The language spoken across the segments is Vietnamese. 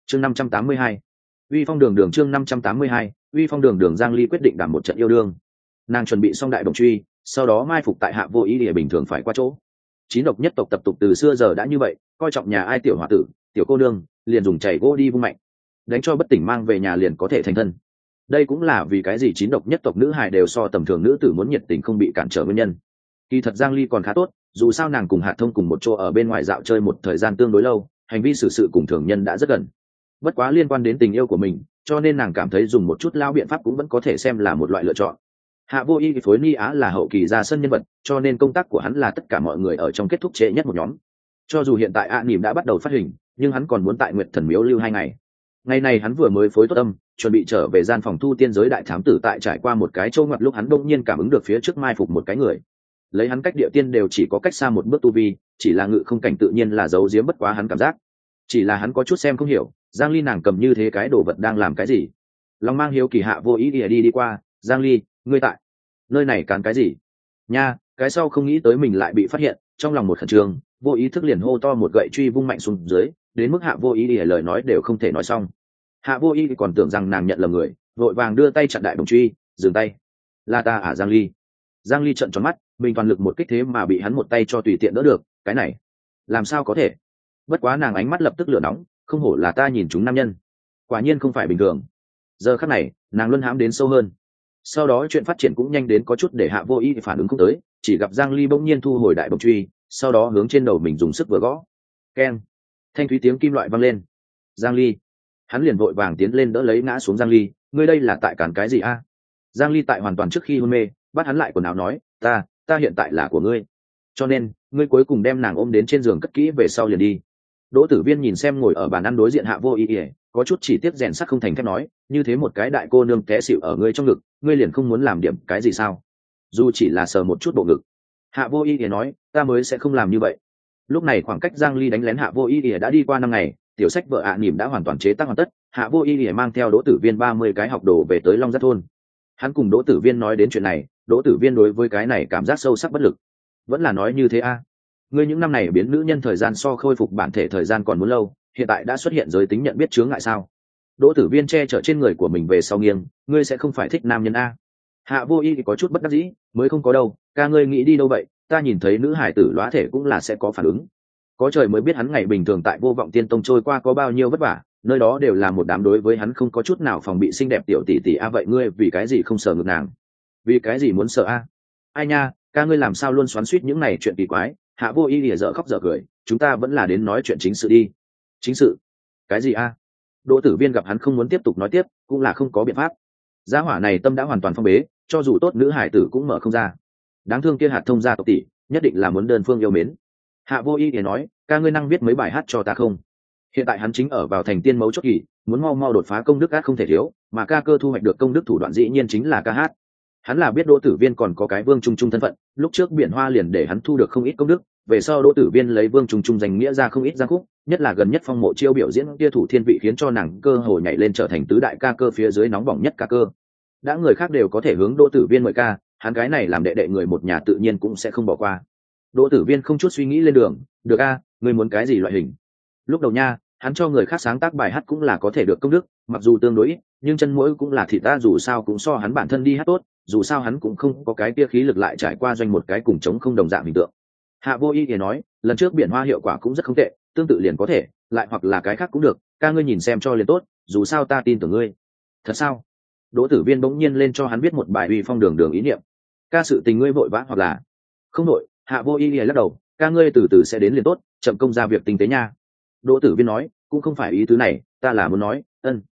chương 582, uy phong đường đường chương 582, uy phong đường đường. Giang Ly quyết định đảm một trận yêu đương. Nàng chuẩn bị xong đại đồng truy, sau đó mai phục tại Hạ Vô Ý địa bình thường phải qua chỗ. Chín độc nhất tộc tập tục từ xưa giờ đã như vậy, coi trọng nhà ai tiểu hòa tử, tiểu cô nương, liền dùng chảy gỗ đi vung mạnh, đánh cho bất tỉnh mang về nhà liền có thể thành thân. Đây cũng là vì cái gì chín độc nhất tộc nữ hài đều so tầm thường nữ tử muốn nhiệt tình không bị cản trở nguyên nhân. Kỳ thật Giang Ly còn khá tốt, dù sao nàng cùng Hạ Thông cùng một chỗ ở bên ngoài dạo chơi một thời gian tương đối lâu, hành vi xử sự cùng thường nhân đã rất gần. Bất quá liên quan đến tình yêu của mình, cho nên nàng cảm thấy dùng một chút lao biện pháp cũng vẫn có thể xem là một loại lựa chọn. Hạ Vô Ý phối Ni Á là hậu kỳ ra sân nhân vật, cho nên công tác của hắn là tất cả mọi người ở trong kết thúc trễ nhất một nhóm. Cho dù hiện tại Nỉm đã bắt đầu phát hình, nhưng hắn còn muốn tại Nguyệt Thần Miếu lưu 2 ngày. Ngày này hắn vừa mới phối tốt âm, chuẩn bị trở về gian phòng thu tiên giới đại thám tử, tại trải qua một cái châu ngoặt lúc hắn đột nhiên cảm ứng được phía trước mai phục một cái người. Lấy hắn cách địa tiên đều chỉ có cách xa một bước tu vi, chỉ là ngự không cảnh tự nhiên là giấu giếm bất quá hắn cảm giác. Chỉ là hắn có chút xem không hiểu, Giang Ly nàng cầm như thế cái đồ vật đang làm cái gì. Lòng mang hiếu kỳ Hạ Vô Ý đi qua, Giang Ly, ngươi tại nơi này cán cái gì nha? Cái sau không nghĩ tới mình lại bị phát hiện, trong lòng một khẩn trương, vô ý thức liền hô to một gậy truy vung mạnh xuống dưới, đến mức Hạ Vô Ý lời nói đều không thể nói xong. Hạ Vô Ý còn tưởng rằng nàng nhận lầm người, vội vàng đưa tay chặn đại đồng truy, dừng tay. Là ta à Giang Ly? Giang Ly trợn tròn mắt, mình toàn lực một kích thế mà bị hắn một tay cho tùy tiện đỡ được, cái này làm sao có thể? Bất quá nàng ánh mắt lập tức lửa nóng, không hổ là ta nhìn chúng nam nhân, quả nhiên không phải bình thường. Giờ khắc này nàng luân hãm đến sâu hơn. Sau đó chuyện phát triển cũng nhanh đến có chút để Hạ Vô Ý phản ứng không tới, chỉ gặp Giang Ly bỗng nhiên thu hồi đại bổng truy, sau đó hướng trên đầu mình dùng sức vừa gõ. Keng, thanh thúy tiếng kim loại vang lên. Giang Ly, hắn liền vội vàng tiến lên đỡ lấy ngã xuống Giang Ly, ngươi đây là tại cản cái gì a? Giang Ly tại hoàn toàn trước khi hôn mê, bắt hắn lại quần áo nói, ta hiện tại là của ngươi, cho nên ngươi cuối cùng đem nàng ôm đến trên giường cất kỹ về sau liền đi. Đỗ Tử Viên nhìn xem ngồi ở bàn ăn đối diện Hạ Vô Ý, có chút chỉ tiếc rèn sắt không thành thép nói, như thế một cái đại cô nương té xỉu ở ngươi trong ngực, ngươi liền không muốn làm điểm cái gì sao? Dù chỉ là sờ một chút bộ ngực. Hạ Vô Ý nói, ta mới sẽ không làm như vậy. Lúc này khoảng cách Giang Ly đánh lén Hạ Vô Ý đã đi qua 5 ngày, tiểu sách vợ Nỉm đã hoàn toàn chế tác hoàn tất. Hạ Vô Ý mang theo Đỗ Tử Viên 30 cái học đồ về tới Long Giác thôn. Hắn cùng Đỗ Tử Viên nói đến chuyện này, Đỗ Tử Viên đối với cái này cảm giác sâu sắc bất lực. Vẫn là nói như thế a? Ngươi những năm này biến nữ nhân thời gian so khôi phục bản thể thời gian còn muốn lâu, hiện tại đã xuất hiện giới tính nhận biết chướng ngại sao? Đỗ Tử Viên che chở trên người của mình về sau nghiêng, ngươi sẽ không phải thích nam nhân a? Hạ Vô Ý thì có chút bất đắc dĩ, mới không có đâu, ca ngươi nghĩ đi đâu vậy, ta nhìn thấy nữ hải tử lóa thể cũng là sẽ có phản ứng. Có trời mới biết hắn ngày bình thường tại Vô Vọng Tiên Tông trôi qua có bao nhiêu vất vả, nơi đó đều là một đám đối với hắn không có chút nào phòng bị xinh đẹp tiểu tỷ tỷ a. Vậy ngươi vì cái gì không sợ ngược nàng? Vì cái gì muốn sợ a? Ai nha, ca ngươi làm sao luôn xoắn xuýt những này chuyện kỳ quái? Hạ Vô Ý lìa dở khóc dở cười, chúng ta vẫn là đến nói chuyện chính sự đi. Chính sự? Cái gì a? Đỗ Tử Viên gặp hắn không muốn tiếp tục nói tiếp, cũng là không có biện pháp. Gia hỏa này tâm đã hoàn toàn phong bế, cho dù tốt nữ hải tử cũng mở không ra. Đáng thương kia Hạt Thông gia tộc tỷ, nhất định là muốn đơn phương yêu mến. Hạ Vô Ý thì nói, ca ngươi năng viết mấy bài hát cho ta không? Hiện tại hắn chính ở vào thành tiên mấu chốt kỳ, muốn mau mau đột phá công đức ác không thể thiếu, mà ca cơ thu hoạch được công đức thủ đoạn dĩ nhiên chính là ca hát. Hắn là biết Đỗ Tử Viên còn có cái Vương Trung Trung thân phận, lúc trước Biển Hoa liền để hắn thu được không ít công đức, về sau Đỗ Tử Viên lấy Vương Trung Trung danh nghĩa ra không ít giang khúc, nhất là gần nhất Phong Mộ Chiêu biểu diễn kia thủ thiên vị khiến cho nàng cơ hội nhảy lên trở thành tứ đại ca cơ phía dưới nóng bỏng nhất ca cơ. Đã người khác đều có thể hướng Đỗ Tử Viên mời ca, hắn cái này làm đệ đệ người một nhà tự nhiên cũng sẽ không bỏ qua. Đỗ Tử Viên không chút suy nghĩ lên đường, được a, ngươi muốn cái gì loại hình? Lúc đầu nha, hắn cho người khác sáng tác bài hát cũng là có thể được công đức, mặc dù tương đối ít, nhưng chân mũi cũng là thịt ta, dù sao cũng so hắn bản thân đi hát tốt, dù sao hắn cũng không có cái kia khí lực lại trải qua doanh một cái cùng chống không đồng dạng hình tượng. Hạ Vô Ý thì nói, lần trước Biển Hoa hiệu quả cũng rất không tệ, tương tự liền có thể, lại hoặc là cái khác cũng được, ca ngươi nhìn xem cho liền tốt, dù sao ta tin tưởng ngươi. Thật sao? Đỗ Tử Viên bỗng nhiên lên cho hắn viết một bài uy phong đường đường ý niệm. Ca sự tình ngươi vội vã hoặc là không nội. Hạ Vô Ý lắc đầu, ca ngươi từ từ sẽ đến liền tốt, chậm công ra việc tinh tế nha. Đỗ Tử Viên nói, cũng không phải ý tứ này, ta là muốn nói,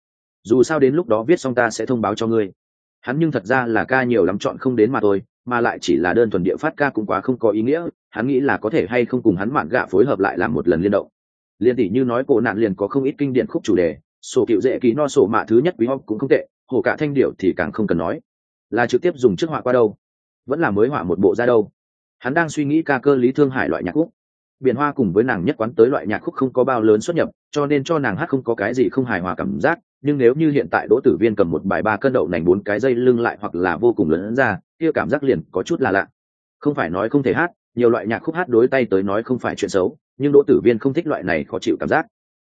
dù sao đến lúc đó viết xong ta sẽ thông báo cho ngươi. Hắn nhưng thật ra là ca nhiều lắm chọn không đến mà thôi, mà lại chỉ là đơn thuần địa phát ca cũng quá không có ý nghĩa, hắn nghĩ là có thể hay không cùng hắn mạn gạ phối hợp lại làm một lần liên động. Liên tỷ như nói cổ nạn liền có không ít kinh điển khúc chủ đề, sổ cựu dễ ký no sổ mạ thứ nhất quý học cũng không tệ, hồ cả thanh điệu thì càng không cần nói, là trực tiếp dùng trước họa qua đâu, vẫn là mới họa một bộ ra đâu. Hắn đang suy nghĩ ca cơ Lý Thương Hải loại nhạc khúc. Biển Hoa cùng với nàng nhất quán tới loại nhạc khúc không có bao lớn xuất nhập, cho nên cho nàng hát không có cái gì không hài hòa cảm giác, nhưng nếu như hiện tại Đỗ Tử Viên cầm một bài 3 cân đậu nành 4 cái dây lưng lại hoặc là vô cùng lớn ra, kia cảm giác liền có chút là lạ. Không phải nói không thể hát, nhiều loại nhạc khúc hát đối tay tới nói không phải chuyện xấu, nhưng Đỗ Tử Viên không thích loại này khó chịu cảm giác.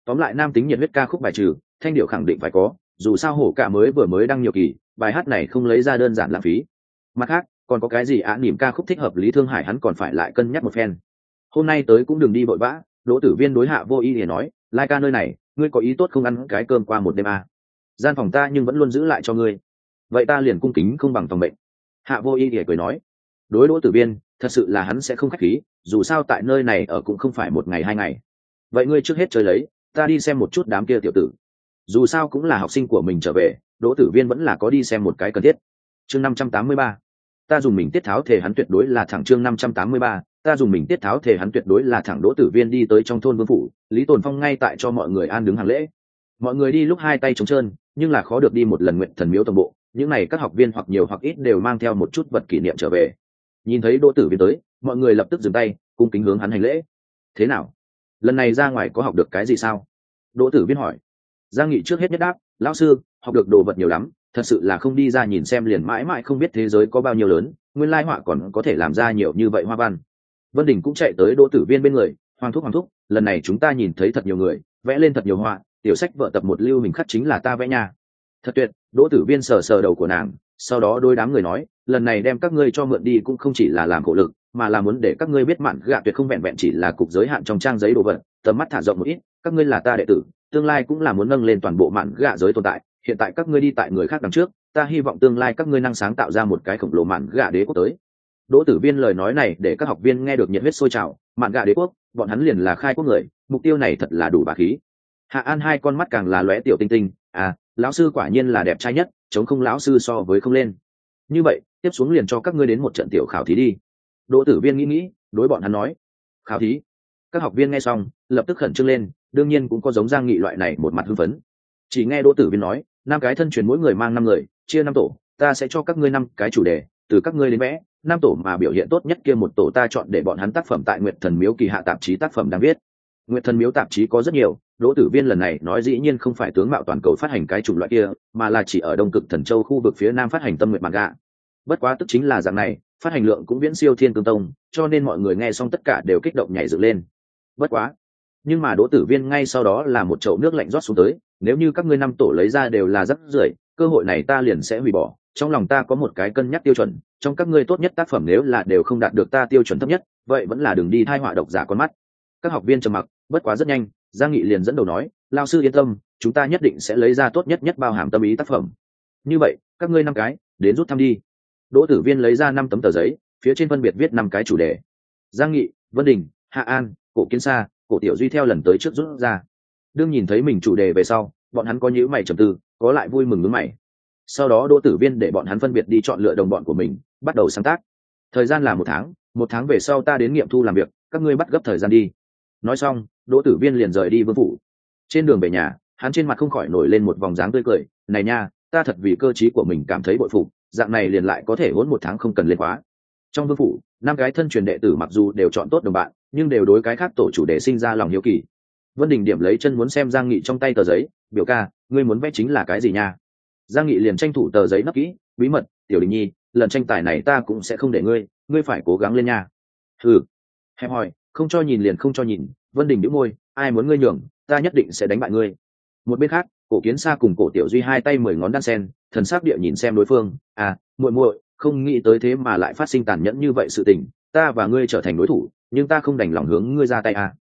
tóm lại nam tính nhiệt huyết ca khúc bài trừ, thanh điệu khẳng định phải có, dù sao hổ cả vừa mới đăng nhiều kỳ, bài hát này không lấy ra đơn giản lãng phí. Mặt khác còn có cái gì niềm ca khúc thích hợp Lý Thương Hải hắn còn phải lại cân nhắc một phen. Hôm nay tới cũng đừng đi vội vã. Đỗ Tử Viên đối Hạ Vô Y để nói, lai ca nơi này ngươi có ý tốt không ăn cái cơm qua một đêm à. Gian phòng ta nhưng vẫn luôn giữ lại cho ngươi, vậy ta liền cung kính không bằng phòng bệnh. Hạ Vô Y để cười nói. Đối Đỗ Tử Viên thật sự là hắn sẽ không khách khí, dù sao tại nơi này ở cũng không phải một ngày hai ngày. Vậy ngươi trước hết chơi lấy, ta đi xem một chút đám kia tiểu tử. Dù sao cũng là học sinh của mình trở về, Đỗ Tử Viên vẫn là có đi xem một cái cần thiết. Chương 583, ta dùng mình tiết tháo thể hắn tuyệt đối là thẳng. Chương 583, ta dùng mình tiết tháo thể hắn tuyệt đối là thẳng. Đỗ Tử Viên đi tới trong thôn Vương phủ, Lý Tồn Phong ngay tại cho mọi người an đứng hàng lễ. Mọi người đi lúc hai tay trống trơn, nhưng là khó được đi một lần Nguyện Thần Miếu toàn bộ. Những này các học viên hoặc nhiều hoặc ít đều mang theo một chút vật kỷ niệm trở về. Nhìn thấy Đỗ Tử Viên tới, mọi người lập tức dừng tay, cung kính hướng hắn hành lễ. Thế nào, lần này ra ngoài có học được cái gì sao? Đỗ Tử Viên hỏi. Giang Nghị trước hết nhất đáp, lão sư, học được đồ vật nhiều lắm, thật sự là không đi ra nhìn xem liền mãi mãi không biết thế giới có bao nhiêu lớn, nguyên lai họa còn có thể làm ra nhiều như vậy hoa văn. Vân Đình cũng chạy tới Đỗ Tử Viên bên người, hoàng thúc, lần này chúng ta nhìn thấy thật nhiều người vẽ lên thật nhiều họa, tiểu sách vợ tập một lưu mình khắc chính là ta vẽ nha. Thật tuyệt. Đỗ Tử Viên sờ sờ đầu của nàng, sau đó đôi đám người nói, lần này đem các ngươi cho mượn đi cũng không chỉ là làm khổ lực, mà là muốn để các ngươi biết mạn gạ tuyệt không vẹn vẹn chỉ là cục giới hạn trong trang giấy đồ vật, tầm mắt thả rộng một ít, các ngươi là ta đệ tử, tương lai cũng là muốn nâng lên toàn bộ mạn gạ giới tồn tại. Hiện tại các ngươi đi tại người khác đằng trước, ta hy vọng tương lai các ngươi năng sáng tạo ra một cái khổng lồ mạn gạ đế quốc tới. Đỗ Tử Viên lời nói này để các học viên nghe được nhiệt huyết sôi trào, mạn gạ đế quốc, bọn hắn liền là khai quốc người, mục tiêu này thật là đủ bá khí. Hạ An hai con mắt càng là lóe tiểu tinh tinh, lão sư quả nhiên là đẹp trai nhất, chống không lão sư so với không lên. Như vậy, tiếp xuống liền cho các ngươi đến một trận tiểu khảo thí đi. Đỗ Tử Viên nghĩ, đối bọn hắn nói. Khảo thí? Các học viên nghe xong, lập tức khẩn trương lên, đương nhiên cũng có giống Giang Nghị loại này một mặt hưng phấn. Chỉ nghe Đỗ Tử Viên nói, 5 cái thân truyền mỗi người mang 5 người, chia 5 tổ, ta sẽ cho các ngươi 5 cái chủ đề, từ các ngươi đến vẽ, 5 tổ mà biểu hiện tốt nhất kia một tổ ta chọn để bọn hắn tác phẩm tại Nguyệt Thần Miếu kỳ hạ tạp chí tác phẩm đang viết. Nguyệt Thần Miếu tạp chí có rất nhiều, Đỗ Tử Viên lần này nói dĩ nhiên không phải tướng mạo toàn cầu phát hành cái chủng loại kia, mà là chỉ ở Đông Cực Thần Châu khu vực phía Nam phát hành Tâm Nguyệt Manga. Bất quá tức chính là dạng này, phát hành lượng cũng viễn siêu Thiên Cương Tông, cho nên mọi người nghe xong tất cả đều kích động nhảy dựng lên. Bất quá, nhưng mà Đỗ Tử Viên ngay sau đó là một chậu nước lạnh rót xuống tới, nếu như các ngươi 5 tổ lấy ra đều là rác rưởi, cơ hội này ta liền sẽ hủy bỏ. Trong lòng ta có một cái cân nhắc tiêu chuẩn, trong các ngươi tốt nhất tác phẩm nếu là đều không đạt được ta tiêu chuẩn thấp nhất, vậy vẫn là đừng đi thai họa độc giả con mắt. Các học viên trầm mặc, bất quá rất nhanh, Giang Nghị liền dẫn đầu nói, lão sư yên tâm, chúng ta nhất định sẽ lấy ra tốt nhất bao hàm tâm ý tác phẩm. Như vậy, các ngươi 5 cái, đến rút thăm đi. Đỗ Tử Viên lấy ra 5 tấm tờ giấy, phía trên phân biệt viết 5 cái chủ đề. Giang Nghị, Vân Đình, Hạ An, Cổ Kiến Sa, Cổ Tiểu Duy theo lần tới trước rút ra. Đương nhìn thấy mình chủ đề về sau, bọn hắn có nhíu mày trầm tư, có lại vui mừng nhướng mày. Sau đó Đỗ Tử Viên để bọn hắn phân biệt đi chọn lựa đồng bọn của mình, bắt đầu sáng tác. Thời gian là 1 tháng về sau ta đến nghiệm thu làm việc, các ngươi bắt gấp thời gian đi. Nói xong, Đỗ Tử Viên liền rời đi Vương phủ. Trên đường về nhà, hắn trên mặt không khỏi nổi lên một vòng dáng tươi cười, này nha, ta thật vì cơ trí của mình cảm thấy bội phục, dạng này liền lại có thể hỗn 1 tháng không cần lên khóa. Trong Vương phủ, 5 cái thân truyền đệ tử mặc dù đều chọn tốt đồng bạn, nhưng đều đối cái khác tổ chủ đề sinh ra lòng hiếu kỳ. Vân Đình điểm lấy chân muốn xem Giang Nghị trong tay tờ giấy, biểu ca, ngươi muốn vẽ chính là cái gì nha? Giang Nghị liền tranh thủ tờ giấy nấp kỹ, bí mật, Tiểu Đình Nhi, lần tranh tài này ta cũng sẽ không để ngươi phải cố gắng lên nha. Hẹp hòi, không cho nhìn liền không cho nhìn. Vân Đình nhíu môi, ai muốn ngươi nhường, ta nhất định sẽ đánh bại ngươi. Một bên khác, Cổ Kiến Sa cùng Cổ Tiểu Duy hai tay 10 ngón đan sen, thần sắc địa nhìn xem đối phương, muội, không nghĩ tới thế mà lại phát sinh tàn nhẫn như vậy sự tình, ta và ngươi trở thành đối thủ, nhưng ta không đành lòng hướng ngươi ra tay à.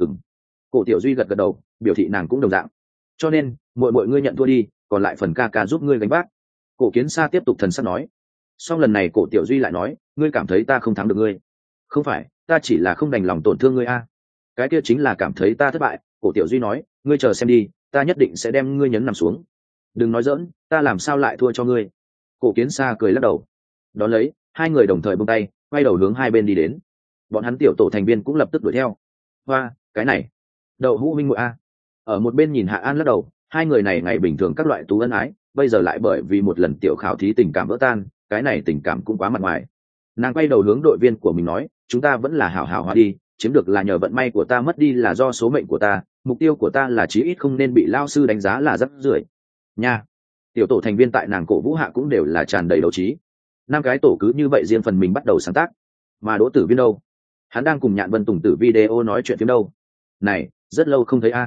Cổ Tiểu Duy gật đầu, biểu thị nàng cũng đồng dạng. Cho nên, muội ngươi nhận thua đi, còn lại phần ca giúp ngươi gánh vác. Cổ Kiến Sa tiếp tục thần sắc nói. Song lần này Cổ Tiểu Duy lại nói, ngươi cảm thấy ta không thắng được ngươi? Không phải, ta chỉ là không đành lòng tổn thương ngươi a. Cái kia chính là cảm thấy ta thất bại. Cổ Tiểu Duy nói, ngươi chờ xem đi, ta nhất định sẽ đem ngươi nhấn nằm xuống. Đừng nói giỡn, ta làm sao lại thua cho ngươi? Cổ Kiến Sa cười lắc đầu. Đón lấy, hai người đồng thời buông tay, quay đầu hướng hai bên đi đến. Bọn hắn tiểu tổ thành viên cũng lập tức đuổi theo. Hoa, cái này, Đậu Hũ Minh muội a. Ở một bên nhìn Hạ An lắc đầu, hai người này ngày bình thường các loại tú ân ái, bây giờ lại bởi vì một lần tiểu khảo thí tình cảm vỡ tan, cái này tình cảm cũng quá mặt ngoài. Nàng quay đầu hướng đội viên của mình nói, chúng ta vẫn là hảo hảo hòa đi, chiếm được là nhờ vận may của ta, mất đi là do số mệnh của ta, mục tiêu của ta là chí ít không nên bị lao sư đánh giá là rắc rưởi nha. Tiểu tổ thành viên tại nàng cổ vũ hạ cũng đều là tràn đầy đấu trí. 5 cái tổ cứ như vậy riêng phần mình bắt đầu sáng tác. Mà Đỗ Tử Viên đâu? Hắn đang cùng Nhạn Vân Tùng Tử video nói chuyện phim đâu. Này, rất lâu không thấy a.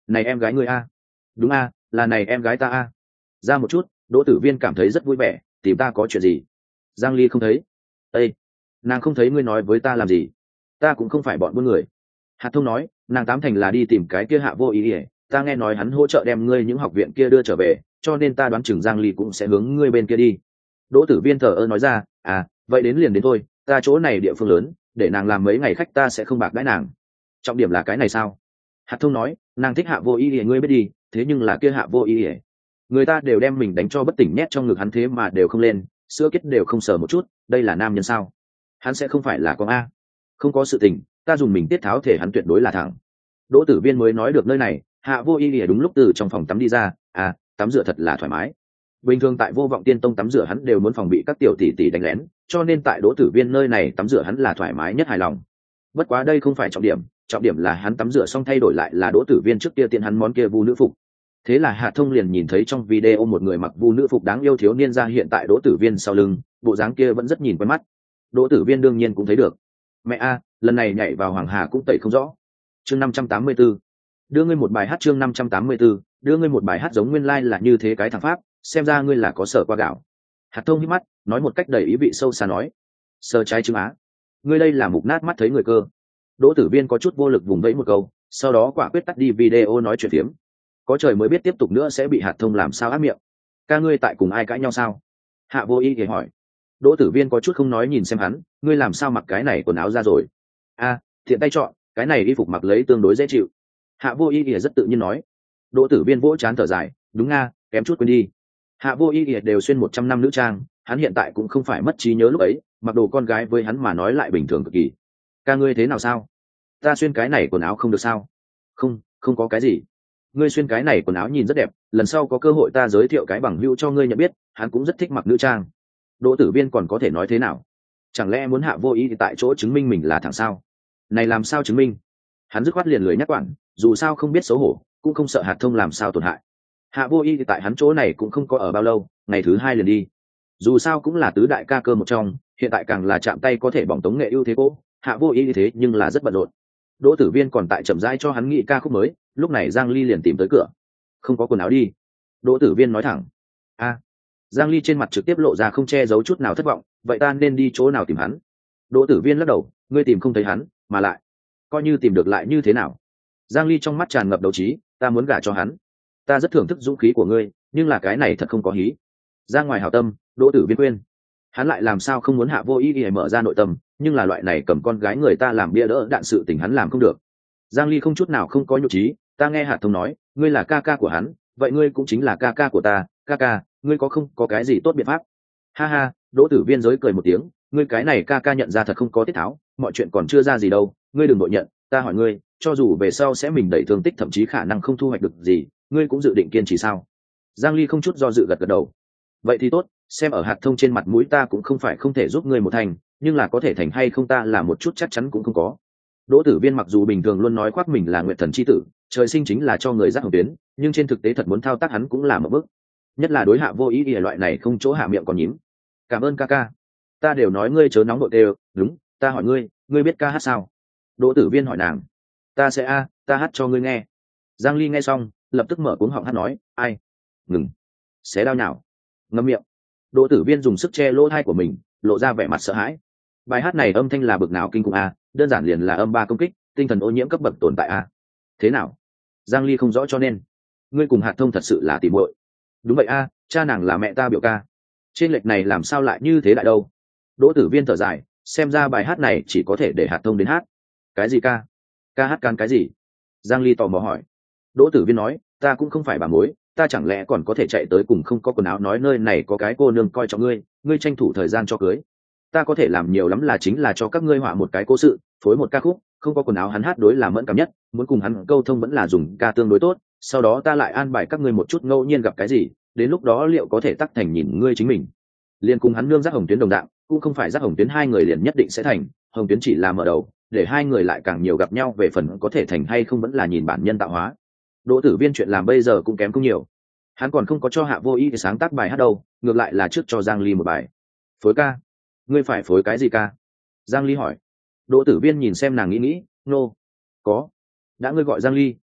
Này em gái ngươi a? Đúng a, là này em gái ta a. Ra một chút, Đỗ Tử Viên cảm thấy rất vui vẻ, tìm ta có chuyện gì? Giang Ly không thấy. Ê, nàng không thấy ngươi nói với ta làm gì? Ta cũng không phải bọn buôn người. Hạt Thông nói, nàng tám thành là đi tìm cái kia Hạ Vô Ý ỉa, ta nghe nói hắn hỗ trợ đem ngươi những học viện kia đưa trở về, cho nên ta đoán chừng Giang Ly cũng sẽ hướng ngươi bên kia đi. Đỗ Tử Viên thờ ơ nói ra, à, vậy đến liền đến thôi, ta chỗ này địa phương lớn, để nàng làm mấy ngày khách ta sẽ không bạc đãi nàng. Trọng điểm là cái này sao? Hạt Thông nói, nàng thích Hạ Vô Ý ỉa ngươi biết đi, thế nhưng là kia Hạ Vô Ý ỉa, người ta đều đem mình đánh cho bất tỉnh nhét trong ngực hắn thế mà đều không lên, sữa kết đều không sờ một chút, đây là nam nhân sao? Hắn sẽ không phải là con a? Không có sự tình, ta dùng mình tiết tháo thể hắn tuyệt đối là thẳng. Đỗ Tử Viên mới nói được nơi này, Hạ Vô Ý ỉa đúng lúc từ trong phòng tắm đi ra, à, tắm rửa thật là thoải mái. Bình thường tại Vô Vọng Tiên Tông tắm rửa hắn đều muốn phòng bị các tiểu tỷ tỷ đánh lén, cho nên tại Đỗ Tử Viên nơi này tắm rửa hắn là thoải mái nhất hài lòng. Bất quá đây không phải trọng điểm là hắn tắm rửa xong thay đổi lại là Đỗ Tử Viên trước kia tiện hắn món kia vu nữ phục. Thế là Hạ Thông liền nhìn thấy trong video một người mặc vu nữ phục đáng yêu thiếu niên ra hiện tại Đỗ Tử Viên sau lưng, bộ dáng kia vẫn rất nhìn quen mắt. Đỗ Tử Viên đương nhiên cũng thấy được. Mẹ a, lần này nhảy vào Hoàng Hà cũng tẩy không rõ. Chương 584. Đưa ngươi một bài hát. Chương 584. Đưa ngươi một bài hát giống nguyên lai là như thế cái thằng pháp, xem ra ngươi là có sở qua gạo. Hạt Thông hít mắt, nói một cách đầy ý vị sâu xa nói, sờ trái trứng á, ngươi đây là mục nát mắt thấy người cơ. Đỗ Tử Viên có chút vô lực vùng vẫy một câu, sau đó quả quyết tắt đi video nói chuyện phiếm. Có trời mới biết tiếp tục nữa sẽ bị Hạt Thông làm sao ác miệng. Ca ngươi tại cùng ai cãi nhau sao? Hạ Vô Ý thì hỏi. Đỗ Tử Viên có chút không nói nhìn xem hắn, ngươi làm sao mặc cái này quần áo ra rồi? A, thiện tay chọn, cái này y phục mặc lấy tương đối dễ chịu. Hạ Vô Ý thì rất tự nhiên nói. Đỗ Tử Viên vỗ chán thở dài, đúng nga, kém chút quên đi. Hạ Vô Ý thì đều xuyên 100 năm nữ trang, hắn hiện tại cũng không phải mất trí nhớ lúc ấy, mặc đồ con gái với hắn mà nói lại bình thường cực kỳ. Ca ngươi thế nào sao? Ta xuyên cái này quần áo không được sao? Không, không có cái gì. Ngươi xuyên cái này quần áo nhìn rất đẹp, lần sau có cơ hội ta giới thiệu cái bằng hữu cho ngươi nhận biết, hắn cũng rất thích mặc nữ trang. Đỗ Tử Viên còn có thể nói thế nào? Chẳng lẽ muốn Hạ Vô Ý thì tại chỗ chứng minh mình là thằng sao? Này làm sao chứng minh? Hắn dứt khoát liền lười nhắc quản, dù sao không biết xấu hổ, cũng không sợ Hạt Thông làm sao tổn hại. Hạ Vô Ý thì tại hắn chỗ này cũng không có ở bao lâu, ngày thứ hai liền đi. Dù sao cũng là tứ đại ca cơ một trong, hiện tại càng là chạm tay có thể bỏng tống nghệ ưu thế cố. Hạ Vô Ý thế nhưng là rất bận rộn. Đỗ Tử Viên còn tại chậm rãi cho hắn nghĩ ca khúc mới, lúc này Giang Ly liền tìm tới cửa. Không có quần áo đi. Đỗ Tử Viên nói thẳng. A. Giang Ly trên mặt trực tiếp lộ ra không che giấu chút nào thất vọng, vậy ta nên đi chỗ nào tìm hắn? Đỗ Tử Viên lắc đầu, ngươi tìm không thấy hắn, mà lại coi như tìm được lại như thế nào? Giang Ly trong mắt tràn ngập đấu trí, ta muốn gả cho hắn. Ta rất thưởng thức dũng khí của ngươi, nhưng là cái này thật không có hí. Ra ngoài hảo tâm, Đỗ Tử Viên khuyên. Hắn lại làm sao không muốn Hạ Vô Ý để mở ra nội tâm, nhưng là loại này cầm con gái người ta làm bia đỡ đạn sự tình hắn làm không được. Giang Ly không chút nào không có nhục trí, ta nghe Hạt Thông nói, ngươi là ca ca của hắn, vậy ngươi cũng chính là ca ca của ta, ca ca, ngươi có không có cái gì tốt biện pháp? Ha ha, Đỗ Tử Viên giới cười một tiếng, ngươi cái này ca ca nhận ra thật không có tiết tháo, mọi chuyện còn chưa ra gì đâu, ngươi đừng đội nhận, ta hỏi ngươi, cho dù về sau sẽ mình đẩy thương tích thậm chí khả năng không thu hoạch được gì, ngươi cũng dự định kiên trì sao? Giang Ly không chút do dự gật gật đầu. Vậy thì tốt, xem ở Hạt Thông trên mặt mũi ta cũng không phải không thể giúp ngươi một thành, nhưng là có thể thành hay không ta là một chút chắc chắn cũng không có. Đỗ Tử Viên mặc dù bình thường luôn nói khoác mình là Nguyệt Thần chi tử, trời sinh chính là cho người giác hồng tuyến, nhưng trên thực tế thật muốn thao tác hắn cũng là một bước. Nhất là đối Hạ Vô Ý ỉa loại này không chỗ hạ miệng còn nhím. Cảm ơn ca ca. Ta đều nói ngươi chớ nóng nội đều, đúng, ta hỏi ngươi, ngươi biết ca hát sao? Đỗ Tử Viên hỏi nàng. Ta sẽ ta hát cho ngươi nghe. Giang Ly nghe xong, lập tức mở cuống họng hát nói, ai? Ngừng. Xé đau nhào. Ngậm miệng. Đỗ Tử Viên dùng sức che lỗ tai của mình, lộ ra vẻ mặt sợ hãi. Bài hát này âm thanh là bực nào kinh khủng a, đơn giản liền là âm ba công kích, tinh thần ô nhiễm cấp bậc tồn tại a. Thế nào? Giang Ly không rõ cho nên. Ngươi cùng Hạt Thông thật sự là tỉ muội. Đúng vậy a, cha nàng là mẹ ta biểu ca. Trên lệch này làm sao lại như thế lại đâu? Đỗ Tử Viên thở dài, xem ra bài hát này chỉ có thể để Hạt Thông đến hát. Cái gì ca? Ca hát can cái gì? Giang Ly tò mò hỏi. Đỗ Tử Viên nói, ta cũng không phải bà mối, ta chẳng lẽ còn có thể chạy tới cùng không có quần áo nói nơi này có cái cô nương coi trọng ngươi, ngươi tranh thủ thời gian cho cưới. Ta có thể làm nhiều lắm là chính là cho các ngươi họa một cái cố sự, phối một ca khúc, không có quần áo hắn hát đối là mẫn cảm nhất, muốn cùng hắn câu thông vẫn là dùng ca tương đối tốt, sau đó ta lại an bài các ngươi một chút ngẫu nhiên gặp cái gì, đến lúc đó liệu có thể tắc thành nhìn ngươi chính mình. Liên cùng hắn nương giác hồng tuyến đồng dạng, cũng không phải giác hồng tuyến hai người liền nhất định sẽ thành, hồng tuyến chỉ là mở đầu, để hai người lại càng nhiều gặp nhau về phần có thể thành hay không vẫn là nhìn bản nhân tạo hóa. Đỗ Tử Viên chuyện làm bây giờ cũng kém không nhiều, hắn còn không có cho Hạ Vô Ý để sáng tác bài hát đâu, ngược lại là trước cho Giang Ly một bài. Phối ca? Ngươi phải phối cái gì ca? Giang Ly hỏi. Đỗ Tử Viên nhìn xem nàng nghĩ, nô, có. Đã ngươi gọi Giang Ly,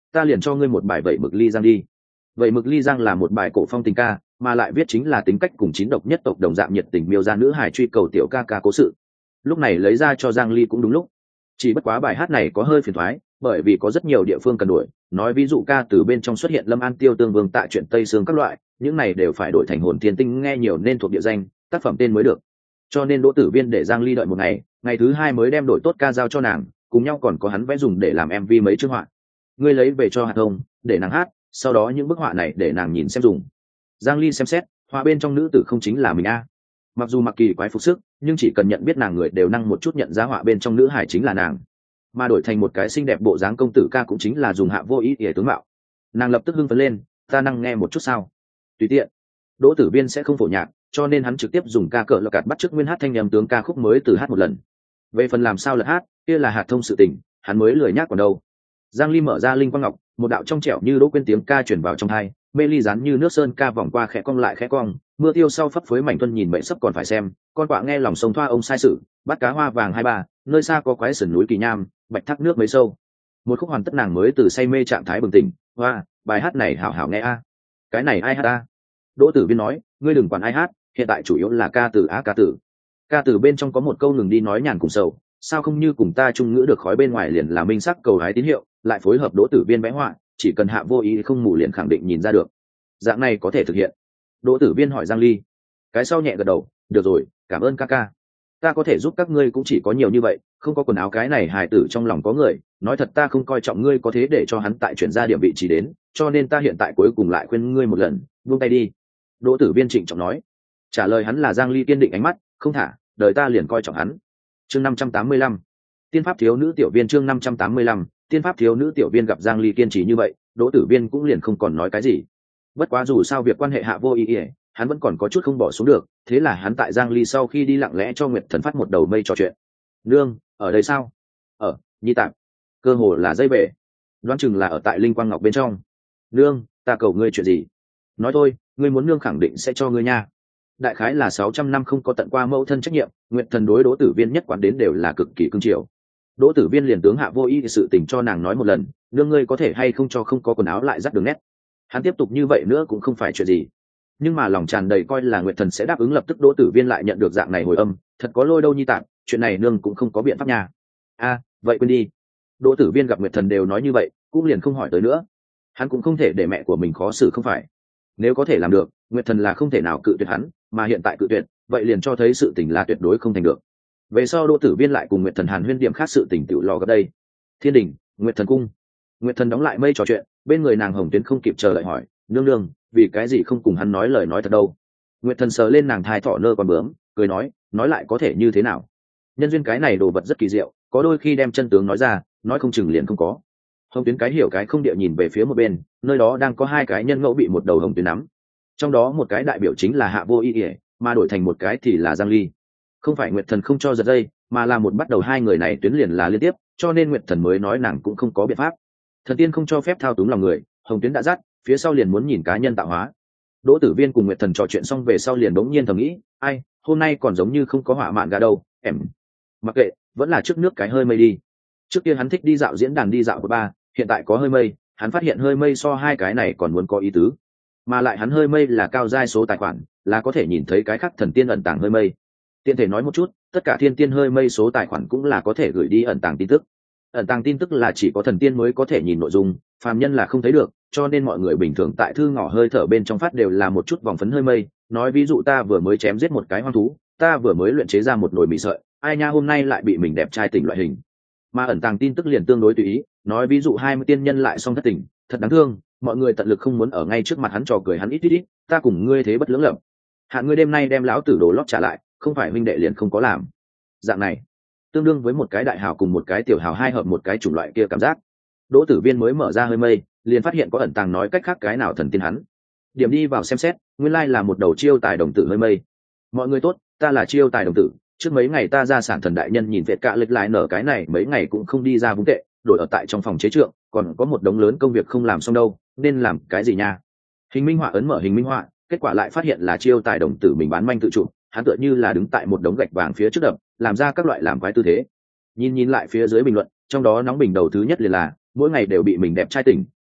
ta liền cho ngươi một bài vậy mực ly giang đi. Vậy mực ly giang là một bài cổ phong tình ca, mà lại viết chính là tính cách cùng chín độc nhất tộc đồng dạng nhiệt tình miêu ra nữ hài truy cầu tiểu ca ca cố sự. Lúc này lấy ra cho Giang Ly cũng đúng lúc. Chỉ bất quá bài hát này có hơi phiền toái, bởi vì có rất nhiều địa phương cần đổi, nói ví dụ ca từ bên trong xuất hiện Lâm An Tiêu Tương Vương tại chuyện Tây Sương các loại, những này đều phải đổi thành hồn thiên tinh nghe nhiều nên thuộc địa danh, tác phẩm tên mới được. Cho nên Đỗ Tử Viên để Giang Ly đợi một ngày, ngày thứ hai mới đem đổi tốt ca giao cho nàng, cùng nhau còn có hắn vẽ dùng để làm MV mấy chương họa. Ngươi lấy về cho Hạt Thông, để nàng hát, sau đó những bức họa này để nàng nhìn xem dùng. Giang Ly xem xét, họa bên trong nữ tử không chính là mình a. Mặc dù mặc kỳ quái phục sức, nhưng chỉ cần nhận biết nàng người đều năng một chút nhận ra họa bên trong nữ hải chính là nàng, mà đổi thành một cái xinh đẹp bộ dáng công tử ca cũng chính là dùng Hạ Vô Ý để tướng mạo. Nàng lập tức hưng phấn lên, ta năng nghe một chút sao? Tùy tiện. Đỗ Tử Viên sẽ không phổ nhạc, cho nên hắn trực tiếp dùng ca cờ lọc cạt bắt chước nguyên hát thanh âm tướng ca khúc mới từ hát một lần. Về phần làm sao lật hát, kia là Hạt Thông sự tình, hắn mới lười nhác còn đâu. Giang Ly mở ra linh quang ngọc, một đạo trong trẻo như đỗ quên tiếng ca truyền vào trong tai, mê ly dán như nước sơn ca vòng qua khẽ cong lại khẽ cong, mưa tiêu sau phấp phới mảnh tuân nhìn mệnh sắp còn phải xem, con quạ nghe lòng sông thoa ông sai sự, bắt cá hoa vàng hai ba, nơi xa có quái sườn núi kỳ nham, bạch thác nước mấy sâu. Một khúc hoàn tất nàng mới từ say mê trạng thái bừng tỉnh, hoa, bài hát này hảo hảo nghe a. Cái này ai hát a? Đỗ Tử Viên nói, ngươi đừng quản ai hát, hiện tại chủ yếu là ca từ á ca từ. Ca từ bên trong có một câu ngừng đi nói nhàn cùng sầu, sao không như cùng ta chung ngữ được khói bên ngoài liền là minh sắc cầu hái tín hiệu, lại phối hợp Đỗ Tử Viên vẽ họa, chỉ cần Hạ Vô Ý không mù liền khẳng định nhìn ra được. Dạng này có thể thực hiện. Đỗ Tử Viên hỏi Giang Ly. Cái sau nhẹ gật đầu, được rồi, cảm ơn ca ca. Ta có thể giúp các ngươi cũng chỉ có nhiều như vậy, không có quần áo cái này hài tử trong lòng có người, nói thật ta không coi trọng ngươi có thế để cho hắn tại chuyển ra điểm vị trí đến, cho nên ta hiện tại cuối cùng lại khuyên ngươi một lần, buông tay đi. Đỗ Tử Viên trịnh trọng nói. Trả lời hắn là Giang Ly kiên định ánh mắt, không thả, đời ta liền coi trọng hắn. Chương 585. Tiên pháp thiếu nữ tiểu viên chương 585, tiên pháp thiếu nữ tiểu viên gặp Giang Ly kiên trì như vậy, Đỗ Tử Viên cũng liền không còn nói cái gì. Bất quá dù sao việc quan hệ Hạ Vô Ý, hắn vẫn còn có chút không bỏ xuống được, thế là hắn tại Giang Ly sau khi đi lặng lẽ cho Nguyệt Thần phát một đầu mây trò chuyện. Nương, ở đây sao? Ở, Nhi tạm. Cơ hồ là dây bể. Đoán chừng là ở tại Linh Quang Ngọc bên trong. Nương, ta cầu ngươi chuyện gì? Nói thôi, ngươi muốn nương khẳng định sẽ cho ngươi nha. Đại khái là 600 năm không có tận qua mẫu thân trách nhiệm, Nguyệt Thần đối Đỗ Tử Viên nhất quán đến đều là cực kỳ cưng chiều. Đỗ Tử Viên liền tướng Hạ Vô Ý sự tình cho nàng nói một lần, nương ngươi có thể hay không cho không có quần áo lại dắt đường nét. Hắn tiếp tục như vậy nữa cũng không phải chuyện gì, nhưng mà lòng tràn đầy coi là Nguyệt Thần sẽ đáp ứng, lập tức Đỗ Tử Viên lại nhận được dạng này hồi âm, thật có lôi đâu Nhi tạm, chuyện này nương cũng không có biện pháp nha. A, vậy quên đi. Đỗ Tử Viên gặp Nguyệt Thần đều nói như vậy, cũng liền không hỏi tới nữa. Hắn cũng không thể để mẹ của mình khó xử không phải. Nếu có thể làm được, Nguyệt Thần là không thể nào cự tuyệt hắn, mà hiện tại cự tuyệt, vậy liền cho thấy sự tình là tuyệt đối không thành được. Về sau Đỗ Tử Viên lại cùng Nguyệt Thần hàn huyên điểm khác sự tình tiểu lò gặp đây. Thiên đình, Nguyệt Thần cung. Nguyệt Thần đóng lại mây trò chuyện, bên người nàng Hồng Tuyến không kịp chờ đợi hỏi, nương nương, vì cái gì không cùng hắn nói lời nói thật đâu? Nguyệt Thần sờ lên nàng thai thỏ nơ con bướm, cười nói lại có thể như thế nào? Nhân duyên cái này đồ vật rất kỳ diệu, có đôi khi đem chân tướng nói ra, nói không chừng liền không có. Hồng Tuyến cái hiểu cái không địa nhìn về phía một bên, nơi đó đang có hai cái nhân ngẫu bị một đầu Hồng Tuyến nắm. Trong đó một cái đại biểu chính là Hạ Vô Ý, mà đổi thành một cái thì là Giang Ly. Không phải Nguyệt Thần không cho giật dây, mà là một bắt đầu hai người này tuyến liền là liên tiếp, cho nên Nguyệt Thần mới nói nàng cũng không có biện pháp. Thần tiên không cho phép thao túng lòng người, Hồng Tuyến đã dắt, phía sau liền muốn nhìn cá nhân tạo hóa. Đỗ Tử Viên cùng Nguyệt Thần trò chuyện xong về sau liền đống nhiên thầm nghĩ, ai, hôm nay còn giống như không có họa mạn gà đâu, em. Mặc kệ, vẫn là trước nước cái hơi mây đi. Trước kia hắn thích đi dạo diễn đàn đi dạo của ba, hiện tại có hơi mây, hắn phát hiện hơi mây so hai cái này còn muốn có ý tứ. Mà lại hắn hơi mây là cao giai số tài khoản, là có thể nhìn thấy cái khác thần tiên ẩn tàng hơi mây. Tiện thể nói một chút, tất cả thiên tiên hơi mây số tài khoản cũng là có thể gửi đi ẩn tàng tin tức. Ẩn tàng tin tức là chỉ có thần tiên mới có thể nhìn nội dung, phàm nhân là không thấy được, cho nên mọi người bình thường tại thư ngỏ hơi thở bên trong phát đều là một chút vòng phấn hơi mây, nói ví dụ ta vừa mới chém giết một cái hoang thú, ta vừa mới luyện chế ra một nồi mì sợi, ai nha hôm nay lại bị mình đẹp trai tỉnh loại hình. Mà ẩn tàng tin tức liền tương đối tùy ý, nói ví dụ 20 tiên nhân lại xong thất tình, thật đáng thương, mọi người tận lực không muốn ở ngay trước mặt hắn trò cười hắn ít, ta cùng ngươi thế bất lưỡng lập. Hạn ngươi đêm nay đem lão tử đồ lót trả lại, không phải huynh đệ liền không có làm. Dạng này, tương đương với một cái đại hào cùng một cái tiểu hào hai hợp một cái chủng loại kia cảm giác. Đỗ Tử Viên mới mở ra hơi mây, liền phát hiện có ẩn tàng nói cách khác cái nào thần tiên hắn. Điểm đi vào xem xét, nguyên lai là một đầu chiêu tài đồng tử hơi mây. Mọi người tốt, ta là chiêu tài đồng tử, trước mấy ngày ta ra sản thần đại nhân nhìn vẹt cạ lịch lại nở cái này mấy ngày cũng không đi ra vũng tệ, đổi ở tại trong phòng chế trượng, còn có một đống lớn công việc không làm xong đâu, nên làm cái gì nha? Hình minh họa ấn mở hình minh họa, kết quả lại phát hiện là chiêu tài đồng tử mình bán manh tự chụp, hắn tựa như là đứng tại một đống gạch vàng phía trước đập, làm ra các loại làm quái tư thế. Nhìn lại phía dưới bình luận, trong đó nóng bình đầu thứ nhất liền là mỗi ngày đều bị mình đẹp trai tỉnh,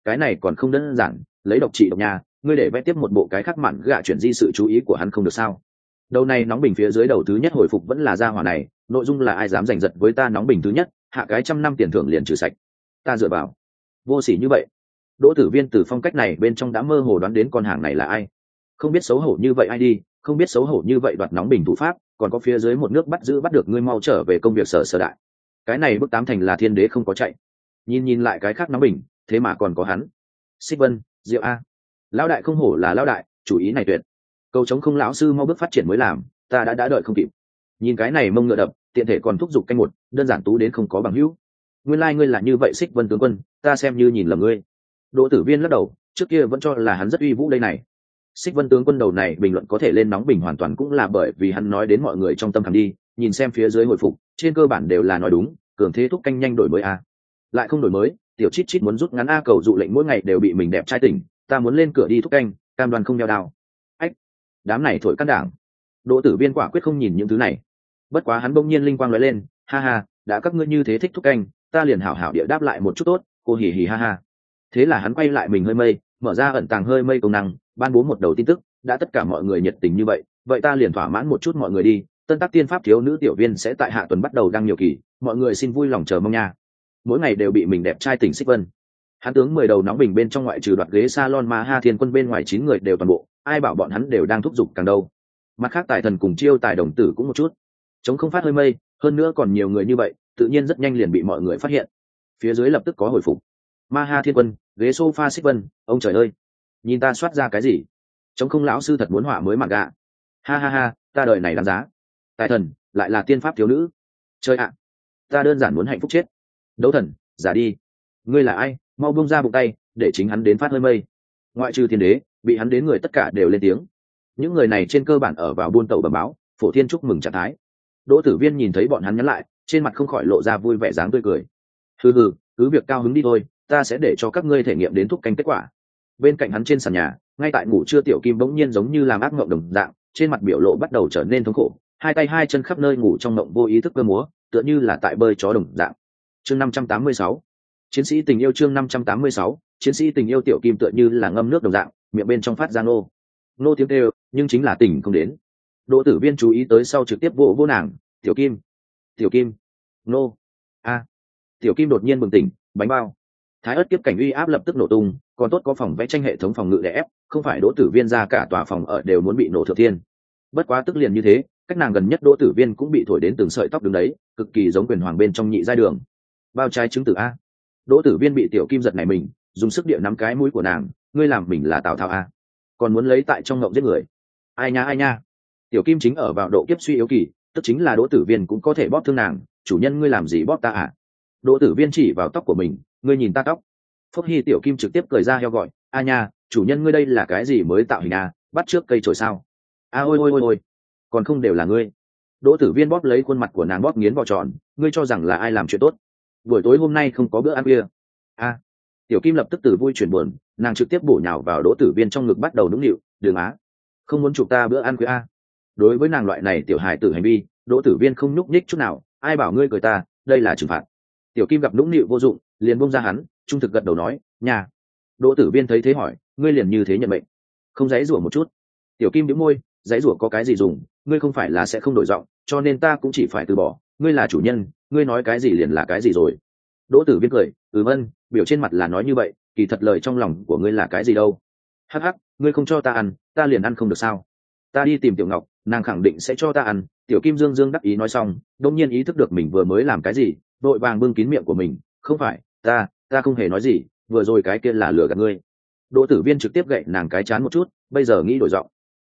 cái này còn không đơn giản, lấy độc trị độc nhà, ngươi để vẽ tiếp một bộ cái khác mạn gạ chuyển di sự chú ý của hắn không được sao? Đầu này nóng bình phía dưới đầu thứ nhất hồi phục vẫn là gia hỏa này, nội dung là ai dám giành giật với ta nóng bình thứ nhất, hạ cái 100 năm tiền thưởng liền trừ sạch. Ta dựa vào, vô sỉ như vậy. Đỗ Tử Viên từ phong cách này bên trong đã mơ hồ đoán đến con hàng này là ai. Không biết xấu hổ như vậy ai đi, không biết xấu hổ như vậy đoạt nóng bình thủ pháp, còn có phía dưới một nước bắt giữ bắt được ngươi mau trở về công việc sở đại. Cái này bức tám thành là thiên đế không có chạy. Nhìn lại cái khác nóng bình, thế mà còn có hắn. Xích Vân, Diệu a. Lão đại không hổ là lão đại, chủ ý này tuyệt. Cầu chống không lão sư mau bước phát triển mới làm, ta đã đợi không kịp. Nhìn cái này mông ngựa đập, tiện thể còn thúc giục canh một, đơn giản tú đến không có bằng hữu. Nguyên lai ngươi là như vậy Xích Vân tướng quân, ta xem như nhìn lầm ngươi. Đỗ Tử Viên lắc đầu, trước kia vẫn cho là hắn rất uy vũ đây này. Xích Vân tướng quân đầu này bình luận có thể lên nóng bình hoàn toàn cũng là bởi vì hắn nói đến mọi người trong tâm khảm đi, nhìn xem phía dưới hồi phục, trên cơ bản đều là nói đúng, cường thế thúc canh nhanh đổi mới a. Lại không đổi mới, tiểu chít chít muốn rút ngắn a cầu dụ lệnh mỗi ngày đều bị mình đẹp trai tỉnh, ta muốn lên cửa đi thúc canh, cam đoan không đeo đao. Ách, đám này thổi cắt đảng. Đỗ Tử Viên quả quyết không nhìn những thứ này. Bất quá hắn bỗng nhiên linh quang lóe lên, ha ha, đã các ngươi như thế thích thúc canh, ta liền hảo hảo địa đáp lại một chút tốt, cô hì hì ha ha. Thế là hắn quay lại mình hơi mây, mở ra ẩn tàng hơi mây công năng, ban bố một đầu tin tức, đã tất cả mọi người nhiệt tình như vậy, vậy ta liền thỏa mãn một chút mọi người đi, tân tác tiên pháp thiếu nữ tiểu viên sẽ tại hạ tuần bắt đầu đăng nhiều kỳ, mọi người xin vui lòng chờ mong nha. Mỗi ngày đều bị mình đẹp trai tỉnh Xích Vân. Hắn tướng 10 đầu nóng bình bên trong ngoại trừ đoạt ghế salon Ma Ha Thiên Quân bên ngoài 9 người đều toàn bộ, ai bảo bọn hắn đều đang thúc giục càng đâu. Mặt khác tài thần cùng chiêu tài đồng tử cũng một chút. Chống không phát hơi mây, hơn nữa còn nhiều người như vậy, tự nhiên rất nhanh liền bị mọi người phát hiện. Phía dưới lập tức có hồi phục. Ma Ha Thiên Quân, ghế sofa Xích Vân, ông trời ơi, nhìn ta soát ra cái gì? Chống không lão sư thật muốn họa mới mặt gạ. Ha ha ha, ta đời này đáng giá. Tài thần, lại là tiên pháp thiếu nữ. Chơi ạ, ta đơn giản muốn hạnh phúc chết. Đấu thần, giả đi. Ngươi là ai? Mau buông ra bụng tay, để chính hắn đến phát hơi mây. Ngoại trừ thiên đế, bị hắn đến người tất cả đều lên tiếng. Những người này trên cơ bản ở vào buôn tàu bẩm báo, phổ thiên chúc mừng trạng thái. Đỗ Tử Viên nhìn thấy bọn hắn nhắn lại, trên mặt không khỏi lộ ra vui vẻ dáng tươi cười. Hừ hừ, cứ việc cao hứng đi thôi, ta sẽ để cho các ngươi thể nghiệm đến thúc canh kết quả. Bên cạnh hắn trên sàn nhà, ngay tại ngủ trưa tiểu kim bỗng nhiên giống như làm ác mộng đồng dạng, trên mặt biểu lộ bắt đầu trở nên thống khổ, hai tay hai chân khắp nơi ngủ trong mộng vô ý thức cơ múa, tựa như là tại bơi chó đồng dạng. Chương 586, chiến sĩ tình yêu. Chương 586, chiến sĩ tình yêu. Tiểu kim tựa như là ngâm nước đồng dạng, miệng bên trong phát ra nô tiếng kêu, nhưng chính là tình không đến. Đỗ Tử Viên chú ý tới sau trực tiếp vô nàng, tiểu kim nô a. Tiểu kim đột nhiên bừng tỉnh, bánh bao. Thái ớt kiếp cảnh uy áp lập tức nổ tung, còn tốt có phòng vẽ tranh hệ thống phòng ngự để ép, không phải Đỗ Tử Viên ra cả tòa phòng ở đều muốn bị nổ thượng thiên. Bất quá tức liền như thế, cách nàng gần nhất Đỗ Tử Viên cũng bị thổi đến từng sợi tóc đứng đấy, cực kỳ giống quyền hoàng bên trong nhị giai đường. Bao trái trứng tử a. Đỗ Tử Viên bị tiểu kim giật này mình, dùng sức địa nắm cái mũi của nàng, ngươi làm mình là Tào Tháo a, còn muốn lấy tại trong ngộng giết người. Ai nha. Tiểu kim chính ở vào độ kiếp suy yếu kỳ, tức chính là Đỗ Tử Viên cũng có thể bóp thương nàng, chủ nhân ngươi làm gì bóp ta à? Đỗ Tử Viên chỉ vào tóc của mình, ngươi nhìn ta tóc. Phúc Hy tiểu kim trực tiếp cười ra heo gọi, a nha, chủ nhân ngươi đây là cái gì mới tạo hình a, bắt trước cây chổi sao? A ôi, còn không đều là ngươi. Đỗ Tử Viên bóp lấy khuôn mặt của nàng bóp nghiến vào tròn, ngươi cho rằng là ai làm chuyện tốt? Buổi tối hôm nay không có bữa ăn khuya. A. Tiểu kim lập tức từ vui chuyển buồn, nàng trực tiếp bổ nhào vào Đỗ Tử Viên trong ngực bắt đầu nũng nịu, đường á, không muốn chụp ta bữa ăn khuya a. Đối với nàng loại này tiểu hài tử hành vi, Đỗ Tử Viên không nhúc nhích chút nào, ai bảo ngươi cười ta, đây là trừng phạt. Tiểu kim gặp nũng nịu vô dụng, liền buông ra hắn, trung thực gật đầu nói, nhà. Đỗ Tử Viên thấy thế hỏi, ngươi liền như thế nhận mệnh, không dãy rủa một chút? Tiểu kim bĩu môi, dãy rủa có cái gì dùng, ngươi không phải là sẽ không đổi giọng, cho nên ta cũng chỉ phải từ bỏ, ngươi là chủ nhân, ngươi nói cái gì liền là cái gì rồi. Đỗ Tử Viên cười, vâng, biểu trên mặt là nói như vậy, kỳ thật lời trong lòng của ngươi là cái gì đâu? Hắc hắc, ngươi không cho ta ăn, ta liền ăn không được sao? Ta đi tìm Tiểu Ngọc, nàng khẳng định sẽ cho ta ăn. Tiểu kim dương đắc ý nói xong, đột nhiên ý thức được mình vừa mới làm cái gì, đội vàng bưng kín miệng của mình, không phải, ta không hề nói gì, vừa rồi cái kia là lừa gạt ngươi. Đỗ Tử Viên trực tiếp gậy nàng cái chán một chút, bây giờ nghĩ đổi giọng.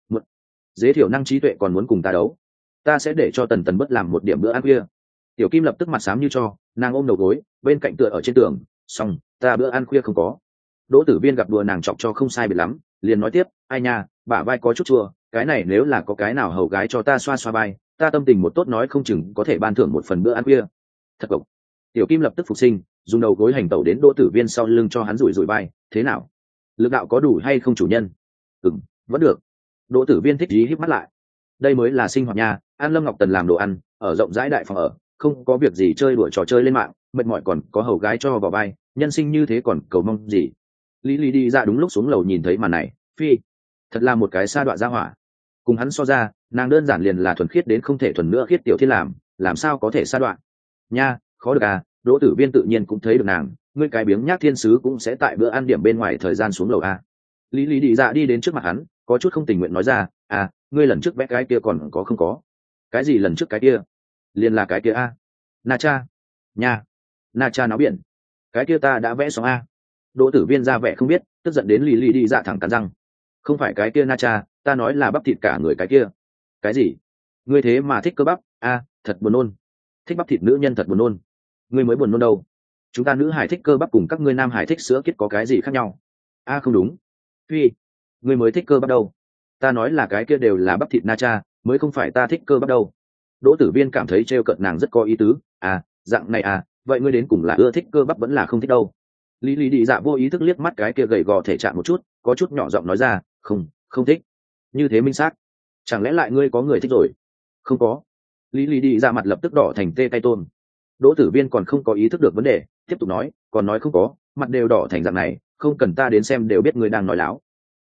Dế thiểu năng trí tuệ còn muốn cùng ta đấu, ta sẽ để cho tần bất làm một điểm bữa ăn khuya. Tiểu kim lập tức mặt xám như cho, nàng ôm đầu gối, bên cạnh tựa ở trên tường, xong, ta bữa ăn khuya không có. Đỗ Tử Viên gặp đùa nàng chọc cho không sai biệt lắm, liền nói tiếp, ai nha, bả vai có chút chua, cái này nếu là có cái nào hầu gái cho ta xoa xoa vai, ta tâm tình một tốt nói không chừng có thể ban thưởng một phần bữa ăn khuya. Thật cộc. Tiểu kim lập tức phục sinh, dùng đầu gối hành tẩu đến Đỗ Tử Viên sau lưng cho hắn rủi vai, thế nào, lực đạo có đủ hay không chủ nhân? Vẫn được. Đỗ Tử Viên thích ý híp mắt lại, đây mới là sinh hoạt nha, An Lâm Ngọc Tần làm đồ ăn, ở rộng rãi đại phòng ở, không có việc gì chơi đuổi trò chơi lên mạng, mệt mỏi còn có hầu gái cho vào vai, nhân sinh như thế còn cầu mong gì? lý lý đi ra đúng lúc xuống lầu nhìn thấy màn này, phi, thật là một cái sa đọa ra hỏa. Cùng hắn so ra, nàng đơn giản liền là thuần khiết đến không thể thuần nữa khiết tiểu thiên làm sao có thể sa đoạn nha. Khó được à, Đỗ Tử Viên tự nhiên cũng thấy được nàng, ngươi cái biếng nhác thiên sứ cũng sẽ tại bữa ăn điểm bên ngoài thời gian xuống lầu a. Lý lý đi dạ đi đến trước mặt hắn, có chút không tình nguyện nói ra, à, ngươi lần trước vẽ cái kia còn có không có? Cái gì lần trước cái kia? Liền là cái kia a. Na cha nha, Na cha náo biển, cái kia ta đã vẽ xong a. Đỗ Tử Viên ra vẻ không biết, tức giận đến lý lý đi dạ thẳng cắn răng, không phải cái kia Na cha, ta nói là bắp thịt cả người cái kia. Cái gì? Ngươi thế mà thích cơ bắp a? Thật buồn nôn. Thích bắp thịt nữ nhân thật buồn nôn. Ngươi mới buồn nôn đâu, chúng ta nữ hải thích cơ bắp cùng các ngươi nam hải thích sữa kết có cái gì khác nhau? A không đúng, phi, ngươi mới thích cơ bắp đâu, ta nói là cái kia đều là bắp thịt Na cha, mới không phải ta thích cơ bắp đâu. Đỗ Tử Viên cảm thấy trêu cợt nàng rất có ý tứ, à, dạng này à, vậy ngươi đến cùng là ưa thích cơ bắp vẫn là không thích đâu? Lý lý đi dạ vô ý thức liếc mắt cái kia gầy gò thể trạng một chút, có chút nhỏ giọng nói ra, không thích. Như thế minh xác, chẳng lẽ lại ngươi có người thích rồi? Không có. Lý lý đi dạ mặt lập tức đỏ thành tê tay tôm. Đỗ Tử Viên còn không có ý thức được vấn đề, tiếp tục nói, còn nói không có, mặt đều đỏ thành dạng này, không cần ta đến xem đều biết ngươi đang nói láo.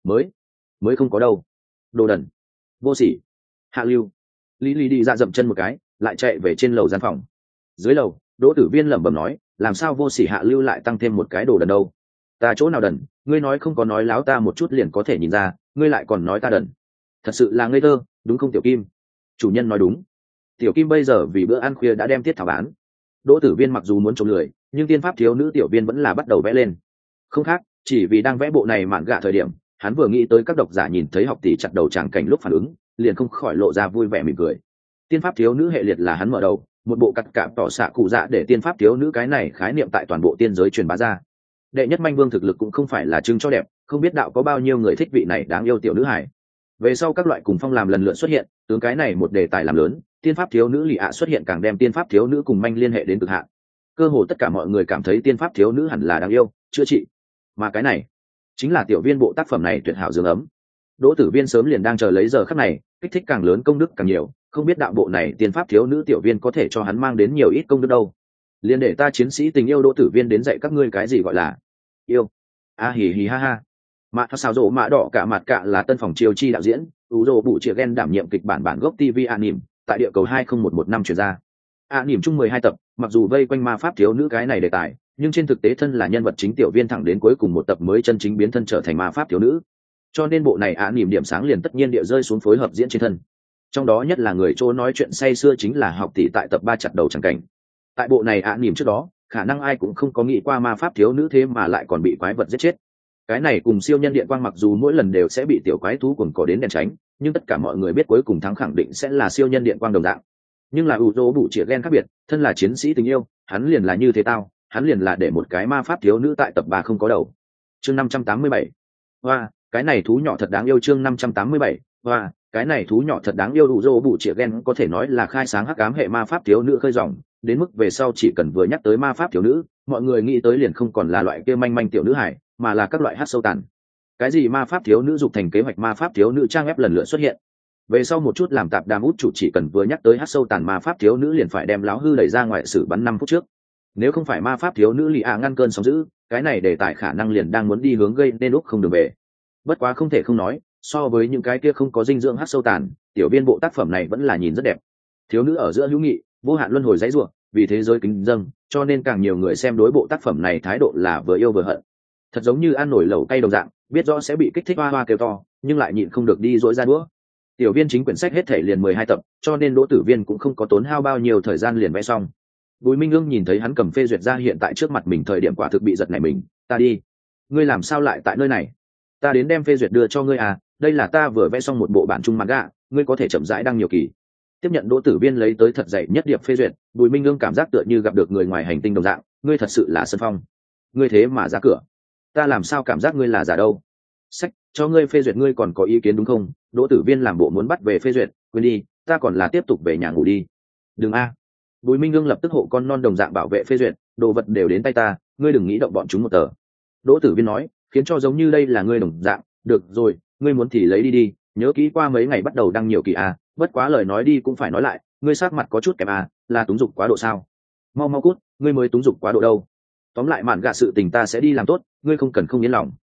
Mới không có đâu. Đồ đần, vô sỉ, hạ lưu. Lý lý đi ra dậm chân một cái, lại chạy về trên lầu gian phòng. Dưới lầu, Đỗ Tử Viên lẩm bẩm nói, làm sao vô sỉ hạ lưu lại tăng thêm một cái đồ đần đâu? Ta chỗ nào đần, ngươi nói không có nói láo ta một chút liền có thể nhìn ra, ngươi lại còn nói ta đần. Thật sự là ngây thơ, đúng không Tiểu Kim? Chủ nhân nói đúng. Tiểu Kim bây giờ vì bữa ăn khuya đã đem tiết thảo bán. Đỗ Tử Viên mặc dù muốn trộm lười, nhưng tiên pháp thiếu nữ tiểu viên vẫn là bắt đầu vẽ lên. Không khác, chỉ vì đang vẽ bộ này mạn gạ thời điểm, hắn vừa nghĩ tới các độc giả nhìn thấy học tỷ chặt đầu tràng cảnh lúc phản ứng, liền không khỏi lộ ra vui vẻ mỉm cười. Tiên pháp thiếu nữ hệ liệt là hắn mở đầu, một bộ cắt cạm tỏ xạ cụ dạ để tiên pháp thiếu nữ cái này khái niệm tại toàn bộ tiên giới truyền bá ra. Đệ nhất manh vương thực lực cũng không phải là trưng cho đẹp, không biết đạo có bao nhiêu người thích vị này đáng yêu tiểu nữ hài. Về sau các loại cùng phong làm lần lượt xuất hiện, tướng cái này một đề tài làm lớn, tiên pháp thiếu nữ lì ạ xuất hiện càng đem tiên pháp thiếu nữ cùng manh liên hệ đến cực hạn. Cơ hồ tất cả mọi người cảm thấy tiên pháp thiếu nữ hẳn là đáng yêu, chữa trị. Mà cái này chính là tiểu viên bộ tác phẩm này tuyệt hảo dương ấm. Đỗ Tử Viên sớm liền đang chờ lấy giờ khắc này, kích thích càng lớn công đức càng nhiều, không biết đạo bộ này tiên pháp thiếu nữ tiểu viên có thể cho hắn mang đến nhiều ít công đức đâu. Liên để ta chiến sĩ tình yêu Đỗ Tử Viên đến dạy các ngươi cái gì gọi là yêu. A hì hì ha ha. Mạ sao rộ mạ đỏ cả mặt cạ là tân phòng chiêu chi đạo diễn, ủ rồ bụ chĩa ghen đảm nhiệm kịch bản gốc TV anime tại địa cầu 20115 chuyển ra. Anime chung 12 tập, mặc dù vây quanh ma pháp thiếu nữ cái này đề tài, nhưng trên thực tế thân là nhân vật chính tiểu viên thẳng đến cuối cùng một tập mới chân chính biến thân trở thành ma pháp thiếu nữ. Cho nên bộ này anime điểm sáng liền tất nhiên địa rơi xuống phối hợp diễn trên thân. Trong đó nhất là người chỗ nói chuyện say xưa chính là học tỷ tại tập 3 chặt đầu chẳng cảnh. Tại bộ này anime trước đó, khả năng ai cũng không có nghĩ qua ma pháp thiếu nữ thế mà lại còn bị quái vật giết chết. Cái này cùng siêu nhân điện quang mặc dù mỗi lần đều sẽ bị tiểu quái thú cuồng cỏ đến đèn tránh, nhưng tất cả mọi người biết cuối cùng thắng khẳng định sẽ là siêu nhân điện quang đồng dạng. Nhưng là ủ rỗ bụ chĩa ghen khác biệt, thân là chiến sĩ tình yêu, hắn liền là như thế tao, hắn liền là để một cái ma pháp thiếu nữ tại tập 3 không có đầu. Chương 587. Hoa, cái này thú nhỏ thật đáng yêu. Chương 587. Hoa, cái này thú nhỏ thật đáng yêu. Ủ rỗ bụ chĩa ghen có thể nói là khai sáng hắc ám hệ ma pháp thiếu nữ khơi dòng, đến mức về sau chỉ cần vừa nhắc tới ma pháp thiếu nữ, mọi người nghĩ tới liền không còn là loại kia manh manh tiểu nữ hải, mà là các loại hát sâu tàn. Cái gì ma pháp thiếu nữ dục thành kế hoạch ma pháp thiếu nữ trang ép lần lượt xuất hiện. Về sau một chút làm tạp đàm út chủ chỉ cần vừa nhắc tới hát sâu tàn ma pháp thiếu nữ liền phải đem láo hư đẩy ra ngoài xử bắn 5 phút trước. Nếu không phải ma pháp thiếu nữ lì ngăn cơn sóng dữ, cái này đề tài khả năng liền đang muốn đi hướng gây nên lúc không đường về. Bất quá không thể không nói, so với những cái kia không có dinh dưỡng hát sâu tàn, tiểu viên bộ tác phẩm này vẫn là nhìn rất đẹp. Thiếu nữ ở giữa hữu nghị, vô hạn luân hồi dãy ruộng, vì thế giới kính dâng, cho nên càng nhiều người xem đối bộ tác phẩm này thái độ là vừa yêu vừa hận. Thật giống như ăn nổi lẩu cay đồng dạng, biết rõ sẽ bị kích thích hoa hoa kêu to, nhưng lại nhịn không được đi dỗi ra đũa. Tiểu viên chính quyển sách hết thể liền 12 tập, cho nên Đỗ Tử Viên cũng không có tốn hao bao nhiêu thời gian liền vẽ xong. Bùi Minh Ương nhìn thấy hắn cầm phê duyệt ra hiện tại trước mặt mình thời điểm quả thực bị giật nảy mình. Ta đi, ngươi làm sao lại tại nơi này? Ta đến đem phê duyệt đưa cho ngươi à? Đây là ta vừa vẽ xong một bộ bản trung manga, ngươi có thể chậm rãi đăng nhiều kỳ. Tiếp nhận Đỗ Tử Viên lấy tới thật dày nhất điệp phê duyệt, Bùi Minh Ương cảm giác tựa như gặp được người ngoài hành tinh đồng dạng. Ngươi thật sự là Sơn Phong, ngươi thế mà ra cửa, ta làm sao cảm giác ngươi là giả đâu? Sách, cho ngươi phê duyệt ngươi còn có ý kiến đúng không? Đỗ Tử Viên làm bộ muốn bắt về phê duyệt, quên đi, ta còn là tiếp tục về nhà ngủ đi. Đừng a. Bùi Minh Ương lập tức hộ con non đồng dạng bảo vệ phê duyệt, đồ vật đều đến tay ta, ngươi đừng nghĩ động bọn chúng một tờ. Đỗ Tử Viên nói, khiến cho giống như đây là ngươi đồng dạng, được rồi, ngươi muốn thì lấy đi đi, nhớ kỹ qua mấy ngày bắt đầu đăng nhiều kỳ a, bất quá lời nói đi cũng phải nói lại, ngươi sắc mặt có chút kém a, là túng dục quá độ sao? Mau mau cút, ngươi mới túng dục quá độ đâu. Tóm lại mạn gạ sự tình ta sẽ đi làm tốt, ngươi không cần không yên lòng,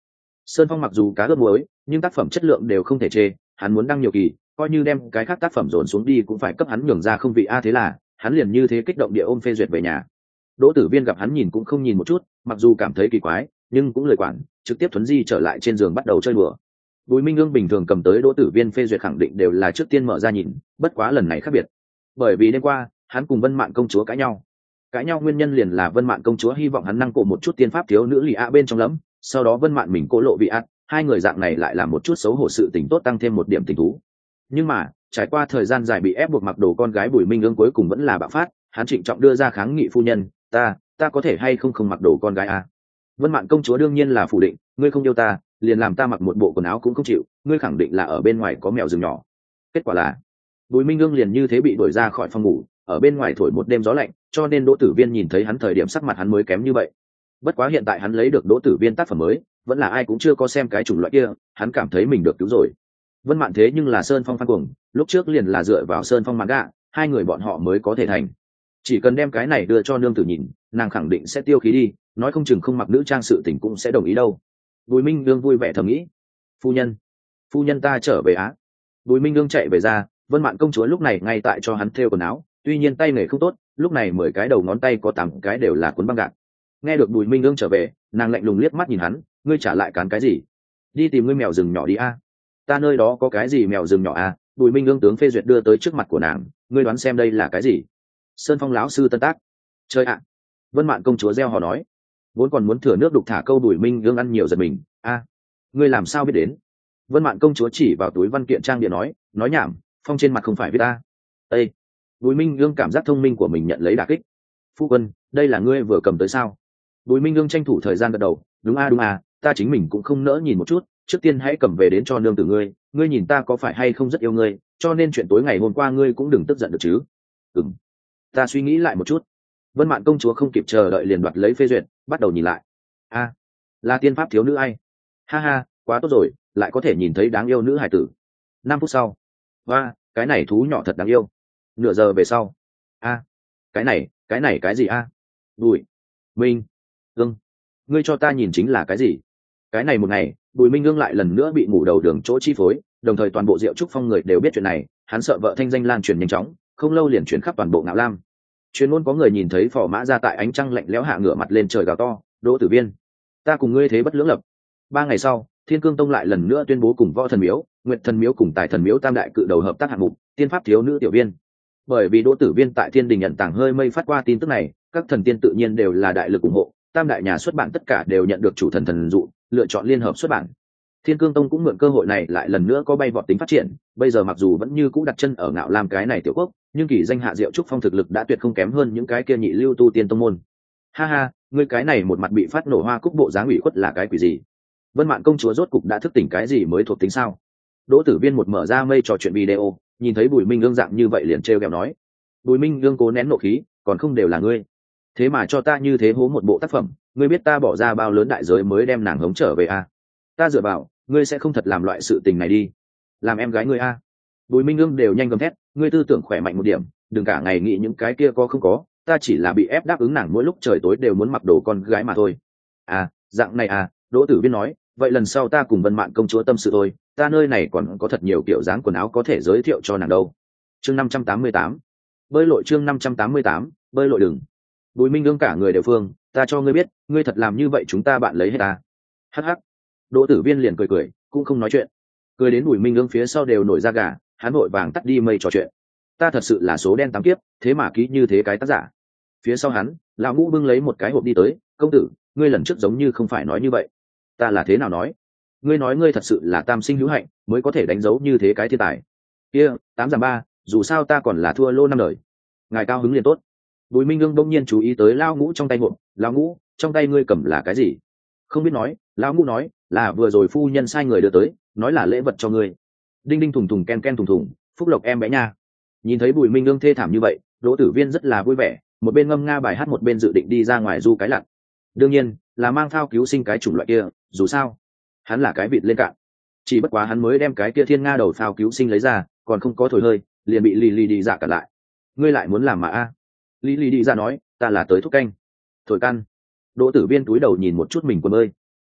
Sơn Phong mặc dù cá ướp muối nhưng tác phẩm chất lượng đều không thể chê, hắn muốn đăng nhiều kỳ coi như đem cái khác tác phẩm dồn xuống đi cũng phải cấp hắn nhường ra không vị a, thế là hắn liền như thế kích động địa ôm phê duyệt về nhà. Đỗ Tử Viên gặp hắn nhìn cũng không nhìn một chút, mặc dù cảm thấy kỳ quái nhưng cũng lười quản, trực tiếp thuấn di trở lại trên giường bắt đầu chơi đùa. Bùi Minh Ương bình thường cầm tới Đỗ Tử Viên phê duyệt khẳng định đều là trước tiên mở ra nhìn, bất quá lần này khác biệt, bởi vì đêm qua hắn cùng Vân Mạn công chúa cãi nhau nguyên nhân liền là Vân Mạn công chúa hy vọng hắn năng cổ một chút tiên pháp thiếu nữ lì a bên trong lắm, sau đó Vân Mạn mình cố lộ vị ác, hai người dạng này lại làm một chút xấu hổ sự tình tốt tăng thêm một điểm tình thú. Nhưng mà trải qua thời gian dài bị ép buộc mặc đồ con gái, Bùi Minh Ương cuối cùng vẫn là bạo phát, hắn trịnh trọng đưa ra kháng nghị, phu nhân, ta có thể hay không mặc đồ con gái à? Vân Mạn công chúa đương nhiên là phủ định, ngươi không yêu ta liền làm ta mặc một bộ quần áo cũng không chịu, ngươi khẳng định là ở bên ngoài có mèo rừng nhỏ. Kết quả là Bùi Minh Ương liền như thế bị đuổi ra khỏi phòng ngủ, ở bên ngoài thổi một đêm gió lạnh, cho nên Đỗ Tử Viên nhìn thấy hắn thời điểm sắc mặt hắn mới kém như vậy. Bất quá hiện tại hắn lấy được Đỗ Tử Viên tác phẩm mới, vẫn là ai cũng chưa có xem cái chủng loại kia, hắn cảm thấy mình được cứu rồi. Vân Mạn thế nhưng là Sơn Phong fan cuồng, lúc trước liền là dựa vào Sơn Phong manga, hai người bọn họ mới có thể thành. Chỉ cần đem cái này đưa cho nương tử nhìn, nàng khẳng định sẽ tiêu khí đi, nói không chừng không mặc nữ trang sự tình cũng sẽ đồng ý đâu. Bùi Minh Ương vui vẻ thầm nghĩ. Phu nhân ta trở về á. Bùi Minh Ương chạy về ra, Vân Mạn công chúa lúc này ngay tại cho hắn thêu quần áo, tuy nhiên tay nghề không tốt, lúc này 10 cái đầu ngón tay có 8 cái đều là cuốn băng gạc. Nghe được Bùi Minh Ương trở về, nàng lạnh lùng liếc mắt nhìn hắn, ngươi trả lại cán cái gì? Đi tìm ngươi mèo rừng nhỏ đi a. Ta nơi đó có cái gì mèo rừng nhỏ a? Bùi Minh Ương tướng phê duyệt đưa tới trước mặt của nàng, ngươi đoán xem đây là cái gì? Sơn Phong lão sư tân tác. Chơi ạ. Vân Mạn công chúa reo hò nói, vốn còn muốn thừa nước đục thả câu, Bùi Minh Ương ăn nhiều giật mình, ngươi làm sao biết đến? Vân Mạn công chúa chỉ vào túi văn kiện trang điện nói nhảm, phong trên mặt không phải viết ta. Ê! Bùi Minh Ương cảm giác thông minh của mình nhận lấy đả kích. Phu quân, đây là ngươi vừa cầm tới sao? Bùi Minh Ương tranh thủ thời gian gật đầu, đúng a, ta chính mình cũng không nỡ nhìn một chút, trước tiên hãy cầm về đến cho nương tử ngươi nhìn ta có phải hay không rất yêu ngươi, cho nên chuyện tối ngày hôm qua ngươi cũng đừng tức giận được chứ? Ta suy nghĩ lại một chút. Vân Mạn công chúa không kịp chờ đợi liền đoạt lấy phê duyệt, bắt đầu nhìn lại. Là tiên pháp thiếu nữ ai? Ha ha, quá tốt rồi, lại có thể nhìn thấy đáng yêu nữ hải tử. 5 phút sau, cái này thú nhỏ thật đáng yêu. Nửa giờ về sau, cái này cái gì a? Bùi Minh Ương, ngươi cho ta nhìn chính là cái gì? Cái này một ngày, Bùi Minh Ương lại lần nữa bị ngủ đầu đường chỗ chi phối, đồng thời toàn bộ Diệu Trúc Phong người đều biết chuyện này, hắn sợ vợ thanh danh lan truyền nhanh chóng, không lâu liền chuyển khắp toàn bộ Ngạo Lam. Chuyên môn có người nhìn thấy phò mã ra tại ánh trăng lạnh lẽo hạ ngửa mặt lên trời gào to, Đỗ Tử Viên, ta cùng ngươi thế bất lưỡng lập. 3 ngày sau, Thiên Cương Tông lại lần nữa tuyên bố cùng Võ Thần Miếu, Nguyệt Thần Miếu cùng Tài Thần Miếu tam đại cự đầu hợp tác hạng mục tiên pháp thiếu nữ tiểu viên. Bởi vì Đỗ Tử Viên tại Thiên Đình nhận tảng hơi mây phát qua tin tức này, các thần tiên tự nhiên đều là đại lực ủng hộ, tam đại nhà xuất bản tất cả đều nhận được chủ thần thần dụ, lựa chọn liên hợp xuất bản. Thiên Cương Tông cũng mượn cơ hội này lại lần nữa có bay vọt tính phát triển, bây giờ mặc dù vẫn như cũ đặt chân ở Ngạo Lam cái này tiểu quốc, nhưng kỳ danh hạ Diệu Trúc Phong thực lực đã tuyệt không kém hơn những cái kia nhị lưu tu tiên tông môn. Ha ha, ngươi cái này một mặt bị phát nổ hoa cúc bộ dáng ủy khuất là cái quỷ gì? Vân Mạn công chúa rốt cục đã thức tỉnh cái gì mới thuộc tính sao? Đỗ Tử Viên một mở ra mây trò chuyện video, nhìn thấy Bùi Minh Ương dạng như vậy liền trêu ghẹo nói. Bùi Minh Ương cố nén nộ khí, còn không đều là ngươi? Thế mà cho ta như thế hố một bộ tác phẩm, ngươi biết ta bỏ ra bao lớn đại giới mới đem nàng hống trở về à? Ta dựa vào, ngươi sẽ không thật làm loại sự tình này đi? Làm em gái ngươi à? Bùi Minh Ương đều nhanh gầm thét, ngươi tư tưởng khỏe mạnh một điểm, đừng cả ngày nghĩ những cái kia có không có, ta chỉ là bị ép đáp ứng nàng mỗi lúc trời tối đều muốn mặc đồ con gái mà thôi. Dạng này à? Đỗ Tử Viên nói, vậy lần sau ta cùng Vân Mạn công chúa tâm sự thôi, ta nơi này còn có thật nhiều kiểu dáng quần áo có thể giới thiệu cho nàng đâu. Chương 588, bơi lội. Chương 588, bơi lội đừng. Bùi Minh Ương cả người đều phương, ta cho ngươi biết, ngươi thật làm như vậy chúng ta bạn lấy hết ta. Hắc. Đỗ Tử Viên liền cười, cũng không nói chuyện. Cười đến Bùi Minh Ương phía sau đều nổi da gà, hắn vội vàng tắt đi mây trò chuyện. Ta thật sự là số đen 8 kiếp, thế mà ký như thế cái tác giả. Phía sau hắn, lão ngũ bưng lấy một cái hộp đi tới, công tử, ngươi lần trước giống như không phải nói như vậy. Ta là thế nào nói? Ngươi nói ngươi thật sự là tam sinh hữu hạnh, mới có thể đánh dấu như thế cái thiên tài. Kia, 8 giảm 3, dù sao ta còn là thua lô 5 đời. Ngài cao hứng liền tốt. Bùi Minh Ương bỗng nhiên chú ý tới lão ngũ trong tay hộp, lão ngũ, trong tay ngươi cầm là cái gì? Không biết nói, lão ngũ nói, là vừa rồi phu nhân sai người đưa tới, nói là lễ vật cho ngươi. Đinh đinh thùng thùng ken ken thùng thùng, phúc lộc em bé nha. Nhìn thấy Bùi Minh Ương thê thảm như vậy, Đỗ Tử Viên rất là vui vẻ, một bên ngâm nga bài hát một bên dự định đi ra ngoài du cái lặn. Đương nhiên là mang phao cứu sinh cái chủng loại kia, dù sao hắn là cái vịt lên cạn. Chỉ bất quá hắn mới đem cái kia thiên nga đầu phao cứu sinh lấy ra, còn không có thổi hơi liền bị lì đi dạ cản lại. Ngươi lại muốn làm mà a? Lì đi dạ nói, ta là tới thúc canh thổi căn. Đỗ Tử Viên túi đầu nhìn một chút mình quần bơi.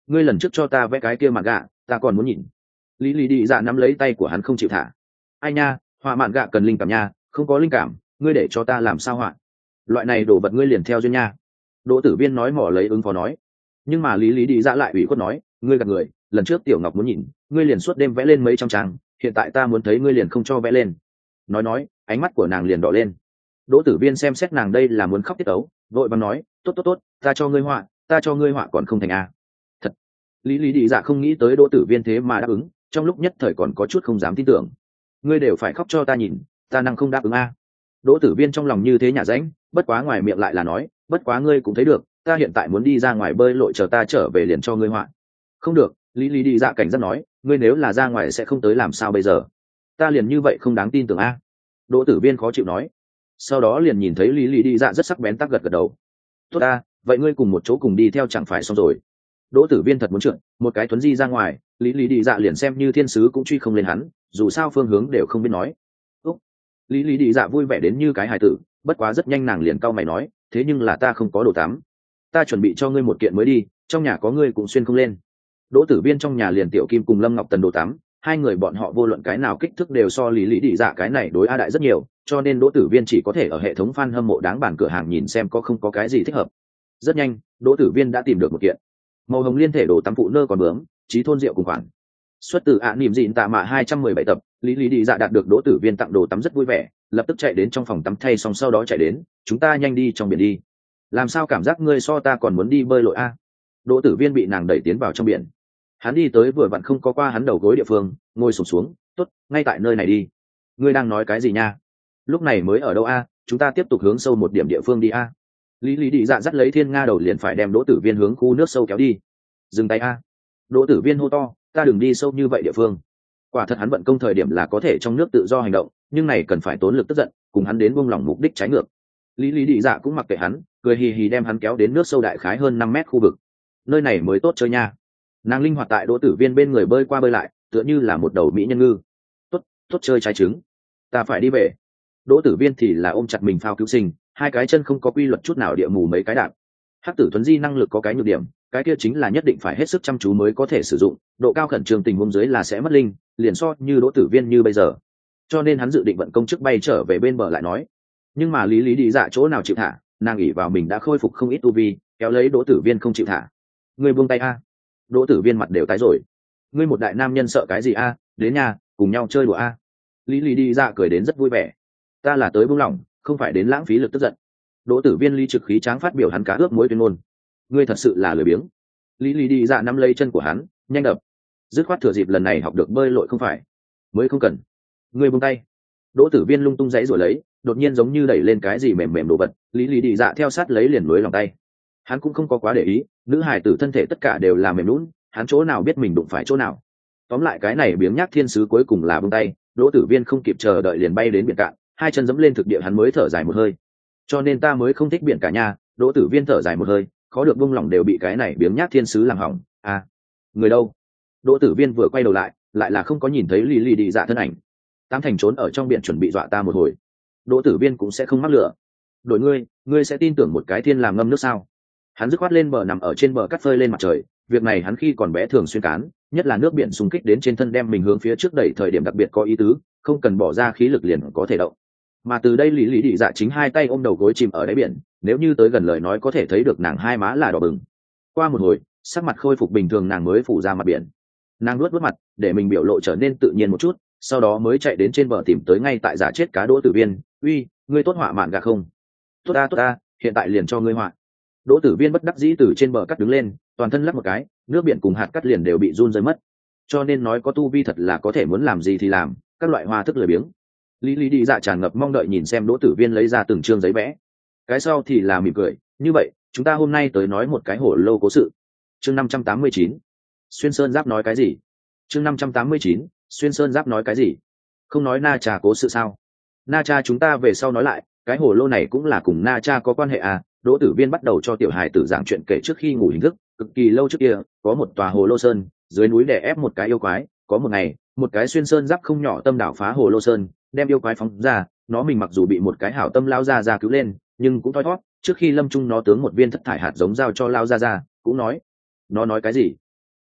ngươi lần trước cho ta vẽ cái kia mặt gạ ta còn muốn nhìn. Lý Lý đi dạ nắm lấy tay của hắn không chịu thả. Ai nha, họa mạn gạ cần linh cảm nha, không có linh cảm ngươi để cho ta làm sao họa. Loại này đồ vật ngươi liền theo duyên nha. Đỗ Tử Viên nói mỏ lấy ứng phó nói. Nhưng mà Lý Lý đi dạ lại ủy khuất nói, ngươi gạt người, lần trước Tiểu Ngọc muốn nhìn, ngươi liền suốt đêm vẽ lên mấy trăm trang, hiện tại ta muốn thấy ngươi liền không cho vẽ lên. Nói, ánh mắt của nàng liền đỏ lên. Đỗ Tử Viên xem xét nàng đây là muốn khóc tiết ấu, vội vàng nói, tốt, ta cho ngươi họa còn không thành à. Thật. Lý Lý đi dạ không nghĩ tới Đỗ Tử Viên thế mà đáp ứng, trong lúc nhất thời còn có chút không dám tin tưởng. Ngươi đều phải khóc cho ta nhìn, ta năng không đáp ứng à. Đỗ Tử Viên trong lòng như thế nhả rãnh, bất quá ngoài miệng lại là nói, bất quá ngươi cũng thấy được, ta hiện tại muốn đi ra ngoài bơi lội, chờ ta trở về liền cho ngươi họa. Không được, Lý Lý đi dạ cảnh giác nói, ngươi nếu là ra ngoài sẽ không tới làm sao bây giờ. Ta liền như vậy không đáng tin tưởng a. Đỗ Tử Viên khó chịu nói. Sau đó liền nhìn thấy Lý Lý đi dạ rất sắc bén tắc gật gật đầu. Tốt ta, vậy ngươi cùng một chỗ cùng đi theo chẳng phải xong rồi. Đỗ Tử Viên thật muốn trượt, một cái thuấn di ra ngoài, Lý Lý đi dạ liền xem như thiên sứ cũng truy không lên hắn, dù sao phương hướng đều không biết nói. Úc. Lý Lý đi dạ vui vẻ đến như cái hài tử, bất quá rất nhanh nàng liền cau mày nói, thế nhưng là ta không có đồ tắm, ta chuẩn bị cho ngươi một kiện mới đi, trong nhà có ngươi cũng xuyên không lên. Đỗ Tử Viên trong nhà liền Tiểu Kim cùng Lâm Ngọc Tần đồ tắm, hai người bọn họ vô luận cái nào kích thước đều so Lý Lý đi dạ cái này đối a đại rất nhiều, cho nên Đỗ Tử Viên chỉ có thể ở hệ thống fan hâm mộ đáng bản cửa hàng nhìn xem có không có cái gì thích hợp. Rất nhanh, Đỗ Tử Viên đã tìm được một kiện màu hồng liên thể đồ tắm phụ nơ còn bướm, trí thôn rượu cùng khoản. Xuất từ ạ niềm dịn tạ mạ 217 tập, Lý Lý đi dạ đạt được Đỗ Tử Viên tặng đồ tắm rất vui vẻ, lập tức chạy đến trong phòng tắm thay xong sau đó chạy đến, chúng ta nhanh đi trong biển đi. Làm sao cảm giác ngươi so ta còn muốn đi bơi lội a? Đỗ Tử Viên bị nàng đẩy tiến vào trong biển. Hắn đi tới vừa vặn không có qua hắn đầu gối địa phương, ngồi xổm xuống, tốt, ngay tại nơi này đi. Ngươi đang nói cái gì nha? Lúc này mới ở đâu a? Chúng ta tiếp tục hướng sâu một điểm địa phương đi a. Lý Lý đi dạ dắt lấy Thiên Nga đầu liền phải đem Đỗ Tử Viên hướng khu nước sâu kéo đi. Dừng tay a. Đỗ Tử Viên hô to, ta đừng đi sâu như vậy địa phương. Quả thật hắn vận công thời điểm là có thể trong nước tự do hành động, nhưng này cần phải tốn lực tức giận, cùng hắn đến buông lỏng mục đích trái ngược. Lý Lý đi dạ cũng mặc kệ hắn, cười hì hì đem hắn kéo đến nước sâu đại khái hơn 5 mét khu vực. Nơi này mới tốt chơi nha. Nàng linh hoạt tại Đỗ Tử Viên bên người bơi qua bơi lại, tựa như là một đầu mỹ nhân ngư. Tốt chơi trái trứng, ta phải đi về. Đỗ Tử Viên thì là ôm chặt mình phao cứu sinh, hai cái chân không có quy luật chút nào địa mù mấy cái đạp. Hắc tử thuấn di năng lực có cái nhược điểm, cái kia chính là nhất định phải hết sức chăm chú mới có thể sử dụng, độ cao khẩn trương tình huống dưới là sẽ mất linh, liền so như Đỗ Tử Viên như bây giờ. Cho nên hắn dự định vận công chức bay trở về bên bờ lại nói. Nhưng mà Lý Lý đi dạ chỗ nào chịu thả, nàng ỷ vào mình đã khôi phục không ít tu vi, kéo lấy Đỗ Tử Viên không chịu thả. Ngươi buông tay a. Đỗ Tử Viên mặt đều tái rồi. Ngươi một đại nam nhân sợ cái gì a, đến nhà cùng nhau chơi đùa a. Lý Lý đi dạ cười đến rất vui vẻ. Ta là tới buông lỏng, không phải đến lãng phí lực tức giận. Đỗ Tử Viên lý trực khí tráng phát biểu hắn cá ướp muối tuyên ngôn. Ngươi thật sự là lười biếng. Lý Lý đi dạ nắm lấy chân của hắn, nhanh đập. Dứt khoát thừa dịp lần này học được bơi lội không phải, mới không cần. Ngươi buông tay. Đỗ Tử Viên lung tung giãy rồi lấy, đột nhiên giống như đẩy lên cái gì mềm mềm đồ vật, Lý Lý đi dạ theo sát lấy liền lối lòng tay. Hắn cũng không có quá để ý, nữ hài tử thân thể tất cả đều là mềm nhũn, hắn chỗ nào biết mình đụng phải chỗ nào. Tóm lại cái này biếng nhác thiên sứ cuối cùng là buông tay, Đỗ Tử Viên không kịp chờ đợi liền bay đến biển cạn, hai chân dẫm lên thực địa hắn mới thở dài một hơi. Cho nên ta mới không thích biển cả nhà. Đỗ Tử Viên thở dài một hơi, khó được buông lỏng đều bị cái này biếng nhác thiên sứ làm hỏng. À, người đâu? Đỗ Tử Viên vừa quay đầu lại là không có nhìn thấy Lý Lý đi dạ thân ảnh. Tám thành trốn ở trong biển chuẩn bị dọa ta một hồi. Đỗ Tử Viên cũng sẽ không mắc lửa. Đội ngươi sẽ tin tưởng một cái thiên làm ngâm nước sao? Hắn dứt khoát lên bờ nằm ở trên bờ cắt phơi lên mặt trời, việc này hắn khi còn bé thường xuyên cán, nhất là nước biển xung kích đến trên thân đem mình hướng phía trước đẩy thời điểm đặc biệt có ý tứ, không cần bỏ ra khí lực liền có thể động. Mà từ đây Lý Lý đi dạ chính hai tay ôm đầu gối chìm ở đáy biển, nếu như tới gần lời nói có thể thấy được nàng hai má là đỏ bừng. Qua một hồi, sắc mặt khôi phục bình thường nàng mới phủ ra mặt biển. Nàng nuốt vớt mặt để mình biểu lộ trở nên tự nhiên một chút, sau đó mới chạy đến trên bờ tìm tới ngay tại giả chết cá Đỗ Tử Viên. Uy, ngươi tốt họa mạn gà không? Tốt ta, hiện tại liền cho ngươi họa. Đỗ Tử Viên bất đắc dĩ từ trên bờ cắt đứng lên, toàn thân lắc một cái, nước biển cùng hạt cắt liền đều bị run rơi mất. Cho nên nói có tu vi thật là có thể muốn làm gì thì làm, các loại hoa thức lười biếng. Lý Lý đi dạ tràn ngập mong đợi nhìn xem Đỗ Tử Viên lấy ra từng chương giấy vẽ. Cái sau thì là mỉm cười, như vậy, chúng ta hôm nay tới nói một cái hổ lô cố sự. Chương 589. Xuyên Sơn Giáp nói cái gì? Chương 589. Xuyên Sơn Giáp nói cái gì? Không nói Na Cha cố sự sao? Na Cha chúng ta về sau nói lại, cái hổ lô này cũng là cùng Na Cha có quan hệ à? Đỗ Tử Viên bắt đầu cho tiểu hài tử giảng chuyện kể trước khi ngủ hình thức, cực kỳ lâu trước kia, có một tòa hồ lô sơn, dưới núi đè ép một cái yêu quái, có một ngày, một cái xuyên sơn giáp không nhỏ tâm đảo phá hồ lô sơn, đem yêu quái phóng ra, nó mình mặc dù bị một cái hảo tâm lao ra cứu lên, nhưng cũng thoi thoát, trước khi lâm chung nó tướng một viên thất thải hạt giống giao cho lao ra, cũng nói, nó nói cái gì?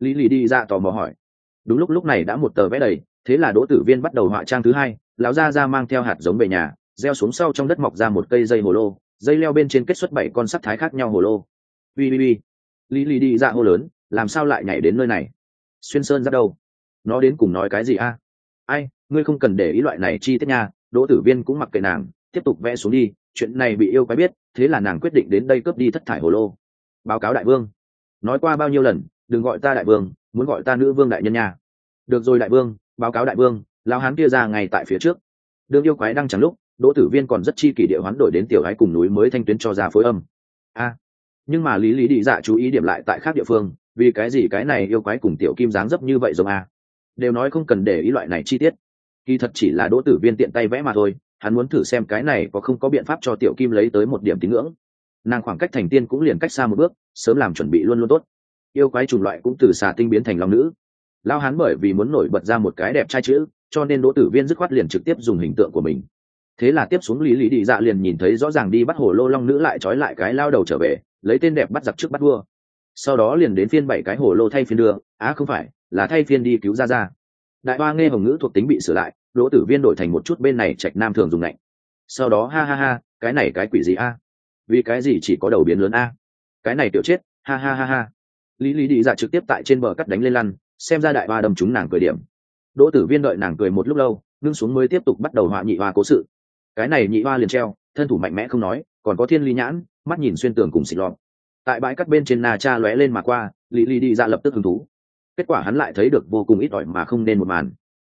lý lý đi dạ tò mò hỏi. Đúng lúc này đã một tờ vé đầy, thế là Đỗ Tử Viên bắt đầu họa trang thứ hai. Lão gia ra mang theo hạt giống về nhà, gieo xuống sau trong đất mọc ra một cây dây hồ lô, dây leo bên trên kết xuất 7 con sắc thái khác nhau hồ lô. Ui ui ui, lý lý đi dạ hô lớn, làm sao lại nhảy đến nơi này? Xuyên sơn ra đâu? Nó đến cùng nói cái gì a? Ai, ngươi không cần để ý loại này chi tiết nha. Đỗ Tử Viên cũng mặc kệ nàng, tiếp tục vẽ xuống đi. Chuyện này bị yêu quái biết, thế là nàng quyết định đến đây cướp đi thất thải hồ lô. Báo cáo đại vương. Nói qua bao nhiêu lần, đừng gọi ta đại vương, muốn gọi ta nữ vương đại nhân nha. Được rồi đại vương, báo cáo đại vương. Lão hán kia ra ngay tại phía trước. Đường yêu quái đang chẳng lúc, Đỗ Tử Viên còn rất chi kỷ địa hoán đổi đến tiểu gái cùng núi mới thanh tuyến cho ra phối âm. Nhưng mà lý lý đi dạ chú ý điểm lại tại khác địa phương, vì cái gì cái này yêu quái cùng tiểu kim dáng dấp như vậy giống đều nói không cần để ý loại này chi tiết. Kỳ thật chỉ là Đỗ Tử Viên tiện tay vẽ mà thôi, hắn muốn thử xem cái này có không có biện pháp cho tiểu kim lấy tới một điểm tín ngưỡng. Nàng khoảng cách thành tiên cũng liền cách xa một bước, sớm làm chuẩn bị luôn luôn tốt. Yêu quái chủng loại cũng từ xà tinh biến thành long nữ. Lao hán bởi vì muốn nổi bật ra một cái đẹp trai chữ, cho nên Đỗ Tử Viên dứt khoát liền trực tiếp dùng hình tượng của mình. Thế là tiếp xuống lý lý đi dạ liền nhìn thấy rõ ràng đi bắt hồ lô long nữ lại trói lại cái lao đầu trở về, lấy tên đẹp bắt giặc trước bắt vua. Sau đó liền đến phiên 7 cái hồ lô thay phiên đưa, không phải, là thay phiên đi cứu ra. Đại hoa nghe hồng ngữ thuộc tính bị sửa lại, Đỗ Tử Viên đổi thành một chút bên này trạch nam thường dùng lạnh. Sau đó ha ha ha, cái này cái quỷ gì vì cái gì chỉ có đầu biến lớn cái này tiểu chết, ha ha ha ha. Lý lý đi dạ trực tiếp tại trên bờ cắt đánh lên lăn, xem ra đại hoa đâm trúng nàng cười điểm. Đỗ Tử Viên đợi nàng cười một lúc lâu, ngưng xuống mới tiếp tục bắt đầu họa nhị hoa cố sự. Cái này nhị hoa liền treo, thân thủ mạnh mẽ không nói, còn có thiên lý nhãn, mắt nhìn xuyên tường cùng xịt lọt. Tại bãi cắt bên trên na cha lóe lên mà qua, lý lý đi dạ lập tức hứng thú. Kết quả hắn lại thấy được vô cùng ít ỏi mà không nên một màn.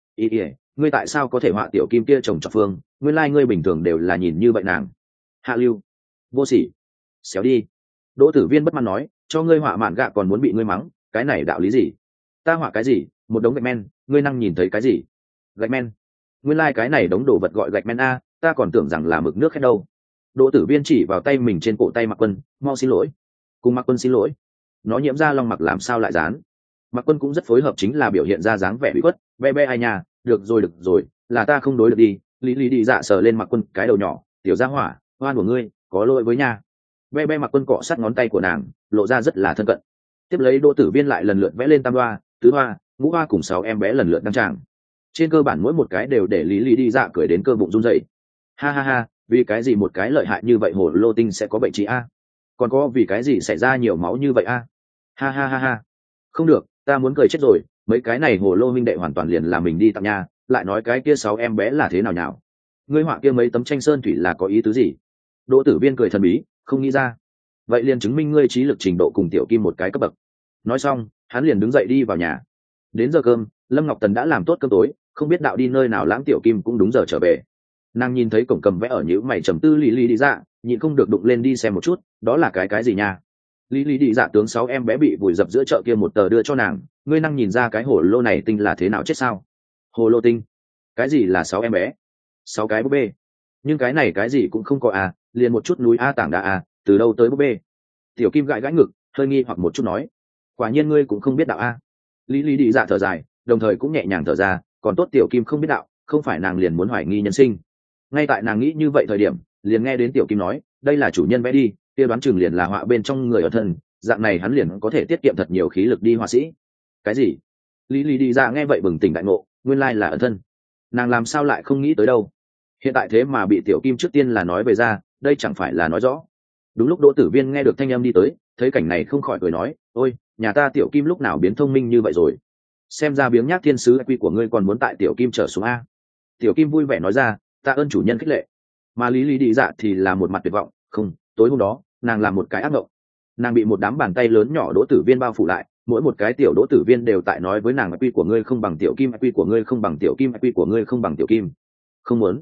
Ngươi tại sao có thể họa tiểu kim kia chồng chọc phương? Nguyên lai ngươi bình thường đều là nhìn như vậy nàng. Hạ lưu, vô sỉ, xéo đi. Đỗ Tử Viên bất mãn nói, cho ngươi họa mạn gạ còn muốn bị ngươi mắng, cái này đạo lý gì? Ta họa cái gì? Một đống gạch men, ngươi năng nhìn thấy cái gì? Gạch men? Nguyên lai cái này đống đồ vật gọi gạch men ta còn tưởng rằng là mực nước hết đâu. Đỗ Tử Viên chỉ vào tay mình trên cổ tay Mạc Quân, mau xin lỗi. Cùng Mạc Quân xin lỗi. Nó nhiễm ra long mặc làm sao lại dán? Mạc Quân cũng rất phối hợp, chính là biểu hiện ra dáng vẻ bị khuất. Be ai nhà, được rồi, là ta không đối được đi. Lý lý đi dạ sờ lên Mạc Quân cái đầu nhỏ, tiểu gia hỏa, oan của ngươi, có lỗi với nhà. Be Mạc Quân cọ sát ngón tay của nàng, lộ ra rất là thân cận. Tiếp lấy Đỗ Tử Viên lại lần lượt vẽ lên tam hoa, tứ hoa, ngũ hoa cùng 6 em bé lần lượt đăng tràng. Trên cơ bản mỗi một cái đều để lý lý đi dạ cười đến cơ bụng run rẩy. Ha ha ha, vì cái gì một cái lợi hại như vậy hồ lô tinh sẽ có bệnh trị còn có vì cái gì xảy ra nhiều máu như vậy ha ha ha ha. Không được, ta muốn cười chết rồi, mấy cái này hồ lô minh đệ hoàn toàn liền là mình đi tặng nhà, lại nói cái kia 6 em bé là thế nào nhào. Ngươi họa kia mấy tấm tranh sơn thủy là có ý tứ gì? Đỗ Tử Viên cười thần bí, không nghĩ ra. Vậy liền chứng minh ngươi trí lực trình độ cùng tiểu kim một cái cấp bậc. Nói xong, hắn liền đứng dậy đi vào nhà. Đến giờ cơm, Lâm Ngọc Tần đã làm tốt cơm tối, không biết đạo đi nơi nào lãng tiểu kim cũng đúng giờ trở về. Nàng nhìn thấy cổng cầm vẽ ở nhữ mày trầm tư lý lý đi dạ, nhịn không được đụng lên đi xem một chút, đó là cái gì nha? Lý lý đi dạ tướng 6 em bé bị vùi dập giữa chợ kia một tờ đưa cho nàng, ngươi năng nhìn ra cái hồ lô này tinh là thế nào chết sao? Hồ lô tinh? Cái gì là 6 em bé? 6 cái búp bê? Nhưng cái này cái gì cũng không có liền một chút núi tảng đá từ đâu tới búp bê? Tiểu kim gãi ngực, hơi nghi hoặc một chút nói, quả nhiên ngươi cũng không biết đạo Lý lý đi dạ thở dài, đồng thời cũng nhẹ nhàng thở ra, còn tốt tiểu kim không biết đạo, không phải nàng liền muốn hoài nghi nhân sinh. Ngay tại nàng nghĩ như vậy thời điểm, liền nghe đến tiểu kim nói, đây là chủ nhân vẽ đi, kia đoán chừng liền là họa bên trong người ở thân, dạng này hắn liền có thể tiết kiệm thật nhiều khí lực đi họa sĩ. Cái gì? Lý lý đi ra nghe vậy bừng tỉnh đại ngộ, nguyên lai là ẩn thân. Nàng làm sao lại không nghĩ tới đâu. Hiện tại thế mà bị tiểu kim trước tiên là nói về ra, đây chẳng phải là nói rõ. Đúng lúc Đỗ Tử Viên nghe được thanh âm đi tới, thấy cảnh này không khỏi cười nói, ôi, nhà ta tiểu kim lúc nào biến thông minh như vậy rồi? Xem ra biếng nhác thiên sứ quy của ngươi còn muốn tại tiểu kim trở xuống Tiểu kim vui vẻ nói ra, tạ ơn chủ nhân khích lệ. Mà lý lý đi dạ thì là một mặt tuyệt vọng, không, tối hôm đó nàng làm một cái ác mộng. Nàng bị một đám bàn tay lớn nhỏ Đỗ Tử Viên bao phủ lại, mỗi một cái tiểu Đỗ Tử Viên đều tại nói với nàng quy của ngươi không bằng tiểu kim, quy của ngươi không bằng tiểu kim, quy của ngươi không bằng tiểu kim. Không muốn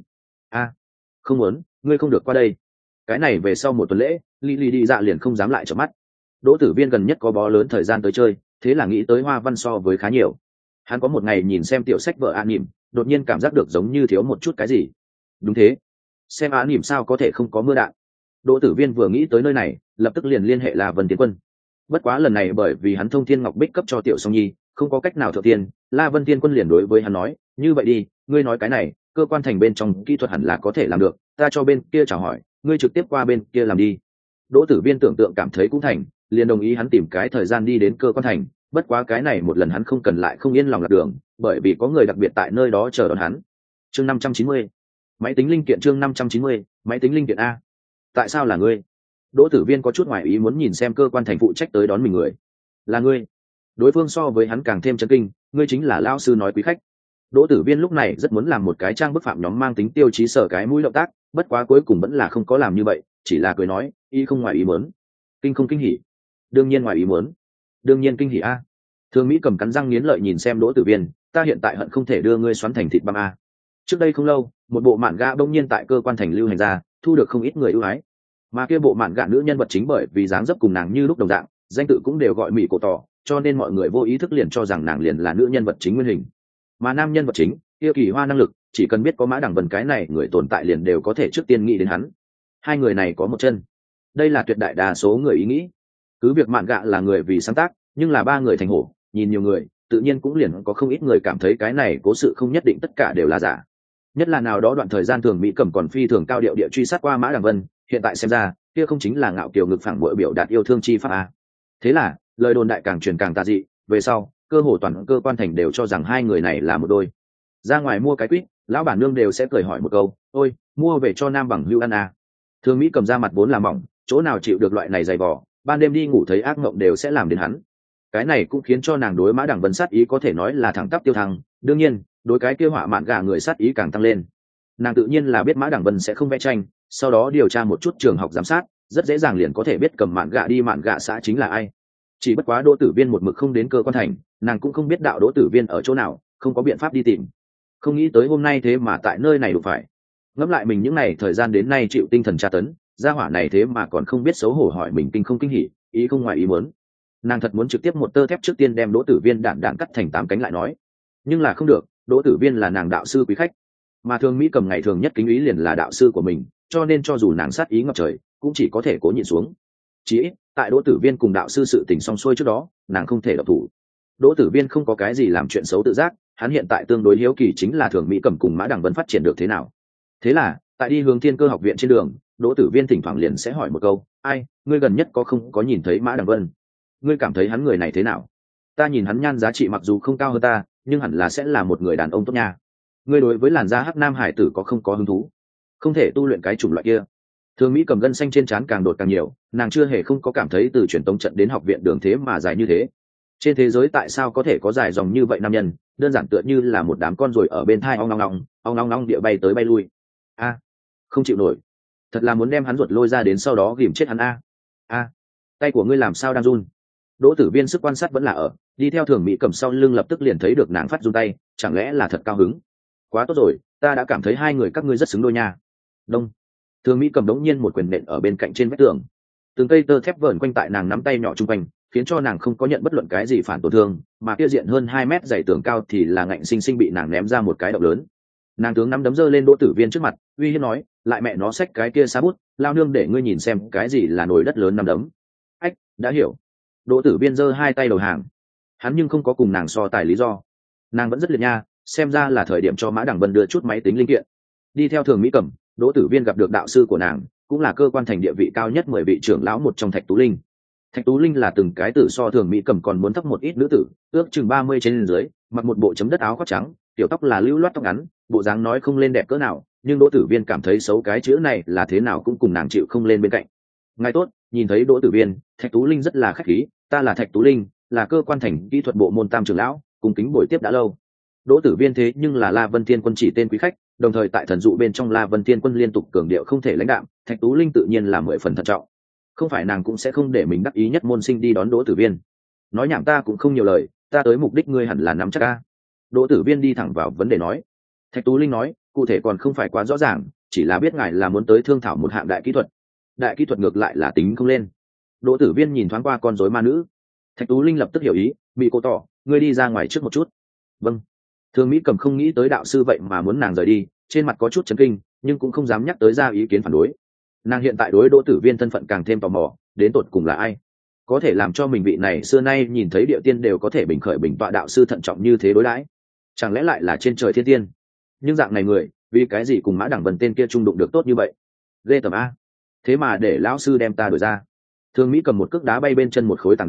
không muốn, ngươi không được qua đây. Cái này về sau một tuần lễ, lý lý đi dạ liền không dám lại trở mắt. Đỗ Tử Viên gần nhất có bó lớn thời gian tới chơi, thế là nghĩ tới hoa văn so với khá nhiều. Hắn có một ngày nhìn xem tiểu sách vợ anime, đột nhiên cảm giác được giống như thiếu một chút cái gì. Đúng thế, xem anime sao có thể không có mưa đạn. Đỗ Tử Viên vừa nghĩ tới nơi này, lập tức liền liên hệ La Vân Tiên Quân. Bất quá lần này bởi vì hắn thông thiên ngọc bích cấp cho tiểu song nhi, không có cách nào thượng tiên, La Vân Tiên Quân liền đối với hắn nói, như vậy đi, ngươi nói cái này, cơ quan thành bên trong kỹ thuật hẳn là có thể làm được, ta cho bên kia chào hỏi, ngươi trực tiếp qua bên kia làm đi. Đỗ Tử Viên tưởng tượng cảm thấy cũng thành, liền đồng ý hắn tìm cái thời gian đi đến cơ quan thành, bất quá cái này một lần hắn không cần lại không yên lòng lạc đường, bởi vì có người đặc biệt tại nơi đó chờ đón hắn. Chương 590, máy tính linh kiện. Chương 590, máy tính linh kiện a. Tại sao là ngươi? Đỗ Tử Viên có chút ngoài ý muốn nhìn xem cơ quan thành phụ trách tới đón mình người. Là ngươi? Đối phương so với hắn càng thêm chấn kinh, ngươi chính là lão sư nói quý khách. Đỗ Tử Viên lúc này rất muốn làm một cái trang bức phạm nhóm mang tính tiêu chí sở cái mũi động tác, bất quá cuối cùng vẫn là không có làm như vậy, chỉ là cười nói, y không ngoài ý muốn. Kinh không kinh hỉ? Đương nhiên ngoài ý muốn. Đương nhiên kinh hỉ a. Thương Mỹ cầm cắn răng nghiến lợi nhìn xem Đỗ Tử Viên, ta hiện tại hận không thể đưa ngươi xoắn thành thịt băm a. Trước đây không lâu, một bộ mạn gạ bỗng nhiên tại cơ quan thành lưu hành ra, thu được không ít người ưu ái. Mà kia bộ mạn gạ nữ nhân vật chính bởi vì dáng dấp cùng nàng như lúc đồng dạng, danh tự cũng đều gọi Mỹ cổ tỏ, cho nên mọi người vô ý thức liền cho rằng nàng liền là nữ nhân vật chính nguyên hình. Mà nam nhân vật chính, kia kỳ hoa năng lực, chỉ cần biết có Mã Đằng Vân cái này người tồn tại liền đều có thể trước tiên nghĩ đến hắn. Hai người này có một chân. Đây là tuyệt đại đa số người ý nghĩ. Cứ việc mạn gạ là người vì sáng tác, nhưng là ba người thành hổ, nhìn nhiều người, tự nhiên cũng liền có không ít người cảm thấy cái này cố sự không nhất định tất cả đều là giả. Nhất là nào đó đoạn thời gian thường Mỹ Cẩm còn phi thường cao điệu địa truy sát qua Mã Đằng Vân, hiện tại xem ra, kia không chính là ngạo kiều ngực phẳng bội biểu đạt yêu thương chi pháp a. Thế là, lời đồn đại càng truyền càng tà dị, về sau, cơ hồ toàn cơ quan thành đều cho rằng hai người này là một đôi. Ra ngoài mua cái quýt, lão bản nương đều sẽ cười hỏi một câu, ôi, mua về cho nam bằng hưu ăn à. Thường Mỹ Cầm ra mặt vốn là mỏng, chỗ nào chịu được loại này dày vò, ban đêm đi ngủ thấy ác mộng đều sẽ làm đến hắn. Cái này cũng khiến cho nàng đối Mã Đằng Vân sát ý có thể nói là thẳng tắp tiêu thăng, đương nhiên, đối cái kia họa mạn gà người sát ý càng tăng lên. Nàng tự nhiên là biết Mã Đằng Vân sẽ không vẽ tranh, sau đó điều tra một chút trường học giám sát, rất dễ dàng liền có thể biết cầm mạn gà đi mạn gà xã chính là ai. Chỉ bất quá Đỗ Tử Viên một mực không đến cơ quan thành, nàng cũng không biết đạo Đỗ Tử Viên ở chỗ nào, không có biện pháp đi tìm. Không nghĩ tới hôm nay thế mà tại nơi này đụng phải. Ngẫm lại mình những ngày thời gian đến nay chịu tinh thần tra tấn, gia hỏa này thế mà còn không biết xấu hổ hỏi mình kinh không kinh hỉ, ý không ngoài ý muốn. Nàng thật muốn trực tiếp một tơ thép trước tiên đem Đỗ Tử Viên đạn cắt thành 8 cánh lại nói, nhưng là không được, Đỗ Tử Viên là nàng đạo sư quý khách, mà Thường Mỹ Cầm ngày thường nhất kính ý liền là đạo sư của mình, cho nên cho dù nàng sát ý ngập trời, cũng chỉ có thể cố nhịn xuống. Chỉ ít, tại Đỗ Tử Viên cùng đạo sư sự tình xong xuôi trước đó, nàng không thể độc thủ. Đỗ Tử Viên không có cái gì làm chuyện xấu tự giác, hắn hiện tại tương đối hiếu kỳ chính là Thường Mỹ Cầm cùng Mã Đằng Vân phát triển được thế nào. Thế là, tại đi hướng Thiên Cơ học viện trên đường, Đỗ Tử Viên thỉnh thoảng liền sẽ hỏi một câu, ai, ngươi gần nhất có không có nhìn thấy Mã Đằng Vân? Ngươi cảm thấy hắn người này thế nào? Ta nhìn hắn nhan giá trị mặc dù không cao hơn ta, nhưng hẳn là sẽ là một người đàn ông tốt nha. Ngươi đối với làn da hắc nam hải tử có không có hứng thú? Không thể tu luyện cái chủng loại kia. Thường Mỹ Cầm gân xanh trên trán càng đột càng nhiều, nàng chưa hề không có cảm thấy từ truyền tống trận đến học viện đường thế mà dài như thế. Trên thế giới tại sao có thể có dài dòng như vậy nam nhân, đơn giản tựa như là một đám con ruồi ở bên thai ong long địa bay tới bay lui. A, không chịu nổi, thật là muốn đem hắn ruột lôi ra đến sau đó ghìm chết hắn a. A, tay của ngươi làm sao đang run? Đỗ Tử Viên sức quan sát vẫn là ở, đi theo Thường Mỹ Cầm sau lưng lập tức liền thấy được nàng phát run tay, chẳng lẽ là thật cao hứng? Quá tốt rồi, ta đã cảm thấy hai người các ngươi rất xứng đôi nha. Đông. Thường Mỹ Cầm đống nhiên một quyền nện ở bên cạnh trên vách tường, từng cây tơ thép vờn quanh tại nàng nắm tay nhỏ trung quanh, khiến cho nàng không có nhận bất luận cái gì phản tổn thương, mà kia diện hơn 2 mét dày tường cao thì là ngạnh sinh sinh bị nàng ném ra một cái động lớn. Nàng tướng nắm đấm giơ lên Đỗ Tử Viên trước mặt, uy hiếp nói, lại mẹ nó xách cái kia xá bút, lao nương để ngươi nhìn xem cái gì là nồi đất lớn nắm đấm. Ách, đã hiểu. Đỗ Tử Viên giơ hai tay đầu hàng. Hắn nhưng không có cùng nàng so tài lý do. Nàng vẫn rất liệt nha, xem ra là thời điểm cho Mã Đằng Vân đưa chút máy tính linh kiện. Đi theo Thường Mỹ Cầm, Đỗ Tử Viên gặp được đạo sư của nàng, cũng là cơ quan thành địa vị cao nhất 10 vị trưởng lão một trong Thạch Tú Linh. Thạch Tú Linh là từng cái tử so Thường Mỹ Cầm còn muốn thấp một ít nữ tử, ước chừng 30 trên dưới, mặc một bộ chấm đất áo khoác trắng, tiểu tóc là lưu loát tóc ngắn, bộ dáng nói không lên đẹp cỡ nào, nhưng Đỗ Tử Viên cảm thấy xấu cái chữ này là thế nào cũng cùng nàng chịu không lên bên cạnh. Ngài tốt, nhìn thấy Đỗ Tử Viên, Thạch Tú Linh rất là khách khí, ta là Thạch Tú Linh, là cơ quan thành kỹ thuật bộ môn tam trưởng lão, cùng kính buổi tiếp đã lâu. Đỗ Tử Viên thế nhưng là La Vân Thiên Quân chỉ tên quý khách, đồng thời tại thần dụ bên trong La Vân Thiên Quân liên tục cường điệu không thể lãnh đạm, Thạch Tú Linh tự nhiên là 10 phần thận trọng. Không phải nàng cũng sẽ không để mình đắc ý nhất môn sinh đi đón Đỗ Tử Viên. Nói nhảm ta cũng không nhiều lời, ta tới mục đích ngươi hẳn là nắm chắc a. Đỗ Tử Viên đi thẳng vào vấn đề nói. Thạch Tú Linh nói, cụ thể còn không phải quá rõ ràng, chỉ là biết ngài là muốn tới thương thảo một hạng đại kỹ thuật. Đại kỹ thuật ngược lại là tính không lên. Đỗ Tử Viên nhìn thoáng qua con rối ma nữ. Thạch Tú Linh lập tức hiểu ý, bị cô tỏ, ngươi đi ra ngoài trước một chút. Vâng. Thường Mỹ Cầm không nghĩ tới đạo sư vậy mà muốn nàng rời đi, trên mặt có chút chấn kinh, nhưng cũng không dám nhắc tới ra ý kiến phản đối. Nàng hiện tại đối Đỗ Tử Viên thân phận càng thêm tò mò, đến tột cùng là ai, có thể làm cho mình vị này xưa nay nhìn thấy địa tiên đều có thể bình khởi bình tọa đạo sư thận trọng như thế đối đãi, chẳng lẽ lại là trên trời thiên tiên? Nhưng dạng này người, vì cái gì cùng Mã Đằng Vân tên kia trung đụng được tốt như vậy? Ghê tởm a! Thế mà để lão sư đem ta đuổi ra. Thường Mỹ cầm một cước đá bay bên chân một khối tảng đá,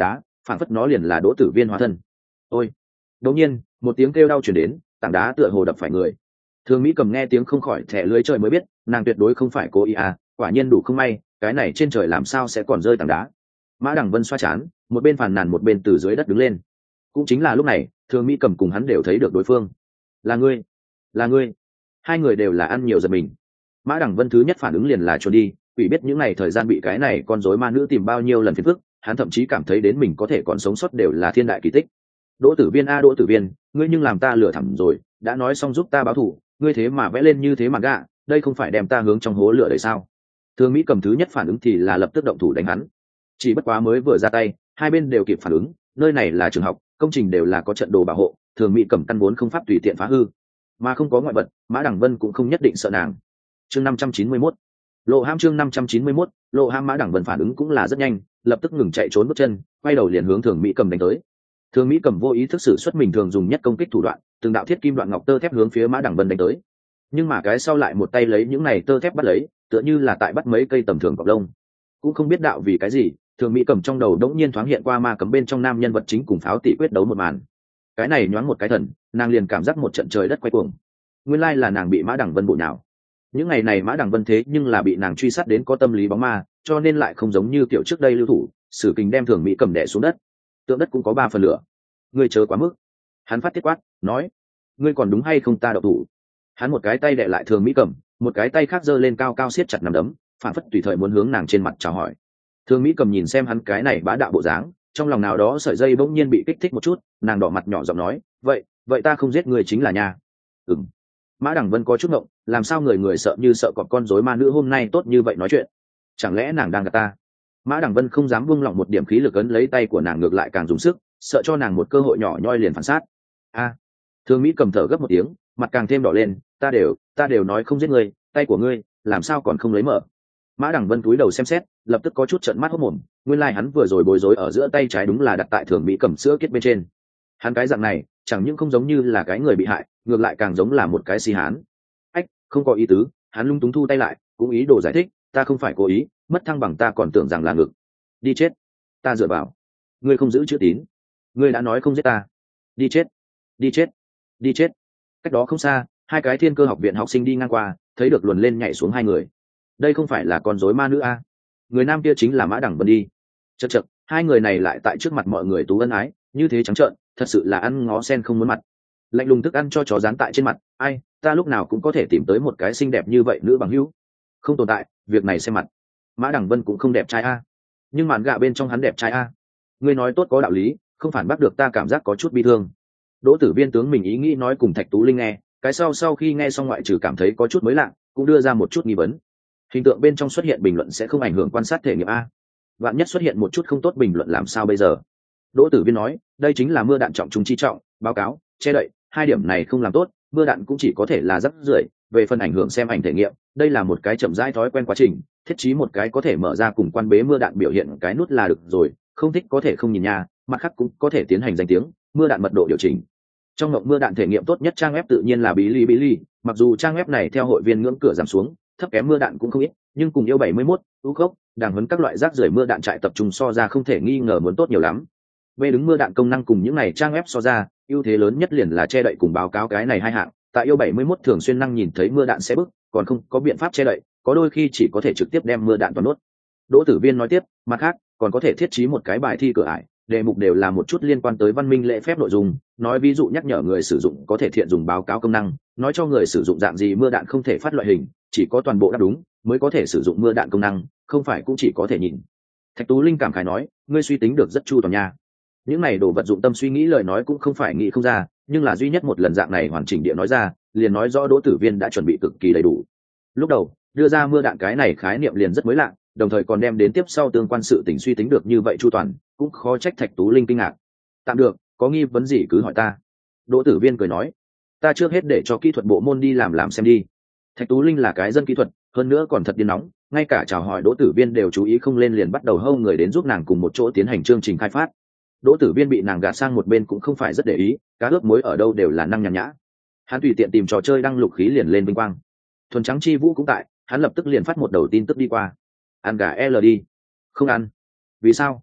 phản phất nó liền là Đỗ Tử Viên hóa thân. Ôi! Đột nhiên, một tiếng kêu đau truyền đến, tảng đá tựa hồ đập phải người. Thường Mỹ Cầm nghe tiếng không khỏi thẻ lưới trời, mới biết nàng tuyệt đối không phải cố ý à, quả nhiên đủ không may, cái này trên trời làm sao sẽ còn rơi tảng đá. Mã Đằng Vân xoa chán, một bên phàn nàn một bên từ dưới đất đứng lên. Cũng chính là lúc này, Thường Mỹ Cầm cùng hắn đều thấy được đối phương. Là ngươi, là ngươi. Hai người đều là ăn nhiều giật mình. Mã Đằng Vân thứ nhất phản ứng liền là trốn đi, quỷ biết những ngày thời gian bị cái này con rối ma nữ tìm bao nhiêu lần phiền phức, hắn thậm chí cảm thấy đến mình có thể còn sống sót đều là thiên đại kỳ tích. Đỗ Tử Viên a Đỗ Tử Viên, ngươi nhưng làm ta lừa thẳm rồi, đã nói xong giúp ta báo thù, ngươi thế mà vẽ lên như thế mà gạ, đây không phải đem ta hướng trong hố lửa đấy sao? Thường Mỹ Cầm thứ nhất phản ứng thì là lập tức động thủ đánh hắn. Chỉ bất quá mới vừa ra tay, hai bên đều kịp phản ứng, nơi này là trường học, công trình đều là có trận đồ bảo hộ, Thường Mỹ Cầm căn vốn không pháp tùy tiện phá hư, mà không có ngoại vật, Mã Đằng Vân cũng không nhất định sợ nàng. Chương 591. Lộ Ham chương 591, Lộ Ham. Mã Đằng Vân phản ứng cũng là rất nhanh, lập tức ngừng chạy trốn bước chân, quay đầu liền hướng Thường Mỹ Cầm đánh tới. Thường Mỹ Cầm vô ý thức sử xuất mình thường dùng nhất công kích thủ đoạn, từng đạo thiết kim đoạn ngọc tơ thép hướng phía Mã Đằng Vân đánh tới. Nhưng mà cái sau lại một tay lấy những này tơ thép bắt lấy, tựa như là tại bắt mấy cây tầm thường cọc lông. Cũng không biết đạo vì cái gì, Thường Mỹ Cầm trong đầu đống nhiên thoáng hiện qua ma cấm bên trong nam nhân vật chính cùng pháo tỷ quyết đấu một màn. Cái này nhoáng một cái thần, nàng liền cảm giác một trận trời đất quay cuồng. Nguyên lai là nàng bị Mã Đằng Vân bội nào. Những ngày này Mã Đằng Vân thế nhưng là bị nàng truy sát đến có tâm lý bóng ma, cho nên lại không giống như kiểu trước đây lưu thủ, sử kình đem Thường Mỹ Cầm đè xuống đất. Tượng đất cũng có 3 phần lửa. Ngươi chớ quá mức. Hắn phát tiết quát, nói, ngươi còn đúng hay không ta đậu thủ. Hắn một cái tay đè lại Thường Mỹ Cầm, một cái tay khác giơ lên cao cao siết chặt nắm đấm, phản phất tùy thời muốn hướng nàng trên mặt chào hỏi. Thường Mỹ Cầm nhìn xem hắn cái này bá đạo bộ dáng, trong lòng nào đó sợi dây bỗng nhiên bị kích thích một chút, nàng đỏ mặt nhỏ giọng nói, vậy ta không giết ngươi chính là nha. Ừm. Mã Đằng Vân có chút ngộng, làm sao người sợ như sợ cọp con rối ma nữ hôm nay tốt như vậy nói chuyện, chẳng lẽ nàng đang gạt ta? Mã Đằng Vân không dám buông lỏng một điểm khí lực, ấn lấy tay của nàng ngược lại càng dùng sức, sợ cho nàng một cơ hội nhỏ nhoi liền phản sát. A. Thường Mỹ Cầm thở gấp một tiếng, mặt càng thêm đỏ lên, ta đều nói không giết ngươi, tay của ngươi làm sao còn không lấy mở. Mã Đằng Vân cúi đầu xem xét, lập tức có chút trợn mắt hốt mồm, nguyên lai hắn vừa rồi bối rối ở giữa tay trái đúng là đặt tại Thường Mỹ Cầm sữa kết bên trên. Hắn cái dạng này chẳng những không giống như là cái người bị hại, ngược lại càng giống là một cái si hán. Ách, không có ý tứ. Hắn lung túng thu tay lại, cũng ý đồ giải thích, ta không phải cố ý, mất thăng bằng ta còn tưởng rằng là ngực. Đi chết. Ta dựa vào. Ngươi không giữ chữ tín. Ngươi đã nói không giết ta. Đi chết. Đi chết. Đi chết. Cách đó không xa, hai cái Thiên Cơ học viện học sinh đi ngang qua, thấy được luồn lên nhảy xuống hai người. Đây không phải là con rối ma nữ a? Người nam kia chính là Mã Đằng Vân đi. Chậc chậc, hai người này lại tại trước mặt mọi người tú ân ái, như thế trắng trợn, thật sự là ăn ngó sen không muốn mặt. Lạnh lùng thức ăn cho chó dán tại trên mặt, ai, ta lúc nào cũng có thể tìm tới một cái xinh đẹp như vậy nữ bằng hữu. Không tồn tại, việc này xem mặt. Mã Đằng Vân cũng không đẹp trai a, nhưng màn gạ bên trong hắn đẹp trai a. Ngươi nói tốt có đạo lý, không phản bác được, ta cảm giác có chút bi thương. Đỗ Tử Viên tướng mình ý nghĩ nói cùng Thạch Tú Linh nghe, cái sau khi nghe xong ngoại trừ cảm thấy có chút mới lạ, cũng đưa ra một chút nghi vấn. Hình tượng bên trong xuất hiện bình luận sẽ không ảnh hưởng quan sát thể nghiệm a? Vạn nhất xuất hiện một chút không tốt bình luận làm sao bây giờ? Đỗ Tử Viên nói, đây chính là mưa đạn trọng trung chi trọng, báo cáo, che đậy, hai điểm này không làm tốt, mưa đạn cũng chỉ có thể là rắc rưởi. Về phần ảnh hưởng xem ảnh thể nghiệm, đây là một cái chậm rãi thói quen quá trình, thiết trí một cái có thể mở ra cùng quan bế mưa đạn biểu hiện cái nút là được rồi, không thích có thể không nhìn nha, mặt khác cũng có thể tiến hành danh tiếng, mưa đạn mật độ điều chỉnh. Trong ngộng mưa đạn thể nghiệm tốt nhất trang web tự nhiên là Bilibili, mặc dù trang web này theo hội viên ngưỡng cửa giảm xuống, thấp kém mưa đạn cũng không ít, nhưng cùng yêu 71, u khốc, đàng huấn các loại rác rưởi mưa đạn trại tập trung so ra không thể nghi ngờ muốn tốt nhiều lắm. Về đứng mưa đạn công năng cùng những này trang web so ra, ưu thế lớn nhất liền là che đậy cùng báo cáo cái này hai hạng. Tại yêu 71 thường xuyên năng nhìn thấy mưa đạn sẽ bức, còn không có biện pháp che đậy, có đôi khi chỉ có thể trực tiếp đem mưa đạn toàn nuốt. Đỗ Tử Viên nói tiếp, mặt khác còn có thể thiết trí một cái bài thi cửa ải, đề mục đều là một chút liên quan tới văn minh lễ phép nội dung, nói ví dụ nhắc nhở người sử dụng có thể thiện dùng báo cáo công năng, nói cho người sử dụng dạng gì mưa đạn không thể phát loại hình, chỉ có toàn bộ đáp đúng mới có thể sử dụng mưa đạn công năng, không phải cũng chỉ có thể nhìn. Thạch Tú Linh cảm khái nói, ngươi suy tính được rất chu toàn nha. Những này đồ vật dụng tâm suy nghĩ lời nói cũng không phải nghĩ không ra, nhưng là duy nhất một lần dạng này hoàn chỉnh địa nói ra, liền nói rõ Đỗ Tử Viên đã chuẩn bị cực kỳ đầy đủ. Lúc đầu đưa ra mưa đạn cái này khái niệm liền rất mới lạ, đồng thời còn đem đến tiếp sau tương quan sự tình suy tính được như vậy chu toàn, cũng khó trách Thạch Tú Linh kinh ngạc. Tạm được, có nghi vấn gì cứ hỏi ta. Đỗ Tử Viên cười nói, ta trước hết để cho kỹ thuật bộ môn đi làm xem đi. Thạch Tú Linh là cái dân kỹ thuật, hơn nữa còn thật điên nóng, ngay cả chào hỏi Đỗ Tử Viên đều chú ý không lên, liền bắt đầu hâu người đến giúp nàng cùng một chỗ tiến hành chương trình khai phát. Đỗ Tử Viên bị nàng gạt sang một bên cũng không phải rất để ý, cá ướp muối ở đâu đều là năng nhàn nhã. Hắn tùy tiện tìm trò chơi đăng lục khí liền lên vinh quang. Thuần trắng chi vũ cũng tại, hắn lập tức liền phát một đầu tin tức đi qua. Ăn gà L đi. Không ăn. Vì sao?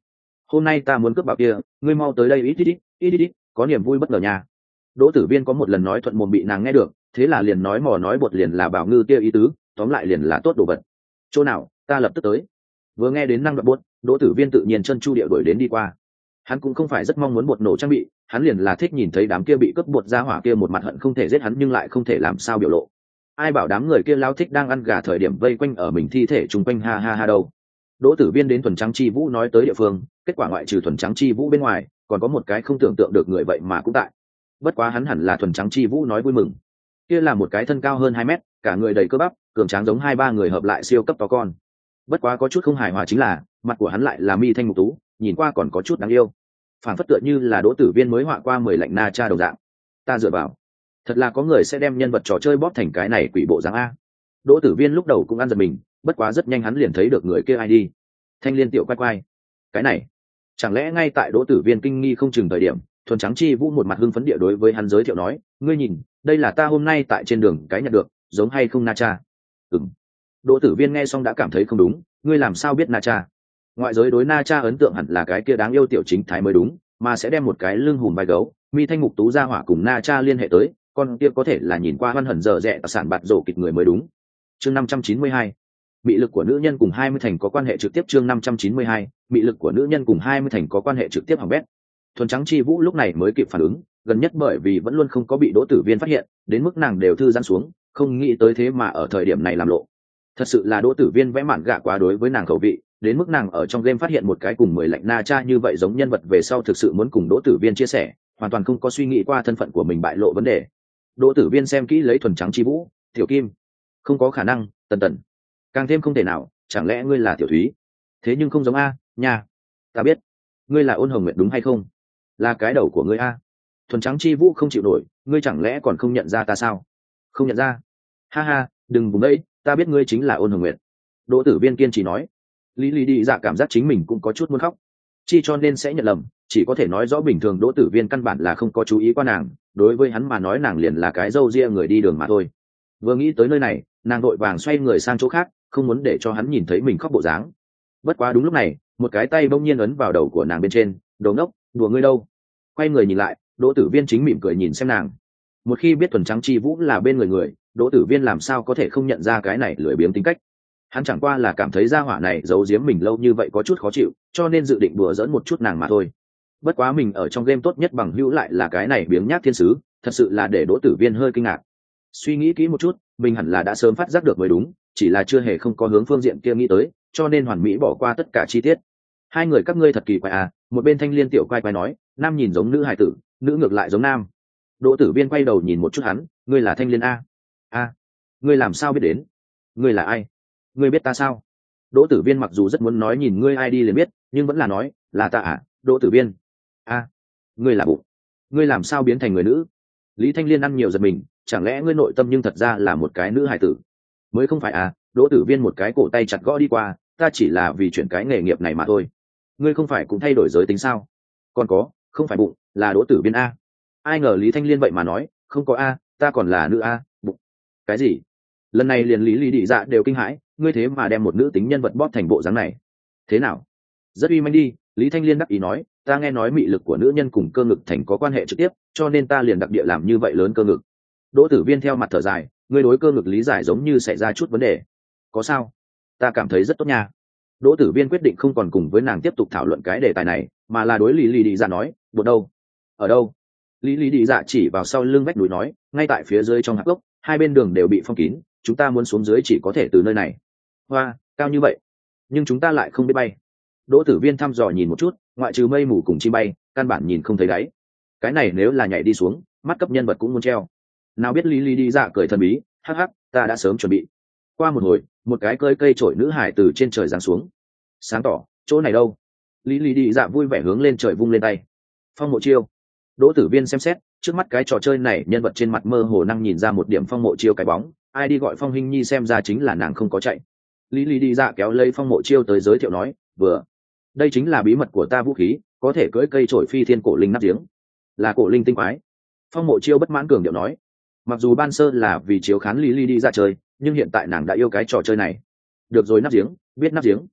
hôm nay ta muốn cướp bảo kia, ngươi mau tới đây, ít, có niềm vui bất ngờ nha. Đỗ Tử Viên có một lần nói thuận mồm bị nàng nghe được, thế là liền nói mò nói bột liền là bảo ngư kia ý tứ, tóm lại liền là tốt đồ vật. Chỗ nào, ta lập tức tới. Vừa nghe đến năng đoạn bột, Đỗ Tử Viên tự nhiên chân chu địa đuổi đến đi qua. Hắn cũng không phải rất mong muốn bột nổ trang bị, hắn liền là thích nhìn thấy đám kia bị cướp bột ra hỏa kia một mặt hận không thể giết hắn nhưng lại không thể làm sao biểu lộ. Ai bảo đám người kia lao thích đang ăn gà thời điểm vây quanh ở mình thi thể chung quanh ha ha ha đâu. Đỗ Tử Viên đến thuần trắng chi vũ nói tới địa phương, kết quả ngoại trừ thuần trắng chi vũ bên ngoài, còn có một cái không tưởng tượng được người vậy mà cũng tại. Bất quá hắn hẳn là thuần trắng chi vũ nói vui mừng. Kia là một cái thân cao hơn 2 mét, cả người đầy cơ bắp, cường tráng giống 2-3 người hợp lại siêu cấp to con. Bất quá có chút không hài hòa chính là, mặt của hắn lại là mi thanh mục tú, nhìn qua còn có chút đáng yêu. Phản phất tựa như là Đỗ Tử Viên mới họa qua 10 lạnh na cha đồng dạng. Ta dựa vào, thật là có người sẽ đem nhân vật trò chơi bóp thành cái này quỷ bộ dáng a. Đỗ Tử Viên lúc đầu cũng ăn giật mình, bất quá rất nhanh hắn liền thấy được người kia ai đi. Thanh Liên tiểu quay quay. Cái này, chẳng lẽ ngay tại Đỗ Tử Viên kinh nghi không chừng thời điểm, thuần trắng chi vũ một mặt hưng phấn địa đối với hắn giới thiệu nói, ngươi nhìn, đây là ta hôm nay tại trên đường cái nhận được, giống hay không na cha? Ừm. Đỗ Tử Viên nghe xong đã cảm thấy không đúng, ngươi làm sao biết na cha? Ngoại giới đối na cha ấn tượng hẳn là cái kia đáng yêu tiểu chính thái mới đúng, mà sẽ đem một cái lưng hùm vai gấu, mi thanh mục tú ra hỏa cùng na cha liên hệ tới, con kia có thể là nhìn qua hoan hẩn dở dẹ sản bạt rổ kịch người mới đúng. Chương 592. Mị lực của nữ nhân cùng 20 thành có quan hệ trực tiếp. Chương 592. Mị lực của nữ nhân cùng 20 thành có quan hệ trực tiếp. Hỏng bét. Thuần trắng chi vũ lúc này mới kịp phản ứng, gần nhất bởi vì vẫn luôn không có bị Đỗ Tử Viên phát hiện, đến mức nàng đều thư giãn xuống, không nghĩ tới thế mà ở thời điểm này làm lộ. Thật sự là Đỗ Tử Viên vẽ mạn gạ quá đối với nàng khẩu vị, đến mức nàng ở trong game phát hiện một cái cùng 10 lạnh na cha như vậy giống nhân vật về sau thực sự muốn cùng Đỗ Tử Viên chia sẻ, hoàn toàn không có suy nghĩ qua thân phận của mình bại lộ vấn đề. Đỗ Tử Viên xem kỹ lấy thuần trắng chi vũ, tiểu kim, không có khả năng, tần tần, càng thêm không thể nào, chẳng lẽ ngươi là tiểu thúy? Thế nhưng không giống a, nha, ta biết, ngươi là Ôn Hồng Nguyệt đúng hay không? Là cái đầu của ngươi a. Thuần trắng chi vũ không chịu nổi, ngươi chẳng lẽ còn không nhận ra ta sao? Không nhận ra? Ha ha, đừng vùng đấy, ta biết ngươi chính là Ôn Hồng Nguyệt. Đỗ Tử Viên kiên trì nói. Lý Lý đi dạ cảm giác chính mình cũng có chút muốn khóc, chi cho nên sẽ nhận lầm, chỉ có thể nói rõ bình thường Đỗ Tử Viên căn bản là không có chú ý qua nàng, đối với hắn mà nói nàng liền là cái râu ria người đi đường mà thôi. Vừa nghĩ tới nơi này, nàng đội vàng xoay người sang chỗ khác, không muốn để cho hắn nhìn thấy mình khóc bộ dáng. Bất quá đúng lúc này, một cái tay bỗng nhiên ấn vào đầu của nàng bên trên, đồ ngốc, đùa ngươi đâu? Quay người nhìn lại, Đỗ Tử Viên chính mỉm cười nhìn xem nàng. Một khi biết thuần trắng chi vũ là bên người, Đỗ Tử Viên làm sao có thể không nhận ra cái này lười biếng tính cách. Hắn chẳng qua là cảm thấy gia hỏa này giấu giếm mình lâu như vậy có chút khó chịu, cho nên dự định đùa giỡn một chút nàng mà thôi. Bất quá mình ở trong game tốt nhất bằng hữu lại là cái này biếng nhác thiên sứ, thật sự là để Đỗ Tử Viên hơi kinh ngạc. Suy nghĩ kỹ một chút, mình hẳn là đã sớm phát giác được mới đúng, chỉ là chưa hề không có hướng phương diện kia nghĩ tới, cho nên hoàn mỹ bỏ qua tất cả chi tiết. Hai người các ngươi thật kỳ quái à? Một bên Thanh Liên tiểu quay quay nói, nam nhìn giống nữ hài tử, nữ ngược lại giống nam. Đỗ Tử Viên quay đầu nhìn một chút hắn, ngươi là Thanh Liên a? A, ngươi làm sao biết đến? Ngươi là ai? Ngươi biết ta sao? Đỗ Tử Viên mặc dù rất muốn nói nhìn ngươi ai đi liền biết, nhưng vẫn là nói, là ta à? Đỗ Tử Viên. A, ngươi là bụng. Ngươi làm sao biến thành người nữ? Lý Thanh Liên ăn nhiều giật mình, chẳng lẽ ngươi nội tâm nhưng thật ra là một cái nữ hài tử? Mới không phải à? Đỗ Tử Viên một cái cổ tay chặt gõ đi qua, ta chỉ là vì chuyển cái nghề nghiệp này mà thôi. Ngươi không phải cũng thay đổi giới tính sao? Còn có, không phải bụng, là Đỗ Tử Viên a. Ai ngờ Lý Thanh Liên vậy mà nói, không có a, ta còn là nữ a, bụng. Cái gì? Lần này liền Lý Lý Đị Dạ đều kinh hãi, ngươi thế mà đem một nữ tính nhân vật bóp thành bộ dáng này. Thế nào? Rất uy manh đi. Lý Thanh Liên đắc ý nói, ta nghe nói mị lực của nữ nhân cùng cơ ngực thành có quan hệ trực tiếp, cho nên ta liền đặc địa làm như vậy lớn cơ ngực. Đỗ Tử Viên theo mặt thở dài, ngươi đối cơ ngực lý giải giống như xảy ra chút vấn đề. Có sao? Ta cảm thấy rất tốt nha. Đỗ Tử Viên quyết định không còn cùng với nàng tiếp tục thảo luận cái đề tài này, mà là đối Lý Lý Đị Dạ nói, bột đâu? Ở đâu? Lý Lý Đị Dạ chỉ vào sau lưng vách núi nói, ngay tại phía dưới trong hạp gốc, hai bên đường đều bị phong kín, chúng ta muốn xuống dưới chỉ có thể từ nơi này. Hoa, cao như vậy, nhưng chúng ta lại không biết bay. Đỗ Tử Viên thăm dò nhìn một chút, ngoại trừ mây mù cùng chim bay, căn bản nhìn không thấy đáy. Cái này nếu là nhảy đi xuống, mắt cấp nhân vật cũng muốn treo. Nào biết Lý Lý Đị Dạ cười thần bí, hắc hắc, ta đã sớm chuẩn bị. Qua một hồi, một cái cơi cây trổi nữ hải từ trên trời giáng xuống. Sáng tỏ, chỗ này đâu? Lý Lý Đị Dạ vui vẻ hướng lên trời vung lên tay. Phong mộ chiêu. Đỗ Tử Viên xem xét, trước mắt cái trò chơi này nhân vật trên mặt mơ hồ năng nhìn ra một điểm phong mộ chiêu cái bóng, ai đi gọi Phong Hinh Nhi xem ra chính là nàng không có chạy. Lý Lý Đị Dạ kéo lấy phong mộ chiêu tới giới thiệu nói, vừa, đây chính là bí mật của ta vũ khí, có thể cưỡi cây trổi phi thiên cổ linh nắp giếng, là cổ linh tinh quái. Phong mộ chiêu bất mãn cường điệu nói, mặc dù ban sơ là vì chiếu khán Lý Lý Đị Dạ chơi, nhưng hiện tại nàng đã yêu cái trò chơi này. Được rồi, nắp giếng, biết nắp giếng.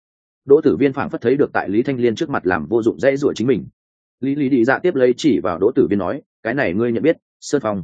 Đỗ Tử Viên phảng phất thấy được tại Lý Thanh Liên trước mặt làm vô dụng dễ dụa chính mình. Lý đi dạ tiếp lấy chỉ vào Đỗ Tử Viên nói, cái này ngươi nhận biết, Sơn Phong.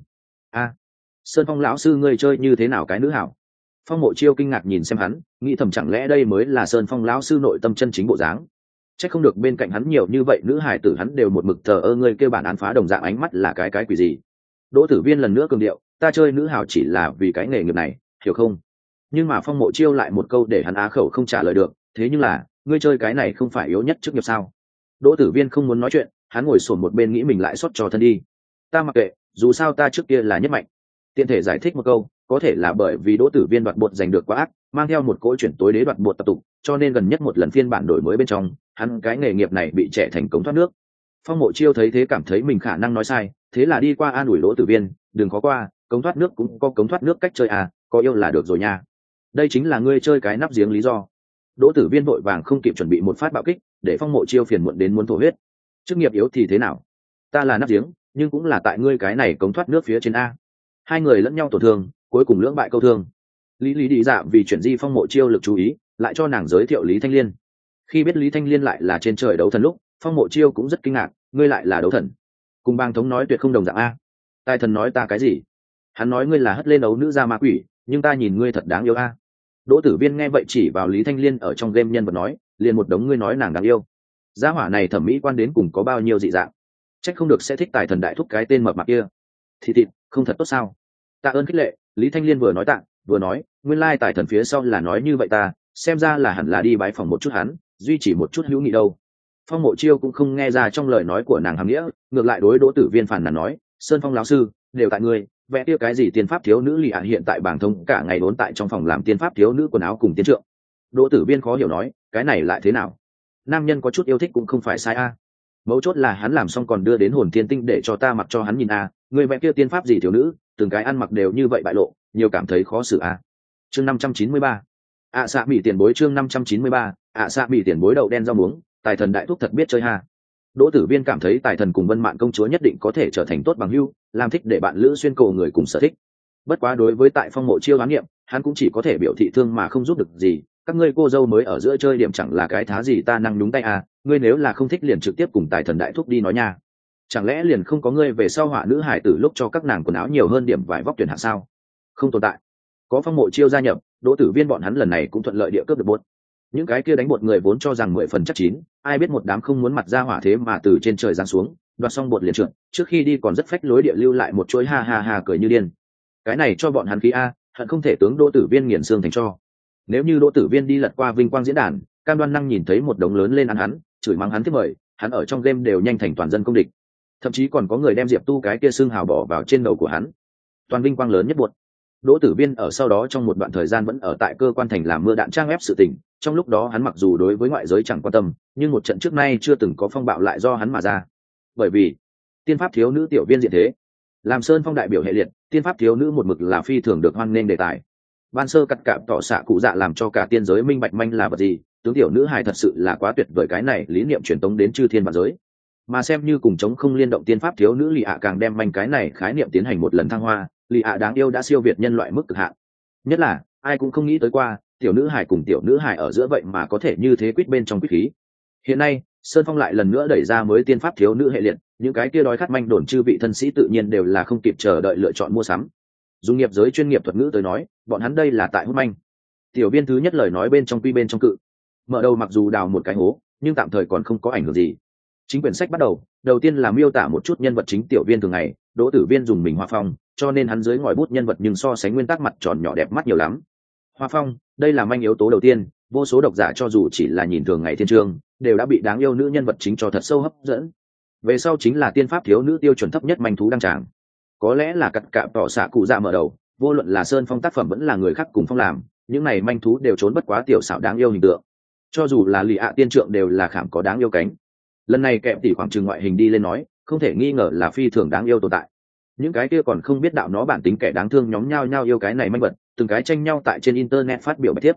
Sơn Phong lão sư ngươi chơi như thế nào cái nữ hảo? Phong Mộ Chiêu kinh ngạc nhìn xem hắn, nghĩ thầm chẳng lẽ đây mới là Sơn Phong lão sư nội tâm chân chính bộ dáng. Chắc không được bên cạnh hắn nhiều như vậy nữ hài tử hắn đều một mực thờ ơ, ngươi kêu bản án phá đồng dạng ánh mắt là cái quỷ gì. Đỗ Tử Viên lần nữa cường điệu, ta chơi nữ hảo chỉ là vì cái nghề nghiệp này, hiểu không? Nhưng mà Phong Mộ Chiêu lại một câu để hắn á khẩu không trả lời được, thế nhưng là ngươi chơi cái này không phải yếu nhất chức nghiệp sao? Đỗ Tử Viên không muốn nói chuyện, hắn ngồi xổm một bên nghĩ mình lại xót cho thân đi. Ta mặc kệ, dù sao ta trước kia là nhất mạnh. Tiện thể giải thích một câu, có thể là bởi vì Đỗ Tử Viên đoạt bột giành được quá ác, mang theo một cỗ chuyển tối đế đoạt bột tập tục, cho nên gần nhất một lần phiên bản đổi mới bên trong, hắn cái nghề nghiệp này bị trẻ thành cống thoát nước. Phong Mộ Chiêu thấy thế cảm thấy mình khả năng nói sai, thế là đi qua an ủi Đỗ Tử Viên, đừng khó qua, cống thoát nước cũng có cống thoát nước cách chơi à, có yêu là được rồi nha. Đây chính là ngươi chơi cái nắp giếng lý do. Đỗ Tử Viên vội vàng không kịp chuẩn bị một phát bạo kích, để Phong Mộ Chiêu phiền muộn đến muốn thổ huyết. Chức nghiệp yếu thì thế nào? Ta là nắp giếng, nhưng cũng là tại ngươi cái này cống thoát nước phía trên a. Hai người lẫn nhau tổn thương, cuối cùng lưỡng bại câu thương. Lý đi dạ vì chuyển di Phong Mộ Chiêu lực chú ý, lại cho nàng giới thiệu Lý Thanh Liên. Khi biết Lý Thanh Liên lại là trên trời đấu thần lúc, Phong Mộ Chiêu cũng rất kinh ngạc, ngươi lại là đấu thần? Cùng bang thống nói tuyệt không đồng dạng a. Tài thần nói ta cái gì? Hắn nói ngươi là hất lên đấu nữ ra ma quỷ, nhưng ta nhìn ngươi thật đáng yêu a. Đỗ Tử Viên nghe vậy chỉ vào Lý Thanh Liên ở trong game nhân vật nói, liền một đống ngươi nói nàng đáng yêu. Gia hỏa này thẩm mỹ quan đến cùng có bao nhiêu dị dạng, trách không được sẽ thích tài thần đại thúc cái tên mập mạp kia. Thịt không thật tốt sao? Tạ ơn khích lệ. Lý Thanh Liên vừa nói tạ vừa nói, nguyên lai tài thần phía sau là nói như vậy ta, xem ra là hẳn là đi bái phòng một chút hắn, duy trì một chút hữu nghị đâu. Phong Mộ Chiêu cũng không nghe ra trong lời nói của nàng hàm nghĩa, ngược lại đối Đỗ Tử Viên phản nàn nói, Sơn Phong lão sư, đều tại ngươi, vẽ kia cái gì tiên pháp thiếu nữ lì ạ hiện tại bảng thông cả ngày đốn tại trong phòng làm tiên pháp thiếu nữ quần áo cùng tiên trượng. Đỗ Tử Viên khó hiểu nói, cái này lại thế nào? Nam nhân có chút yêu thích cũng không phải sai a. Mấu chốt là hắn làm xong còn đưa đến hồn thiên tinh để cho ta mặc cho hắn nhìn a, người vẽ kia tiên pháp gì thiếu nữ, từng cái ăn mặc đều như vậy bại lộ, nhiều cảm thấy khó xử a. Chương 593. Xạ bị tiền bối chương 593, xạ bị tiền bối đậu đen rau muống, tài thần đại thúc thật biết chơi ha. Đỗ Tử Viên cảm thấy tài thần cùng Vân Mạn công chúa nhất định có thể trở thành tốt bằng hữu, làm thích để bạn lữ xuyên cổ người cùng sở thích. Bất quá đối với tại Phong Mộ Chiêu ám nghiệm, hắn cũng chỉ có thể biểu thị thương mà không giúp được gì. Các ngươi cô dâu mới ở giữa chơi điểm chẳng là cái thá gì ta năng nhúng tay à, ngươi nếu là không thích liền trực tiếp cùng tài thần đại thúc đi nói nha. Chẳng lẽ liền không có ngươi về sau họa nữ hải tử lúc cho các nàng quần áo nhiều hơn điểm vải vóc tuyển hạng sao? Không tồn tại. Có Phong Mộ Chiêu gia nhập, Đỗ Tử Viên bọn hắn lần này cũng thuận lợi địa cướp được bột. Những cái kia đánh bột người vốn cho rằng 10 phần chắc chín, ai biết một đám không muốn mặt ra hỏa thế mà từ trên trời giáng xuống, đoạt xong bột liền trượt, trước khi đi còn rất phách lối địa lưu lại một chuỗi ha ha ha cười như điên. Cái này cho bọn hắn khí a, hận không thể tướng Đỗ Tử Viên nghiền xương thành cho. Nếu như Đỗ Tử Viên đi lật qua vinh quang diễn đàn, cam đoan năng nhìn thấy một đống lớn lên ăn hắn, chửi mắng hắn tiếp mời, hắn ở trong game đều nhanh thành toàn dân công địch. Thậm chí còn có người đem Diệp Tu cái kia xương hào bỏ vào trên đầu của hắn. Toàn vinh quang lớn nhất buột. Đỗ Tử Viên ở sau đó trong một đoạn thời gian vẫn ở tại cơ quan thành làm mưa đạn trang ép sự tình, trong lúc đó hắn mặc dù đối với ngoại giới chẳng quan tâm, nhưng một trận trước nay chưa từng có phong bạo lại do hắn mà ra. Bởi vì tiên pháp thiếu nữ tiểu viên diện thế, làm Sơn Phong đại biểu hệ liệt, tiên pháp thiếu nữ một mực là phi thường được hoan nghênh đề tài. Ban sơ cắt cạm tỏ xạ cụ dạ làm cho cả tiên giới minh bạch manh là vật gì, tướng tiểu nữ hài thật sự là quá tuyệt vời, cái này lý niệm truyền tống đến chư thiên vạn giới. Mà xem như cùng chống không liên động tiên pháp thiếu nữ lì ạ càng đem manh cái này khái niệm tiến hành một lần thăng hoa, lì ạ đáng yêu đã siêu việt nhân loại mức cực hạn. Nhất là ai cũng không nghĩ tới qua tiểu nữ hài cùng tiểu nữ hài ở giữa vậy mà có thể như thế quýt bên trong quýt khí. Hiện nay Sơn Phong lại lần nữa đẩy ra mới tiên pháp thiếu nữ hệ liệt, những cái kia đói khát manh đồn chư vị thân sĩ tự nhiên đều là không kịp chờ đợi lựa chọn mua sắm. Dùng nghiệp giới chuyên nghiệp thuật ngữ tới nói, bọn hắn đây là tại hút manh. Tiểu viên thứ nhất lời nói bên trong quy bên trong cự, mở đầu mặc dù đào một cái hố nhưng tạm thời còn không có ảnh hưởng gì. Chính quyển sách bắt đầu tiên là miêu tả một chút nhân vật chính tiểu viên thường ngày. Đỗ Tử Viên dùng mình hoa phong, cho nên hắn dưới ngòi bút nhân vật nhưng so sánh nguyên tắc mặt tròn nhỏ đẹp mắt nhiều lắm. Hoa phong, đây là manh yếu tố đầu tiên, vô số độc giả cho dù chỉ là nhìn thường ngày thiên chương, đều đã bị đáng yêu nữ nhân vật chính cho thật sâu hấp dẫn. Về sau chính là tiên pháp thiếu nữ tiêu chuẩn thấp nhất manh thú đăng tràng. Có lẽ là cắt cạm tỏ xạ cụ dạ mở đầu, vô luận là Sơn Phong tác phẩm vẫn là người khác cùng phong làm, những này manh thú đều trốn bất quá tiểu xảo đáng yêu hình tượng. Cho dù là lì ạ tiên trượng đều là khảm có đáng yêu cánh. Lần này kẹp tỉ khoảng trừng ngoại hình đi lên nói, không thể nghi ngờ là phi thường đáng yêu tồn tại. Những cái kia còn không biết đạo nó bản tính kẻ đáng thương nhóm nhau yêu cái này manh vật, từng cái tranh nhau tại trên internet phát biểu bài tiếp.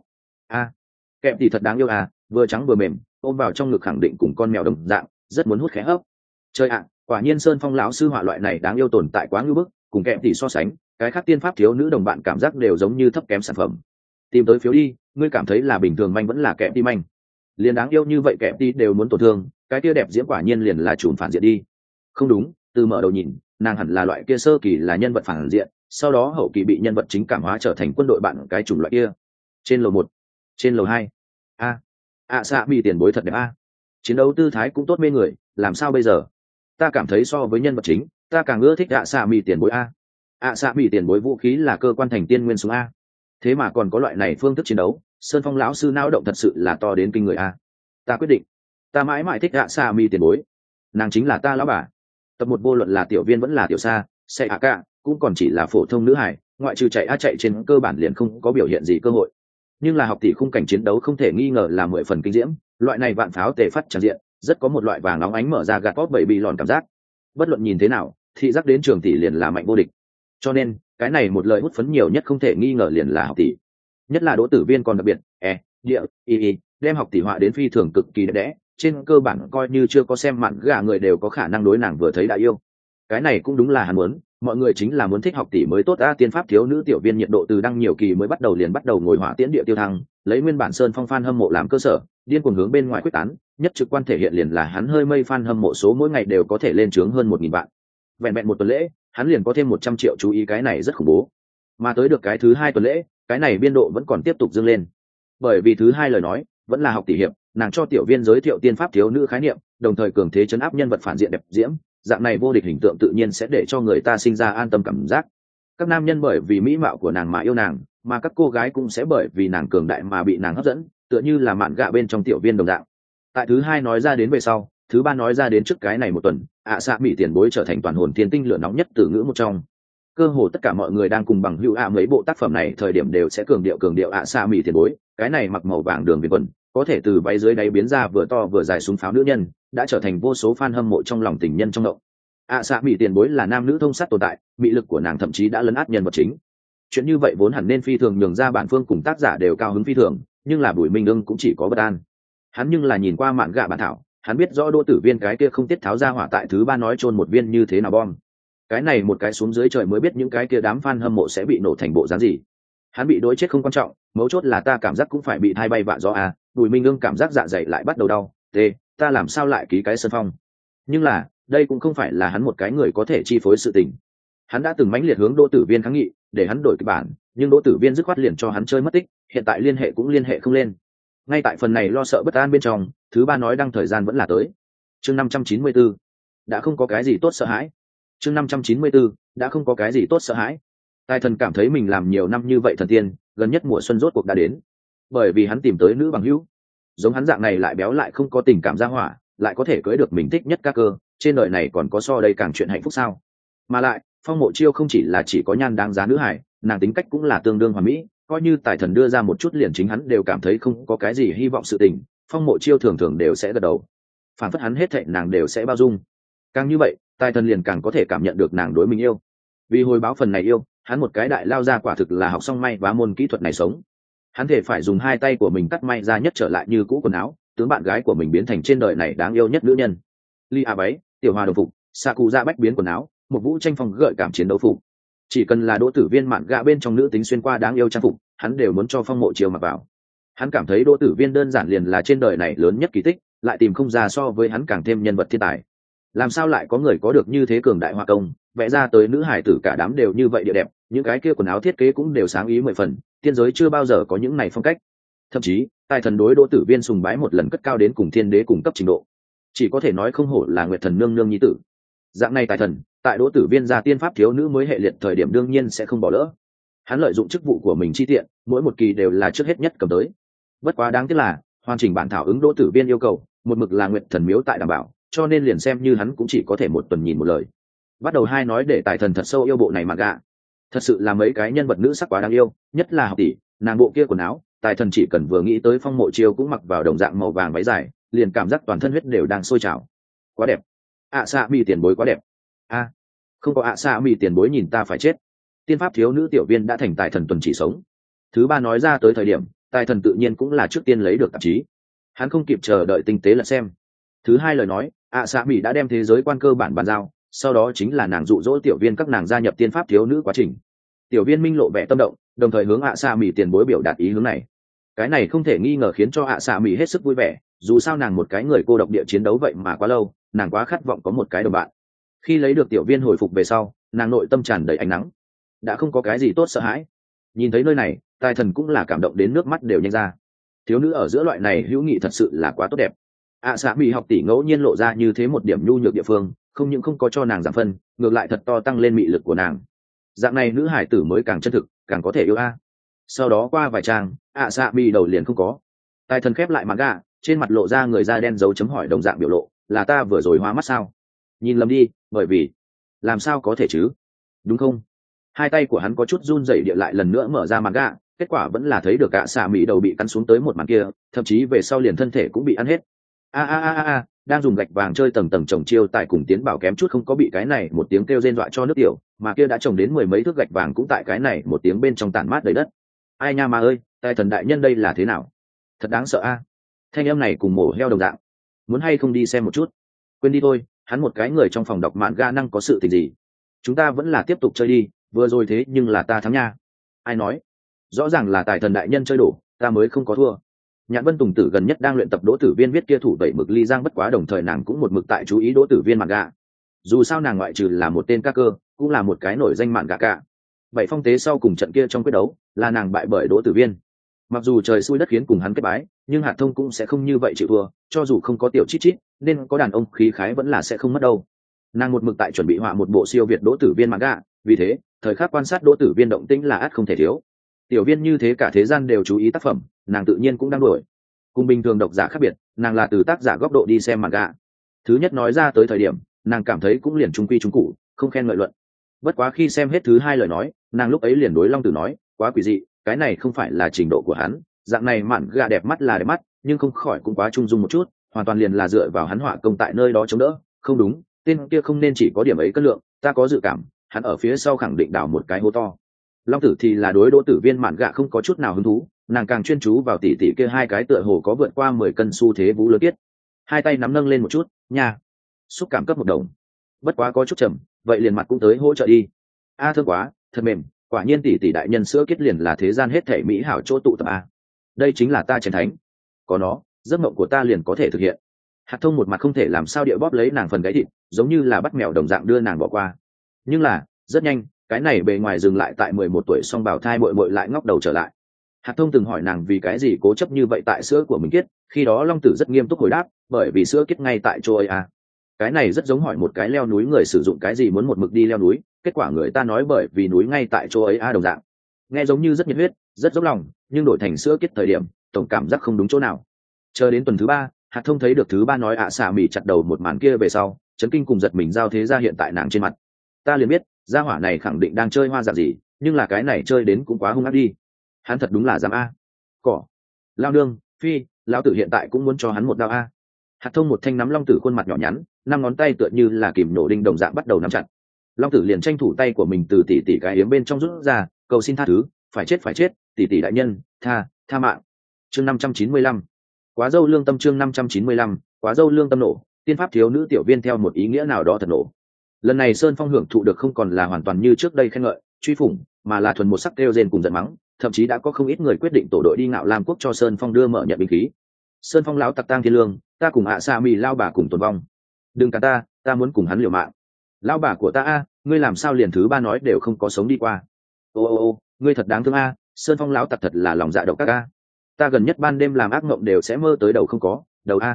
Kẹp tỉ thật đáng yêu à, vừa trắng vừa mềm, ôm vào trong ngực khẳng định cùng con mèo đồng dạng, rất muốn hút khẽ hấp. Chơi ạ, quả nhiên Sơn Phong lão sư họa loại này đáng yêu tồn tại quá ngưu bức, cùng kẹp tỉ so sánh, cái khác tiên pháp thiếu nữ đồng bạn cảm giác đều giống như thấp kém sản phẩm. Tìm tới phiếu đi, ngươi cảm thấy là bình thường manh vẫn là kẹp đi manh. liền đáng yêu như vậy kẹp đi đều muốn tổn thương, cái kia đẹp diễm quả nhiên liền là chùm phản diện đi. Không đúng, từ mở đầu nhìn nàng hẳn là loại kia sơ kỳ là nhân vật phản diện, sau đó hậu kỳ bị nhân vật chính cảm hóa trở thành quân đội bạn cái chủng loại kia. Trên lầu 1, trên lầu 2. A xạ mỹ tiền bối thật đẹp a. Chiến đấu tư thái cũng tốt mê người, làm sao bây giờ? Ta cảm thấy so với nhân vật chính, ta càng ưa thích xạ mỹ tiền bối a. Xạ mỹ tiền bối vũ khí là cơ quan thành tiên nguyên súng a. Thế mà còn có loại này phương thức chiến đấu, Sơn Phong lão sư não động thật sự là to đến kinh người a. Ta quyết định, ta mãi mãi thích xạ mỹ tiền bối. Nàng chính là ta lão bà. Tập 1 vô luận là tiểu viên vẫn là tiểu sa, sẽ hạ cả, cũng còn chỉ là phổ thông nữ hải, ngoại trừ chạy chạy trên cơ bản liền không có biểu hiện gì cơ hội. Nhưng là học tỷ khung cảnh chiến đấu không thể nghi ngờ là 10 phần kinh diễm, loại này vạn pháo tề phát tràn diện, rất có một loại vàng nóng ánh mở ra gạt top 7 bị lòn cảm giác. Bất luận nhìn thế nào, thị giác đến trường tỷ liền là mạnh vô địch. Cho nên, cái này một lời hút phấn nhiều nhất không thể nghi ngờ liền là học tỷ. Nhất là Đỗ Tử Viên còn đặc biệt, đem học tỷ họa đến phi thường cực kỳ đẹp đẽ, trên cơ bản coi như chưa có xem mạn gà người đều có khả năng đối nàng vừa thấy đã yêu. Cái này cũng đúng là hắn muốn, mọi người chính là muốn thích học tỷ mới tốt. Tiên pháp thiếu nữ tiểu viên nhiệt độ từ đăng nhiều kỳ mới bắt đầu ngồi hỏa tiễn địa tiêu thăng, lấy nguyên bản Sơn Phong fan hâm mộ làm cơ sở, điên cuồng hướng bên ngoài quyết tán, nhất trực quan thể hiện liền là hắn hơi mây fan hâm mộ số mỗi ngày đều có thể lên trướng hơn 1000 vạn. Vẹn vẹn một tuần lễ, hắn liền có thêm 100 triệu chú ý, cái này rất khủng bố. Mà tới được cái thứ 2 tuần lễ, cái này biên độ vẫn còn tiếp tục dâng lên. Bởi vì thứ 2 lời nói, vẫn là học tỷ hiệp, nàng cho tiểu viên giới thiệu tiên pháp thiếu nữ khái niệm, đồng thời cường thế chấn áp nhân vật phản diện đẹp diễm, dạng này vô địch hình tượng tự nhiên sẽ để cho người ta sinh ra an tâm cảm giác. Các nam nhân bởi vì mỹ mạo của nàng mà yêu nàng, mà các cô gái cũng sẽ bởi vì nàng cường đại mà bị nàng hấp dẫn, tựa như là mạn gạ bên trong tiểu viên đồng dạng. Tại thứ 2 nói ra đến về sau, thứ 3 nói ra đến trước cái này một tuần, xạ mỹ tiền bối trở thành toàn hồn thiên tinh lửa nóng nhất từ ngữ một trong. Cơ hồ tất cả mọi người đang cùng bằng hữu mấy bộ tác phẩm này thời điểm đều sẽ cường điệu xạ mỹ tiền bối, cái này mặc màu vàng đường viền quần, có thể từ váy dưới đáy biến ra vừa to vừa dài súng pháo nữ nhân, đã trở thành vô số fan hâm mộ trong lòng tình nhân trong động. Xạ mỹ tiền bối là nam nữ thông sát tồn tại, mị lực của nàng thậm chí đã lấn át nhân vật chính. Chuyện như vậy vốn hẳn nên phi thường nhường ra bản phương cùng tác giả đều cao hứng phi thường, nhưng là Bùi Minh Ưng cũng chỉ có bất an. Hắn nhưng là nhìn qua mạn gạ bản thảo, hắn biết rõ Đỗ Tử Viên cái kia không tiết tháo ra hỏa tại thứ 3 nói chôn một viên như thế nào bom. Cái này một cái xuống dưới trời mới biết những cái kia đám fan hâm mộ sẽ bị nổ thành bộ dáng gì. Hắn bị đối chết không quan trọng, mấu chốt là ta cảm giác cũng phải bị thay bay vạ gió à. Bùi Minh Ưng cảm giác dạ dày lại bắt đầu đau, ta làm sao lại ký cái Sơn Phong. Nhưng là đây cũng không phải là hắn một cái người có thể chi phối sự tình. Hắn đã từng mãnh liệt hướng Đỗ Tử Viên kháng nghị để hắn đổi kịch bản, nhưng Đỗ Tử Viên dứt khoát liền cho hắn chơi mất tích, hiện tại liên hệ cũng liên hệ không lên. Ngay tại phần này lo sợ bất an bên trong, thứ 3 nói đăng thời gian vẫn là tới. Chương 594, đã không có cái gì tốt sợ hãi. Chương 594, đã không có cái gì tốt sợ hãi. Tài thần cảm thấy mình làm nhiều năm như vậy thần tiên, gần nhất mùa xuân rốt cuộc đã đến. Bởi vì hắn tìm tới nữ bằng hữu, giống hắn dạng này lại béo lại không có tình cảm ra hỏa, lại có thể cưới được mình thích nhất các cơ, trên đời này còn có so đây càng chuyện hạnh phúc sao? Mà lại, Phong Mộ Chiêu không chỉ có nhan đáng giá nữ hải, nàng tính cách cũng là tương đương hoàn mỹ, coi như tài thần đưa ra một chút liền chính hắn đều cảm thấy không có cái gì hy vọng sự tình, Phong Mộ Chiêu thường thường đều sẽ gật đầu. Phản phất hắn hết thệ nàng đều sẽ bao dung. Càng như vậy, tài thần liền càng có thể cảm nhận được nàng đối mình yêu. Vì hồi báo phần này yêu, hắn một cái đại lao ra quả thực là học xong may vá môn kỹ thuật này sống. Hắn thể phải dùng 2 tay của mình cắt may ra nhất trở lại như cũ quần áo, tướng bạn gái của mình biến thành trên đời này đáng yêu nhất nữ nhân. Ly A váy, tiểu hòa đồng phục, Sakuza bách biến quần áo, một vũ tranh phong gợi cảm chiến đấu phục. Chỉ cần là Đỗ Tử Viên mạn gạ bên trong nữ tính xuyên qua đáng yêu trang phục, hắn đều muốn cho Phong Mộ Chiêu mặc vào. Hắn cảm thấy Đỗ Tử Viên đơn giản liền là trên đời này lớn nhất kỳ tích, lại tìm không ra so với hắn càng thêm nhân vật thiên tài. Làm sao lại có người có được như thế cường đại hoa công, vẽ ra tới nữ hải tử cả đám đều như vậy địa đẹp, những cái kia quần áo thiết kế cũng đều sáng ý 10 phần, tiên giới chưa bao giờ có những này phong cách. Thậm chí, tài thần đối Đỗ Tử Viên sùng bái một lần cất cao đến cùng thiên đế cùng cấp trình độ. Chỉ có thể nói không hổ là Nguyệt Thần nương nương nhi tử. Dạng này tài thần, tại Đỗ Tử Viên ra tiên pháp thiếu nữ mới hệ liệt thời điểm đương nhiên sẽ không bỏ lỡ. Hắn lợi dụng chức vụ của mình chi tiện, mỗi một kỳ đều là trước hết nhất cầm tới. Bất quá đáng tiếc là, hoàn chỉnh bản thảo ứng Đỗ Tử Viên yêu cầu, một mực là Nguyệt Thần miếu tại đảm bảo, cho nên liền xem như hắn cũng chỉ có thể một tuần nhìn một lời. Bắt đầu 2 nói để tài thần thật sâu yêu bộ này mà gạ. Thật sự là mấy cái nhân vật nữ sắc quá đáng yêu, nhất là học tỷ, nàng bộ kia quần áo, tài thần chỉ cần vừa nghĩ tới Phong Mộ Chiêu cũng mặc vào đồng dạng màu vàng váy dài, liền cảm giác toàn thân huyết đều đang sôi trào. Quá đẹp. Xạ mỹ tiền bối quá đẹp. Không có xạ mỹ tiền bối nhìn ta phải chết. Tiên pháp thiếu nữ tiểu viên đã thành tài thần tuần chỉ sống. Thứ 3 nói ra tới thời điểm, tài thần tự nhiên cũng là trước tiên lấy được tạp chí. Hắn không kịp chờ đợi tinh tế lật xem. Thứ 2 lời nói, xạ mỹ đã đem thế giới quan cơ bản bàn giao, sau đó chính là nàng dụ dỗ tiểu viên các nàng gia nhập tiên pháp thiếu nữ quá trình. Tiểu viên minh lộ vẻ tâm động, đồng thời hướng xạ mỹ tiền bối biểu đạt ý hướng này. Cái này không thể nghi ngờ khiến cho xạ mỹ hết sức vui vẻ, dù sao nàng một cái người cô độc địa chiến đấu vậy mà quá lâu, nàng quá khát vọng có một cái đồng bạn. Khi lấy được tiểu viên hồi phục về sau, nàng nội tâm tràn đầy ánh nắng, đã không có cái gì tốt sợ hãi. Nhìn thấy nơi này, tài thần cũng là cảm động đến nước mắt đều nhanh ra. Thiếu nữ ở giữa loại này hữu nghị thật sự là quá tốt đẹp. Xã bị học tỷ ngẫu nhiên lộ ra như thế một điểm nhu nhược địa phương, không những không có cho nàng giảm phân, ngược lại thật to tăng lên mị lực của nàng. Dạng này nữ hải tử mới càng chân thực, càng có thể yêu Sau đó qua vài trang, xã bị đầu liền không có. Tài thần khép lại manga, trên mặt lộ ra người da đen dấu chấm hỏi đồng dạng biểu lộ, là ta vừa rồi hoa mắt sao? Nhìn lầm đi, bởi vì làm sao có thể chứ? Đúng không? Hai tay của hắn có chút run rẩy địa lại lần nữa mở ra manga, kết quả vẫn là thấy được cả xạ mỹ đầu bị cắn xuống tới một màn kia, thậm chí về sau liền thân thể cũng bị ăn hết. Đang dùng gạch vàng chơi tầng tầng trồng chiêu tại cùng tiến bảo kém chút không có bị cái này một tiếng kêu rên dọa cho nước tiểu, mà kia đã trồng đến mười mấy thước gạch vàng cũng tại cái này một tiếng bên trong tản mát đầy đất. Ai nha mà ơi, tài thần đại nhân đây là thế nào? Thật đáng sợ thanh em này cùng mổ heo đồng dạng. Muốn hay không đi xem một chút? Quên đi thôi, hắn một cái người trong phòng đọc mạn ga năng có sự tình gì? Chúng ta vẫn là tiếp tục chơi đi, vừa rồi thế nhưng là ta thắng nha. Ai nói? Rõ ràng là tài thần đại nhân chơi đổ, ta mới không có thua. Nhạn Vân Tùng Tử gần nhất đang luyện tập Đỗ Tử Viên viết kia thủ bảy mực ly giang, bất quá đồng thời nàng cũng một mực tại chú ý Đỗ Tử Viên mạn gạ. Dù sao nàng ngoại trừ là một tên ca cơ, cũng là một cái nổi danh mạn gạ cả. Bảy phong tế sau cùng trận kia trong quyết đấu, là nàng bại bởi Đỗ Tử Viên. Mặc dù trời xui đất khiến cùng hắn kết bái, nhưng Hạt Thông cũng sẽ không như vậy chịu thua, cho dù không có tiểu chít chít, nên có đàn ông khí khái vẫn là sẽ không mất đâu. Nàng một mực tại chuẩn bị họa một bộ siêu việt Đỗ Tử Viên mạn gạ, vì thế, thời khắc quan sát Đỗ Tử Viên động tĩnh là ắt không thể thiếu. Tiểu viên như thế cả thế gian đều chú ý tác phẩm, nàng tự nhiên cũng đang đổi. Cùng bình thường độc giả khác biệt, nàng là từ tác giả góc độ đi xem manga. Thứ nhất nói ra tới thời điểm, nàng cảm thấy cũng liền trung quy trung cụ, không khen ngợi luận. Bất quá khi xem hết thứ hai lời nói, nàng lúc ấy liền đối Long Tử nói, quá quỷ dị, cái này không phải là trình độ của hắn, dạng này manga đẹp mắt là đẹp mắt, nhưng không khỏi cũng quá trung dung một chút, hoàn toàn liền là dựa vào hắn họa công tại nơi đó chống đỡ, không đúng, tên kia không nên chỉ có điểm ấy cân lượng, ta có dự cảm, hắn ở phía sau khẳng định đào một cái hố to. Long Tử thì là đối Đỗ Tử Viên mạn gạ không có chút nào hứng thú, nàng càng chuyên chú vào tỉ tỉ kia hai cái tựa hồ có vượt qua 10 cân xu thế vũ lớn tiết. Hai tay nắm nâng lên một chút, nha. Xúc cảm cấp một đồng. Bất quá có chút chậm, vậy liền mặt cũng tới hỗ trợ đi. Thơm quá, thật mềm, quả nhiên tỉ tỉ đại nhân sữa kết liền là thế gian hết thảy mỹ hảo chỗ tụ tập Đây chính là ta chiến thánh. Có nó, giấc mộng của ta liền có thể thực hiện. Hạt Thông một mặt không thể làm sao địa bóp lấy nàng phần gáy thịt, giống như là bắt mèo đồng dạng đưa nàng bỏ qua. Nhưng là, rất nhanh, cái này bề ngoài dừng lại tại 11 tuổi song bào thai muội muội lại ngóc đầu trở lại. Hạt Thông từng hỏi nàng vì cái gì cố chấp như vậy tại sữa của mình kiết, khi đó Long Tử rất nghiêm túc hồi đáp, bởi vì sữa kiết ngay tại chỗ ấy Cái này rất giống hỏi một cái leo núi người sử dụng cái gì muốn một mực đi leo núi, kết quả người ta nói bởi vì núi ngay tại chỗ ấy đồng dạng. Nghe giống như rất nhiệt huyết, rất dốc lòng, nhưng đổi thành sữa kiết thời điểm, tổng cảm giác không đúng chỗ nào. Chờ đến tuần thứ 3, Hạt Thông thấy được thứ 3 nói xả mỉ chặt đầu một màn kia về sau, chấn kinh cùng giật mình giao thế ra hiện tại nàng trên mặt. Ta liền biết, gia hỏa này khẳng định đang chơi hoa dạng gì, nhưng là cái này chơi đến cũng quá hung ác đi. Hắn thật đúng là dám cỏ lao nương phi lão tử hiện tại cũng muốn cho hắn một đao Hạt Thông một thanh nắm Long Tử khuôn mặt nhỏ nhắn, 5 ngón tay tựa như là kìm nổ đinh đồng dạng bắt đầu nắm chặt. Long Tử liền tranh thủ tay của mình từ tỷ tỷ cái yếm bên trong rút ra, cầu xin tha thứ, phải chết tỷ tỷ đại nhân, tha mạng. Chương 595. Quá dâu lương tâm. Chương 595. Quá dâu lương tâm nổ, tiên pháp thiếu nữ tiểu viên theo một ý nghĩa nào đó thật nổ. Lần này Sơn Phong hưởng thụ được không còn là hoàn toàn như trước đây khen ngợi truy phủng, mà là thuần một sắc kêu rên cùng giận mắng, thậm chí đã có không ít người quyết định tổ đội đi Ngạo Lam quốc cho Sơn Phong đưa mở nhận binh khí. Sơn Phong lão tặc tang thiên lương, ta cùng sa mì lao bà cùng tồn vong, đừng cả ta muốn cùng hắn liều mạng. Lao bà của ta ngươi làm sao liền thứ 3 nói đều không có sống đi qua. Ô ngươi thật đáng thương Sơn Phong lão tặc thật là lòng dạ độc các ta gần nhất ban đêm làm ác mộng đều sẽ mơ tới đầu không có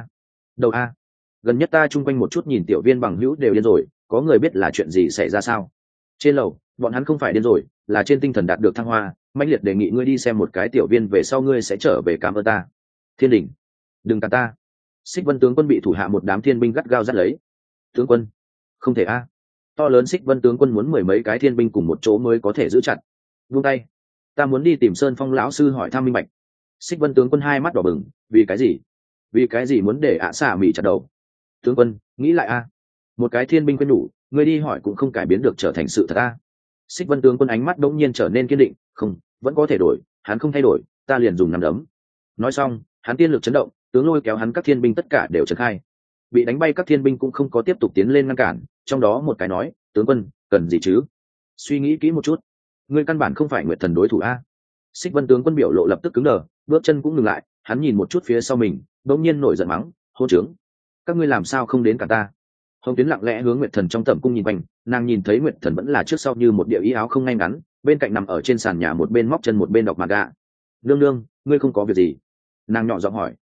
đầu gần nhất ta chung quanh một chút nhìn tiểu viên bằng hữu đều điên rồi, có người biết là chuyện gì xảy ra sao? Trên lầu bọn hắn không phải điên rồi, là trên tinh thần đạt được thăng hoa, mãnh liệt đề nghị ngươi đi xem một cái tiểu viên, về sau ngươi sẽ trở về cảm ơn ta. Thiên Đình, đừng cả ta. Xích Vân tướng quân bị thủ hạ một đám thiên binh gắt gao dắt lấy. Tướng quân, không thể to lớn Xích Vân tướng quân muốn 10 mấy cái thiên binh cùng một chỗ mới có thể giữ chặt. Buông tay, ta muốn đi tìm Sơn Phong lão sư hỏi thăm minh bạch. Xích Vân tướng quân hai mắt đỏ bừng, vì cái gì muốn để xả mỉ chặt đầu? Tướng quân, nghĩ lại một cái thiên binh quên đủ, ngươi đi hỏi cũng không cải biến được trở thành sự thật Xích Vân tướng quân ánh mắt đống nhiên trở nên kiên định, không, vẫn có thể đổi, hắn không thay đổi, ta liền dùng nắm đấm. Nói xong, hắn tiên lực chấn động, tướng lôi kéo hắn các thiên binh tất cả đều trấn khai. Bị đánh bay các thiên binh cũng không có tiếp tục tiến lên ngăn cản, trong đó một cái nói, tướng quân, cần gì chứ? Suy nghĩ kỹ một chút, ngươi căn bản không phải Nguyệt Thần đối thủ Xích Vân tướng quân biểu lộ lập tức cứng đờ, bước chân cũng ngừng lại, hắn nhìn một chút phía sau mình, bỗng nhiên nổi giận mắng, hô trướng, các ngươi làm sao không đến cả ta. Hồng Tuyến lặng lẽ hướng Nguyệt Thần trong tẩm cung nhìn quanh, nàng nhìn thấy Nguyệt Thần vẫn là trước sau như một địa ý áo không ngay ngắn, bên cạnh nằm ở trên sàn nhà một bên móc chân một bên đọc mặt gạ. Nương nương, ngươi không có việc gì? Nàng nhỏ giọng hỏi.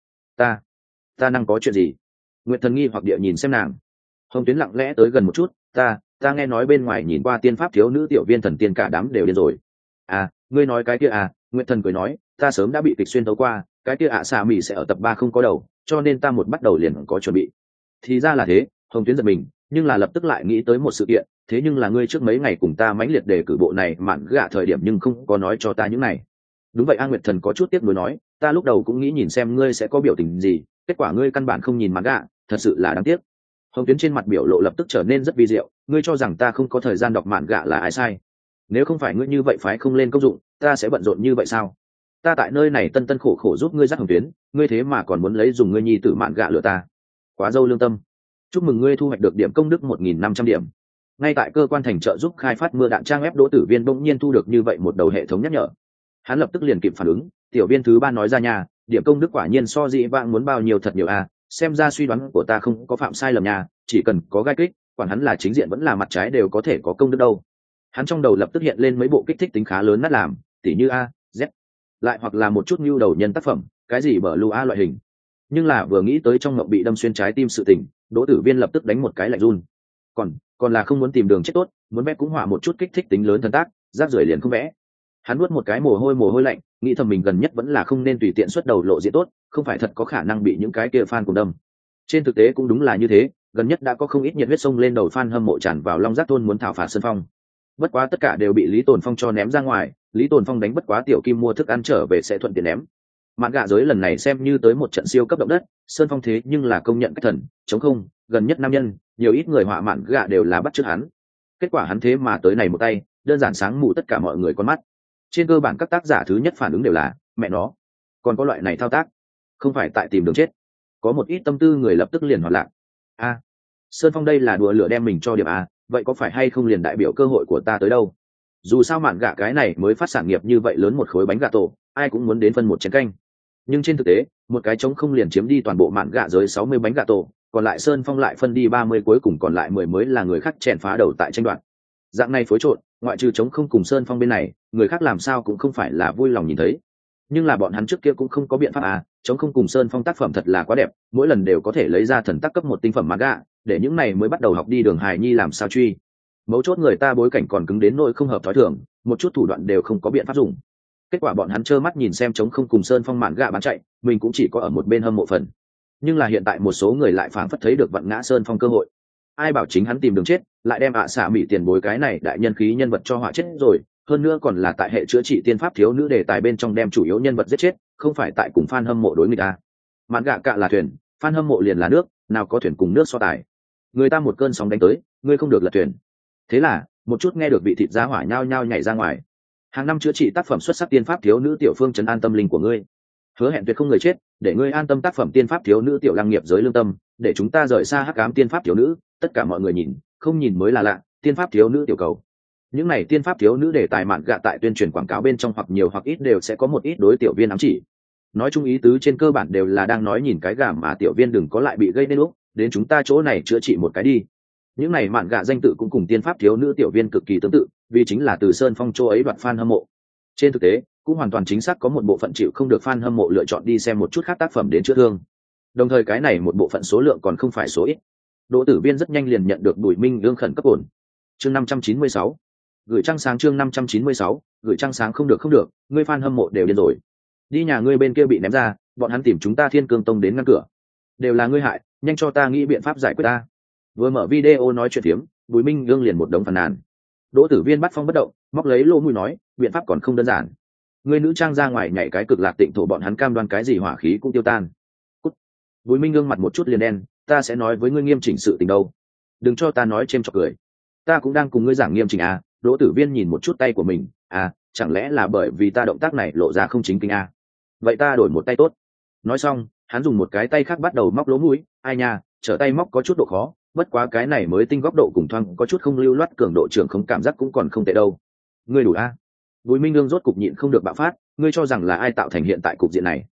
Ta năng có chuyện gì? Nguyệt Thần nghi hoặc địa nhìn xem nàng. Hồng Tuyến lặng lẽ tới gần một chút, ta nghe nói bên ngoài nhìn qua tiên pháp thiếu nữ tiểu viên thần tiên cả đám đều điên rồi. À, ngươi nói cái kia à? Nguyệt Thần cười nói, ta sớm đã bị kịch xuyên tấu qua, cái kia xà mì sẽ ở tập 3 không có đầu, cho nên ta một bắt đầu liền có chuẩn bị. Thì ra là thế. Hồng Tuyến giật mình, nhưng là lập tức lại nghĩ tới một sự kiện, thế nhưng là ngươi trước mấy ngày cùng ta mãnh liệt đề cử bộ này mạn gạ thời điểm nhưng không có nói cho ta những này. Đúng vậy, A Nguyệt Thần có chút tiếc nuối nói, ta lúc đầu cũng nghĩ nhìn xem ngươi sẽ có biểu tình gì, kết quả ngươi căn bản không nhìn mạn gạ, thật sự là đáng tiếc. Hồng Tuyến trên mặt biểu lộ lập tức trở nên rất vi diệu, ngươi cho rằng ta không có thời gian đọc mạn gạ là ai sai? Nếu không phải ngươi như vậy phái không lên công dụng, ta sẽ bận rộn như vậy sao? Ta tại nơi này tân tân khổ khổ giúp ngươi dắt Hồng Tuyến, ngươi thế mà còn muốn lấy dùng ngươi nhi tử mạn gạ lừa ta, quá dâu lương tâm. Chúc mừng ngươi thu hoạch được điểm công đức 1.500 điểm. Ngay tại cơ quan thành trợ giúp khai phát mưa đạn trang web Đỗ Tử Viên bỗng nhiên thu được như vậy một đầu hệ thống nhắc nhở. Hắn lập tức liền kịp phản ứng, tiểu viên thứ 3 nói ra nhà, điểm công đức quả nhiên so dị vãng muốn bao nhiêu thật nhiều à, xem ra suy đoán của ta không có phạm sai lầm nha, chỉ cần có gai kích, quản hắn là chính diện vẫn là mặt trái đều có thể có công đức đâu. Hắn trong đầu lập tức hiện lên mấy bộ kích thích tính khá lớn nát làm, tỉ như A, Z, lại hoặc là một chút nhu đầu nhân tác phẩm, cái gì bờ lưu A loại hình. Nhưng là vừa nghĩ tới trong ngộng bị đâm xuyên trái tim sự tình, Đỗ Tử Viên lập tức đánh một cái lạnh run. Còn là không muốn tìm đường chết tốt, muốn vẽ cũng họa một chút kích thích tính lớn thần tác, rác rưởi liền không vẽ. Hắn nuốt một cái mồ hôi lạnh, nghĩ thầm mình gần nhất vẫn là không nên tùy tiện xuất đầu lộ diện tốt, không phải thật có khả năng bị những cái kia fan cùng đâm. Trên thực tế cũng đúng là như thế, gần nhất đã có không ít nhiệt huyết sông lên đầu fan hâm mộ tràn vào Long Giác thôn muốn thảo phạt Sơn Phong. Bất quá tất cả đều bị Lý Tồn Phong cho ném ra ngoài, Lý Tồn Phong đánh bất quá tiểu kim mua thức ăn trở về sẽ thuận tiện ném. Mạn gạ giới lần này xem như tới một trận siêu cấp động đất, Sơn Phong thế nhưng là công nhận cách thần, chống không, gần nhất nam nhân, nhiều ít người họa mạn gạ đều là bắt chước hắn. Kết quả hắn thế mà tới này một tay, đơn giản sáng mù tất cả mọi người con mắt. Trên cơ bản các tác giả thứ nhất phản ứng đều là, mẹ nó, còn có loại này thao tác, không phải tại tìm đường chết. Có một ít tâm tư người lập tức liền hoạt lạc. A, Sơn Phong đây là đùa lửa đem mình cho điểm A, vậy có phải hay không liền đại biểu cơ hội của ta tới đâu? Dù sao mạn gạ cái này mới phát sản nghiệp như vậy lớn một khối bánh gà tổ, ai cũng muốn đến phân một chén canh. Nhưng trên thực tế, một cái trống không liền chiếm đi toàn bộ mạn gạ giới 60 bánh gà tổ, còn lại Sơn Phong lại phân đi 30, cuối cùng còn lại 10 mới là người khác chèn phá đầu tại tranh đoạt. Dạng này phối trộn, ngoại trừ trống không cùng Sơn Phong bên này, người khác làm sao cũng không phải là vui lòng nhìn thấy. Nhưng là bọn hắn trước kia cũng không có biện pháp à, trống không cùng Sơn Phong tác phẩm thật là quá đẹp, mỗi lần đều có thể lấy ra thần tác cấp 1 tinh phẩm manga, để những này mới bắt đầu học đi đường hài nhi làm sao truy. Mấu chốt người ta bối cảnh còn cứng đến nỗi không hợp thói thường, một chút thủ đoạn đều không có biện pháp dùng. Kết quả bọn hắn trơ mắt nhìn xem trống không cùng Sơn Phong manga bán chạy, mình cũng chỉ có ở một bên hâm mộ phần. Nhưng là hiện tại một số người lại phảng phất thấy được vặn ngã Sơn Phong cơ hội. Ai bảo chính hắn tìm đường chết, lại đem xả mỹ tiền bối cái này đại nhân khí nhân vật cho họa chết rồi, hơn nữa còn là tại hệ chữa trị tiên pháp thiếu nữ đề tài bên trong đem chủ yếu nhân vật giết chết, không phải tại cùng fan hâm mộ đối người ta. Mạn gạ cạ là thuyền, fan hâm mộ liền là nước, nào có thuyền cùng nước so tài. Người ta một cơn sóng đánh tới, ngươi không được lật thuyền. Thế là, một chút nghe được vị thịt giá hỏa nhao nhao nhảy ra ngoài. Hàng năm chữa trị tác phẩm xuất sắc tiên pháp thiếu nữ tiểu phương trấn an tâm linh của ngươi. Hứa hẹn tuyệt không người chết, để ngươi an tâm tác phẩm tiên pháp thiếu nữ tiểu lăng nghiệp giới lương tâm, để chúng ta rời xa hắc ám tiên pháp thiếu nữ, tất cả mọi người nhìn, không nhìn mới là lạ, tiên pháp thiếu nữ tiểu cầu. Những này tiên pháp thiếu nữ đề tài mạn gạ tại tuyên truyền quảng cáo bên trong hoặc nhiều hoặc ít đều sẽ có một ít đối tiểu viên ám chỉ. Nói chung ý tứ trên cơ bản đều là đang nói nhìn cái gà mà tiểu viên đừng có lại bị gây nên lúc, đến chúng ta chỗ này chữa trị một cái đi. Những này mạn gạ danh tự cũng cùng tiên pháp thiếu nữ tiểu viên cực kỳ tương tự, vì chính là từ Sơn Phong chỗ ấy đoạt fan hâm mộ. Trên thực tế, cũng hoàn toàn chính xác có một bộ phận chịu không được fan hâm mộ lựa chọn đi xem một chút khác tác phẩm đến chữa thương. Đồng thời cái này một bộ phận số lượng còn không phải số ít. Đỗ Tử Viên rất nhanh liền nhận được Bùi Minh Ương khẩn cấp ổn. Chương 596. Gửi trăng sáng chương 596, gửi trăng sáng không được, ngươi fan hâm mộ đều điên rồi. Đi nhà ngươi bên kia bị ném ra, bọn hắn tìm chúng ta Thiên Cương Tông đến ngăn cửa. Đều là ngươi hại, nhanh cho ta nghĩ biện pháp giải quyết ta. Vừa mở video nói chuyện phiếm, Bùi Minh Ương liền một đống phàn nàn. Đỗ Tử Viên bắt phong bất động, móc lấy lỗ mũi nói, biện pháp còn không đơn giản. Ngươi nữ trang ra ngoài nhảy cái cực lạc tịnh thổ bọn hắn cam đoan cái gì hỏa khí cũng tiêu tan. Cút. Bùi Minh Ương mặt một chút liền đen, ta sẽ nói với ngươi nghiêm chỉnh sự tình đâu. Đừng cho ta nói chêm chọc cười. Ta cũng đang cùng ngươi giảng nghiêm chỉnh à. Đỗ Tử Viên nhìn một chút tay của mình, à, chẳng lẽ là bởi vì ta động tác này lộ ra không chính kinh à? Vậy ta đổi một tay tốt. Nói xong, hắn dùng một cái tay khác bắt đầu móc lỗ mũi, ai nha, trở tay móc có chút độ khó, bất quá cái này mới tinh góc độ cùng thoáng có chút không lưu loát, cường độ trưởng không cảm giác cũng còn không tệ đâu. Ngươi đủ a? Bùi Minh Ương rốt cục nhịn không được bạo phát, ngươi cho rằng là ai tạo thành hiện tại cục diện này?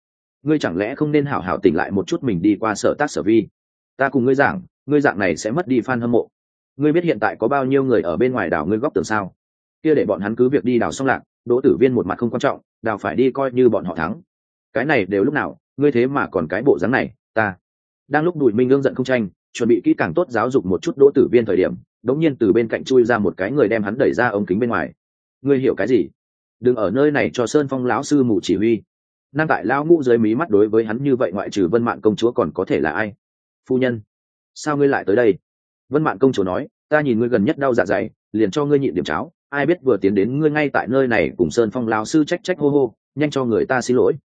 ngươi chẳng lẽ không nên hảo hảo tỉnh lại một chút mình đi qua sở tác sở vi. Ta cùng ngươi giảng, ngươi dạng này sẽ mất đi fan hâm mộ. Ngươi biết hiện tại có bao nhiêu người ở bên ngoài đảo ngươi góc tường sao? Kia để bọn hắn cứ việc đi đào xong lạc, Đỗ Tử Viên một mặt không quan trọng, đào phải đi coi như bọn họ thắng. Cái này đều lúc nào, ngươi thế mà còn cái bộ dáng này, ta. Đang lúc Bùi Minh Ương giận không tranh, chuẩn bị kỹ càng tốt giáo dục một chút Đỗ Tử Viên thời điểm, đống nhiên từ bên cạnh chui ra một cái người đem hắn đẩy ra ống kính bên ngoài. Ngươi hiểu cái gì? Đừng ở nơi này cho Sơn Phong lão sư mù chỉ huy. Nam tại lão ngũ dưới mí mắt đối với hắn như vậy ngoại trừ Vân Mạn công chúa còn có thể là ai? Phu nhân, sao ngươi lại tới đây? Vân Mạn công chúa nói, ta nhìn ngươi gần nhất đau dạ dày, liền cho ngươi nhịn điểm cháo, ai biết vừa tiến đến ngươi ngay tại nơi này cùng Sơn Phong lão sư trách trách hô hô, nhanh cho người ta xin lỗi.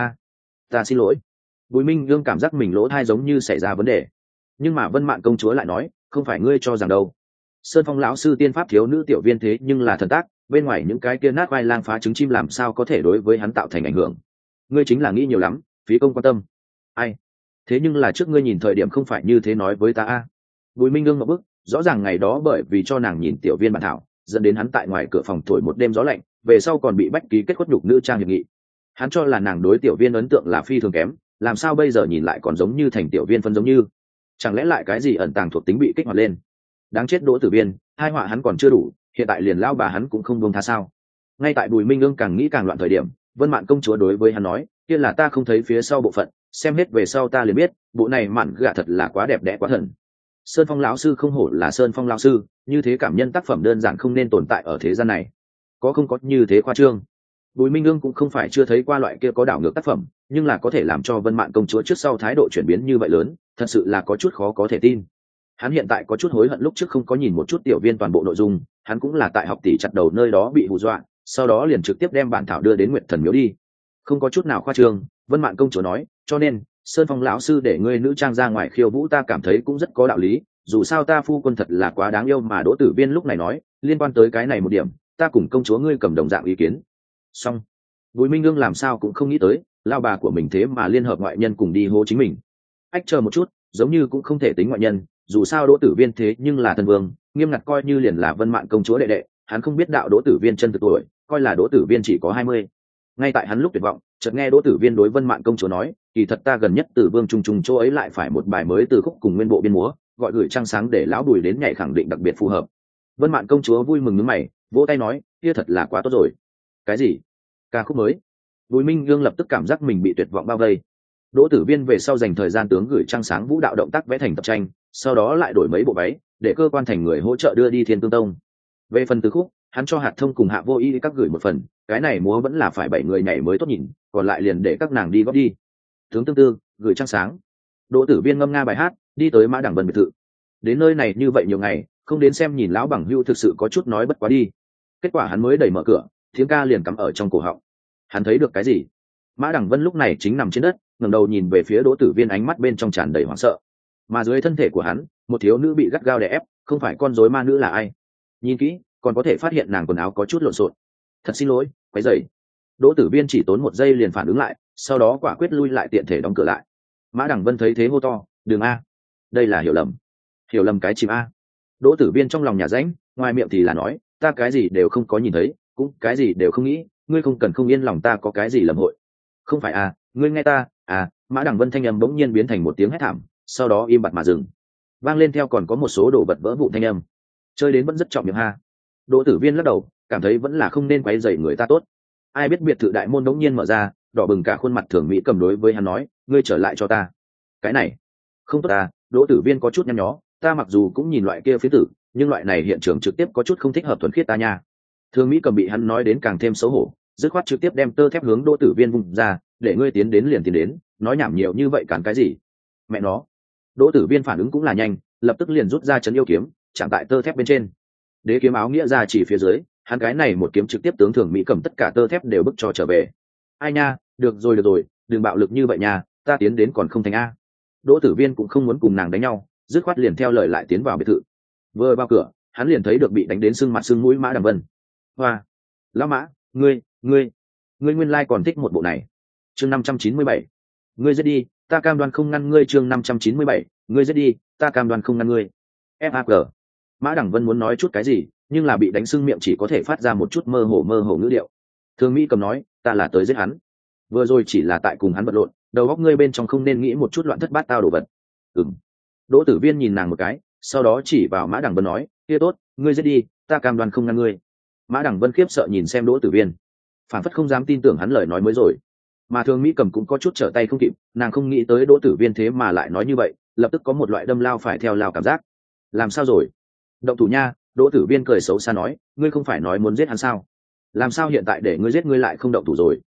Ta xin lỗi. Bùi Minh Ương cảm giác mình lỗ thai giống như xảy ra vấn đề, nhưng mà Vân Mạn công chúa lại nói, không phải ngươi cho rằng đâu. Sơn Phong lão sư tiên pháp thiếu nữ tiểu viên thế nhưng là thần tác, bên ngoài những cái kia nát vai lang phá trứng chim làm sao có thể đối với hắn tạo thành ảnh hưởng. Ngươi chính là nghĩ nhiều lắm, phí công quan tâm. Ai? Thế nhưng là trước ngươi nhìn thời điểm không phải như thế nói với ta. Bùi Minh Ương ngậm bức, rõ ràng ngày đó bởi vì cho nàng nhìn tiểu viên bản thảo, dẫn đến hắn tại ngoài cửa phòng thổi một đêm gió lạnh, về sau còn bị bách ký kết khuất nhục nữ trang hiệp nghị. Hắn cho là nàng đối tiểu viên ấn tượng là phi thường kém, làm sao bây giờ nhìn lại còn giống như thành tiểu viên phân giống như. Chẳng lẽ lại cái gì ẩn tàng thuộc tính bị kích hoạt lên? Đáng chết Đỗ Tử Viên, hai họa hắn còn chưa đủ, hiện tại liền lao bà hắn cũng không buông tha sao? Ngay tại Bùi Minh Ương càng nghĩ càng loạn thời điểm, Vân Mạn công chúa đối với hắn nói, kia là ta không thấy phía sau bộ phận, xem hết về sau ta liền biết, bộ này mạn gạ thật là quá đẹp đẽ quá thần. Sơn Phong lão sư không hổ là Sơn Phong lão sư, như thế cảm nhân tác phẩm đơn giản không nên tồn tại ở thế gian này. Có không có như thế khoa trương? Bùi Minh Ương cũng không phải chưa thấy qua loại kia có đảo ngược tác phẩm, nhưng là có thể làm cho Vân Mạn công chúa trước sau thái độ chuyển biến như vậy lớn, thật sự là có chút khó có thể tin. Hắn hiện tại có chút hối hận lúc trước không có nhìn một chút tiểu viên toàn bộ nội dung, hắn cũng là tại học tỷ chặt đầu nơi đó bị hù dọa, sau đó liền trực tiếp đem bản thảo đưa đến Nguyệt Thần Miếu đi. Không có chút nào khoa trương, Vân Mạn công chúa nói, cho nên Sơn Phong lão sư để ngươi nữ trang ra ngoài khiêu vũ ta cảm thấy cũng rất có đạo lý, dù sao ta phu quân thật là quá đáng yêu. Mà Đỗ Tử Viên lúc này nói, liên quan tới cái này một điểm, ta cùng công chúa ngươi cầm đồng dạng ý kiến. Xong. Bùi Minh Ương làm sao cũng không nghĩ tới, lao bà của mình thế mà liên hợp ngoại nhân cùng đi hô chính mình. Ách chờ một chút, giống như cũng không thể tính ngoại nhân, dù sao Đỗ Tử Viên thế nhưng là thần vương, nghiêm ngặt coi như liền là Vân Mạn công chúa đệ đệ, hắn không biết đạo Đỗ Tử Viên chân thực tuổi, coi là Đỗ Tử Viên chỉ có 20. Ngay tại hắn lúc tuyệt vọng, chợt nghe Đỗ Tử Viên đối Vân Mạn công chúa nói, kỳ thật ta gần nhất từ Vương Trung Trung chỗ ấy lại phải một bài mới từ khúc cùng nguyên bộ biên múa, gọi gửi trăng sáng để lão Bùi đến nhảy khẳng định đặc biệt phù hợp. Vân Mạn công chúa vui mừng nhướng mày, vỗ tay nói, kia thật là quá tốt rồi. Cái gì? Ca khúc mới? Bùi Minh Ương lập tức cảm giác mình bị tuyệt vọng bao vây. Đỗ Tử Viên về sau dành thời gian tướng gửi trăng sáng vũ đạo động tác vẽ thành tập tranh, sau đó lại đổi mấy bộ váy, để cơ quan thành người hỗ trợ đưa đi Thiên Tương Tông. Về phần từ khúc, hắn cho Hạt Thông cùng Hạ Vô Y các gửi một phần, cái này múa vẫn là phải 7 người nhảy mới tốt nhìn, còn lại liền để các nàng đi góp đi. Tướng Tương Tư, gửi trăng sáng. Đỗ Tử Viên ngâm nga bài hát, đi tới Mã Đằng Vân biệt thự. Đến nơi này như vậy nhiều ngày, không đến xem nhìn lão bằng hữu thực sự có chút nói bất quá đi. Kết quả hắn mới đẩy mở cửa, tiếng ca liền cắm ở trong cổ họng. Hắn thấy được cái gì? Mã Đằng Vân lúc này chính nằm trên đất, ngẩng đầu nhìn về phía Đỗ Tử Viên, ánh mắt bên trong tràn đầy hoảng sợ. Mà dưới thân thể của hắn, một thiếu nữ bị gắt gao đè ép, không phải con rối ma nữ là ai? Nhìn kỹ, còn có thể phát hiện nàng quần áo có chút lộn xộn. Thật xin lỗi, quấy rầy. Đỗ Tử Viên chỉ tốn 1 giây liền phản ứng lại, sau đó quả quyết lui lại tiện thể đóng cửa lại. Mã Đằng Vân thấy thế hô to, "Đừng a, đây là hiểu lầm." Hiểu lầm cái chim a? Đỗ Tử Viên trong lòng nhà rãnh, ngoài miệng thì là nói, ta cái gì đều không có nhìn thấy, cũng cái gì đều không nghĩ, ngươi không cần không yên lòng ta có cái gì lầm hội. Không phải à, ngươi nghe ta à? Mã Đằng Vân thanh âm bỗng nhiên biến thành một tiếng hét thảm, sau đó im bặt mà dừng. Vang lên theo còn có một số đồ vật vỡ vụn thanh âm. Chơi đến vẫn rất trọng miệng ha. Đỗ Tử Viên lắc đầu, cảm thấy vẫn là không nên quấy rầy người ta tốt. Ai biết biệt thự đại môn đống nhiên mở ra, đỏ bừng cả khuôn mặt Thường Mỹ cầm đối với hắn nói, ngươi trở lại cho ta. Cái này không tốt à? Đỗ Tử Viên có chút nhăn nhó, ta mặc dù cũng nhìn loại kia phía tử, nhưng loại này hiện trường trực tiếp có chút không thích hợp thuần khiết ta nha. Thường Mỹ cầm bị hắn nói đến càng thêm xấu hổ, dứt khoát trực tiếp đem tơ thép hướng Đỗ Tử Viên vung ra, để ngươi tiến đến liền tiến đến, nói nhảm nhiều như vậy cản cái gì? Mẹ nó. Đỗ Tử Viên phản ứng cũng là nhanh, lập tức liền rút ra chấn yêu kiếm, chạm tại tơ thép bên trên. Đế kiếm áo nghĩa ra chỉ phía dưới, hắn cái này một kiếm trực tiếp tướng Thường Mỹ cầm tất cả tơ thép đều bức cho trở về. Ai nha, được rồi, đừng bạo lực như vậy nha, ta tiến đến còn không thành a. Đỗ Tử Viên cũng không muốn cùng nàng đánh nhau, dứt khoát liền theo lời lại tiến vào biệt thự. Vừa vào cửa, hắn liền thấy được bị đánh đến sưng mặt sưng mũi Mã Đằng Vân. Hoa, lão Mã, ngươi nguyên lai còn thích một bộ này. Chương 597, ngươi giết đi, ta cam đoan không ngăn ngươi. Chương 597, ngươi giết đi, ta cam đoan không ngăn ngươi. Fag. Mã Đằng Vân muốn nói chút cái gì, nhưng là bị đánh sưng miệng, chỉ có thể phát ra một chút mơ hồ ngữ điệu. Thường Mỹ cầm nói, ta là tới giết hắn. vừa rồi chỉ là tại cùng hắn vật lộn, đầu óc ngươi bên trong không nên nghĩ một chút loạn thất bát tao đồ vật. Đỗ Tử Viên nhìn nàng một cái, sau đó chỉ vào Mã Đằng Vân nói, kia tốt, ngươi giết đi, ta cam đoan không ngăn ngươi. Mã Đằng Vân khiếp sợ nhìn xem Đỗ Tử Viên, phản phất không dám tin tưởng hắn lời nói mới rồi. Mà Thường Mỹ Cầm cũng có chút trở tay không kịp, nàng không nghĩ tới Đỗ Tử Viên thế mà lại nói như vậy, lập tức có một loại đâm lao phải theo lao cảm giác. Làm sao rồi? Động thủ nha. Đỗ Tử Viên cười xấu xa nói, ngươi không phải nói muốn giết hắn sao? Làm sao hiện tại để ngươi giết ngươi lại không động thủ rồi?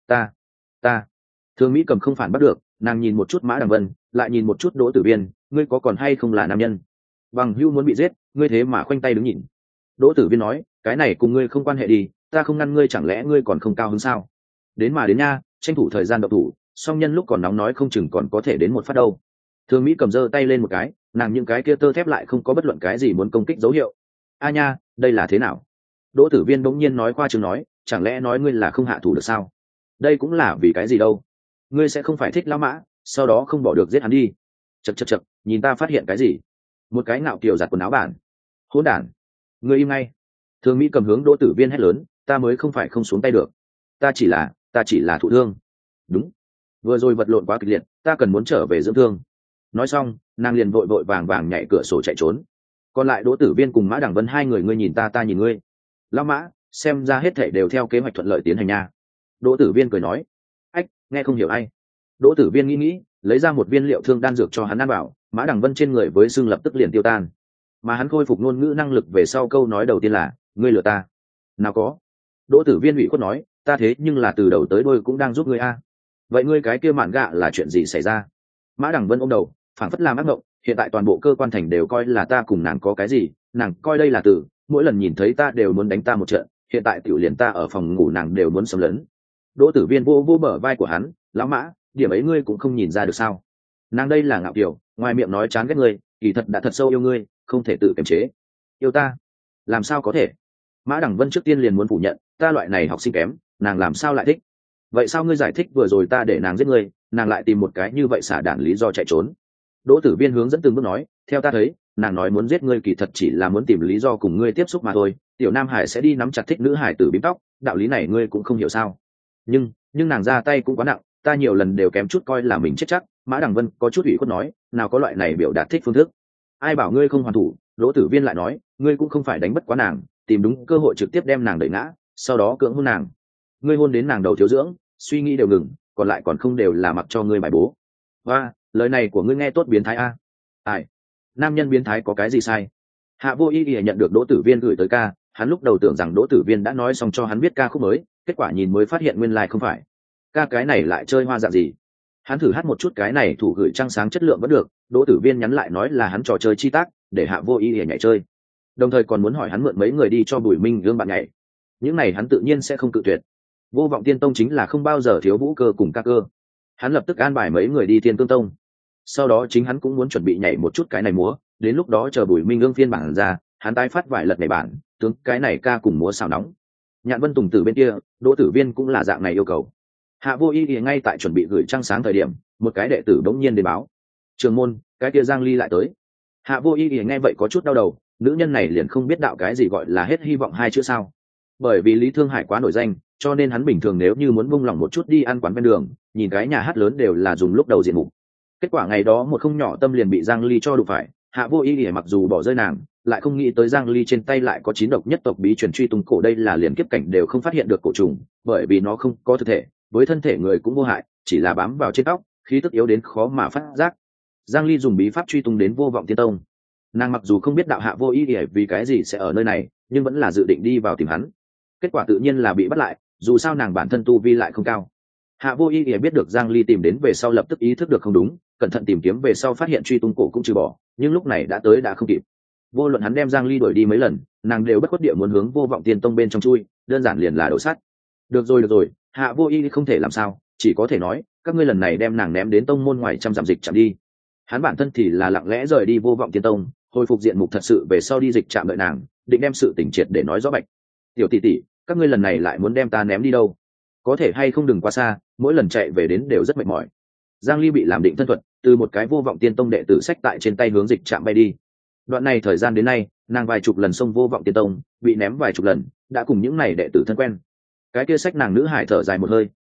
Ta. Thường Mỹ Cầm không phản bắt được, nàng nhìn một chút Mã Đằng Vân, lại nhìn một chút Đỗ Tử Viên, ngươi có còn hay không là nam nhân? Bằng hưu muốn bị giết, ngươi thế mà khoanh tay đứng nhìn. Đỗ Tử Viên nói, cái này cùng ngươi không quan hệ đi, ta không ngăn ngươi chẳng lẽ ngươi còn không cao hứng sao? Đến mà đến nha, tranh thủ thời gian động thủ, song nhân lúc còn nóng nói không chừng còn có thể đến một phát đâu. Thường Mỹ Cầm giơ tay lên một cái, nàng những cái kia tơ thép lại không có bất luận cái gì muốn công kích dấu hiệu. A nha, đây là thế nào? Đỗ Tử Viên bỗng nhiên nói khoa trương nói, chẳng lẽ nói ngươi là không hạ thủ được sao? Đây cũng là vì cái gì đâu? Ngươi sẽ không phải thích lão Mã, sau đó không bỏ được giết hắn đi? Chậc, nhìn ta phát hiện cái gì? Một cái ngạo kiều giặt quần áo bản. Hỗn đản! Ngươi im ngay! Thường Mỹ Cầm hướng Đỗ Tử Viên hét lớn, ta mới không phải không xuống tay được. Ta chỉ là thụ thương. Đúng. Vừa rồi vật lộn quá kịch liệt, ta cần muốn trở về dưỡng thương. Nói xong, nàng liền vội vàng nhảy cửa sổ chạy trốn. Còn lại Đỗ Tử Viên cùng Mã Đằng Vân hai người ngươi nhìn ta nhìn ngươi. Lão Mã, xem ra hết thảy đều theo kế hoạch thuận lợi tiến hành nha. Đỗ Tử Viên cười nói. Ách, nghe không hiểu ai. Đỗ Tử Viên nghĩ, lấy ra một viên liệu thương đan dược cho hắn ăn bảo, Mã Đằng Vân trên người với xương lập tức liền tiêu tan. Mà hắn khôi phục ngôn ngữ năng lực về sau câu nói đầu tiên là, ngươi lừa ta. Nào có. Đỗ Tử Viên ủy khuất nói, ta thế nhưng là từ đầu tới đuôi cũng đang giúp ngươi a. Vậy ngươi cái kia mạn gạ là chuyện gì xảy ra? Mã Đằng Vân ôm đầu, phảng phất làm ác mộng, hiện tại toàn bộ cơ quan thành đều coi là ta cùng nàng có cái gì, nàng coi đây là từ, mỗi lần nhìn thấy ta đều muốn đánh ta một trận, hiện tại tiểu liền ta ở phòng ngủ nàng đều muốn xâm lấn. Đỗ Tử Viên vô bờ vai của hắn, lão Mã, điểm ấy ngươi cũng không nhìn ra được sao? Nàng đây là ngạo kiều, ngoài miệng nói chán ghét ngươi, kỳ thật đã thật sâu yêu ngươi, không thể tự kiềm chế. Yêu ta? Làm sao có thể? Mã Đằng Vân trước tiên liền muốn phủ nhận, ta loại này học sinh kém, nàng làm sao lại thích? Vậy sao ngươi giải thích vừa rồi ta để nàng giết ngươi, nàng lại tìm một cái như vậy xả đản lý do chạy trốn? Đỗ Tử Viên hướng dẫn từng bước nói, theo ta thấy, nàng nói muốn giết ngươi kỳ thật chỉ là muốn tìm lý do cùng ngươi tiếp xúc mà thôi. Tiểu Nam Hải sẽ đi nắm chặt thích nữ hải tử bím tóc, đạo lý này ngươi cũng không hiểu sao? Nhưng nàng ra tay cũng quá nặng, ta nhiều lần đều kém chút coi là mình chết chắc. Mã Đằng Vân có chút ủy khuất nói, nào có loại này biểu đạt thích phương thức. Ai bảo ngươi không hoàn thủ? Đỗ Tử Viên lại nói, ngươi cũng không phải đánh bất quá nàng, tìm đúng cơ hội trực tiếp đem nàng đẩy ngã, sau đó cưỡng hôn nàng. Ngươi hôn đến nàng đầu thiếu dưỡng, suy nghĩ đều ngừng, còn lại còn không đều là mặc cho ngươi bài bố. Và lời này của ngươi nghe tốt biến thái a. Ai? Nam nhân biến thái có cái gì sai? Hạ Vô Ý nhận được Đỗ Tử Viên gửi tới ca, hắn lúc đầu tưởng rằng Đỗ Tử Viên đã nói xong cho hắn biết ca khúc mới, kết quả nhìn mới phát hiện nguyên lai không phải. Ca cái này lại chơi hoa dạng gì? Hắn thử hát một chút cái này thủ gửi trăng sáng chất lượng vẫn được, Đỗ Tử Viên nhắn lại nói là hắn trò chơi chi tác, để Hạ Vô Ý nhảy chơi. Đồng thời còn muốn hỏi hắn mượn mấy người đi cho Bùi Minh gương bạn nhảy. Những này hắn tự nhiên sẽ không cự tuyệt. Vô Vọng Tiên Tông chính là không bao giờ thiếu vũ cơ cùng ca cơ. Hắn lập tức an bài mấy người đi Thiên Cương Tông. Sau đó chính hắn cũng muốn chuẩn bị nhảy một chút cái này múa, đến lúc đó chờ Bùi Minh ương phiên bản ra, hắn tái phát vài lật này bản, tướng cái này ca cùng múa xào nóng. Nhạn Vân Tùng từ bên kia, Đỗ Tử Viên cũng là dạng này yêu cầu. Hạ Vô Ý ngay tại chuẩn bị gửi trăng sáng thời điểm, một cái đệ tử đống nhiên đến báo, trường môn, cái kia Giang Ly lại tới. Hạ Vô Ý nghe vậy có chút đau đầu, nữ nhân này liền không biết đạo cái gì gọi là hết hy vọng hai chữ sao? Bởi vì Lý Thương Hải quá nổi danh, cho nên hắn bình thường nếu như muốn buông lỏng một chút đi ăn quán ven đường, nhìn cái nhà hát lớn đều là dùng lúc đầu diện mục. Kết quả ngày đó một không nhỏ tâm liền bị Giang Ly cho đụng phải, Hạ Vô Ý mặc dù bỏ rơi nàng, lại không nghĩ tới Giang Ly trên tay lại có 9 độc nhất tộc bí truyền truy tung cổ, đây là liền kiếp cảnh đều không phát hiện được cổ trùng, bởi vì nó không có thực thể, với thân thể người cũng vô hại, chỉ là bám vào trên tóc, khí tức yếu đến khó mà phát giác. Giang Ly dùng bí pháp truy tung đến Vô Vọng Tiên Tông. Nàng mặc dù không biết đạo Hạ Vô Ý vì cái gì sẽ ở nơi này, nhưng vẫn là dự định đi vào tìm hắn. Kết quả tự nhiên là bị bắt lại, dù sao nàng bản thân tu vi lại không cao. Hạ Vô Ý biết được Giang Ly tìm đến về sau lập tức ý thức được không đúng, cẩn thận tìm kiếm về sau phát hiện truy tung cổ cũng trừ bỏ, nhưng lúc này đã tới đã không kịp. Vô luận hắn đem Giang Ly đuổi đi mấy lần, nàng đều bất khuất địa muốn hướng Vô Vọng Tiên Tông bên trong chui, đơn giản liền là đổ sát. Được rồi, Hạ Vô Ý không thể làm sao, chỉ có thể nói, các ngươi lần này đem nàng ném đến tông môn ngoài trăm dặm dịch chạm đi. Hắn bản thân thì là lặng lẽ rời đi Vô Vọng Tiên Tông, hồi phục diện mục thật sự về sau đi dịch chạm đợi nàng, định đem sự tình triệt để nói rõ bạch. Tiểu tỷ tỷ, các ngươi lần này lại muốn đem ta ném đi đâu? Có thể hay không đừng quá xa, mỗi lần chạy về đến đều rất mệt mỏi. Giang Ly bị làm định thân thuật, từ một cái Vô Vọng Tiên Tông đệ tử sách tại trên tay hướng dịch trạm bay đi. Đoạn này thời gian đến nay, nàng vài chục lần xông Vô Vọng Tiên Tông, bị ném vài chục lần, đã cùng những này đệ tử thân quen. Cái kia sách nàng nữ hải thở dài một hơi,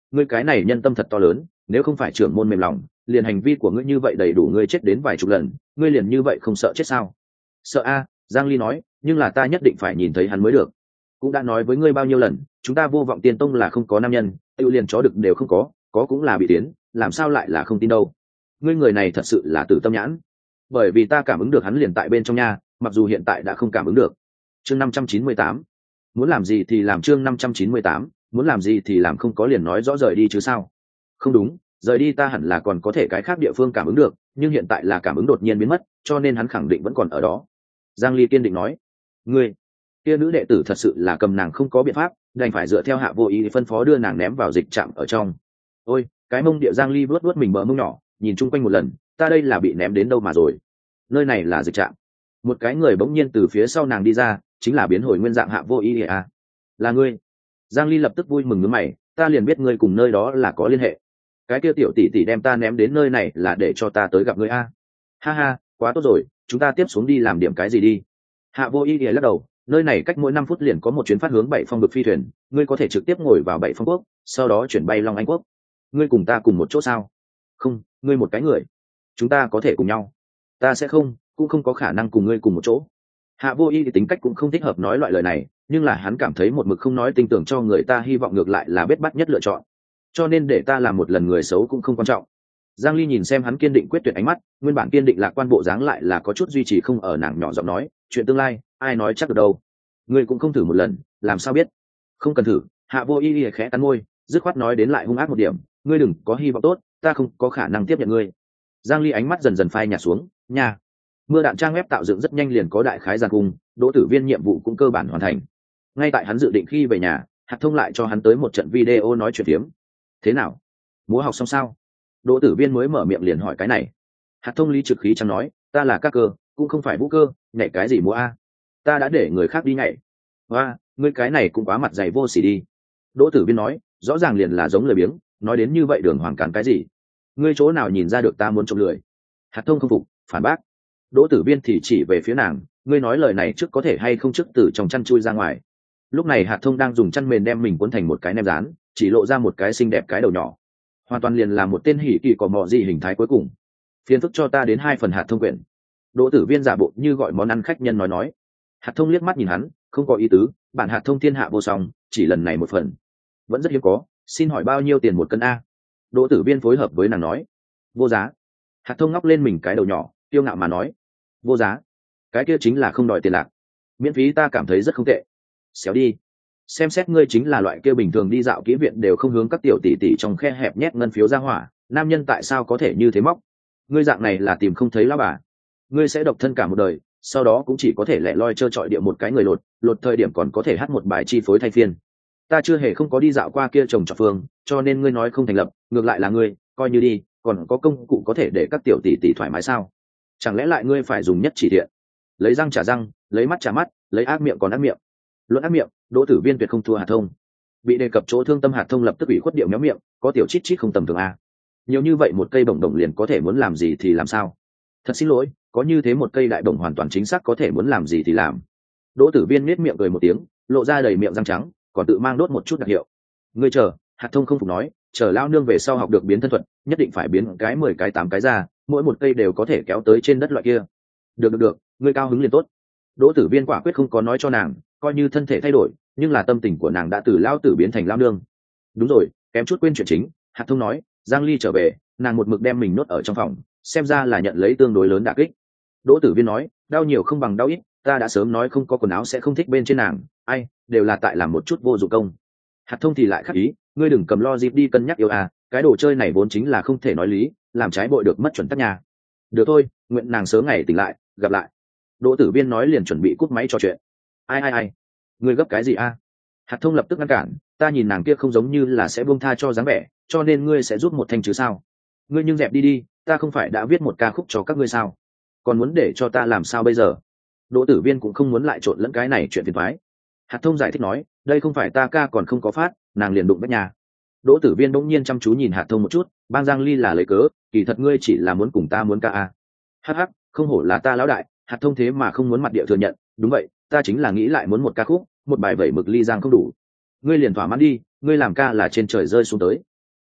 ngươi cái này nhân tâm thật to lớn, nếu không phải trưởng môn mềm lòng, liền hành vi của ngươi như vậy đầy đủ ngươi chết đến vài chục lần, ngươi liền như vậy không sợ chết sao? Sợ a, Giang Ly nói, nhưng là ta nhất định phải nhìn thấy hắn mới được. Cũng đã nói với ngươi bao nhiêu lần, chúng ta Vô Vọng Tiên Tông là không có nam nhân, tiêu liền chó đực đều không có cũng là bị tiến, làm sao lại là không tin đâu. Ngươi người này thật sự là tử tâm nhãn. Bởi vì ta cảm ứng được hắn liền tại bên trong nhà, mặc dù hiện tại đã không cảm ứng được. Chương 598. Muốn làm gì thì làm, chương 598, muốn làm gì thì làm, không có liền nói rõ rời đi chứ sao? Không đúng, rời đi ta hẳn là còn có thể cái khác địa phương cảm ứng được, nhưng hiện tại là cảm ứng đột nhiên biến mất, cho nên hắn khẳng định vẫn còn ở đó. Giang Ly kiên định nói. Ngươi, kia nữ đệ tử thật sự là cầm nàng không có biện pháp, đành phải dựa theo Hạ Vô Ý phân phó đưa nàng ném vào dịch trạm ở trong. Ôi, cái mông địa. Giang Ly vuốt vuốt mình bờ mông nhỏ, nhìn chung quanh một lần, ta đây là bị ném đến đâu mà rồi? Nơi này là dịch trạm. Một cái người bỗng nhiên từ phía sau nàng đi ra, chính là biến hồi nguyên dạng Hạ Vô Ý à? Là ngươi? Giang Ly lập tức vui mừng nhướng mày, ta liền biết ngươi cùng nơi đó là có liên hệ. Cái kia tiểu tỷ tỷ đem ta ném đến nơi này là để cho ta tới gặp ngươi a. Ha ha, quá tốt rồi, chúng ta tiếp xuống đi làm điểm cái gì đi? Hạ Vô Ý lắc đầu, nơi này cách mỗi 5 phút liền có một chuyến phát hướng Bảy Phong vực phi thuyền, ngươi có thể trực tiếp ngồi vào Bảy Phong quốc, sau đó chuyển bay Long Anh quốc. Ngươi cùng ta cùng một chỗ sao? Không, ngươi một cái người. Chúng ta có thể cùng nhau. Ta sẽ không, cũng không có khả năng cùng ngươi cùng một chỗ. Hạ Vô Ý thì tính cách cũng không thích hợp nói loại lời này, nhưng là hắn cảm thấy một mực không nói tin tưởng cho người ta hy vọng ngược lại là bết bát nhất lựa chọn. Cho nên để ta làm một lần người xấu cũng không quan trọng. Giang Ly nhìn xem hắn kiên định quyết tuyệt ánh mắt, nguyên bản kiên định lạc quan bộ dáng lại là có chút duy trì không ở, nàng nhỏ giọng nói, chuyện tương lai, ai nói chắc được đâu. Ngươi cũng không thử một lần, làm sao biết? Không cần thử. Hạ Vô Ý khẽ cắn môi, dứt khoát nói đến lại hung ác một điểm, ngươi đừng có hy vọng tốt, ta không có khả năng tiếp nhận ngươi. Giang Ly ánh mắt dần dần phai nhạt xuống, nha. Mưa đạn trang web tạo dựng rất nhanh liền có đại khái giàn cung, Đỗ Tử Viên nhiệm vụ cũng cơ bản hoàn thành. Ngay tại hắn dự định khi về nhà, Hạt Thông lại cho hắn tới một trận video nói chuyện phiếm. Thế nào? Múa học xong sao? Đỗ Tử Viên mới mở miệng liền hỏi cái này. Hạt Thông lý trực khí chẳng nói, ta là các cơ, cũng không phải vũ cơ, nhảy cái gì múa a? Ta đã để người khác đi nhảy. Hoa, ngươi cái này cũng quá mặt dày vô sỉ đi. Đỗ Tử Viên nói, rõ ràng liền là giống lời biếng, nói đến như vậy đường hoàng cản cái gì? Ngươi chỗ nào nhìn ra được ta muốn trộm lười? Hạt Thông không phục, phản bác. Đỗ Tử Viên thì chỉ về phía nàng, ngươi nói lời này trước có thể hay không trước từ trong chăn chui ra ngoài. Lúc này Hạt Thông đang dùng chăn mền đem mình cuốn thành một cái nem rán, chỉ lộ ra một cái xinh đẹp cái đầu nhỏ, hoàn toàn liền là một tên hỉ kỳ cỏ mọ gì hình thái cuối cùng. Phiền phức cho ta đến 2 phần Hạt Thông quyển. Đỗ Tử Viên giả bộ như gọi món ăn khách nhân nói. Hạt Thông liếc mắt nhìn hắn, không có ý tứ, bản Hạt Thông thiên hạ vô song, chỉ lần này một phần, vẫn rất hiếm có, xin hỏi bao nhiêu tiền một cân a? Đỗ Tử Viên phối hợp với nàng nói, vô giá. Hạt Thông ngóc lên mình cái đầu nhỏ, tiêu ngạo mà nói, vô giá? Cái kia chính là không đòi tiền lạc, miễn phí ta cảm thấy rất không tệ. Xéo đi, xem xét ngươi chính là loại kia bình thường đi dạo kỹ viện đều không hướng các tiểu tỷ tỷ trong khe hẹp nhét ngân phiếu ra hỏa, nam nhân tại sao có thể như thế móc? Ngươi dạng này là tìm không thấy lão bà, ngươi sẽ độc thân cả một đời, sau đó cũng chỉ có thể lẻ loi trơ trọi địa một cái người lột thời điểm còn có thể hát một bài chi phối thay phiên. Ta chưa hề không có đi dạo qua kia chồng trọt phương, cho nên ngươi nói không thành lập, ngược lại là ngươi coi như đi, còn có công cụ có thể để các tiểu tỷ tỷ thoải mái sao? Chẳng lẽ lại ngươi phải dùng nhất chỉ thiện, lấy răng trả răng, lấy mắt trả mắt, lấy ác miệng còn ác miệng? Luận ác miệng, Đỗ Tử Viên tuyệt không thua Hạt Thông. Bị đề cập chỗ thương tâm Hạt Thông lập tức ủy khuất điệu méo miệng, có tiểu chít chít không tầm thường a. Nhiều như vậy một cây bổng đồng liền có thể muốn làm gì thì làm sao? Thật xin lỗi, có như thế một cây đại bổng hoàn toàn chính xác có thể muốn làm gì thì làm. Đỗ Tử Viên nhếch miệng cười một tiếng, lộ ra đầy miệng răng trắng, còn tự mang đốt một chút đặc hiệu. Ngươi chờ, Hạt Thông không phục nói, chờ lão nương về sau học được biến thân thuật, nhất định phải biến cái 10 cái 8 cái ra, mỗi một cây đều có thể kéo tới trên đất loại kia. Được, ngươi cao hứng liền tốt. Đỗ Tử Viên quả quyết không có nói cho nàng, coi như thân thể thay đổi, nhưng là tâm tình của nàng đã từ lão tử biến thành lão nương. Đúng rồi, kém chút quên chuyện chính, Hạt Thông nói, Giang Ly trở về, nàng một mực đem mình nuốt ở trong phòng, xem ra là nhận lấy tương đối lớn đả kích. Đỗ Tử Viên nói, đau nhiều không bằng đau ít, ta đã sớm nói không có quần áo sẽ không thích bên trên nàng, ai, đều là tại làm một chút vô dụng công. Hạt Thông thì lại khắc ý, ngươi đừng cầm lo dịp đi cân nhắc yêu à, cái đồ chơi này vốn chính là không thể nói lý, làm trái bội được mất chuẩn tắc nhà. Được thôi, nguyện nàng sớm ngày tỉnh lại, gặp lại. Đỗ Tử Viên nói liền chuẩn bị cúp máy trò chuyện. Ai, ngươi gấp cái gì a? Hạt Thông lập tức ngăn cản, ta nhìn nàng kia không giống như là sẽ buông tha cho dáng vẻ, cho nên ngươi sẽ rút một thanh chứ sao? Ngươi nhưng dẹp đi, ta không phải đã viết một ca khúc cho các ngươi sao? Còn muốn để cho ta làm sao bây giờ? Đỗ Tử Viên cũng không muốn lại trộn lẫn cái này chuyện phiền toái. Hạt Thông giải thích nói, đây không phải ta ca còn không có phát, nàng liền đụng với nhà. Đỗ Tử Viên bỗng nhiên chăm chú nhìn Hạt Thông một chút, bang Giang Ly là lấy cớ, kỳ thật ngươi chỉ là muốn cùng ta muốn ca a. Hắc, không hổ là ta lão đại, Hạt Thông thế mà không muốn mặt địa thừa nhận, đúng vậy, ta chính là nghĩ lại muốn một ca khúc, một bài vẩy mực ly giang không đủ. Ngươi liền thỏa mãn đi, ngươi làm ca là trên trời rơi xuống tới.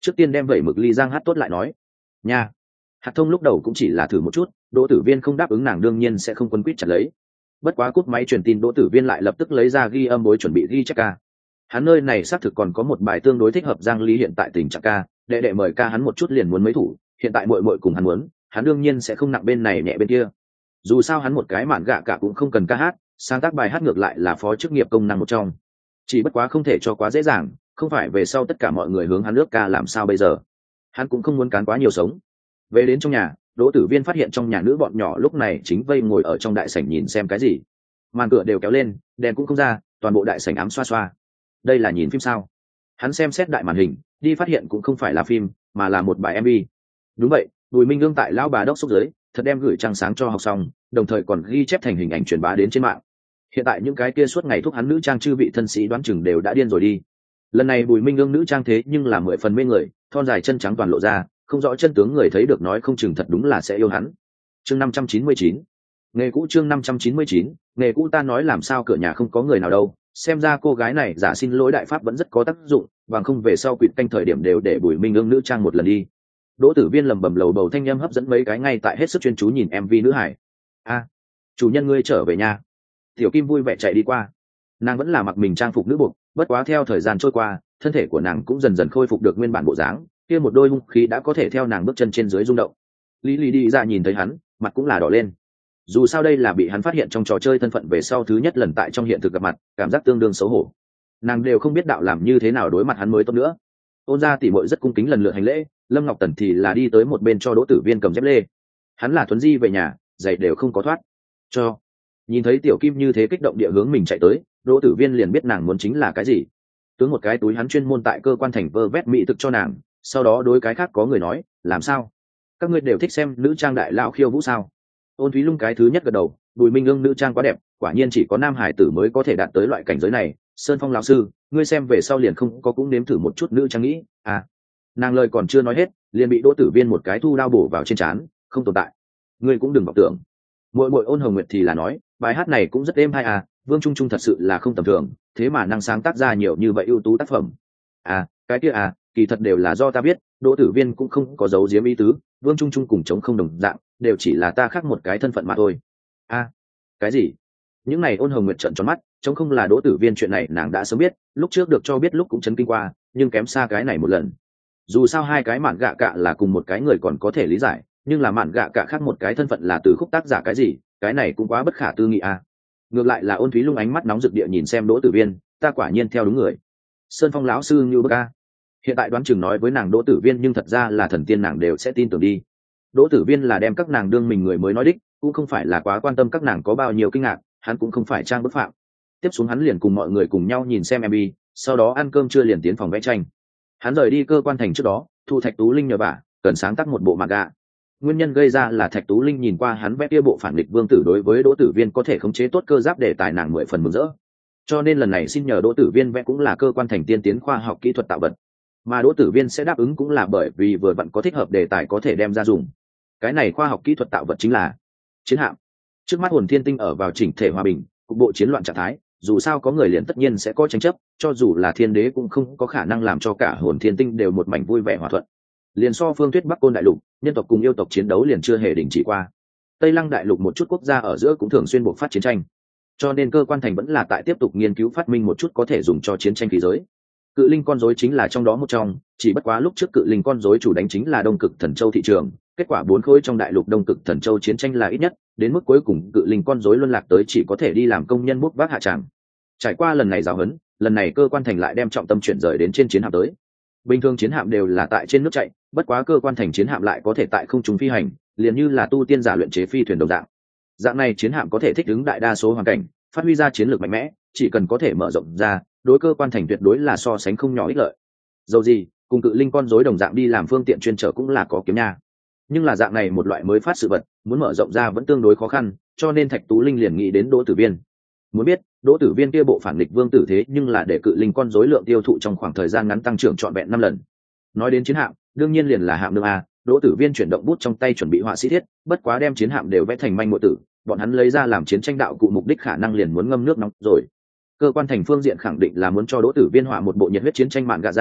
trước tiên đem vẩy mực ly giang hát tốt lại nói. Nha. Hạt Thông lúc đầu cũng chỉ là thử một chút, Đỗ Tử Viên không đáp ứng nàng đương nhiên sẽ không quấn quýt chặt lấy. Bất quá cúp máy truyền tin Đỗ Tử Viên lại lập tức lấy ra ghi âm bối chuẩn bị ghi chép ca. Hắn nơi này xác thực còn có một bài tương đối thích hợp Giang Ly hiện tại tình trạng ca, đệ mời ca hắn một chút liền muốn mấy thủ, hiện tại muội muội cùng hắn muốn, hắn đương nhiên sẽ không nặng bên này nhẹ bên kia. Dù sao hắn một cái mạn gạ cả cũng không cần ca hát, sáng tác bài hát ngược lại là phó chức nghiệp công năng một trong. Chỉ bất quá không thể cho quá dễ dàng, không phải về sau tất cả mọi người hướng hắn nước ca làm sao bây giờ. Hắn cũng không muốn cán quá nhiều sống. Về đến trong nhà, Đỗ Tử Viên phát hiện trong nhà nữ bọn nhỏ lúc này chính vây ngồi ở trong đại sảnh nhìn xem cái gì. Màn cửa đều kéo lên, đèn cũng không ra, toàn bộ đại sảnh ám xoa xoa. Đây là nhìn phim sao? Hắn xem xét đại màn hình, đi phát hiện cũng không phải là phim, mà là một bài MV. Đúng vậy, Bùi Minh Ương tại lão bà đốc xúc dưới, thật đem gửi trăng sáng cho học xong, đồng thời còn ghi chép thành hình ảnh truyền bá đến trên mạng. Hiện tại những cái kia suốt ngày thúc hắn nữ trang chư vị thân sĩ đoán chừng đều đã điên rồi đi. Lần này Bùi Minh Ương nữ trang thế nhưng là 10 phần mê người, thon dài chân trắng toàn lộ ra, không rõ chân tướng người thấy được nói không chừng thật đúng là sẽ yêu hắn. Chương 599. Nghề cũ chương 599, nghề cũ ta nói làm sao cửa nhà không có người nào đâu, xem ra cô gái này giả xin lỗi đại pháp vẫn rất có tác dụng, bằng không về sau quỵt canh thời điểm đều để Bùi Minh Ương nữ trang một lần đi. Đỗ Tử Viên lầm bầm lầu bầu thanh âm hấp dẫn mấy cái ngay tại hết sức chuyên chú nhìn MV nữ hải. A, chủ nhân ngươi trở về nhà. Tiểu Kim vui vẻ chạy đi qua. Nàng vẫn là mặc mình trang phục nữ buộc, bất quá theo thời gian trôi qua, thân thể của nàng cũng dần dần khôi phục được nguyên bản bộ dáng, kia một đôi hung khí đã có thể theo nàng bước chân trên dưới rung động. Lý Lý đi ra nhìn thấy hắn, mặt cũng là đỏ lên. Dù sao đây là bị hắn phát hiện trong trò chơi thân phận về sau thứ nhất lần tại trong hiện thực gặp mặt, cảm giác tương đương xấu hổ. Nàng đều không biết đạo làm như thế nào đối mặt hắn mới tốt nữa. Ôn gia tỷ muội rất cung kính lần lượt hành lễ, Lâm Ngọc Tần thì là đi tới một bên cho Đỗ Tử Viên cầm dép lê. Hắn là Thuấn Di về nhà, giày đều không có thoát. Cho. Nhìn thấy Tiểu Kim như thế kích động địa hướng mình chạy tới, Đỗ Tử Viên liền biết nàng muốn chính là cái gì. Tướng một cái túi hắn chuyên môn tại cơ quan thành vơ vét mỹ thực cho nàng, sau đó đối cái khác có người nói, làm sao? Các ngươi đều thích xem nữ trang đại lão khiêu vũ sao? Ôn Thúy Lung cái thứ nhất gật đầu, Bùi Minh Ương nữ trang quá đẹp, quả nhiên chỉ có nam hải tử mới có thể đạt tới loại cảnh giới này. Sơn Phong lão sư, ngươi xem về sau liền không có cũng nếm thử một chút nữ trang nghĩ, à? Nàng lời còn chưa nói hết, liền bị Đỗ Tử Viên một cái thu đao bổ vào trên trán, không tồn tại. Ngươi cũng đừng vọng tưởng. Muội Ôn Hồng Nguyệt thì là nói, bài hát này cũng rất êm hay à, Vương Trung Trung thật sự là không tầm thường, thế mà năng sáng tác ra nhiều như vậy ưu tú tác phẩm. À, cái kia à, kỳ thật đều là do ta biết, Đỗ Tử Viên cũng không có giấu giếm ý tứ, Vương Trung Trung cùng chống không đồng dạng, đều chỉ là ta khác một cái thân phận mà thôi. À, cái gì? Những này Ôn Hồng Nguyệt trợn tròn mắt, chống không là Đỗ Tử Viên chuyện này nàng đã sớm biết, lúc trước được cho biết lúc cũng chấn kinh qua, nhưng kém xa cái này một lần. Dù sao hai cái mạn gạ cạ là cùng một cái người còn có thể lý giải, nhưng là mạn gạ cạ khác một cái thân phận là từ khúc tác giả cái gì, cái này cũng quá bất khả tư nghị à. Ngược lại là Ôn Thúy Lung ánh mắt nóng rực địa nhìn xem Đỗ Tử Viên, ta quả nhiên theo đúng người. Sơn Phong lão sư như bức a. Hiện tại đoán chừng nói với nàng Đỗ Tử Viên nhưng thật ra là thần tiên nàng đều sẽ tin tưởng đi. Đỗ Tử Viên là đem các nàng đương mình người mới nói đích, cũng không phải là quá quan tâm các nàng có bao nhiêu kinh ngạc, hắn cũng không phải trang bức phạm. Tiếp xuống hắn liền cùng mọi người cùng nhau nhìn xem MV, sau đó ăn cơm trưa liền tiến phòng vẽ tranh. Hắn rời đi cơ quan thành trước đó, Thu Thạch Tú Linh nhờ vả, cần sáng tác một bộ manga. Nguyên nhân gây ra là Thạch Tú Linh nhìn qua hắn vẽ kia bộ phản nghịch vương tử đối với Đỗ Tử Viên có thể khống chế tốt cơ giáp để tài nàng 10 phần mừng rỡ. Cho nên lần này xin nhờ Đỗ Tử Viên vẽ cũng là cơ quan thành tiên tiến khoa học kỹ thuật tạo vật. Mà Đỗ Tử Viên sẽ đáp ứng cũng là bởi vì vừa vặn có thích hợp đề tài có thể đem ra dùng. Cái này khoa học kỹ thuật tạo vật chính là chiến hạm. Trước mắt Hồn Thiên Tinh ở vào chỉnh thể hòa bình, cục bộ chiến loạn trạng thái, dù sao có người liền tất nhiên sẽ có tranh chấp, cho dù là thiên đế cũng không có khả năng làm cho cả Hồn Thiên Tinh đều một mảnh vui vẻ hòa thuận. Liền so phương Tuyết Bắc Côn đại lục, nhân tộc cùng yêu tộc chiến đấu liền chưa hề đình chỉ qua. Tây Lăng đại lục một chút quốc gia ở giữa cũng thường xuyên buộc phát chiến tranh, cho nên cơ quan thành vẫn là tại tiếp tục nghiên cứu phát minh một chút có thể dùng cho chiến tranh khí giới. Cự linh con rối chính là trong đó một trong, chỉ bất quá lúc trước cự linh con rối chủ đánh chính là Đông Cực Thần Châu thị trường, kết quả 4 khối trong đại lục Đông Cực Thần Châu chiến tranh là ít nhất, đến mức cuối cùng cự linh con rối luân lạc tới chỉ có thể đi làm công nhân bốc vác hạ tràng. Trải qua lần này giáo huấn, lần này cơ quan thành lại đem trọng tâm chuyển rời đến trên chiến hạm tới. Bình thường chiến hạm đều là tại trên nước chạy, bất quá cơ quan thành chiến hạm lại có thể tại không trung phi hành, liền như là tu tiên giả luyện chế phi thuyền đồng dạng. Dạng này chiến hạm có thể thích ứng đại đa số hoàn cảnh, phát huy ra chiến lược mạnh mẽ, chỉ cần có thể mở rộng ra, đối cơ quan thành tuyệt đối là so sánh không nhỏ ích lợi. Dầu gì, cùng cự linh con rối đồng dạng đi làm phương tiện chuyên trở cũng là có kiếm nha. Nhưng là dạng này một loại mới phát sự vật, muốn mở rộng ra vẫn tương đối khó khăn, cho nên Thạch Tú Linh liền nghĩ đến Đỗ Tử Viên. Muốn biết, Đỗ Tử Viên kia bộ phản nghịch vương tử thế nhưng là để cự linh con rối lượng tiêu thụ trong khoảng thời gian ngắn tăng trưởng trọn vẹn 5 lần. Nói đến chiến hạm, đương nhiên liền là hạm nương a. Đỗ Tử Viên chuyển động bút trong tay chuẩn bị họa sĩ thiết, bất quá đem chiến hạm đều vẽ thành manh muội tử, bọn hắn lấy ra làm chiến tranh đạo cụ mục đích khả năng liền muốn ngâm nước nóng rồi. Cơ quan thành phương diện khẳng định là muốn cho Đỗ Tử Viên họa một bộ nhiệt huyết chiến tranh mạn gạ ra,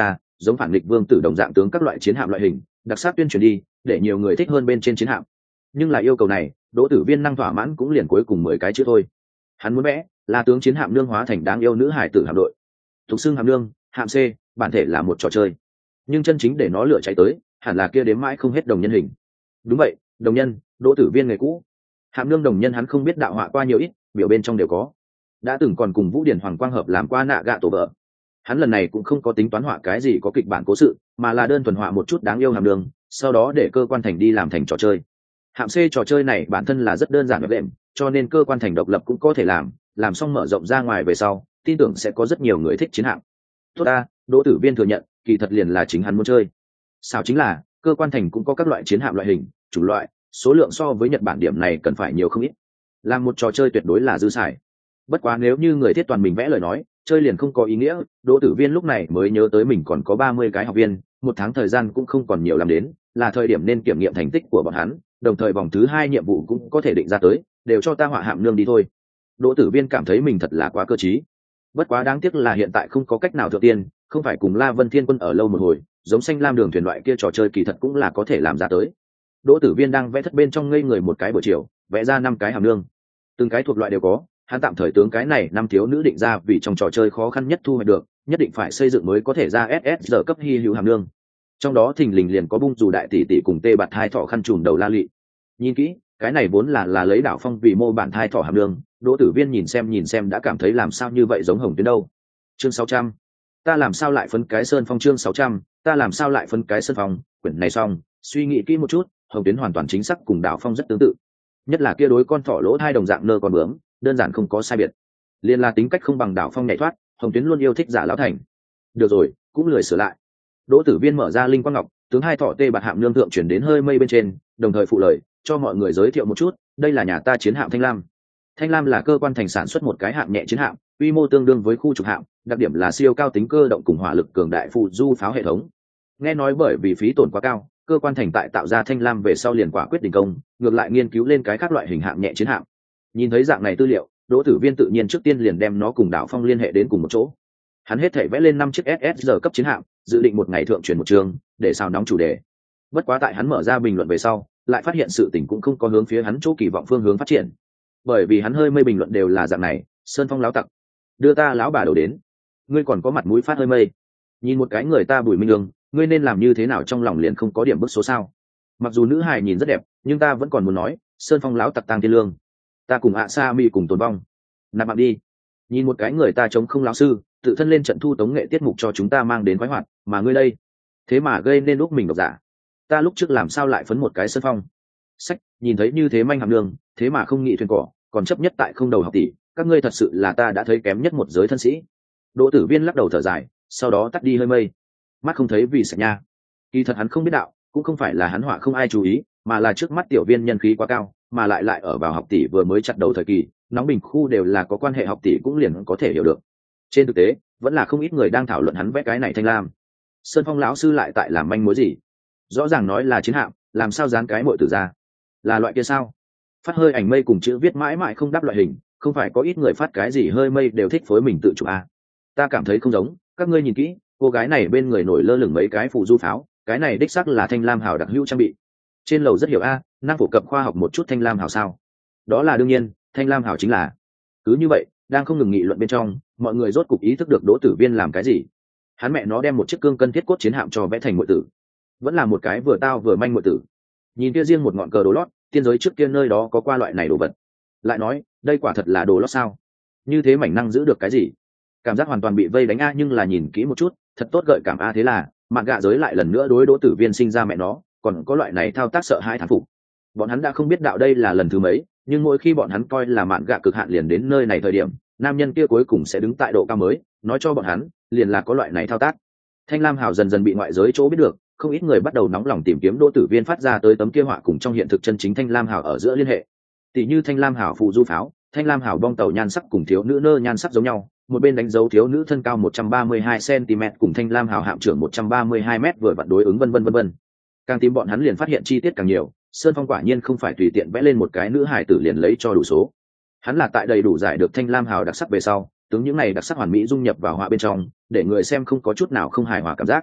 giống phản nghịch vương tử đồng dạng tướng các loại chiến hạm loại hình đặc sắc tuyên truyền đi, để nhiều người thích hơn bên trên chiến hạm. Nhưng là yêu cầu này Đỗ Tử Viên năng thỏa mãn cũng liền cuối cùng 10 cái chữ thôi. Hắn muốn vẽ là tướng chiến hạm nương hóa thành đáng yêu nữ hải tử hạm đội, thuộc xưng hạm nương, hạm C, bản thể là một trò chơi, nhưng chân chính để nó lửa cháy tới hẳn là kia đếm mãi không hết đồng nhân hình. Đúng vậy, đồng nhân, Đỗ Tử Viên người cũ. Hạm nương đồng nhân hắn không biết đạo họa qua nhiều ít, biểu bên trong đều có. Đã từng còn cùng Vũ Điển Hoàng Quang hợp làm qua nạ gạ tổ vợ. Hắn lần này cũng không có tính toán họa cái gì có kịch bản cố sự, mà là đơn thuần họa một chút đáng yêu hạm nương, sau đó để cơ quan thành đi làm thành trò chơi. Hạm C trò chơi này bản thân là rất đơn giản đệm, cho nên cơ quan thành độc lập cũng có thể làm xong mở rộng ra ngoài về sau, tin tưởng sẽ có rất nhiều người thích chiến hạm. Tốt ta, Đỗ Tử Viên thừa nhận, kỳ thật liền là chính hắn muốn chơi. Sao chính là, cơ quan thành cũng có các loại chiến hạm loại hình, chủng loại, số lượng so với Nhật Bản điểm này cần phải nhiều không ít. Làm một trò chơi tuyệt đối là dư xài. Bất quá nếu như người thiết toàn mình vẽ lời nói, chơi liền không có ý nghĩa. Đỗ Tử Viên lúc này mới nhớ tới mình còn có 30 cái học viên, một tháng thời gian cũng không còn nhiều làm đến, là thời điểm nên kiểm nghiệm thành tích của bọn hắn, đồng thời vòng thứ 2 nhiệm vụ cũng có thể định ra tới, đều cho ta họa hạm nương đi thôi. Đỗ Tử Viên cảm thấy mình thật là quá cơ trí. Bất quá đáng tiếc là hiện tại không có cách nào thượng tiên, không phải cùng La Vân Thiên Quân ở lâu một hồi, giống xanh lam đường thuyền loại kia trò chơi kỳ thật cũng là có thể làm ra tới. Đỗ Tử Viên đang vẽ thất bên trong ngây người một cái buổi chiều, vẽ ra 5 cái hàm nương, từng cái thuộc loại đều có. Hắn tạm thời tướng cái này 5 thiếu nữ định ra vì trong trò chơi khó khăn nhất thu hoạch được, nhất định phải xây dựng mới có thể ra SSR cấp hy hữu hàm nương. Trong đó thình lình liền có bung dù đại tỷ tỷ cùng tê bạt hai thỏ khăn trùm đầu la lị. Nhìn kỹ, cái này vốn là lấy đảo phong vì mô bản thai thỏ hàm nương. Đỗ Tử Viên nhìn xem đã cảm thấy làm sao như vậy giống Hồng Tuyến đâu. Chương 600. Ta làm sao lại phấn cái sơn phong. Chương 600. Ta làm sao lại phấn cái sơn phong. Quyển này xong, suy nghĩ kỹ một chút, Hồng Tuyến hoàn toàn chính xác cùng đảo phong rất tương tự. Nhất là kia đối con thỏ lỗ thai đồng dạng nơ con bướm, đơn giản không có sai biệt. Liên là tính cách không bằng đảo phong nhảy thoát, Hồng Tuyến luôn yêu thích giả lão thành. Được rồi, cũng lười sửa lại. Đỗ Tử Viên mở ra linh quang ngọc, tướng hai thỏ tê bạt hạm nương thượng chuyển đến hơi mây bên trên, đồng thời phụ lời cho mọi người giới thiệu một chút, đây là nhà ta chiến hạm Thanh Lam. Thanh Lam là cơ quan thành sản xuất một cái hạm nhẹ chiến hạm, quy mô tương đương với khu trục hạm, đặc điểm là siêu cao tính cơ động cùng hỏa lực cường đại phụ du pháo hệ thống. Nghe nói bởi vì phí tổn quá cao, cơ quan thành tại tạo ra Thanh Lam về sau liền quả quyết đình công, ngược lại nghiên cứu lên cái khác loại hình hạm nhẹ chiến hạm. Nhìn thấy dạng này tư liệu, Đỗ Tử Viên tự nhiên trước tiên liền đem nó cùng đảo phong liên hệ đến cùng một chỗ. Hắn hết thể vẽ lên 5 chiếc SSR cấp chiến hạm, dự định một ngày thượng truyền một chương, để xào nóng chủ đề. Bất quá tại hắn mở ra bình luận về sau, lại phát hiện sự tình cũng không có hướng phía hắn chỗ kỳ vọng phương hướng phát triển. Bởi vì hắn hơi mây bình luận đều là dạng này, sơn phong láo tặc, đưa ta lão bà đầu đến, ngươi còn có mặt mũi phát hơi mây, nhìn một cái người ta Bùi Minh Đường, ngươi nên làm như thế nào trong lòng liền không có điểm bức số sao? Mặc dù nữ hài nhìn rất đẹp, nhưng ta vẫn còn muốn nói, sơn phong láo tặc Tang Thiên Lương, ta cùng Sa Mi cùng tồn vong, nạp bạn đi. Nhìn một cái người ta chống không lão sư, tự thân lên trận thu tống nghệ tiết mục cho chúng ta mang đến khoái hoạt, mà ngươi đây, thế mà gây nên lúc mình độc giả. Ta lúc trước làm sao lại phấn một cái sơn phong? Sách, nhìn thấy như thế manh hàm nương, thế mà không nghĩ thuyền cỏ, còn chấp nhất tại không đầu học tỷ, các ngươi thật sự là ta đã thấy kém nhất một giới thân sĩ. Đỗ Tử Viên lắc đầu thở dài, sau đó tắt đi hơi mây, mắt không thấy vì sạch nha. Kỳ thật hắn không biết đạo, cũng không phải là hắn họa không ai chú ý, mà là trước mắt tiểu viên nhân khí quá cao, mà lại ở vào học tỷ vừa mới chặt đầu thời kỳ, nóng bình khu đều là có quan hệ học tỷ cũng liền có thể hiểu được. Trên thực tế, vẫn là không ít người đang thảo luận hắn vẽ cái này Thanh Lam. Sơn phong lão sư lại tại làm manh mối gì? Rõ ràng nói là chiến hạm, làm sao dán cái muội tử ra? Là loại kia sao? Phát hơi ảnh mây cùng chữ viết mãi mãi không đáp loại hình, không phải có ít người phát cái gì hơi mây đều thích phối mình tự chụp à? Ta cảm thấy không giống, các ngươi nhìn kỹ, cô gái này bên người nổi lơ lửng mấy cái phù du pháo, cái này đích xác là Thanh Lam hào đặc hữu trang bị. Trên lầu rất hiểu a, năng phổ cập khoa học một chút Thanh Lam hào sao? Đó là đương nhiên, Thanh Lam hào chính là. Cứ như vậy, đang không ngừng nghị luận bên trong, mọi người rốt cục ý thức được Đỗ Tử Viên làm cái gì. Hắn mẹ nó đem một chiếc cương cân thiết cốt chiến hạm cho vẽ thành muội tử, vẫn là một cái vừa tao vừa manh muội tử. Nhìn kia riêng một ngọn cờ đồ lót, tiên giới trước kia nơi đó có qua loại này đồ vật. Lại nói, đây quả thật là đồ lót sao? Như thế mảnh năng giữ được cái gì? Cảm giác hoàn toàn bị vây đánh a, nhưng là nhìn kỹ một chút, thật tốt gợi cảm a. Thế là mạn gạ giới lại lần nữa đối Đỗ Tử Viên sinh ra mẹ nó, còn có loại này thao tác sợ hãi thán phục. Bọn hắn đã không biết đạo đây là lần thứ mấy, nhưng mỗi khi bọn hắn coi là mạn gạ cực hạn liền đến nơi này thời điểm, nam nhân kia cuối cùng sẽ đứng tại độ cao mới, nói cho bọn hắn, liền là có loại này thao tác. Thanh Lam hào dần dần bị ngoại giới chỗ biết được, không ít người bắt đầu nóng lòng tìm kiếm Đỗ Tử Viên phát ra tới tấm kia họa cùng trong hiện thực chân chính Thanh Lam hào ở giữa liên hệ. Tỷ như Thanh Lam hào phù du pháo, Thanh Lam hào bong tàu nhan sắc cùng thiếu nữ nơ nhan sắc giống nhau, một bên đánh dấu thiếu nữ thân cao 132 cm cùng Thanh Lam hào hạm trưởng 132 m vừa vặn đối ứng vân vân. Càng tìm bọn hắn liền phát hiện chi tiết càng nhiều, Sơn Phong quả nhiên không phải tùy tiện vẽ lên một cái nữ hài tử liền lấy cho đủ số. Hắn là tại đầy đủ giải được Thanh Lam hào đặc sắc về sau, tướng những này đặc sắc hoàn mỹ dung nhập vào họa bên trong, để người xem không có chút nào không hài hòa cảm giác.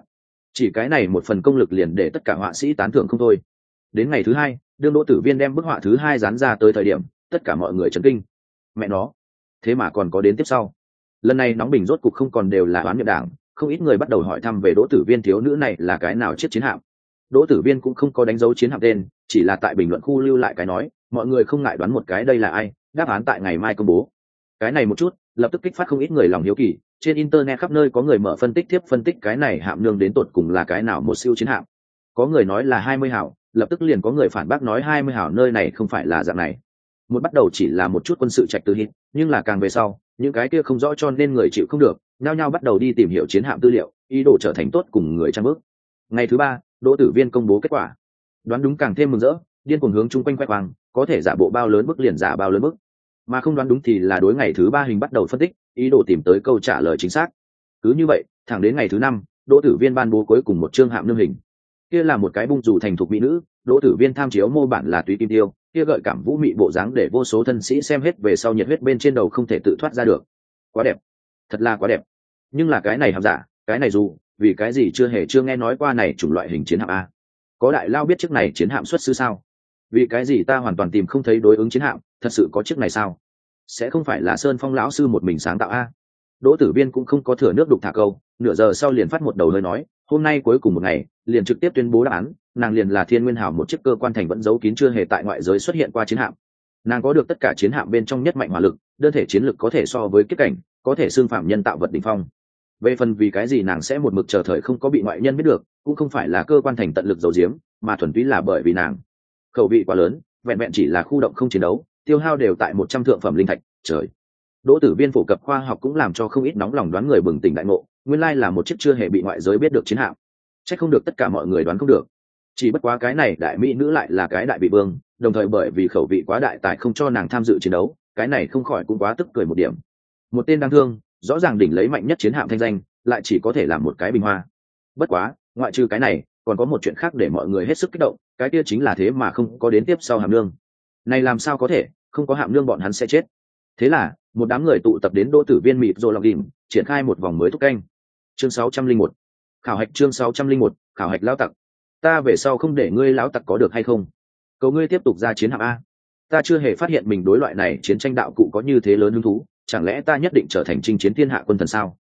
chỉ cái này một phần công lực liền để tất cả họa sĩ tán thưởng không thôi. Đến ngày thứ hai, đương Đỗ Tử Viên đem bức họa thứ hai dán ra tới thời điểm, tất cả mọi người chấn kinh. Mẹ nó, thế mà còn có đến tiếp sau. Lần này nóng bình rốt cục không còn đều là oán niệm đảng, không ít người bắt đầu hỏi thăm về Đỗ Tử Viên thiếu nữ này là cái nào chiếc chiến hạm. Đỗ Tử Viên cũng không có đánh dấu chiến hạm tên, chỉ là tại bình luận khu lưu lại cái nói, mọi người không ngại đoán một cái đây là ai, đáp án tại ngày mai công bố. Cái này một chút, lập tức kích phát không ít người lòng hiếu kỳ, trên internet khắp nơi có người mở phân tích tiếp phân tích cái này hạm nương đến tột cùng là cái nào một siêu chiến hạm. Có người nói là 20 hảo, lập tức liền có người phản bác nói 20 hảo nơi này không phải là dạng này. Một bắt đầu chỉ là một chút quân sự trạch tư hít, nhưng là càng về sau, những cái kia không rõ cho nên người chịu không được, nhao nhao bắt đầu đi tìm hiểu chiến hạm tư liệu, ý đồ trở thành tốt cùng người trang bước. Ngày thứ ba, Đỗ Tử Viên công bố kết quả. Đoán đúng càng thêm mừng rỡ, điên cuồng hướng chung quanh quay quang, có thể giả bộ bao lớn bức liền giả bao lớn bức, mà không đoán đúng thì là đối ngày thứ ba hình bắt đầu phân tích, ý đồ tìm tới câu trả lời chính xác. Cứ như vậy, thẳng đến ngày thứ năm, Đỗ Tử Viên ban bố cuối cùng một chương hạm nương hình. Kia là một cái bung dù thành thục mỹ nữ, Đỗ Tử Viên tham chiếu mô bản là Túy Kim Tiêu, kia gợi cảm vũ mị bộ dáng để vô số thân sĩ xem hết về sau nhiệt huyết bên trên đầu không thể tự thoát ra được. Quá đẹp, thật là quá đẹp. Nhưng là cái này hạm giả, cái này dù, vì cái gì chưa nghe nói qua này chủng loại hình chiến hạm a? Có đại lao biết chiếc này chiến hạm xuất xứ sao? Vì cái gì ta hoàn toàn tìm không thấy đối ứng chiến hạm, thật sự có chiếc này sao? Sẽ không phải là Sơn Phong lão sư một mình sáng tạo a? Đỗ Tử Viên cũng không có thừa nước đục thả câu, nửa giờ sau liền phát một đầu hơi nói, hôm nay cuối cùng một ngày, liền trực tiếp tuyên bố đáp án, nàng liền là Thiên Nguyên Hào, một chiếc cơ quan thành vẫn giấu kín chưa hề tại ngoại giới xuất hiện qua chiến hạm. Nàng có được tất cả chiến hạm bên trong nhất mạnh hỏa lực, đơn thể chiến lực có thể so với kiếp cảnh, có thể xưng phạm nhân tạo vật đỉnh phong. Về phần vì cái gì nàng sẽ một mực chờ thời không có bị ngoại nhân biết được, cũng không phải là cơ quan thành tận lực giấu giếm, mà thuần túy là bởi vì nàng khẩu vị quá lớn, vẹn vẹn chỉ là khu động không chiến đấu, tiêu hao đều tại 100 thượng phẩm linh thạch. Trời, Đỗ Tử Viên phổ cập khoa học cũng làm cho không ít nóng lòng đoán người bừng tỉnh đại ngộ, nguyên lai là một chiếc chưa hề bị ngoại giới biết được chiến hạm. Chắc không được tất cả mọi người đoán không được, chỉ bất quá cái này đại mỹ nữ lại là cái đại bị vương, đồng thời bởi vì khẩu vị quá đại tại không cho nàng tham dự chiến đấu, cái này không khỏi cũng quá tức cười một điểm. Một tên đáng thương, rõ ràng đỉnh lấy mạnh nhất chiến hạm thanh danh, lại chỉ có thể làm một cái bình hoa. Bất quá, ngoại trừ cái này, còn có một chuyện khác để mọi người hết sức kích động, cái kia chính là thế mà không có đến tiếp sau hạm nương. Này làm sao có thể, không có hạm nương bọn hắn sẽ chết. Thế là, một đám người tụ tập đến Đỗ Tử Viên mịt rồi lọc đỉnh, triển khai một vòng mới thúc canh. Chương 601. Khảo hạch chương 601, khảo hạch lão tặc. Ta về sau không để ngươi lão tặc có được hay không? Cầu ngươi tiếp tục ra chiến hạm a. Ta chưa hề phát hiện mình đối loại này chiến tranh đạo cụ có như thế lớn hứng thú, chẳng lẽ ta nhất định trở thành chinh chiến thiên hạ quân thần sao?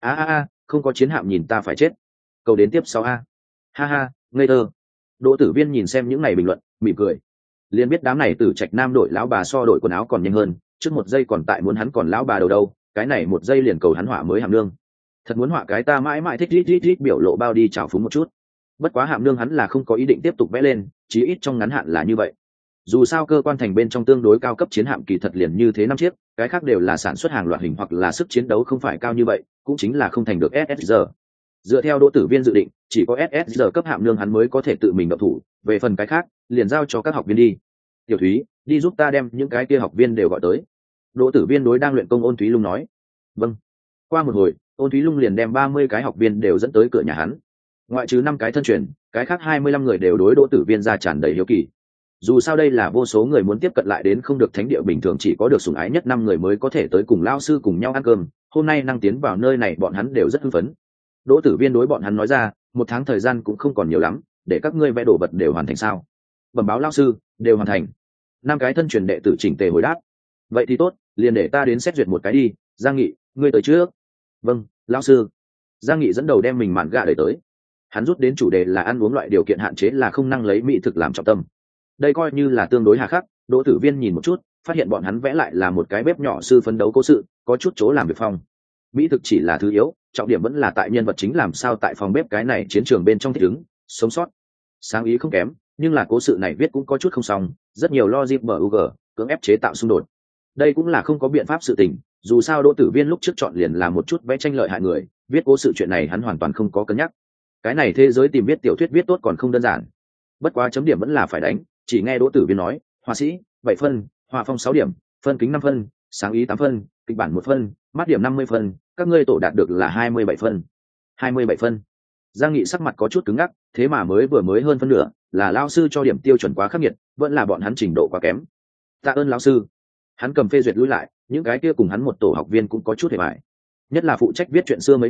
Không có chiến hạm nhìn ta phải chết. Cầu đến tiếp sau a. Ha ha, ngây thơ. Đỗ Tử Viên nhìn xem những này bình luận, mỉm cười. Liền biết đám này Tử Trạch Nam đội lão bà so đội quần áo còn nhanh hơn, trước một giây còn tại muốn hắn còn lão bà đầu đâu, cái này một giây liền cầu hắn họa mới hàm nương. Thật muốn họa cái ta mãi mãi thích rít biểu lộ bao đi trào phúng một chút. Bất quá hàm nương hắn là không có ý định tiếp tục vẽ lên, chí ít trong ngắn hạn là như vậy. Dù sao cơ quan thành bên trong tương đối cao cấp chiến hạm kỳ thật liền như thế 5 chiếc, cái khác đều là sản xuất hàng loạt hình hoặc là sức chiến đấu không phải cao như vậy, cũng chính là không thành được SSR. Dựa theo Đỗ Tử Viên dự định, chỉ có SSR cấp hạm nương hắn mới có thể tự mình động thủ, về phần cái khác, liền giao cho các học viên đi. Tiểu Thúy, đi giúp ta đem những cái kia học viên đều gọi tới. Đỗ Tử Viên đối đang luyện công Ôn Thúy Lung nói. Vâng. Qua một hồi, Ôn Thúy Lung liền đem 30 cái học viên đều dẫn tới cửa nhà hắn. Ngoại trừ 5 cái thân truyền, cái khác 25 người đều đối Đỗ Tử Viên ra tràn đầy hiếu kỳ. Dù sao đây là vô số người muốn tiếp cận lại đến không được thánh địa bình thường chỉ có được sủng ái nhất 5 người mới có thể tới cùng lão sư cùng nhau ăn cơm, hôm nay năng tiến vào nơi này bọn hắn đều rất hưng phấn. Đỗ Tử Viên đối bọn hắn nói ra, 1 tháng thời gian cũng không còn nhiều lắm, để các ngươi vẽ đồ vật đều hoàn thành sao? Bẩm báo lão sư, đều hoàn thành. 5 cái thân truyền đệ tử chỉnh tề hồi đáp. Vậy thì tốt, liền để ta đến xét duyệt một cái đi, Giang Nghị, ngươi tới trước. Vâng, lão sư. Giang Nghị dẫn đầu đem mình mạn gạ đẩy tới. Hắn rút đến chủ đề là ăn uống loại điều kiện hạn chế là không năng lấy mỹ thực làm trọng tâm. Đây coi như là tương đối hà khắc. Đỗ Tử Viên nhìn một chút, phát hiện bọn hắn vẽ lại là một cái bếp nhỏ sư phấn đấu cố sự, có chút chỗ làm việc phong. Mỹ thực chỉ là thứ yếu, trọng điểm vẫn là tại nhân vật chính làm sao tại phòng bếp cái này chiến trường bên trong thích ứng, sống sót. Sáng ý không kém, nhưng là cố sự này viết cũng có chút không xong, rất nhiều logic bug, cưỡng ép chế tạo xung đột. Đây cũng là không có biện pháp sự tình, dù sao Đỗ Tử Viên lúc trước chọn liền là một chút vẽ tranh lợi hại người, viết cố sự chuyện này hắn hoàn toàn không có cân nhắc. Cái này thế giới tìm viết tiểu thuyết viết tốt còn không đơn giản. Bất quá chấm điểm vẫn là phải đánh, chỉ nghe Đỗ Tử Viên nói, họa sĩ 7 phân, họa phong 6 điểm, phân kính 5 phân, sáng ý 8 phân, kịch bản 1 phân, mắt điểm 50 phân, các ngươi tổ đạt được là 27 phân. 27 phân. Giang Nghị sắc mặt có chút cứng ngắc, thế mà mới hơn phân nửa, là lão sư cho điểm tiêu chuẩn quá khắc nghiệt, vẫn là bọn hắn trình độ quá kém. Tạ ơn lão sư. Hắn cầm phê duyệt lui lại, những cái kia cùng hắn một tổ học viên cũng có chút hề bại. Nhất là phụ trách viết chuyện xưa mấy người,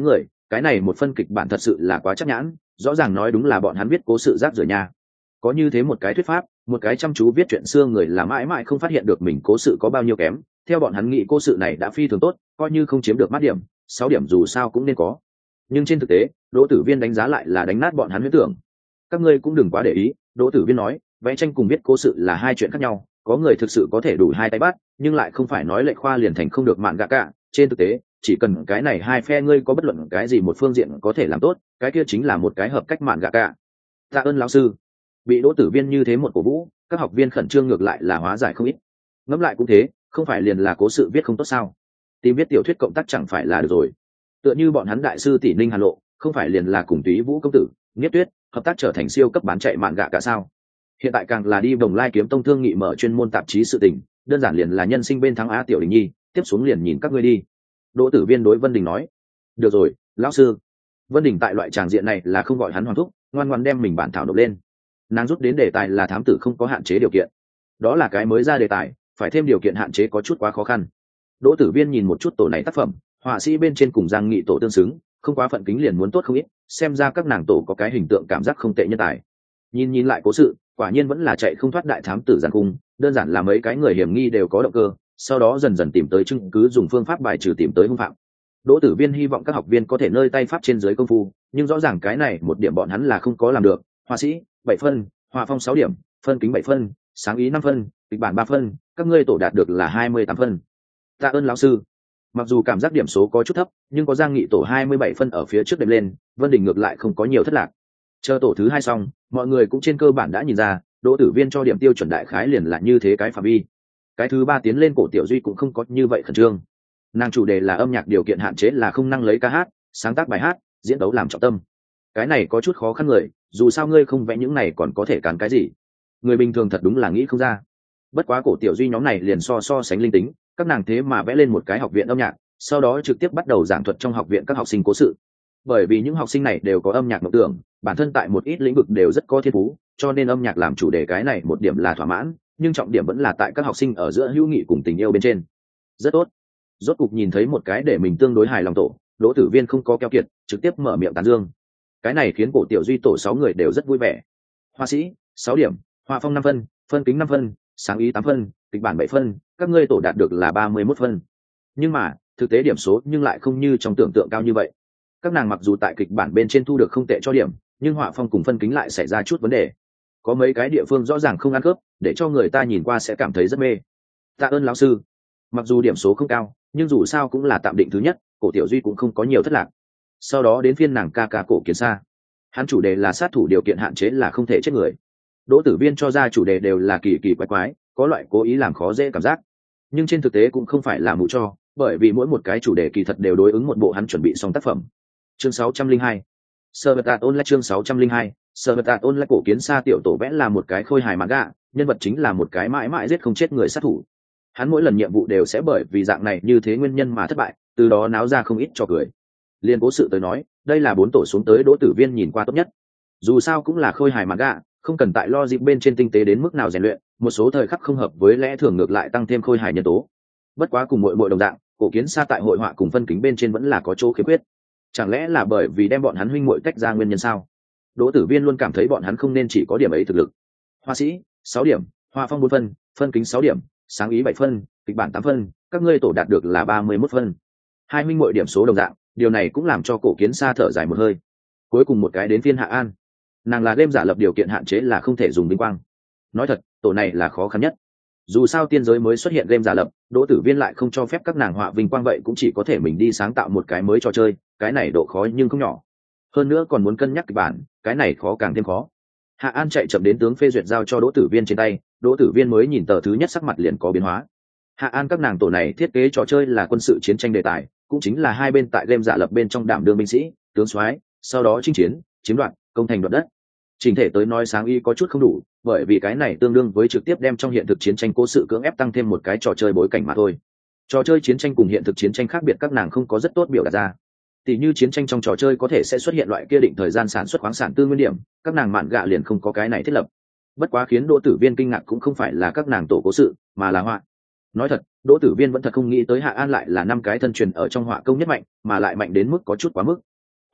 cái này một phân kịch bản thật sự là quá chắc nhãn, rõ ràng nói đúng là bọn hắn viết cố sự rác rưởi nha. Có như thế một cái thuyết pháp, một cái chăm chú viết chuyện xưa người là mãi mãi không phát hiện được mình cố sự có bao nhiêu kém. Theo bọn hắn nghĩ cố sự này đã phi thường tốt, coi như không chiếm được mát điểm 6 điểm dù sao cũng nên có. Nhưng trên thực tế, Đỗ Tử Viên đánh giá lại là đánh nát bọn hắn huyễn tưởng. Các ngươi cũng đừng quá để ý, Đỗ Tử Viên nói, vẽ tranh cùng viết cố sự là hai chuyện khác nhau, có người thực sự có thể đủ hai tay bắt, nhưng lại không phải nói lệ khoa liền thành không được mạn gạ cả. Trên thực tế, chỉ cần cái này hai phe ngươi có bất luận cái gì một phương diện có thể làm tốt, cái kia chính là một cái hợp cách mạn gạ cả. Tạ ơn lão sư. Bị Đỗ Tử Viên như thế một cổ vũ, các học viên khẩn trương ngược lại là hóa giải không ít. Ngẫm lại cũng thế, không phải liền là cố sự viết không tốt sao? Tìm viết tiểu thuyết cộng tác chẳng phải là được rồi. Tựa như bọn hắn đại sư tỷ Ninh Hà Lộ, không phải liền là cùng Túy Vũ công tử, Niết Tuyết, hợp tác trở thành siêu cấp bán chạy mạn gạ cả sao? Hiện tại càng là đi Đồng Lai Kiếm Tông thương nghị mở chuyên môn tạp chí sự tình, đơn giản liền là nhân sinh bên thắng Á Tiểu Đình Nhi, tiếp xuống liền nhìn các ngươi đi. Đỗ Tử Viên đối Vân Đình nói. Được rồi, lão sư. Vân Đình tại loại tràng diện này là không gọi hắn hoàng thúc, ngoan ngoãn đem mình bản thảo nộp lên. Nàng rút đến đề tài là thám tử không có hạn chế điều kiện. Đó là cái mới ra đề tài, phải thêm điều kiện hạn chế có chút quá khó khăn. Đỗ Tử Viên nhìn một chút tổ này tác phẩm, họa sĩ bên trên cùng Giang Nghị tổ tương xứng, không quá phận kính liền muốn tốt không ít, xem ra các nàng tổ có cái hình tượng cảm giác không tệ nhân tài. Nhìn lại cố sự, quả nhiên vẫn là chạy không thoát đại thám tử giàn cung, đơn giản là mấy cái người hiểm nghi đều có động cơ, sau đó dần dần tìm tới chứng cứ dùng phương pháp bài trừ tìm tới hung phạm. Đỗ Tử Viên hy vọng các học viên có thể nơi tay pháp trên dưới công phu, nhưng rõ ràng cái này một điểm bọn hắn là không có làm được. Họa sĩ 7 phân, họa phong 6 điểm, phân kính 7 phân, sáng ý 5 phân, kịch bản 3 phân, các ngươi tổ đạt được là 28 phân. Tạ ơn lão sư. Mặc dù cảm giác điểm số có chút thấp, nhưng có Giang Nghị tổ 27 phân ở phía trước đệm lên, Vân Đình ngược lại không có nhiều thất lạc. Chờ tổ thứ hai xong, mọi người cũng trên cơ bản đã nhìn ra, Đỗ Tử Viên cho điểm tiêu chuẩn đại khái liền là như thế cái phạm vi. Cái thứ ba tiến lên Cổ Tiểu Duy cũng không có như vậy khẩn trương. Nàng chủ đề là âm nhạc điều kiện hạn chế là không năng lấy ca hát, sáng tác bài hát, diễn đấu làm trọng tâm. Cái này có chút khó khăn người, dù sao ngươi không vẽ những này còn có thể cản cái gì? Người bình thường thật đúng là nghĩ không ra. Bất quá Cổ Tiểu Duy nhóm này liền so sánh linh tính, các nàng thế mà vẽ lên một cái học viện âm nhạc, sau đó trực tiếp bắt đầu giảng thuật trong học viện các học sinh cố sự. Bởi vì những học sinh này đều có âm nhạc mộng tưởng, bản thân tại một ít lĩnh vực đều rất có thiên phú, cho nên âm nhạc làm chủ đề cái này một điểm là thỏa mãn, nhưng trọng điểm vẫn là tại các học sinh ở giữa hữu nghị cùng tình yêu bên trên. Rất tốt. Rốt cục nhìn thấy một cái để mình tương đối hài lòng tổ, Đỗ Tử Viên không có keo kiệt, trực tiếp mở miệng tán dương. Cái này khiến Cổ Tiểu Duy tổ 6 người đều rất vui vẻ. Họa sĩ 6 điểm, họa phong 5 phân, phân kính 5 phân, sáng ý 8 phân, kịch bản 7 phân, các ngươi tổ đạt được là 31 phân. Nhưng mà, thực tế điểm số nhưng lại không như trong tưởng tượng cao như vậy. Các nàng mặc dù tại kịch bản bên trên thu được không tệ cho điểm, nhưng họa phong cùng phân kính lại xảy ra chút vấn đề. Có mấy cái địa phương rõ ràng không ăn khớp, để cho người ta nhìn qua sẽ cảm thấy rất mê. Tạ ơn lão sư. Mặc dù điểm số không cao, nhưng dù sao cũng là tạm định thứ nhất, Cổ Tiểu Duy cũng không có nhiều thất lạc. Sau đó đến phiên nàng ca ca Cổ Kiến Sa. Hắn chủ đề là sát thủ điều kiện hạn chế là không thể chết người. Đỗ Tử Viên cho ra chủ đề đều là kỳ kỳ quái quái, có loại cố ý làm khó dễ cảm giác. Nhưng trên thực tế cũng không phải là mù cho, bởi vì mỗi một cái chủ đề kỳ thật đều đối ứng một bộ hắn chuẩn bị xong tác phẩm. Chương 602. Servetat Online chương 602. Servetat Online Cổ Kiến Sa tiểu tổ vẽ là một cái khôi hài manga, nhân vật chính là một cái mãi mãi giết không chết người sát thủ. Hắn mỗi lần nhiệm vụ đều sẽ bởi vì dạng này như thế nguyên nhân mà thất bại, từ đó náo ra không ít trò cười. Liên cố sự tới nói, đây là 4 tổ xuống tới Đỗ Tử Viên nhìn qua tốt nhất. Dù sao cũng là khôi hài manga, không cần tại lo dịp bên trên tinh tế đến mức nào rèn luyện, một số thời khắc không hợp với lẽ thường ngược lại tăng thêm khôi hài nhân tố. Bất quá cùng mọi đồng dạng, Cổ Kiến Sa tại hội họa cùng phân kính bên trên vẫn là có chỗ khiếm khuyết. Chẳng lẽ là bởi vì đem bọn hắn huynh muội tách ra nguyên nhân sao? Đỗ Tử Viên luôn cảm thấy bọn hắn không nên chỉ có điểm ấy thực lực. Họa sĩ 6 điểm, họa phong 4 phân, phân kính 6 điểm, sáng ý 7 phân, kịch bản 8 phân, các ngươi tổ đạt được là 31 phân. Hai huynh muội điểm số đồng dạng, điều này cũng làm cho Cổ Kiến Sa thở dài một hơi. Cuối cùng một cái đến phiên Hạ An. Nàng là game giả lập điều kiện hạn chế là không thể dùng vinh quang. Nói thật, tổ này là khó khăn nhất. Dù sao tiên giới mới xuất hiện game giả lập, Đỗ Tử Viên lại không cho phép các nàng họa vinh quang, vậy cũng chỉ có thể mình đi sáng tạo một cái mới trò chơi, cái này độ khó nhưng không nhỏ. Hơn nữa còn muốn cân nhắc kịch bản, cái này khó càng thêm khó. Hạ An chạy chậm đến tướng phê duyệt giao cho Đỗ Tử Viên trên tay, Đỗ Tử Viên mới nhìn tờ thứ nhất sắc mặt liền có biến hóa. Hạ An các nàng tổ này thiết kế trò chơi là quân sự chiến tranh đề tài, cũng chính là hai bên tại game giả lập bên trong đảm đương binh sĩ, tướng soái, sau đó chinh chiến, chiếm đoạt, công thành đoạt đất. Trình thể tới nói sáng ý có chút không đủ, bởi vì cái này tương đương với trực tiếp đem trong hiện thực chiến tranh cố sự cưỡng ép tăng thêm một cái trò chơi bối cảnh mà thôi. Trò chơi chiến tranh cùng hiện thực chiến tranh khác biệt các nàng không có rất tốt biểu đạt ra. Tỷ như chiến tranh trong trò chơi có thể sẽ xuất hiện loại kia định thời gian sản xuất khoáng sản tư nguyên điểm, các nàng mạn gạ liền không có cái này thiết lập. Bất quá khiến Đỗ Tử Viên kinh ngạc cũng không phải là các nàng tổ cố sự, mà là họa. Nói thật, Đỗ Tử Viên vẫn thật không nghĩ tới Hạ An lại là 5 cái thân truyền ở trong họa công nhất mạnh, mà lại mạnh đến mức có chút quá mức.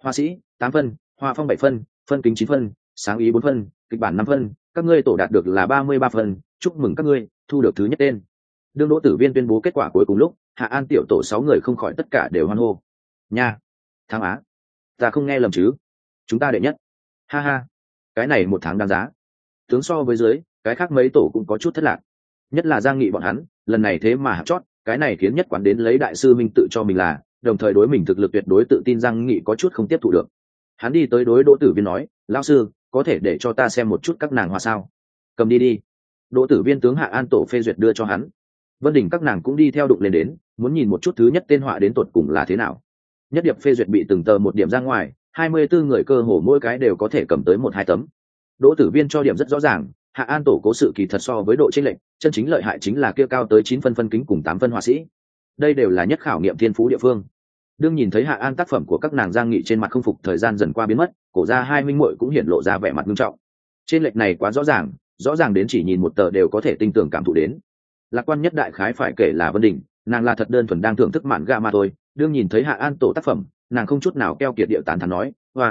họa sĩ 8 phân, họa phong 7 phân, phân kính 9 phân, sáng ý 4 phân, kịch bản 5 phân, các ngươi tổ đạt được là 33 phân, chúc mừng các ngươi thu được thứ nhất tên. Đương Đỗ Tử Viên tuyên bố kết quả cuối cùng lúc, Hạ An tiểu tổ 6 người không khỏi tất cả đều hoan hô. Nha, thắng á, ta không nghe lầm chứ? Chúng ta đệ nhất. Ha ha, cái này một tháng đáng giá. Tướng so với dưới, cái khác mấy tổ cũng có chút thất lạc. Nhất là Giang Nghị bọn hắn, lần này thế mà hạt chót, cái này khiến nhất quán đến lấy đại sư minh tự cho mình là, đồng thời đối mình thực lực tuyệt đối tự tin Giang Nghị có chút không tiếp thụ được. Hắn đi tới đối Đỗ Tử Viên nói, lão sư, có thể để cho ta xem một chút các nàng hoa sao? Cầm đi đi. Đỗ Tử Viên tướng Hạ An tổ phê duyệt đưa cho hắn. Vân Đình các nàng cũng đi theo đụng lên đến, muốn nhìn một chút thứ nhất tên họa đến tột cùng là thế nào. Nhất điệp phê duyệt bị từng tờ một điểm ra ngoài, 24 người cơ hồ mỗi cái đều có thể cầm tới 1-2 tấm. Đỗ Tử Viên cho điểm rất rõ ràng, Hạ An tổ cố sự kỳ thật so với độ chênh lệch, chân chính lợi hại chính là kia cao tới 9 phân phân kính cùng 8 phân họa sĩ. Đây đều là nhất khảo nghiệm thiên phú địa phương. Đương nhìn thấy Hạ An tác phẩm của các nàng Giang Nghị trên mặt không phục thời gian dần qua biến mất, cổ ra hai minh muội cũng hiển lộ ra vẻ mặt nghiêm trọng. Trên lệch này quá rõ ràng đến chỉ nhìn một tờ đều có thể tinh tường cảm thụ đến. Lạc quan nhất đại khái phải kể là Vân Đình, nàng là thật đơn thuần đang thưởng thức mạn ga mà thôi. Đương nhìn thấy Hạ An tổ tác phẩm, nàng không chút nào keo kiệt điệu tán thán nói,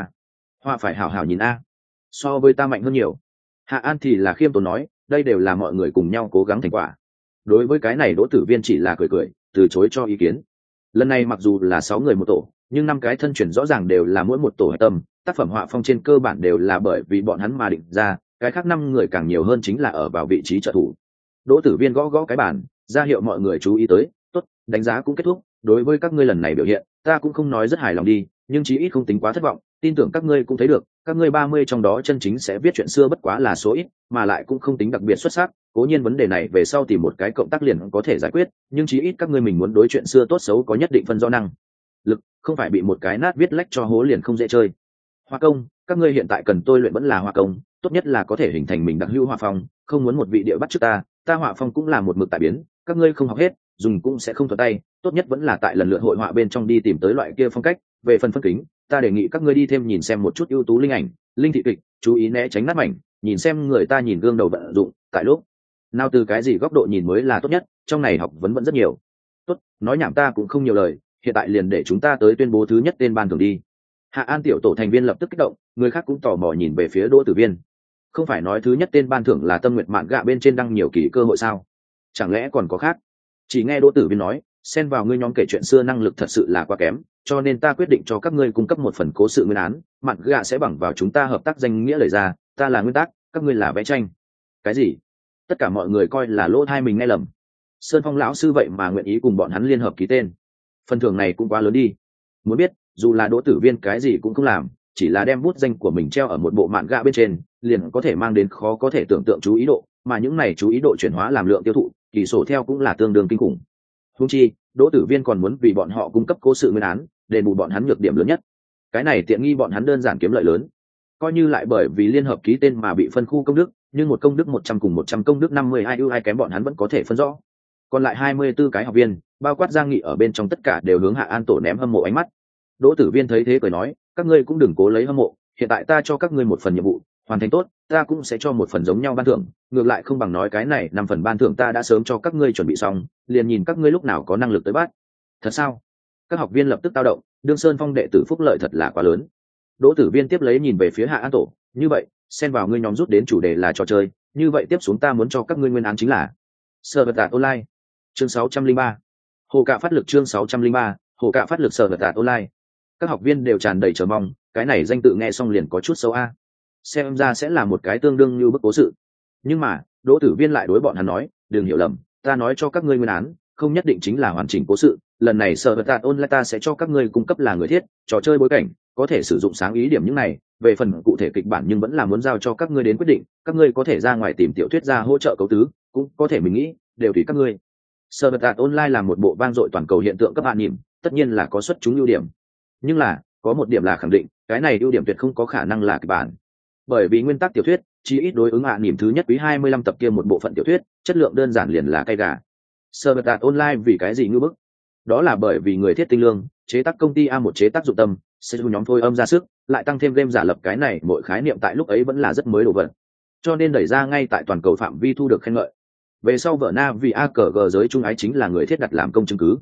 hoa phải hảo hảo nhìn a, so với ta mạnh hơn nhiều. Hạ An thì là khiêm tốn nói, đây đều là mọi người cùng nhau cố gắng thành quả. Đối với cái này Đỗ Tử Viên chỉ là cười từ chối cho ý kiến. Lần này mặc dù là 6 người một tổ, nhưng 5 cái thân chuyển rõ ràng đều là mỗi một tổ hệ tâm, tác phẩm họa phong trên cơ bản đều là bởi vì bọn hắn mà định ra, cái khác 5 người càng nhiều hơn chính là ở vào vị trí trợ thủ. Đỗ Tử Viên gõ gõ cái bàn, ra hiệu mọi người chú ý tới, tốt, đánh giá cũng kết thúc, đối với các ngươi lần này biểu hiện, ta cũng không nói rất hài lòng đi, nhưng chí ít không tính quá thất vọng, tin tưởng các ngươi cũng thấy được, các ngươi 30 trong đó chân chính sẽ viết chuyện xưa bất quá là số ít, mà lại cũng không tính đặc biệt xuất sắc, cố nhiên vấn đề này về sau tìm một cái cộng tác liền có thể giải quyết, nhưng chí ít các ngươi mình muốn đối chuyện xưa tốt xấu có nhất định phân rõ năng lực, không phải bị một cái nát viết lách cho hố liền không dễ chơi. Hoa công, các ngươi hiện tại cần tôi luyện vẫn là hoa công, tốt nhất là có thể hình thành mình đặc hữu họa phong, không muốn một vị địa bắt trước ta họa phong cũng là một mực tại biến, các ngươi không học hết, dùng cũng sẽ không thuận tay, tốt nhất vẫn là tại lần lượt hội họa bên trong đi tìm tới loại kia phong cách. Về phần phân kính, ta đề nghị các ngươi đi thêm nhìn xem một chút ưu tú linh ảnh, linh thị kịch, chú ý né tránh nát mảnh, nhìn xem người ta nhìn gương đầu vận dụng, tại lúc nào từ cái gì góc độ nhìn mới là tốt nhất, trong này học vấn vẫn rất nhiều. Tốt, nói nhảm ta cũng không nhiều lời, hiện tại liền để chúng ta tới tuyên bố thứ nhất tên ban thưởng đi. Hạ An tiểu tổ thành viên lập tức kích động, người khác cũng tò mò nhìn về phía Đỗ Tử Viên. Không phải nói thứ nhất tên ban thưởng là Tâm Nguyệt Mạn Gạ bên trên đăng nhiều kỳ cơ hội sao? Chẳng lẽ còn có khác? Chỉ nghe Đỗ Tử Viên nói, xen vào ngươi nhóm kể chuyện xưa năng lực thật sự là quá kém, cho nên ta quyết định cho các ngươi cung cấp một phần cố sự nguyên án, Mạn Gạ sẽ bằng vào chúng ta hợp tác danh nghĩa lời ra, ta là nguyên tác, các ngươi là vẽ tranh. Cái gì? Tất cả mọi người coi là lỗ tai mình nghe lầm. Sơn Phong lão sư vậy mà nguyện ý cùng bọn hắn liên hợp ký tên. Phần thưởng này cũng quá lớn đi. Muốn biết, dù là Đỗ Tử Viên cái gì cũng không làm, chỉ là đem bút danh của mình treo ở một bộ mạn gạ bên trên, liền có thể mang đến khó có thể tưởng tượng chú ý độ, mà những này chú ý độ chuyển hóa làm lượng tiêu thụ, kỳ sổ theo cũng là tương đương kinh khủng. Huống chi, Đỗ Tử Viên còn muốn vì bọn họ cung cấp cố sự nguyên án, đền bù bọn hắn nhược điểm lớn nhất. Cái này tiện nghi bọn hắn đơn giản kiếm lợi lớn. Coi như lại bởi vì liên hợp ký tên mà bị phân khu công đức, nhưng một công đức 100 cùng 100 công đức 52 ưu ai kém bọn hắn vẫn có thể phân rõ. Còn lại 24 cái học viên, bao quát Giang Nghị ở bên trong tất cả đều hướng Hạ An tổ ném hâm mộ ánh mắt. Đỗ Tử Viên thấy thế cười nói, các ngươi cũng đừng cố lấy hâm mộ, hiện tại ta cho các ngươi một phần nhiệm vụ, hoàn thành tốt, ta cũng sẽ cho một phần giống nhau ban thưởng, ngược lại không bằng nói cái này 5 phần ban thưởng ta đã sớm cho các ngươi chuẩn bị xong, liền nhìn các ngươi lúc nào có năng lực tới bắt. Thật sao? Các học viên lập tức tao động, đương Sơn Phong đệ tử phúc lợi thật là quá lớn. Đỗ Tử Viên tiếp lấy nhìn về phía Hạ An tổ, như vậy, xen vào ngươi nhóm rút đến chủ đề là trò chơi, như vậy tiếp xuống ta muốn cho các ngươi nguyên án chính là Sở vật tạt online. Chương 603. Hồ Cạ phát lực chương 603, Hồ Cạ phát lực Sở vật tạt online. Các học viên đều tràn đầy chờ mong, cái này danh tự nghe xong liền có chút xấu a. Xem ra sẽ là một cái tương đương như bức cố sự. Nhưng mà, Đỗ Tử Viên lại đối bọn hắn nói, đừng hiểu lầm, ta nói cho các ngươi nguyên án, không nhất định chính là hoàn chỉnh cố sự, lần này Sở vật tạt online ta sẽ cho các ngươi cung cấp là người thiết, trò chơi bối cảnh, có thể sử dụng sáng ý điểm những này, về phần cụ thể kịch bản nhưng vẫn là muốn giao cho các ngươi đến quyết định, các ngươi có thể ra ngoài tìm tiểu thuyết gia hỗ trợ cấu tứ, cũng có thể mình nghĩ, đều tùy các ngươi. Sở vật tạt online là một bộ vang dội toàn cầu hiện tượng cấp hạn nhịp, tất nhiên là có xuất chúng ưu điểm. Nhưng là, có một điểm là khẳng định, cái này ưu điểm tuyệt không có khả năng là kịch bản. Bởi vì nguyên tắc tiểu thuyết, chỉ ít đối ứng hạn nhịp thứ nhất quý 25 tập kia một bộ phận tiểu thuyết, chất lượng đơn giản liền là cay gà. Sở vật tạt online vì cái gì ngư bức? Đó là bởi vì người thiết tinh lương, chế tác công ty A1 chế tác dụng tâm, sẽ dùng nhóm phôi âm ra sức, lại tăng thêm game giả lập cái này mỗi khái niệm tại lúc ấy vẫn là rất mới đồ vật. Cho nên đẩy ra ngay tại toàn cầu phạm vi thu được khen ngợi. Về sau vở Na vì AKG giới trung ái chính là người thiết đặt làm công chứng cứ.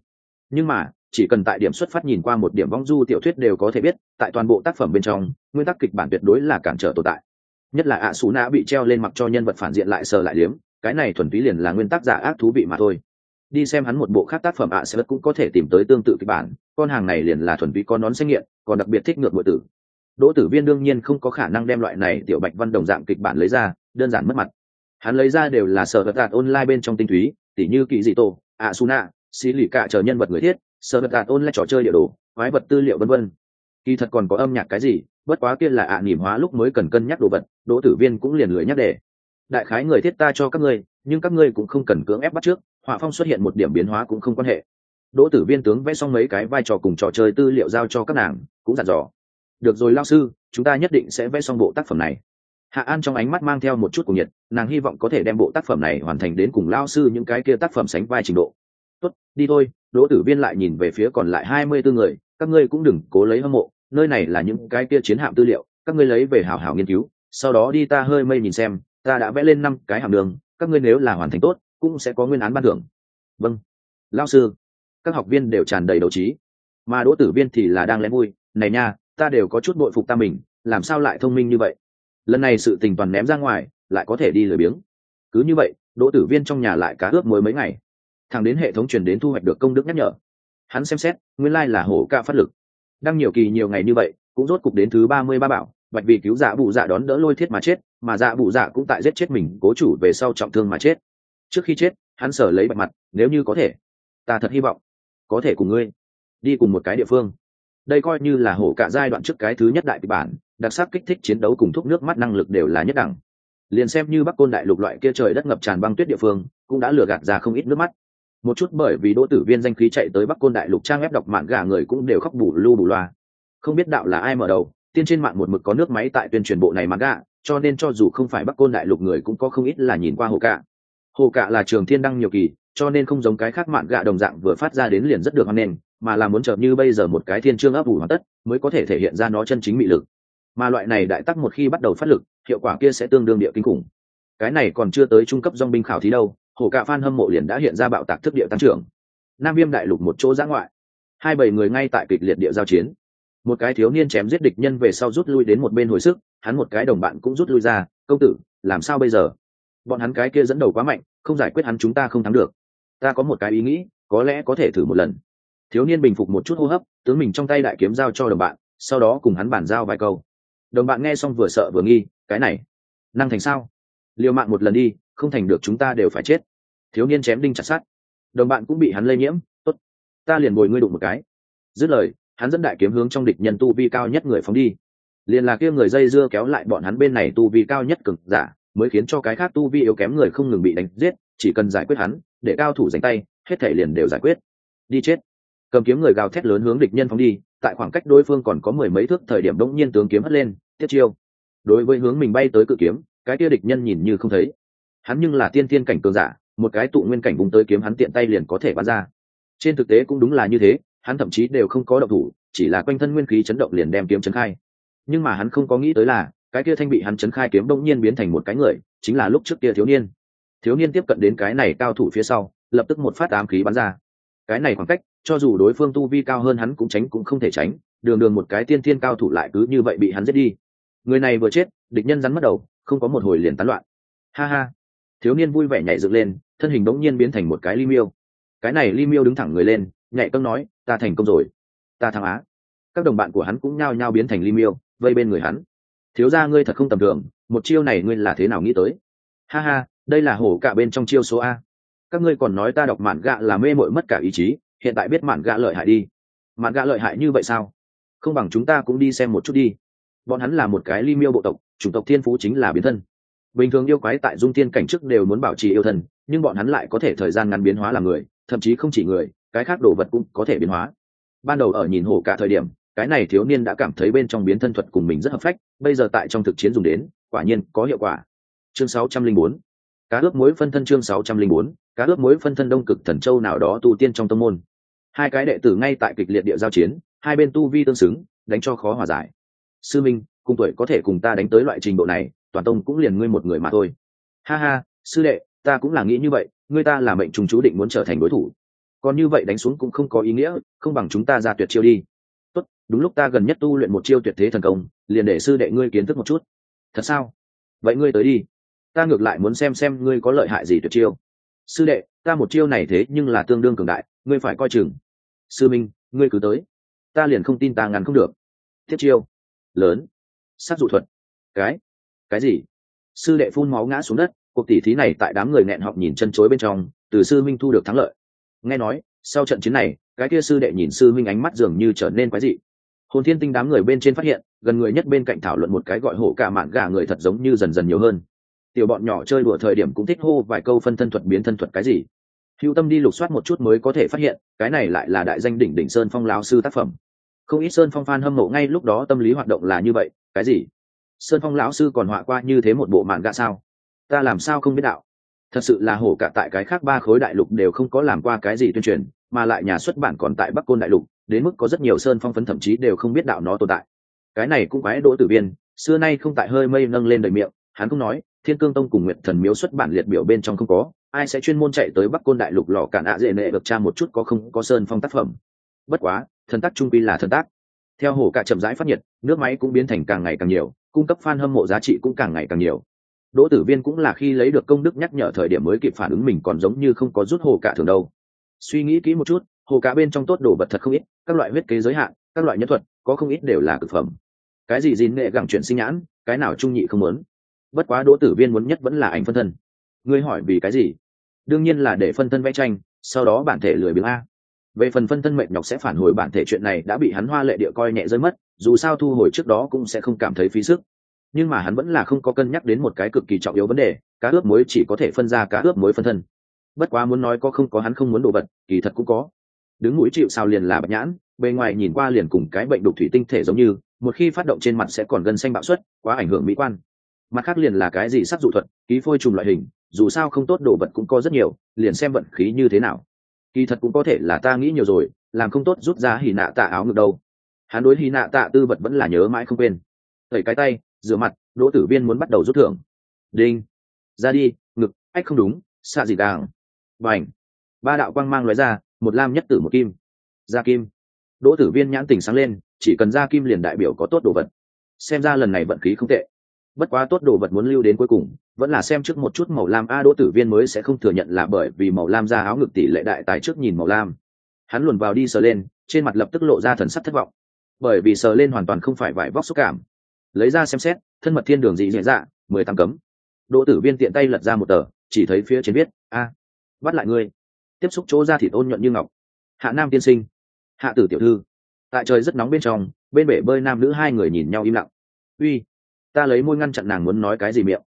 Nhưng mà chỉ cần tại điểm xuất phát nhìn qua một điểm vong du tiểu thuyết đều có thể biết, tại toàn bộ tác phẩm bên trong nguyên tắc kịch bản tuyệt đối là cản trở tồn tại. Nhất là ạ xù nạ bị treo lên mặc cho nhân vật phản diện lại sờ lại liếm, cái này thuần túy liền là nguyên tắc giả ác thú vị mà thôi. Đi xem hắn một bộ khác tác phẩm ạ sẽ cũng có thể tìm tới tương tự kịch bản, con hàng này liền là thuần túy có nón xanh nghiện, còn đặc biệt thích ngược nội tử. Đỗ Tử Viên đương nhiên không có khả năng đem loại này tiểu bạch văn đồng dạng kịch bản lấy ra, đơn giản mất mặt. Hắn lấy ra đều là sở vật tạt online bên trong tinh túy, tỉ như kỳ dị tổ, Asuna, xí lì cả chờ nhân vật người thiết, sở vật tạt online trò chơi địa đồ, quái vật tư liệu vân vân. Kỳ thật còn có âm nhạc cái gì, bất quá kia là niềm hóa lúc mới cần cân nhắc đồ vật, Đỗ Tử Viên cũng liền lười nhắc để. Đại khái người thiết ta cho các ngươi, nhưng các ngươi cũng không cần cưỡng ép bắt trước, họa phong xuất hiện một điểm biến hóa cũng không quan hệ. Đỗ Tử Viên tướng vẽ xong mấy cái vai trò cùng trò chơi tư liệu giao cho các nàng, cũng dặn dò. Được rồi lao sư, chúng ta nhất định sẽ vẽ xong bộ tác phẩm này. Hạ An trong ánh mắt mang theo một chút cuồng nhiệt, nàng hy vọng có thể đem bộ tác phẩm này hoàn thành đến cùng lao sư những cái kia tác phẩm sánh vai trình độ. Tốt, đi thôi. Đỗ Tử Viên lại nhìn về phía còn lại 24 người, các ngươi cũng đừng cố lấy hâm mộ, nơi này là những cái kia chiến hạm tư liệu, các ngươi lấy về hảo hảo nghiên cứu, sau đó đi ta hơi mây nhìn xem, ta đã vẽ lên 5 cái hàm đường, các ngươi nếu là hoàn thành tốt, cũng sẽ có nguyên án ban thưởng. Vâng, lao sư. Các học viên đều tràn đầy đấu trí, mà Đỗ Tử Viên thì là đang lén vui, này nha, ta đều có chút bội phục ta mình, làm sao lại thông minh như vậy. Lần này sự tình toàn ném ra ngoài, lại có thể đi lười biếng. Cứ như vậy, Đỗ Tử Viên trong nhà lại cá ướp muối mấy ngày, thẳng đến hệ thống truyền đến thu hoạch được công đức nhắc nhở. Hắn xem xét, nguyên lai là hổ ca phát lực. Đăng nhiều kỳ nhiều ngày như vậy, cũng rốt cục đến thứ 33 bảo, Bạch vì cứu Dạ Bụ Dạ đón đỡ Lôi Thiết mà chết, mà Dạ Bụ Dạ cũng tại giết chết mình cố chủ về sau trọng thương mà chết. Trước khi chết, hắn sở lấy Bạch mặt, nếu như có thể, ta thật hy vọng có thể cùng ngươi đi cùng một cái địa phương. Đây coi như là hổ cả giai đoạn trước cái thứ nhất đại kịch bản, đặc sắc kích thích chiến đấu cùng thúc nước mắt năng lực đều là nhất đẳng. Liền xem như Bắc Côn đại lục loại kia trời đất ngập tràn băng tuyết địa phương, cũng đã lừa gạt ra không ít nước mắt. Một chút bởi vì Đỗ Tử Viên danh khí chạy tới Bắc Côn đại lục trang web đọc mạn gà người cũng đều khóc bù lu bù loa. Không biết đạo là ai mở đầu, tiên trên mạng một mực có nước máy tại tuyên truyền bộ này mạn gà, cho nên cho dù không phải Bắc Côn đại lục người cũng có không ít là nhìn qua hổ cả. Hổ cả là trường thiên đăng nhiều kỳ, cho nên không giống cái khác mạn gà đồng dạng vừa phát ra đến liền rất được hoan nghênh, mà là muốn chờ như bây giờ một cái thiên chương ấp ủ hoàn tất mới có thể thể hiện ra nó chân chính mị lực. Mà loại này đại tắc một khi bắt đầu phát lực, hiệu quả kia sẽ tương đương địa kinh khủng. Cái này còn chưa tới trung cấp dòng binh khảo thí đâu, hổ cả fan hâm mộ liền đã hiện ra bạo tạc thức địa tăng trưởng. Nam Viêm đại lục một chỗ giã ngoại, 27 người ngay tại kịch liệt địa giao chiến. Một cái thiếu niên chém giết địch nhân về sau rút lui đến một bên hồi sức, hắn một cái đồng bạn cũng rút lui ra, công tử, làm sao bây giờ? Bọn hắn cái kia dẫn đầu quá mạnh, không giải quyết hắn chúng ta không thắng được. Ta có một cái ý nghĩ, có lẽ có thể thử một lần. Thiếu niên bình phục một chút hô hấp, tướng mình trong tay đại kiếm giao cho đồng bạn, sau đó cùng hắn bàn giao vài câu. Đồng bạn nghe xong vừa sợ vừa nghi, cái này năng thành sao? Liều mạng một lần đi, không thành được chúng ta đều phải chết. Thiếu niên chém đinh chặt sắt. Đồng bạn cũng bị hắn lây nhiễm, tốt, ta liền bồi ngươi đụng một cái. Dứt lời, hắn dẫn đại kiếm hướng trong địch nhân tu vi cao nhất người phóng đi. Liền là kia người dây dưa kéo lại bọn hắn bên này tu vi cao nhất cực giả, mới khiến cho cái khác tu vi yếu kém người không ngừng bị đánh giết, chỉ cần giải quyết hắn, để cao thủ giành tay, hết thảy liền đều giải quyết. Đi chết. Cầm kiếm người gào thét lớn hướng địch nhân phóng đi, tại khoảng cách đối phương còn có mười mấy thước thời điểm đống nhiên tướng kiếm hất lên, tiếp chiêu. Đối với hướng mình bay tới cự kiếm, cái kia địch nhân nhìn như không thấy. Hắn nhưng là tiên thiên cảnh cường giả, một cái tụ nguyên cảnh vùng tới kiếm hắn tiện tay liền có thể bắn ra. Trên thực tế cũng đúng là như thế, hắn thậm chí đều không có động thủ, chỉ là quanh thân nguyên khí chấn động liền đem kiếm chấn khai. Nhưng mà hắn không có nghĩ tới là, cái kia thanh bị hắn chấn khai kiếm đống nhiên biến thành một cái người, chính là lúc trước kia thiếu niên. Thiếu niên tiếp cận đến cái này cao thủ phía sau, lập tức một phát ám khí bắn ra. Cái này khoảng cách, cho dù đối phương tu vi cao hơn hắn cũng tránh cũng không thể tránh, đường đường một cái tiên thiên cao thủ lại cứ như vậy bị hắn giết đi. Người này vừa chết, địch nhân rắn mất đầu, không có một hồi liền tán loạn. Ha ha. Thiếu niên vui vẻ nhảy dựng lên, thân hình bỗng nhiên biến thành một cái ly miêu. Cái này ly miêu đứng thẳng người lên, nhảy cẫng nói, ta thành công rồi, ta thắng á. Các đồng bạn của hắn cũng nhao nhao biến thành ly miêu, vây bên người hắn. Thiếu gia ngươi thật không tầm thường, một chiêu này ngươi là thế nào nghĩ tới? Ha ha, đây là hổ cả bên trong chiêu số A. Các ngươi còn nói ta đọc mạn gạ là mê mội mất cả ý chí, hiện tại biết mạn gạ lợi hại đi. Mạn gạ lợi hại như vậy sao? Không bằng chúng ta cũng đi xem một chút đi. Bọn hắn là một cái ly miêu bộ tộc, chủng tộc thiên phú chính là biến thân. Bình thường yêu quái tại dung tiên cảnh trước đều muốn bảo trì yêu thân, nhưng bọn hắn lại có thể thời gian ngắn biến hóa làm người, thậm chí không chỉ người, cái khác đồ vật cũng có thể biến hóa. Ban đầu ở nhìn hổ cả thời điểm, cái này thiếu niên đã cảm thấy bên trong biến thân thuật cùng mình rất hợp phách, bây giờ tại trong thực chiến dùng đến, quả nhiên có hiệu quả. Chương 604. Cá ướp muối phân thân. Chương 604. Cá ướp muối phân thân. Đông Cực Thần Châu nào đó tu tiên trong tông môn, hai cái đệ tử ngay tại kịch liệt địa giao chiến, hai bên tu vi tương xứng, đánh cho khó hòa giải. Sư minh, cùng tuổi có thể cùng ta đánh tới loại trình độ này, toàn tông cũng liền ngươi một người mà thôi. Ha ha, sư đệ, ta cũng là nghĩ như vậy, ngươi ta là mệnh trùng chú định muốn trở thành đối thủ. còn như vậy đánh xuống cũng không có ý nghĩa, không bằng chúng ta ra tuyệt chiêu đi. Tốt, đúng lúc ta gần nhất tu luyện một chiêu tuyệt thế thần công, liền để sư đệ ngươi kiến thức một chút. Thật sao? Vậy ngươi tới đi, ta ngược lại muốn xem ngươi có lợi hại gì tuyệt chiêu. Sư đệ, ta một chiêu này thế nhưng là tương đương cường đại, ngươi phải coi chừng. Sư minh, ngươi cứ tới, ta liền không tin ta ngăn không được. Thiết chiêu lớn, sát dụ thuật. Cái gì? Sư đệ phun máu ngã xuống đất. Cuộc tỉ thí này tại đám người nghẹn họng nhìn chân chối bên trong, từ sư minh thu được thắng lợi. Nghe nói sau trận chiến này, cái kia sư đệ nhìn sư minh ánh mắt dường như trở nên quái dị. Hồn Thiên Tinh đám người bên trên phát hiện, gần người nhất bên cạnh thảo luận một cái gọi hổ cả mạn gà người thật giống như dần dần nhiều hơn. Tiểu bọn nhỏ chơi đùa thời điểm cũng thích hô vài câu phân thân thuật biến thân thuật cái gì. Hữu tâm đi lục soát một chút mới có thể phát hiện, cái này lại là đại danh đỉnh đỉnh Sơn Phong lão sư tác phẩm. Không ít Sơn Phong fan hâm mộ ngay lúc đó tâm lý hoạt động là như vậy, cái gì? Sơn Phong lão sư còn họa qua như thế một bộ mạn gạ sao? Ta làm sao không biết đạo? Thật sự là hổ cả tại cái khác 3 khối đại lục đều không có làm qua cái gì tuyên truyền, mà lại nhà xuất bản còn tại Bắc Côn đại lục, đến mức có rất nhiều Sơn Phong phấn thậm chí đều không biết đạo nó tồn tại. Cái này cũng quái Đỗ Tử Viên, xưa nay không tại hơi mây nâng lên đời miệng, hắn cũng nói, Thiên Cương Tông cùng Nguyệt Thần Miếu xuất bản liệt biểu bên trong không có, ai sẽ chuyên môn chạy tới Bắc Côn đại lục lò cạn dễ nệ được tra một chút có không có Sơn Phong tác phẩm. Bất quá, thần tác trung quy là thần tác. Theo hổ cả chậm rãi phát nhiệt, nước máy cũng biến thành càng ngày càng nhiều, cung cấp fan hâm mộ giá trị cũng càng ngày càng nhiều. Đỗ Tử Viên cũng là khi lấy được công đức nhắc nhở thời điểm mới kịp phản ứng mình còn giống như không có rút hổ cả thường đâu. Suy nghĩ kỹ một chút, hổ cả bên trong tốt đồ vật thật không ít, các loại huyết kế giới hạn, các loại nhân thuật, có không ít đều là cực phẩm. Cái gì gìn nghệ gẳng chuyển sinh nhãn, cái nào trung nhị không muốn. Bất quá Đỗ Tử Viên muốn nhất vẫn là ảnh phân thân. Ngươi hỏi vì cái gì? Đương nhiên là để phân thân vẽ tranh, sau đó bản thể lười biếng a. Về phần phân thân mệt nhọc sẽ phản hồi bản thể chuyện này đã bị hắn hoa lệ địa coi nhẹ rơi mất, dù sao thu hồi trước đó cũng sẽ không cảm thấy phí sức. Nhưng mà hắn vẫn là không có cân nhắc đến một cái cực kỳ trọng yếu vấn đề, cá ướp muối chỉ có thể phân ra cá ướp muối phân thân. Bất quá muốn nói có không có hắn không muốn đồ vật, kỳ thật cũng có. Đứng mũi chịu sào liền là bạch nhãn, bề ngoài nhìn qua liền cùng cái bệnh đục thủy tinh thể giống như, một khi phát động trên mặt sẽ còn gân xanh bạo xuất, quá ảnh hưởng mỹ quan. Mặt khác liền là cái gì sắc dụ thuật, ký phôi trùng loại hình, dù sao không tốt đồ vật cũng có rất nhiều, liền xem vận khí như thế nào. Kỳ thật cũng có thể là ta nghĩ nhiều rồi, làm không tốt rút ra hỉ nạ tạ áo ngực đâu. Hắn đối hỉ nạ tạ tư vật vẫn là nhớ mãi không quên. Tẩy cái tay, rửa mặt, Đỗ Tử Viên muốn bắt đầu rút thưởng. Đinh, ra đi, ngực, ách không đúng, xạ gì đàng. Bành, 3 đạo quang mang lóe ra, một lam nhất tử một kim. Ra kim. Đỗ Tử Viên nhãn tỉnh sáng lên, chỉ cần ra kim liền đại biểu có tốt đồ vật. Xem ra lần này vận khí không tệ. Bất quá tốt đồ vật muốn lưu đến cuối cùng, vẫn là xem trước một chút màu lam a. Đỗ Tử Viên mới sẽ không thừa nhận là bởi vì màu lam ra áo ngực tỷ lệ đại tài trước nhìn màu lam. Hắn luồn vào đi sờ lên, trên mặt lập tức lộ ra thần sắc thất vọng, bởi vì sờ lên hoàn toàn không phải vải vóc xúc cảm. Lấy ra xem xét, thân mật thiên đường dị dạ 18 cấm. Đỗ Tử Viên tiện tay lật ra một tờ, chỉ thấy phía trên viết a, bắt lại ngươi, tiếp xúc chỗ da thịt ôn nhuận như ngọc, Hạ Nam tiên sinh, Hạ Tử tiểu thư. Tại trời rất nóng bên trong, bên bể bơi nam nữ 2 người nhìn nhau im lặng. Uy, ta lấy môi ngăn chặn nàng muốn nói cái gì miệng.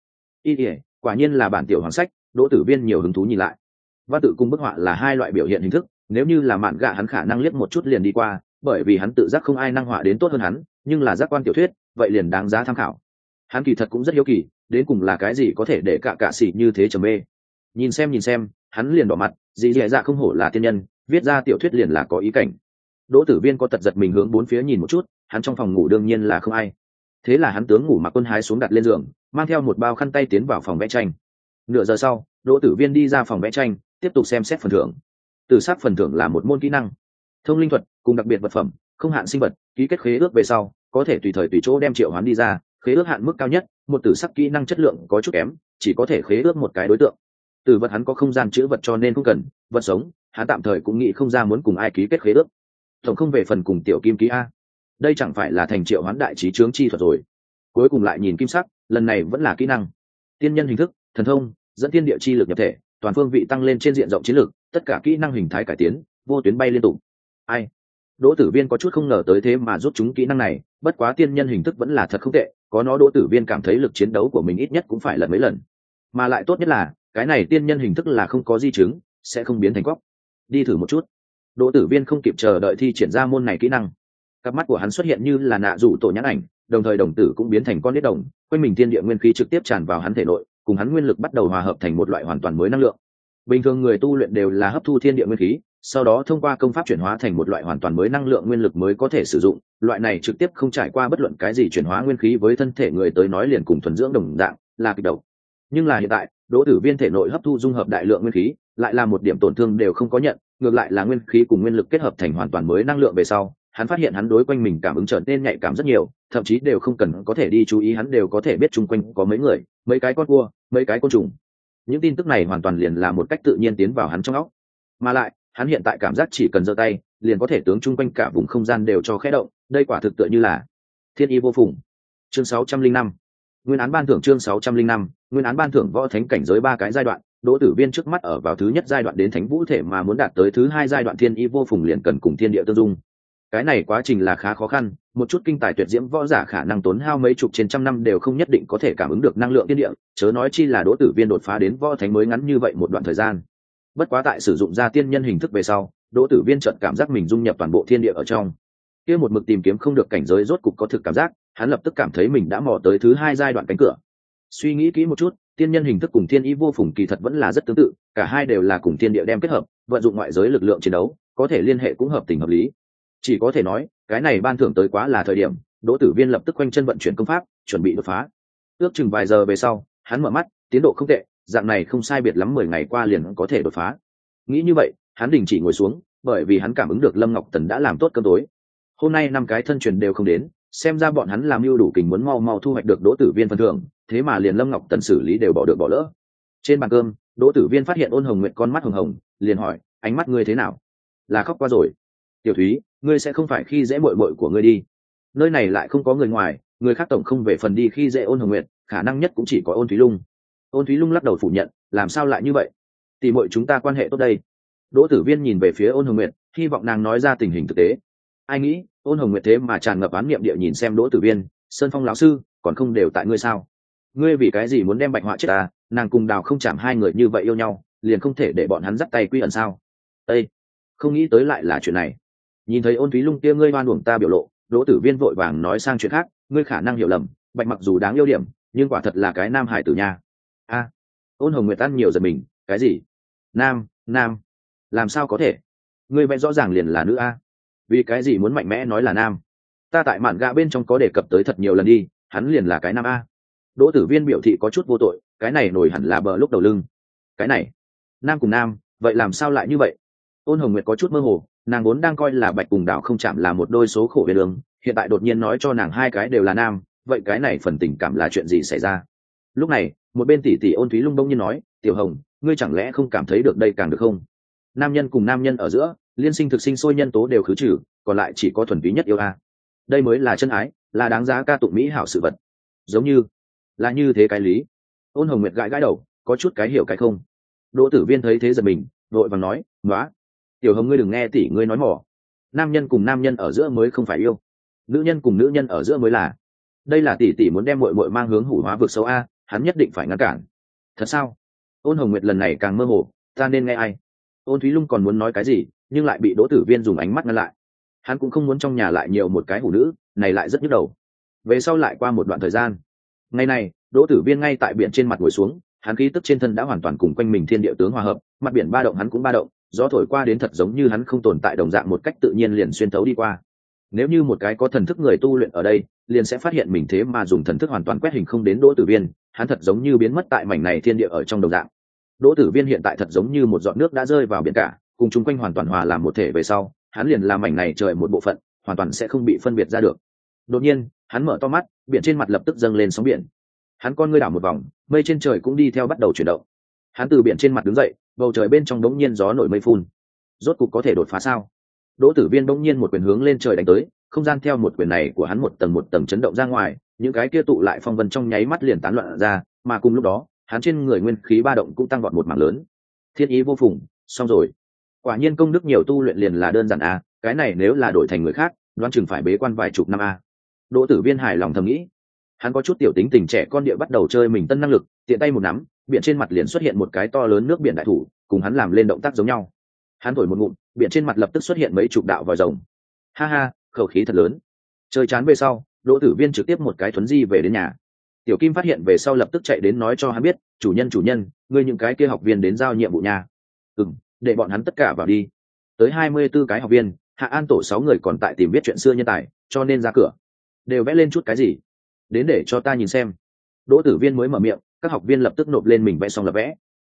Quả nhiên là bản tiểu hoàng sách. Đỗ Tử Viên nhiều hứng thú nhìn lại. Văn tự cùng bức họa là 2 loại biểu hiện hình thức, nếu như là mạn gạ hắn khả năng liếc một chút liền đi qua, bởi vì hắn tự giác không ai năng họa đến tốt hơn hắn, nhưng là giác quan tiểu thuyết, vậy liền đáng giá tham khảo. Hắn kỳ thật cũng rất hiếu kỳ, đến cùng là cái gì có thể để cả sĩ như thế trầm mê. Nhìn xem, hắn liền đỏ mặt, dị dạ không hổ là tiên nhân, viết ra tiểu thuyết liền là có ý cảnh. Đỗ Tử Viên có tật giật mình hướng 4 phía nhìn một chút, hắn trong phòng ngủ đương nhiên là không ai. Thế là hắn tướng ngủ mặc quân hái xuống đặt lên giường, mang theo một bao khăn tay tiến vào phòng vẽ tranh. Nửa giờ sau, Đỗ Tử Viên đi ra phòng vẽ tranh, tiếp tục xem xét phần thưởng. Từ sắc phần thưởng là một môn kỹ năng, thông linh thuật cùng đặc biệt vật phẩm, không hạn sinh vật, ký kết khế ước về sau, có thể tùy thời tùy chỗ đem triệu hoán đi ra. Khế ước hạn mức cao nhất, một tử sắc kỹ năng chất lượng có chút kém, chỉ có thể khế ước một cái đối tượng. Từ vật hắn có không gian chữ vật cho nên không cần, vật sống, hắn tạm thời cũng nghĩ không ra muốn cùng ai ký kết khế ước. Tổng không về phần cùng tiểu kim ký a. Đây chẳng phải là thành triệu hoán đại trí chướng chi thuật rồi. Cuối cùng lại nhìn kim sắc, lần này vẫn là kỹ năng. Tiên nhân hình thức, thần thông, dẫn thiên địa chi lực nhập thể, toàn phương vị tăng lên trên diện rộng chiến lược, tất cả kỹ năng hình thái cải tiến, vô tuyến bay liên tục. Ai? Đỗ Tử Viên có chút không ngờ tới thế mà rút chúng kỹ năng này, bất quá tiên nhân hình thức vẫn là thật không tệ, có nó Đỗ Tử Viên cảm thấy lực chiến đấu của mình ít nhất cũng phải lần mấy lần. Mà lại tốt nhất là, cái này tiên nhân hình thức là không có di chứng, sẽ không biến thành quóc. Đi thử một chút. Đỗ Tử Viên không kịp chờ đợi thi triển ra môn này kỹ năng. Cặp mắt của hắn xuất hiện như là nạ rủ tổ nhãn ảnh, đồng thời đồng tử cũng biến thành con nít đồng, quanh mình thiên địa nguyên khí trực tiếp tràn vào hắn thể nội, cùng hắn nguyên lực bắt đầu hòa hợp thành một loại hoàn toàn mới năng lượng. Bình thường người tu luyện đều là hấp thu thiên địa nguyên khí, sau đó thông qua công pháp chuyển hóa thành một loại hoàn toàn mới năng lượng nguyên lực mới có thể sử dụng. Loại này trực tiếp không trải qua bất luận cái gì chuyển hóa nguyên khí với thân thể người tới nói liền cùng thuần dưỡng đồng dạng, là kịch độc. Nhưng là hiện tại, Đỗ Tử Viên thể nội hấp thu dung hợp đại lượng nguyên khí, lại là một điểm tổn thương đều không có nhận, ngược lại là nguyên khí cùng nguyên lực kết hợp thành hoàn toàn mới năng lượng về sau, hắn phát hiện hắn đối quanh mình cảm ứng trở nên nhạy cảm rất nhiều, thậm chí đều không cần có thể đi chú ý hắn đều có thể biết chung quanh có mấy người, mấy cái con cua, mấy cái côn trùng. Những tin tức này hoàn toàn liền là một cách tự nhiên tiến vào hắn trong óc. Mà lại, hắn hiện tại cảm giác chỉ cần giơ tay, liền có thể tướng chung quanh cả vùng không gian đều cho khẽ động, đây quả thực tựa như là thiên ý vô phùng. Chương 605. Nguyên án ban thưởng chương 605, nguyên án ban thưởng võ thánh cảnh giới 3 cái giai đoạn, Đỗ Tử Viên trước mắt ở vào thứ nhất giai đoạn đến thánh vũ thể mà muốn đạt tới thứ hai giai đoạn thiên ý vô phùng liền cần cùng thiên địa tương dung. Cái này quá trình là khá khó khăn, một chút kinh tài tuyệt diễm võ giả khả năng tốn hao mấy chục trên trăm năm đều không nhất định có thể cảm ứng được năng lượng thiên địa, chớ nói chi là Đỗ Tử Viên đột phá đến võ thánh mới ngắn như vậy một đoạn thời gian. Bất quá tại sử dụng ra tiên nhân hình thức về sau, Đỗ Tử Viên chợt cảm giác mình dung nhập toàn bộ thiên địa ở trong. Kia một mực tìm kiếm không được cảnh giới rốt cục có thực cảm giác, hắn lập tức cảm thấy mình đã mò tới thứ hai giai đoạn cánh cửa. Suy nghĩ kỹ một chút, tiên nhân hình thức cùng thiên ý vô phùng kỳ thật vẫn là rất tương tự, cả hai đều là cùng thiên địa đem kết hợp, vận dụng ngoại giới lực lượng chiến đấu, có thể liên hệ cũng hợp tình hợp lý. Chỉ có thể nói, cái này ban thưởng tới quá là thời điểm, Đỗ Tử Viên lập tức quanh chân vận chuyển công pháp, chuẩn bị đột phá. Ước chừng vài giờ về sau, hắn mở mắt, tiến độ không tệ, dạng này không sai biệt lắm 10 ngày qua liền có thể đột phá. Nghĩ như vậy, hắn đình chỉ ngồi xuống, bởi vì hắn cảm ứng được Lâm Ngọc Tần đã làm tốt cơm tối. Hôm nay 5 cái thân truyền đều không đến, xem ra bọn hắn làm mưu đủ kình muốn mau mau thu hoạch được Đỗ Tử Viên phần thưởng, thế mà liền Lâm Ngọc Tần xử lý đều bỏ được bỏ lỡ. Trên bàn cơm, Đỗ Tử Viên phát hiện Ôn Hồng Nguyệt con mắt hồng hồng, liền hỏi, ánh mắt ngươi thế nào? Là khóc qua rồi. Tiểu Thúy, ngươi sẽ không phải khi dễ muội muội của ngươi đi? Nơi này lại không có người ngoài, người khác tổng không về phần đi khi dễ Ôn Hồng Nguyệt, khả năng nhất cũng chỉ có Ôn Thúy Lung. Ôn Thúy Lung lắc đầu phủ nhận, làm sao lại như vậy? Tỷ muội chúng ta quan hệ tốt đây. Đỗ Tử Viên nhìn về phía Ôn Hồng Nguyệt, hy vọng nàng nói ra tình hình thực tế. Ai nghĩ, Ôn Hồng Nguyệt thế mà tràn ngập oán niệm địa nhìn xem Đỗ Tử Viên, Sơn Phong lão sư, còn không đều tại ngươi sao? Ngươi vì cái gì muốn đem Bạch Họa chết ta? Nàng cùng Đào không chạm hai người như vậy yêu nhau, liền không thể để bọn hắn dắt tay quy ẩn sao? Ê, không nghĩ tới lại là chuyện này. Nhìn thấy Ôn Thúy Lung kia ngươi oan uổng ta biểu lộ, Đỗ Tử Viên vội vàng nói sang chuyện khác, ngươi khả năng hiểu lầm, Bạch mặc dù đáng yêu điểm, nhưng quả thật là cái nam hài tử nha. A, Ôn Hồng Nguyệt ăn nhiều giật mình, cái gì? Nam, làm sao có thể? Ngươi vẽ rõ ràng liền là nữ a. Vì cái gì muốn mạnh mẽ nói là nam? Ta tại mạn gạ bên trong có đề cập tới thật nhiều lần đi, hắn liền là cái nam a. Đỗ Tử Viên biểu thị có chút vô tội, cái này nổi hẳn là bờ lúc đầu lưng. Cái này, nam cùng nam, vậy làm sao lại như vậy? Ôn Hồng Nguyệt có chút mơ hồ, nàng vốn đang coi là Bạch cùng Đào không chạm là một đôi số khổ về đường, hiện tại đột nhiên nói cho nàng hai cái đều là nam, vậy cái này phần tình cảm là chuyện gì xảy ra? Lúc này, một bên tỷ tỷ Ôn Thúy Lung đông nhiên nói, Tiểu Hồng, ngươi chẳng lẽ không cảm thấy được đây càng được không? Nam nhân cùng nam nhân ở giữa, liên sinh thực sinh sôi nhân tố đều khứ trừ, còn lại chỉ có thuần túy nhất yêu a. Đây mới là chân ái, là đáng giá ca tụng mỹ hảo sự vật. Giống như là như thế cái lý. Ôn Hồng Nguyệt gãi gãi đầu, có chút cái hiểu cái không. Đỗ Tử Viên thấy thế giật mình, vội vàng nói, "Nóa, Tiểu Hồng ngươi đừng nghe tỷ ngươi nói mỏ. Nam nhân cùng nam nhân ở giữa mới không phải yêu, nữ nhân cùng nữ nhân ở giữa mới là. Đây là tỷ tỷ muốn đem muội muội mang hướng hủ hóa vực sâu a, hắn nhất định phải ngăn cản." Thật sao? Ôn Hồng Nguyệt lần này càng mơ hồ, ta nên nghe ai? Ôn Thúy Lung còn muốn nói cái gì, nhưng lại bị Đỗ Tử Viên dùng ánh mắt ngăn lại. Hắn cũng không muốn trong nhà lại nhiều một cái hủ nữ, này lại rất nhức đầu. Về sau lại qua một đoạn thời gian, ngày này, Đỗ Tử Viên ngay tại biển trên mặt ngồi xuống, hắn khí tức trên thân đã hoàn toàn cùng quanh mình thiên địa tướng hòa hợp, mặt biển ba động hắn cũng ba động, gió thổi qua đến thật giống như hắn không tồn tại đồng dạng một cách tự nhiên liền xuyên thấu đi qua. Nếu như một cái có thần thức người tu luyện ở đây, liền sẽ phát hiện mình thế mà dùng thần thức hoàn toàn quét hình không đến Đỗ Tử Viên, hắn thật giống như biến mất tại mảnh này thiên địa ở trong đồng dạng. Đỗ Tử Viên hiện tại thật giống như một giọt nước đã rơi vào biển cả, cùng chung quanh hoàn toàn hòa làm một thể về sau, hắn liền làm mảnh này trời một bộ phận, hoàn toàn sẽ không bị phân biệt ra được. Đột nhiên, hắn mở to mắt, biển trên mặt lập tức dâng lên sóng biển. Hắn con ngươi đảo một vòng, mây trên trời cũng đi theo bắt đầu chuyển động. Hắn từ biển trên mặt đứng dậy, bầu trời bên trong đống nhiên gió nổi mây phun. Rốt cục có thể đột phá sao? Đỗ Tử Viên đống nhiên một quyền hướng lên trời đánh tới, không gian theo một quyền này của hắn một tầng chấn động ra ngoài, những cái kia tụ lại phong vân trong nháy mắt liền tán loạn ra, mà cùng lúc đó, hắn trên người nguyên khí ba động cũng tăng vọt một mảng lớn. Thiên ý vô phùng, xong rồi. Quả nhiên công đức nhiều tu luyện liền là đơn giản a, cái này nếu là đổi thành người khác, đoán chừng phải bế quan vài chục năm a. Đỗ Tử Viên hài lòng thầm nghĩ. Hắn có chút tiểu tính tình trẻ con địa bắt đầu chơi mình tân năng lực, tiện tay một nắm, biển trên mặt liền xuất hiện một cái to lớn nước biển đại thủ, cùng hắn làm lên động tác giống nhau. Hắn thổi một ngụm, biển trên mặt lập tức xuất hiện mấy chục đạo vòi rồng. Ha ha, khẩu khí thật lớn. Chơi chán về sau, Đỗ Tử Viên trực tiếp một cái thuấn di về đến nhà. Tiểu Kim phát hiện về sau lập tức chạy đến nói cho hắn biết, chủ nhân, ngươi những cái kia học viên đến giao nhiệm vụ nhà. Để bọn hắn tất cả vào đi. Tới 24 cái học viên, Hạ An tổ 6 người còn tại tìm biết chuyện xưa nhân tài, cho nên ra cửa. Đều vẽ lên chút cái gì? Đến để cho ta nhìn xem. Đỗ Tử Viên mới mở miệng, các học viên lập tức nộp lên mình vẽ xong là vẽ.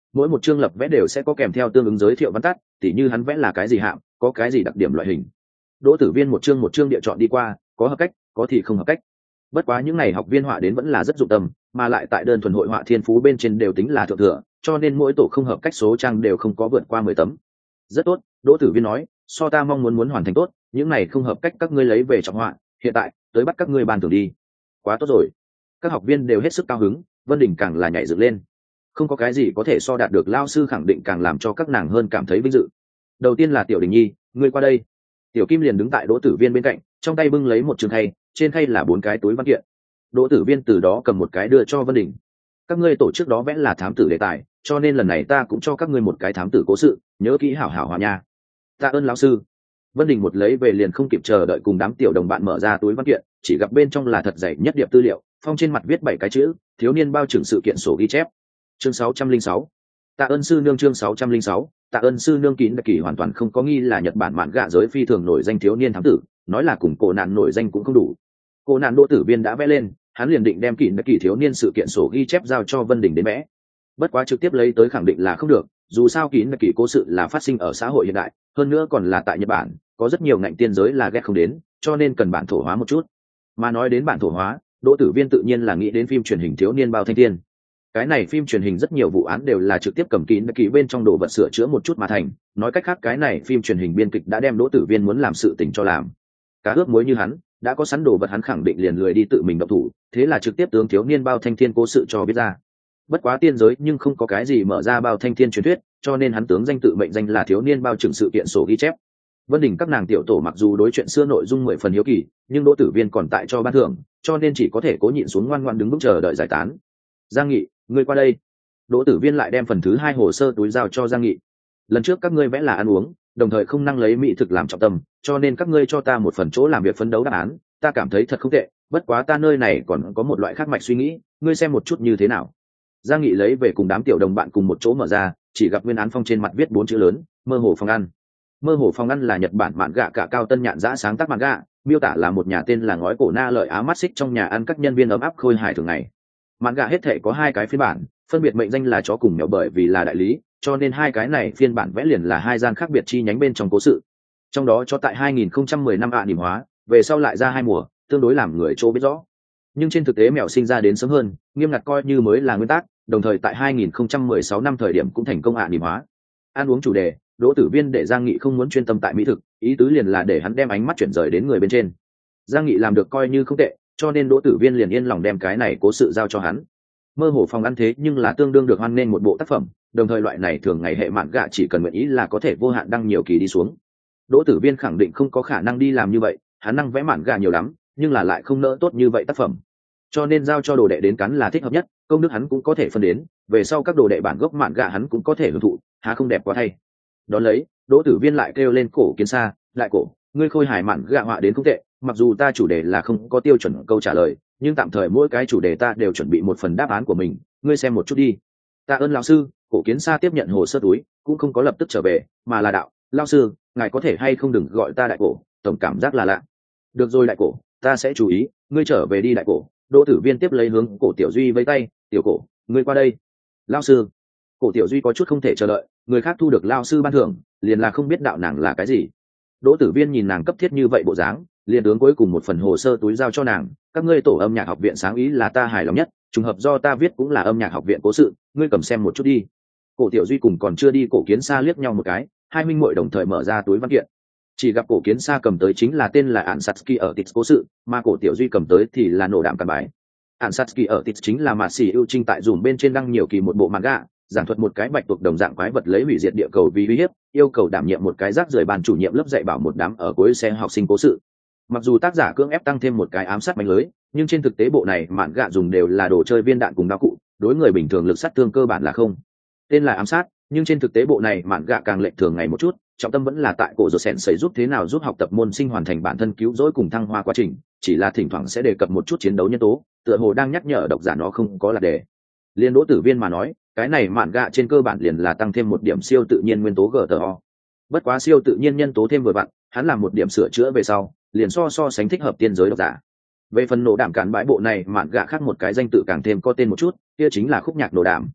mỗi một chương lập vẽ đều sẽ có kèm theo tương ứng giới thiệu văn tắt, tỉ như hắn vẽ là cái gì hạng, có cái gì đặc điểm loại hình. Đỗ Tử Viên một chương địa chọn đi qua, có hợp cách, có thì không hợp cách. Bất quá những ngày học viên họa đến vẫn là rất dụng tâm, mà lại tại đơn thuần hội họa thiên phú bên trên đều tính là thượng thừa, cho nên mỗi tổ không hợp cách số trang đều không có vượt qua 10 tấm. Rất tốt, Đỗ Tử Viên nói, so ta mong muốn hoàn thành tốt, những này không hợp cách các ngươi lấy về trọng họa, hiện tại tới bắt các ngươi bàn thưởng đi. Quá tốt rồi. Các học viên đều hết sức cao hứng, Vân Đình càng là nhảy dựng lên. Không có cái gì có thể so đạt được lao sư khẳng định càng làm cho các nàng hơn cảm thấy vinh dự. Đầu tiên là Tiểu Đình Nhi, ngươi qua đây. Tiểu Kim liền đứng tại Đỗ Tử Viên bên cạnh, trong tay bưng lấy một trường khay, trên khay là 4 cái túi văn kiện. Đỗ Tử Viên từ đó cầm một cái đưa cho Vân Đình. Các ngươi tổ chức đó vẽ là thám tử đề tài, cho nên lần này ta cũng cho các ngươi một cái thám tử cố sự, nhớ kỹ hảo hảo hòa nha. Tạ ơn lão sư. Vân Đình một lấy về liền không kịp chờ đợi cùng đám tiểu đồng bạn mở ra túi văn kiện, chỉ gặp bên trong là thật dày nhất điệp tư liệu, phong trên mặt viết 7 cái chữ, thiếu niên bao trưởng sự kiện sổ ghi chép. Chương 606. Tạ ơn sư nương. Chương 606. Tạ ơn sư nương. Kín Đặc Kỳ hoàn toàn không có nghi là Nhật Bản mạn gạ giới phi thường nổi danh thiếu niên thám tử, nói là cùng Cổ Nạn nổi danh cũng không đủ. Cổ Nạn Đỗ Tử Viên đã vẽ lên, hắn liền định đem Kín Đặc Kỳ thiếu niên sự kiện sổ ghi chép giao cho Vân Đình đến vẽ. Bất quá trực tiếp lấy tới khẳng định là không được, dù sao Kín Đặc Kỳ cố sự là phát sinh ở xã hội hiện đại, hơn nữa còn là tại Nhật Bản, có rất nhiều ngành tiên giới là ghét không đến, cho nên cần bản thổ hóa một chút. Mà nói đến bản thổ hóa, Đỗ Tử Viên tự nhiên là nghĩ đến phim truyền hình thiếu niên bao thanh thiên. Cái này phim truyền hình rất nhiều vụ án đều là trực tiếp cầm Kín Đặc Kỳ bên trong đồ vật sửa chữa một chút mà thành, nói cách khác cái này phim truyền hình biên kịch đã đem Đỗ Tử Viên muốn làm sự tình cho làm. Cá ướp muối như hắn, đã có sẵn đồ vật hắn khẳng định liền lười đi tự mình động thủ, thế là trực tiếp tướng thiếu niên bao thanh thiên cố sự cho biết ra. Bất quá tiên giới nhưng không có cái gì mở ra bao thanh thiên truyền thuyết, cho nên hắn tướng danh tự mệnh danh là thiếu niên bao trưởng sự kiện sổ ghi chép. Vân Đình các nàng tiểu tổ mặc dù đối chuyện xưa nội dung 10 phần hiếu kỳ, nhưng Đỗ Tử Viên còn tại cho ban thưởng, cho nên chỉ có thể cố nhịn xuống ngoan ngoãn đứng bước chờ đợi giải tán. Giang Nghị, ngươi qua đây. Đỗ Tử Viên lại đem phần thứ 2 hồ sơ túi giao cho Giang Nghị. Lần trước các ngươi vẽ là ăn uống, đồng thời không năng lấy mỹ thực làm trọng tâm, cho nên các ngươi cho ta một phần chỗ làm việc phấn đấu đáp án, ta cảm thấy thật không tệ, bất quá ta nơi này còn có một loại khác mạch suy nghĩ, ngươi xem một chút như thế nào. Giang Nghị lấy về cùng đám tiểu đồng bạn cùng một chỗ mở ra, chỉ gặp nguyên án phong trên mặt viết 4 chữ lớn, mơ hồ phòng ăn. Mơ hồ phòng ăn là Nhật Bản mạn gạ cả Cao Tân Nhạn Dã sáng tác mạn gạ, miêu tả là một nhà tên là ngói cổ na lợi á mắt xích trong nhà ăn các nhân viên ấm áp khôi hài thường ngày. Mạn gạ hết thể có 2 cái phiên bản, phân biệt mệnh danh là chó cùng mèo bởi vì là đại lý, cho nên 2 cái này phiên bản vẽ liền là 2 gian khác biệt chi nhánh bên trong cố sự. Trong đó cho tại 2010 năm niềm hóa, về sau lại ra 2 mùa, tương đối làm người chỗ biết rõ. Nhưng trên thực tế mèo sinh ra đến sớm hơn, nghiêm ngặt coi như mới là nguyên tắc, đồng thời tại 2016 năm thời điểm cũng thành công niềm hóa. Ăn uống chủ đề, Đỗ Tử Viên để Giang Nghị không muốn chuyên tâm tại mỹ thực, ý tứ liền là để hắn đem ánh mắt chuyển rời đến người bên trên. Giang Nghị làm được coi như không tệ, cho nên Đỗ Tử Viên liền yên lòng đem cái này cố sự giao cho hắn. Mơ hồ phòng ăn thế nhưng là tương đương được hoan nghênh một bộ tác phẩm, đồng thời loại này thường ngày hệ mạn gạ chỉ cần nguyện ý là có thể vô hạn đăng nhiều kỳ đi xuống. Đỗ Tử Viên khẳng định không có khả năng đi làm như vậy, hắn năng vẽ mạn gạ nhiều lắm, nhưng là lại không nỡ tốt như vậy tác phẩm. Cho nên giao cho đồ đệ đến cắn là thích hợp nhất, công đức hắn cũng có thể phân đến, về sau các đồ đệ bản gốc mạn gạ hắn cũng có thể hưởng thụ, há không đẹp quá thay. Đón lấy, Đỗ Tử Viên lại kêu lên Cổ Kiến Sa, đại cổ, ngươi khôi hài mạn gạ họa đến không tệ, mặc dù ta chủ đề là không có tiêu chuẩn câu trả lời, nhưng tạm thời mỗi cái chủ đề ta đều chuẩn bị một phần đáp án của mình, ngươi xem một chút đi. Tạ ơn lão sư. Cổ Kiến Sa tiếp nhận hồ sơ túi, cũng không có lập tức trở về, mà là đạo, lão sư, ngài có thể hay không đừng gọi ta đại cổ, tổng cảm giác là lạ. Được rồi đại cổ, ta sẽ chú ý, ngươi trở về đi đại cổ. Đỗ Tử Viên tiếp lấy hướng Cổ Tiểu Duy vẫy tay, tiểu cổ, ngươi qua đây. Lão sư. Cổ Tiểu Duy có chút không thể chờ đợi, người khác thu được lão sư ban thưởng, liền là không biết đạo nàng là cái gì. Đỗ Tử Viên nhìn nàng cấp thiết như vậy bộ dáng, liền tướng cuối cùng một phần hồ sơ túi giao cho nàng, các ngươi tổ âm nhạc học viện sáng ý là ta hài lòng nhất, trùng hợp do ta viết cũng là âm nhạc học viện cố sự, ngươi cầm xem một chút đi. Cổ Tiểu Duy cùng còn chưa đi Cổ Kiến Sa liếc nhau một cái, 2 huynh muội đồng thời mở ra túi văn kiện. Chỉ gặp Cổ Kiến Sa cầm tới chính là tên là Ansatsuki ở Tits cố sự, mà Cổ Tiểu Duy cầm tới thì là nổ đạm càn bái. Ansatsuki ở Tits chính là mà xỉ ưu trinh tại dùm bên trên đăng nhiều kỳ một bộ manga, giảng thuật một cái bạch tuộc đồng dạng quái vật lấy hủy diệt địa cầu vì uy hiếp, yêu cầu đảm nhiệm một cái rác rưởi ban chủ nhiệm lớp dạy bảo một đám ở cuối xe học sinh cố sự. Mặc dù tác giả cưỡng ép tăng thêm một cái ám sát manh lưới, nhưng trên thực tế bộ này mạn gạ dùng đều là đồ chơi viên đạn cùng đao cụ, đối người bình thường lực sát thương cơ bản là không. Tên là ám sát, nhưng trên thực tế bộ này mạn gạ càng lệch thường ngày một chút, trọng tâm vẫn là tại cổ rột sèn sẩy giúp thế nào giúp học tập môn sinh hoàn thành bản thân cứu rỗi cùng thăng hoa quá trình, chỉ là thỉnh thoảng sẽ đề cập một chút chiến đấu nhân tố, tựa hồ đang nhắc nhở độc giả nó không có là đề. Liên Đỗ Tử Viên mà nói, cái này mạn gạ trên cơ bản liền là tăng thêm một điểm siêu tự nhiên nguyên tố GTO. Bất quá siêu tự nhiên nhân tố thêm vừa vặn, hắn làm một điểm sửa chữa về sau, liền so sánh thích hợp tiên giới độc giả. Về phần nổ đảm cản bãi bộ này mạn gạ khác một cái danh tự càng thêm có tên một chút, kia chính là khúc nhạc nổ đảm.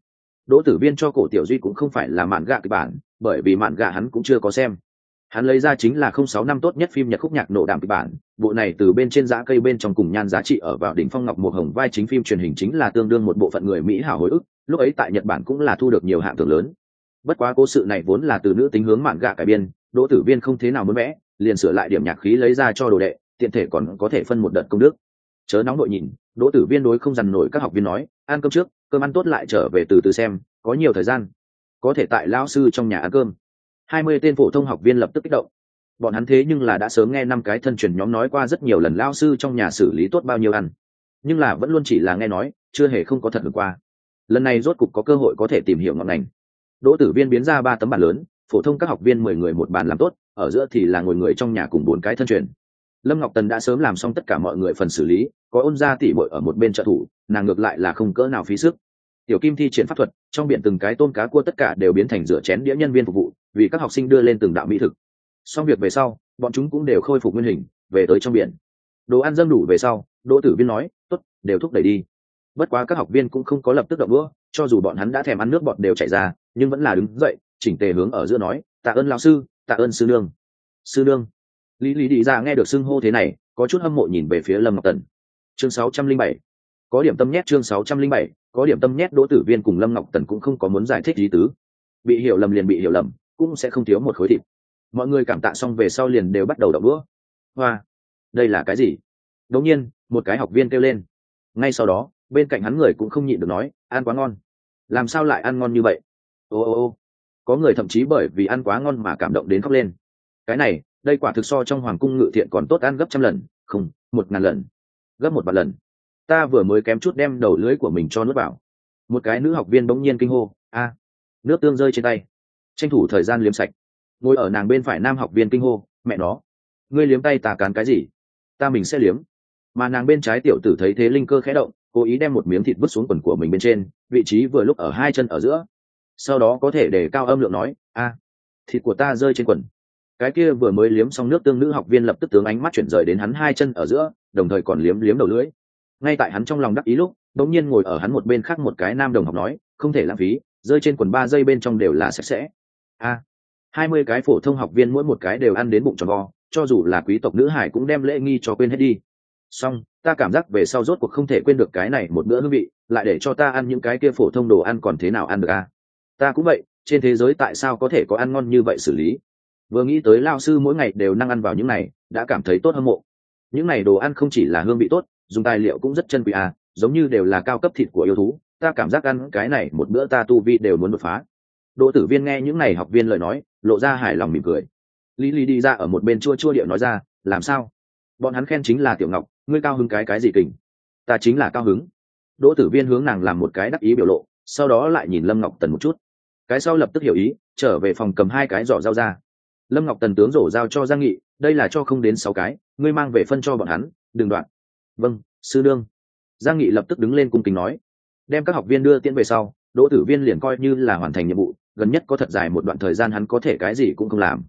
Đỗ Tử Viên cho Cổ Tiểu Duy cũng không phải là mạn gạ kịch bản, bởi vì mạn gạ hắn cũng chưa có xem. Hắn lấy ra chính là 06 năm tốt nhất phim Nhật khúc nhạc nổ đạm kịch bản, bộ này từ bên trên giá cây bên trong cùng nhan giá trị ở vào đỉnh phong ngọc một hồng vai chính phim truyền hình chính là tương đương một bộ phận người Mỹ hảo hồi ức, lúc ấy tại Nhật Bản cũng là thu được nhiều hạng thưởng lớn. Bất quá cố sự này vốn là từ nữ tính hướng mạn gạ cải biên, Đỗ Tử Viên không thế nào muốn vẽ, liền sửa lại điểm nhạc khí lấy ra cho đồ đệ, tiện thể còn có thể phân một đợt công đức. Chớ nóng đội nhìn, Đỗ Tử Viên đối không dằn nổi các học viên nói, ăn cơm trước, cơm ăn tốt lại trở về từ từ xem, có nhiều thời gian, có thể tại lão sư trong nhà ăn cơm. 20 tên phổ thông học viên lập tức kích động. Bọn hắn thế nhưng là đã sớm nghe 5 cái thân truyền nhóm nói qua rất nhiều lần lão sư trong nhà xử lý tốt bao nhiêu ăn, nhưng là vẫn luôn chỉ là nghe nói, chưa hề không có thật được qua. Lần này rốt cục có cơ hội có thể tìm hiểu ngọn ngành. Đỗ Tử Viên biến ra 3 tấm bản lớn, phổ thông các học viên 10 người một bàn làm tốt, ở giữa thì là ngồi người trong nhà cùng 4 cái thân truyền. Lâm Ngọc Tần đã sớm làm xong tất cả mọi người phần xử lý, có Ôn gia tỷ muội ở một bên trợ thủ, nàng ngược lại là không cỡ nào phí sức. Tiểu Kim thi triển pháp thuật, trong biển từng cái tôm cá cua tất cả đều biến thành rửa chén đĩa nhân viên phục vụ, vì các học sinh đưa lên từng đạo mỹ thực. Xong việc về sau, bọn chúng cũng đều khôi phục nguyên hình, về tới trong biển. Đồ ăn dâng đủ về sau, Đỗ Tử Viên nói, "Tốt, đều thúc đẩy đi." Bất quá các học viên cũng không có lập tức động đũa, cho dù bọn hắn đã thèm ăn nước bọt đều chảy ra, nhưng vẫn là đứng dậy, chỉnh tề hướng ở giữa nói, "Tạ ơn lão sư, tạ ơn sư nương." Sư nương. Lý Lý đi ra nghe được xưng hô thế này, có chút hâm mộ nhìn về phía Lâm Ngọc Tần. Chương 607. Có điểm tâm nhét chương 607, có điểm tâm nhét. Đỗ Tử Viên cùng Lâm Ngọc Tần cũng không có muốn giải thích ý tứ. Bị hiểu lầm liền bị hiểu lầm, cũng sẽ không thiếu một khối thịt. Mọi người cảm tạ xong về sau liền đều bắt đầu động đũa. Hoa, đây là cái gì? Đột nhiên, một cái học viên kêu lên. Ngay sau đó, bên cạnh hắn người cũng không nhịn được nói, ăn quá ngon. Làm sao lại ăn ngon như vậy? Ô, có người thậm chí bởi vì ăn quá ngon mà cảm động đến khóc lên. Cái này, đây quả thực so trong hoàng cung ngự thiện còn tốt ăn gấp trăm lần, không, 1000 lần, gấp 1 vạn lần. Ta vừa mới kém chút đem đầu lưỡi của mình cho nuốt vào. Một cái nữ học viên bỗng nhiên kinh hô, a, nước tương rơi trên tay. Tranh thủ thời gian liếm sạch. Ngồi ở nàng bên phải nam học viên kinh hô, mẹ nó, ngươi liếm tay ta cán cái gì? Ta mình sẽ liếm. Mà nàng bên trái tiểu tử thấy thế linh cơ khẽ động, cố ý đem một miếng thịt vứt xuống quần của mình bên trên, vị trí vừa lúc ở 2 chân ở giữa. Sau đó có thể để cao âm lượng nói, a, thịt của ta rơi trên quần. Cái kia vừa mới liếm xong nước tương nữ học viên lập tức tướng ánh mắt chuyển rời đến hắn 2 chân ở giữa, đồng thời còn liếm liếm đầu lưỡi. Ngay tại hắn trong lòng đắc ý lúc, đột nhiên ngồi ở hắn một bên khác một cái nam đồng học nói, không thể lãng phí, rơi trên quần 3 giây bên trong đều là sạch sẽ. A, 20 cái phổ thông học viên mỗi một cái đều ăn đến bụng tròn vo, cho dù là quý tộc nữ hải cũng đem lễ nghi cho quên hết đi. Xong, ta cảm giác về sau rốt cuộc không thể quên được cái này một bữa hương vị, lại để cho ta ăn những cái kia phổ thông đồ ăn còn thế nào ăn được a? Ta cũng vậy, trên thế giới tại sao có thể có ăn ngon như vậy xử lý? Vừa nghĩ tới lao sư mỗi ngày đều năng ăn vào những này, đã cảm thấy tốt hâm mộ. Những này đồ ăn không chỉ là hương vị tốt, dùng tài liệu cũng rất chân quý à, giống như đều là cao cấp thịt của yêu thú, ta cảm giác ăn cái này một bữa ta tu vi đều muốn đột phá. Đỗ Tử Viên nghe những này học viên lời nói, lộ ra hài lòng mỉm cười. Lý Lý đi ra ở một bên chua chua điệu nói ra, làm sao? Bọn hắn khen chính là Tiểu Ngọc, ngươi cao hứng cái gì kình? Ta chính là cao hứng. Đỗ Tử Viên hướng nàng làm một cái đắc ý biểu lộ, sau đó lại nhìn Lâm Ngọc Tần một chút. Cái sau lập tức hiểu ý, trở về phòng cầm 2 cái giỏ rau ra. Lâm Ngọc Tần tướng rổ giao cho Giang Nghị, đây là cho không đến 6 cái, ngươi mang về phân cho bọn hắn, đừng đoạn. Vâng, sư nương. Giang Nghị lập tức đứng lên cung kính nói. Đem các học viên đưa tiễn về sau, Đỗ Tử Viên liền coi như là hoàn thành nhiệm vụ, gần nhất có thật dài một đoạn thời gian hắn có thể cái gì cũng không làm.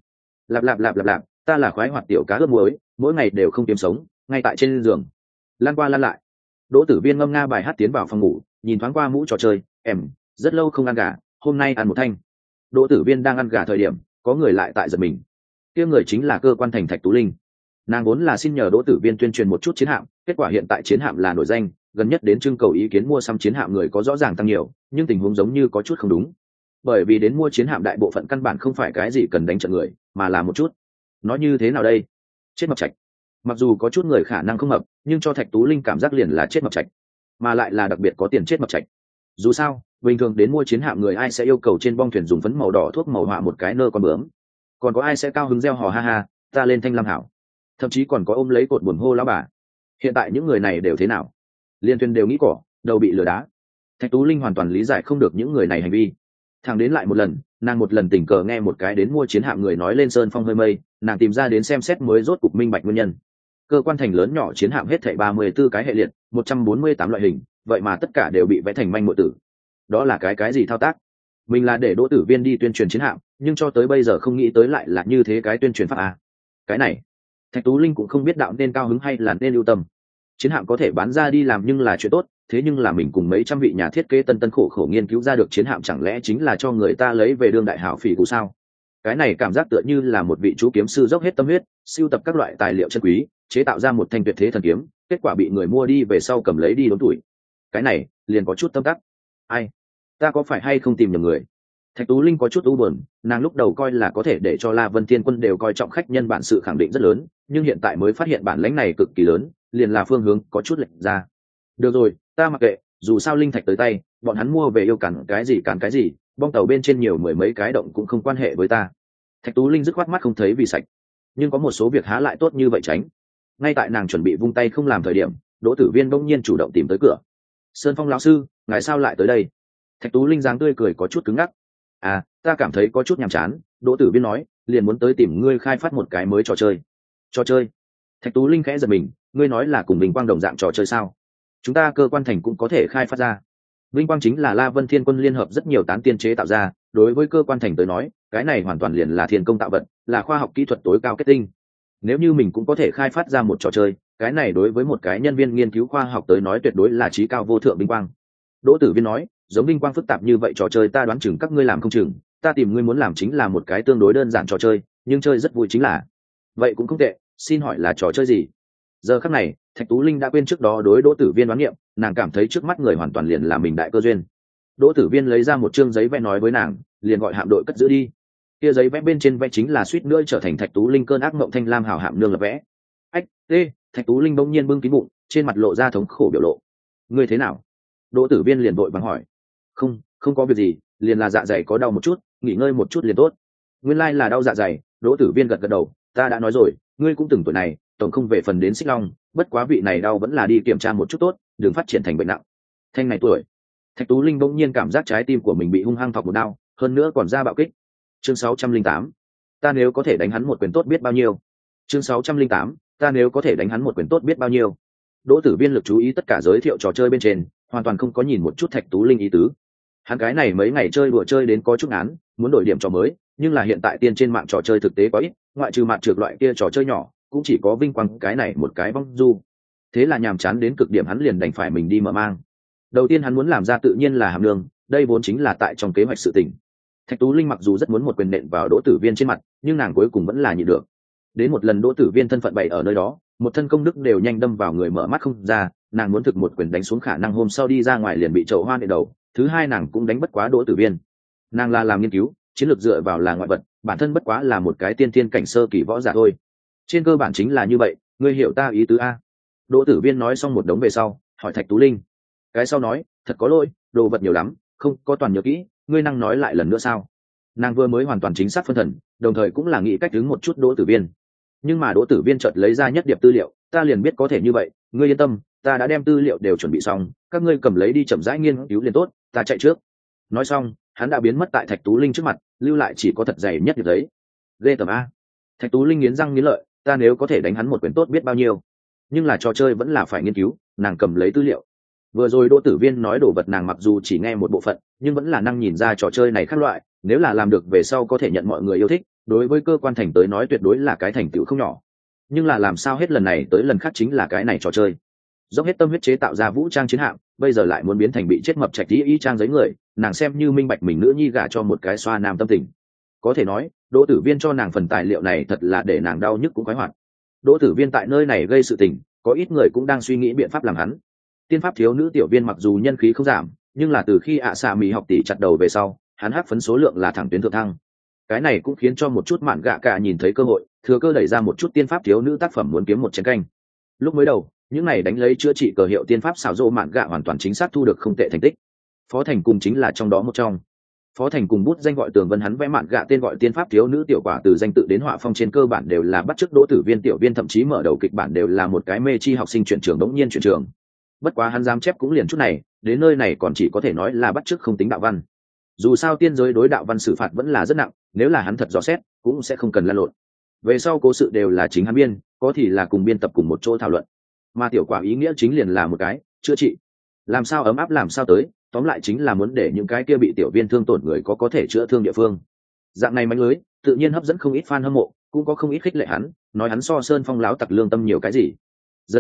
Lạp, ta là khoái hoạt tiểu cá ướp muối, mỗi ngày đều không kiếm sống, ngay tại trên giường. Lan qua lan lại. Đỗ Tử Viên ngâm nga bài hát tiến vào phòng ngủ, nhìn thoáng qua mũ trò chơi, rất lâu không ăn gà, hôm nay ăn một thanh. Đỗ Tử Viên đang ăn gà thời điểm, có người lại tại giật mình. Kia người chính là cơ quan thành Thạch Tú Linh. Nàng vốn là xin nhờ Đỗ Tử Viên tuyên truyền một chút chiến hạm, kết quả hiện tại chiến hạm là nổi danh, gần nhất đến trưng cầu ý kiến mua xăm chiến hạm người có rõ ràng tăng nhiều, nhưng tình huống giống như có chút không đúng. Bởi vì đến mua chiến hạm đại bộ phận căn bản không phải cái gì cần đánh trận người, mà là một chút. Nói như thế nào đây? Chết mập trạch. Mặc dù có chút người khả năng không mập, nhưng cho Thạch Tú Linh cảm giác liền là chết mập trạch, mà lại là đặc biệt có tiền chết mập trạch. Dù sao, bình thường đến mua chiến hạm người ai sẽ yêu cầu trên bong thuyền dùng phấn màu đỏ thuốc màu họa một cái nơ con bướm, còn có ai sẽ cao hứng reo hò ha ha ta lên Thanh Lam hảo, thậm chí còn có ôm lấy cột buồn hô lão bà. Hiện tại những người này đều thế nào? Liên thuyền đều nghĩ cỏ, đầu bị lừa đá. Thạch Tú Linh hoàn toàn lý giải không được những người này hành vi. Thằng đến lại một lần, nàng một lần tình cờ nghe một cái đến mua chiến hạm người nói lên sơn phong hơi mây, nàng tìm ra đến xem xét mới rốt cục minh bạch nguyên nhân. Cơ quan thành lớn nhỏ chiến hạm hết thảy 34 cái hệ liệt, 148 loại hình, vậy mà tất cả đều bị vẽ thành manh muội tử. Đó là cái gì thao tác? Mình là để Đỗ Tử Viên đi tuyên truyền chiến hạm, nhưng cho tới bây giờ không nghĩ tới lại là như thế cái tuyên truyền pháp à. Cái này, Thạch Tú Linh cũng không biết đạo nên cao hứng hay là nên lưu tâm. Chiến hạm có thể bán ra đi làm nhưng là chuyện tốt, thế nhưng là mình cùng mấy trăm vị nhà thiết kế tân tân khổ khổ nghiên cứu ra được chiến hạm chẳng lẽ chính là cho người ta lấy về đương đại hảo phỉ cụ sao? Cái này cảm giác tựa như là một vị chú kiếm sư dốc hết tâm huyết sưu tập các loại tài liệu chân quý, chế tạo ra một thanh tuyệt thế thần kiếm, kết quả bị người mua đi về sau cầm lấy đi đốn tuổi. Cái này liền có chút tâm đắc. Ai, ta có phải hay không tìm nhầm người? Thạch Tú Linh có chút u buồn, nàng lúc đầu coi là có thể để cho La Vân Thiên Quân đều coi trọng khách nhân bản sự khẳng định rất lớn, nhưng hiện tại mới phát hiện bản lãnh này cực kỳ lớn, liền là phương hướng có chút lệch ra. Được rồi, ta mặc kệ, dù sao linh thạch tới tay, bọn hắn mua về yêu cản cái gì, bong tàu bên trên nhiều mười mấy cái động cũng không quan hệ với ta. Thạch Tú Linh dứt khoát mắt không thấy vì sạch, nhưng có một số việc há lại tốt như vậy tránh. Ngay tại nàng chuẩn bị vung tay không làm thời điểm, Đỗ Tử Viên bỗng nhiên chủ động tìm tới cửa. Sơn Phong lão sư, ngài sao lại tới đây? Thạch Tú Linh dáng tươi cười có chút cứng ngắc. À, ta cảm thấy có chút nhàm chán, Đỗ Tử Viên nói, liền muốn tới tìm ngươi khai phát một cái mới trò chơi. Trò chơi? Thạch Tú Linh khẽ giật mình, ngươi nói là cùng Vinh Quang đồng dạng trò chơi sao? Chúng ta cơ quan thành cũng có thể khai phát ra. Vinh Quang chính là La Vân Thiên Quân liên hợp rất nhiều tán tiên chế tạo ra, đối với cơ quan thành tới nói, cái này hoàn toàn liền là thiên công tạo vật, là khoa học kỹ thuật tối cao kết tinh. Nếu như mình cũng có thể khai phát ra một trò chơi, cái này đối với một cái nhân viên nghiên cứu khoa học tới nói tuyệt đối là chí cao vô thượng vinh quang. Đỗ Tử Viên nói, giống vinh quang phức tạp như vậy trò chơi ta đoán chừng các ngươi làm không chừng, ta tìm ngươi muốn làm chính là một cái tương đối đơn giản trò chơi, nhưng chơi rất vui chính là. Vậy cũng không tệ, xin hỏi là trò chơi gì? Giờ khắc này, Thạch Tú Linh đã quên trước đó đối Đỗ Tử Viên đoán nghiệm, nàng cảm thấy trước mắt người hoàn toàn liền là mình đại cơ duyên. Đỗ Tử Viên lấy ra một chương giấy vẽ nói với nàng, liền gọi hạm đội cất giữ đi. Kia giấy vẽ bên trên vẽ chính là suýt nữa trở thành Thạch Tú Linh cơn ác mộng thanh lam hảo hạm nương lập vẽ. Ách, tê, Thạch Tú Linh bỗng nhiên bưng kín bụng, trên mặt lộ ra thống khổ biểu lộ. Ngươi thế nào? Đỗ Tử Viên liền vội vàng hỏi. Không có việc gì, liền là dạ dày có đau một chút, nghỉ ngơi một chút liền tốt. Nguyên lai là đau dạ dày. Đỗ Tử Viên gật gật đầu, ta đã nói rồi, ngươi cũng từng tuổi này, tổng không về phần đến Xích Long, bất quá vị này đau vẫn là đi kiểm tra một chút tốt, đừng phát triển thành bệnh nặng. Thanh này tuổi. Thạch Tú Linh bỗng nhiên cảm giác trái tim của mình bị hung hăng thọc một đau, hơn nữa còn ra bạo kích. Chương 608. Ta nếu có thể đánh hắn một quyền tốt biết bao nhiêu. Chương 608. Ta nếu có thể đánh hắn một quyền tốt biết bao nhiêu. Đỗ Tử Viên lực chú ý tất cả giới thiệu trò chơi bên trên, hoàn toàn không có nhìn một chút Thạch Tú Linh ý tứ. Hắn cái này mấy ngày chơi đùa chơi đến có chút ngán, muốn đổi điểm trò mới, nhưng là hiện tại tiên trên mạng trò chơi thực tế có ít, ngoại trừ mặt trượt loại kia trò chơi nhỏ, cũng chỉ có Vinh Quang cái này một cái vong du. Thế là nhàm chán đến cực điểm hắn liền đành phải mình đi mở mang. Đầu tiên hắn muốn làm ra tự nhiên là hàm nương, đây vốn chính là tại trong kế hoạch sự tình. Thạch Tú Linh mặc dù rất muốn một quyền nện vào Đỗ Tử Viên trên mặt, nhưng nàng cuối cùng vẫn là nhịn được. Đến một lần Đỗ Tử Viên thân phận bày ở nơi đó, một thân công đức đều nhanh đâm vào người mở mắt không ra, nàng muốn thực một quyền đánh xuống khả năng hôm sau đi ra ngoài liền bị chậu hoa nện đầu. Thứ hai nàng cũng đánh bất quá Đỗ Tử Viên. Nàng là làm nghiên cứu, chiến lược dựa vào là ngoại vật, bản thân bất quá là một cái tiên thiên cảnh sơ kỳ võ giả thôi. Trên cơ bản chính là như vậy, ngươi hiểu ta ý tứ a? Đỗ Tử Viên nói xong một đống về sau, hỏi Thạch Tú Linh. Cái sau nói, thật có lỗi, đồ vật nhiều lắm, không có toàn nhớ kỹ, ngươi năng nói lại lần nữa sao? Nàng vừa mới hoàn toàn chính xác phân thần, đồng thời cũng là nghĩ cách đứng một chút Đỗ Tử Viên. Nhưng mà Đỗ Tử Viên chợt lấy ra nhất điệp tư liệu, ta liền biết có thể như vậy, ngươi yên tâm, ta đã đem tư liệu đều chuẩn bị xong, các ngươi cầm lấy đi chậm rãi nghiên cứu liền tốt, ta chạy trước. Nói xong, hắn đã biến mất tại Thạch Tú Linh trước mặt, lưu lại chỉ có thật dày nhất điệp giấy. Ghê tởm a. Thạch Tú Linh nghiến răng nghiến lợi, ta nếu có thể đánh hắn một quyền tốt biết bao nhiêu. Nhưng là trò chơi vẫn là phải nghiên cứu, nàng cầm lấy tư liệu. Vừa rồi Đỗ Tử Viên nói đồ vật nàng mặc dù chỉ nghe một bộ phận, nhưng vẫn là năng nhìn ra trò chơi này khác loại, nếu là làm được về sau có thể nhận mọi người yêu thích, đối với cơ quan thành tới nói tuyệt đối là cái thành tựu không nhỏ. Nhưng là làm sao hết lần này tới lần khác chính là cái này trò chơi. Dốc hết tâm huyết chế tạo ra vũ trang chiến hạm, bây giờ lại muốn biến thành bị chết mập trạch y trang giấy người, nàng xem như minh bạch mình nữ nhi gả cho một cái xoa nam tâm tình. Có thể nói, Đỗ Tử Viên cho nàng phần tài liệu này thật là để nàng đau nhức cũng khoái hoạt. Đỗ Tử Viên tại nơi này gây sự tình, có ít người cũng đang suy nghĩ biện pháp làm hắn. Tiên pháp thiếu nữ tiểu viên mặc dù nhân khí không giảm, nhưng là từ khi xà mì học tỷ chặt đầu về sau, hắn hắc phấn số lượng là thẳng tuyến thượng thăng. Cái này cũng khiến cho một chút mạn gạ cả nhìn thấy cơ hội, thừa cơ đẩy ra một chút tiên pháp thiếu nữ tác phẩm muốn kiếm một chén canh. Lúc mới đầu, những này đánh lấy chữa trị cờ hiệu tiên pháp xảo rộ mạn gạ hoàn toàn chính xác thu được không tệ thành tích. Phó Thành cùng chính là trong đó một trong. Phó Thành cùng bút danh gọi Tường Vân hắn vẽ mạn gạ tên gọi tiên pháp thiếu nữ tiểu quả từ danh tự đến họa phong trên cơ bản đều là bắt chước Đỗ Tử Viên tiểu viên, thậm chí mở đầu kịch bản đều là một cái mê chi học sinh chuyển trường đống nhiên chuyển trường. Bất quá hắn dám chép cũng liền chút này, đến nơi này còn chỉ có thể nói là bắt chước không tính đạo văn. Dù sao tiên giới đối đạo văn xử phạt vẫn là rất nặng, nếu là hắn thật dò xét cũng sẽ không cần lăn lộn. Về sau cố sự đều là chính hắn biên, có thì là cùng biên tập cùng một chỗ thảo luận. Mà tiểu quả ý nghĩa chính liền là một cái chữa trị, làm sao ấm áp làm sao tới, tóm lại chính là muốn để những cái kia bị tiểu viên thương tổn người có thể chữa thương địa phương. Dạng này mánh lưới tự nhiên hấp dẫn không ít fan hâm mộ, cũng có không ít khích lệ hắn, nói hắn so Sơn Phong láo tặc lương tâm nhiều cái gì. Dần dần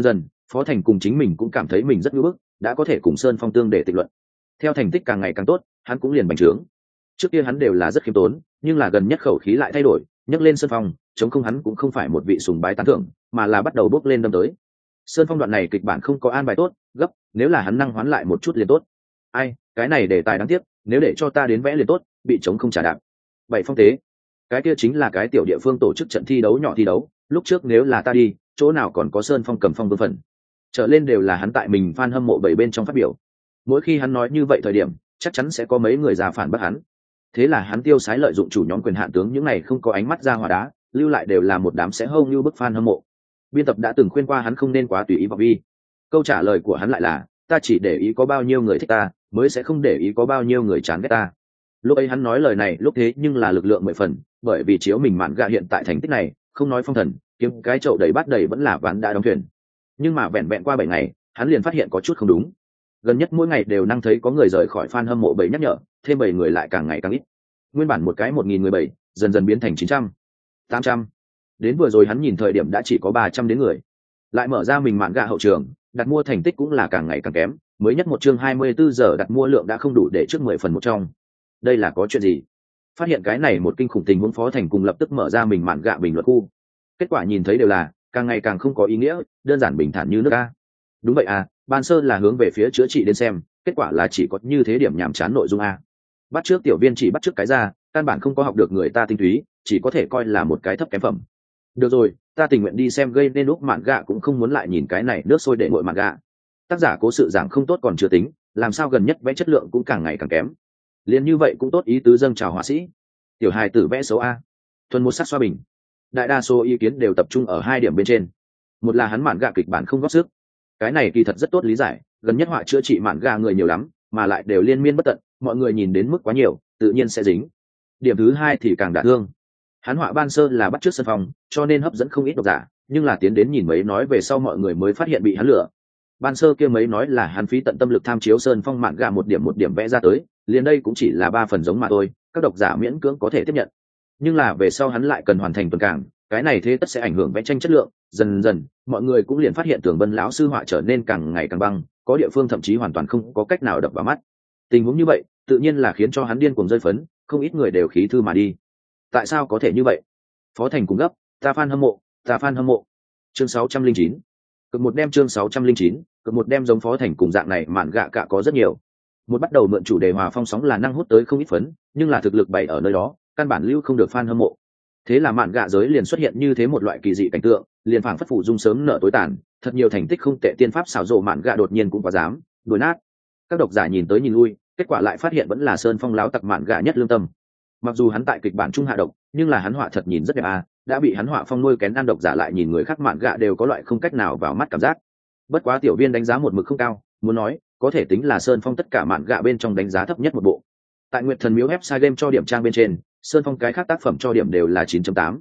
Phó Thành cùng chính mình cũng cảm thấy mình rất ngưỡng bức, đã có thể cùng Sơn Phong tương để tịch luận. Theo thành tích càng ngày càng tốt, hắn cũng liền bành trướng. Trước kia hắn đều là rất khiêm tốn, nhưng là gần nhất khẩu khí lại thay đổi, nhấc lên Sơn Phong, chống không hắn cũng không phải một vị sùng bái tán thưởng, mà là bắt đầu bước lên đâm tới. Sơn Phong đoạn này kịch bản không có an bài tốt, gấp, nếu là hắn năng hoán lại một chút liền tốt. Ai, cái này đề tài đáng tiếc, nếu để cho ta đến vẽ liền tốt, bị chống không trả đạp. Bảy phong tế, cái kia chính là cái tiểu địa phương tổ chức trận thi đấu nhỏ thi đấu, lúc trước nếu là ta đi, chỗ nào còn có Sơn Phong cầm phong vương phần. Trở lên đều là hắn tại mình fan hâm mộ bảy bên trong phát biểu. Mỗi khi hắn nói như vậy thời điểm, chắc chắn sẽ có mấy người già phản bác hắn. Thế là hắn tiêu sái lợi dụng chủ nhóm quyền hạn tướng những này không có ánh mắt ra hỏa đá, lưu lại đều là một đám sẽ hâu như bức fan hâm mộ. Biên tập đã từng khuyên qua hắn không nên quá tùy ý vào vi. Câu trả lời của hắn lại là, ta chỉ để ý có bao nhiêu người thích ta, mới sẽ không để ý có bao nhiêu người chán ghét ta. Lúc ấy hắn nói lời này lúc thế nhưng là lực lượng 10 phần, bởi vì chiếu mình mạn gạ hiện tại thành tích này, không nói phong thần, kiếm cái chậu đầy bát đầy vẫn là ván đã đóng thuyền. Nhưng mà vẹn vẹn qua 7 ngày, hắn liền phát hiện có chút không đúng. Gần nhất mỗi ngày đều năng thấy có người rời khỏi fan hâm mộ bảy nhắc nhở, thêm 7 người lại càng ngày càng ít. Nguyên bản một cái 1000 người bảy, dần dần biến thành 900, 800. Đến vừa rồi hắn nhìn thời điểm đã chỉ có 300 đến người. Lại mở ra mình mạn gạ hậu trường, đặt mua thành tích cũng là càng ngày càng kém, mới nhất một chương 24 giờ đặt mua lượng đã không đủ để trước 10 phần một trong. Đây là có chuyện gì? Phát hiện cái này một kinh khủng tình huống, Phó Thành cùng lập tức mở ra mình mạn gạ bình luận khu. Kết quả nhìn thấy đều là càng ngày càng không có ý nghĩa, đơn giản bình thản như nước a. Đúng vậy à, ban sơ là hướng về phía chữa trị đến xem, kết quả là chỉ có như thế điểm nhàm chán nội dung a. Bắt trước tiểu viên chỉ bắt trước cái ra, căn bản không có học được người ta tinh túy, chỉ có thể coi là một cái thấp kém phẩm. Được rồi, ta tình nguyện đi xem gây nên lúc mạn gạ, cũng không muốn lại nhìn cái này nước sôi để nguội mạn gạ. Tác giả cố sự giảng không tốt còn chưa tính, làm sao gần nhất vẽ chất lượng cũng càng ngày càng kém. Liền như vậy cũng tốt ý tứ dâng chào họa sĩ. Tiểu hài tử vẽ xấu a, thuần một sắc xoa bình. Đại đa số ý kiến đều tập trung ở 2 điểm bên trên. Một là hắn mạn gạ kịch bản không góp sức, cái này kỳ thật rất tốt lý giải, gần nhất họa chữa trị mạn gạ người nhiều lắm, mà lại đều liên miên bất tận, mọi người nhìn đến mức quá nhiều, tự nhiên sẽ dính. Điểm thứ 2 thì càng đả thương. Hắn họa ban sơ là bắt trước Sơn Phong, cho nên hấp dẫn không ít độc giả, nhưng là tiến đến nhìn mấy nói về sau mọi người mới phát hiện bị hắn lừa. Ban sơ kia mấy nói là hắn phí tận tâm lực tham chiếu Sơn Phong mạn gạ một điểm vẽ ra tới, liền đây cũng chỉ là 3 phần giống mà thôi, các độc giả miễn cưỡng có thể tiếp nhận. Nhưng là về sau hắn lại cần hoàn thành tuần cảng, cái này thế tất sẽ ảnh hưởng vẽ tranh chất lượng, dần dần mọi người cũng liền phát hiện Tường Vân lão sư họa trở nên càng ngày càng băng, có địa phương thậm chí hoàn toàn không có cách nào đập vào mắt. Tình huống như vậy tự nhiên là khiến cho hắn điên cuồng rơi phấn, không ít người đều khí thư mà đi. Tại sao có thể như vậy? Phó Thành cùng gấp, ta fan hâm mộ. Chương 609. Cực một đem chương 609, cực một đem giống Phó Thành cùng dạng này mạn gạ cả có rất nhiều. Một bắt đầu mượn chủ đề hòa phong sóng là năng hút tới không ít phấn, nhưng là thực lực bày ở nơi đó, căn bản lưu không được fan hâm mộ. Thế là mạn gạ giới liền xuất hiện như thế một loại kỳ dị cảnh tượng, liền phảng phất phủ dung sớm nợ tối tàn, thật nhiều thành tích không tệ tiên pháp xảo rộ mạn gạ đột nhiên cũng quá dám đuổi nát. Các độc giả nhìn tới nhìn lui, kết quả lại phát hiện vẫn là Sơn Phong láo tặc mạn gạ nhất lương tâm. Mặc dù hắn tại kịch bản trung hạ độc, nhưng là hắn họa thật nhìn rất đẹp à, đã bị hắn họa phong nuôi kén ăn, độc giả lại nhìn người khác mạn gạ đều có loại không cách nào vào mắt cảm giác. Bất quá tiểu viên đánh giá một mực không cao, muốn nói có thể tính là Sơn Phong tất cả mạn gạ bên trong đánh giá thấp nhất một bộ. Tại Nguyệt Thần Miếu website game cho điểm trang bên trên, Sơn Phong cái khác tác phẩm cho điểm đều là 9.8,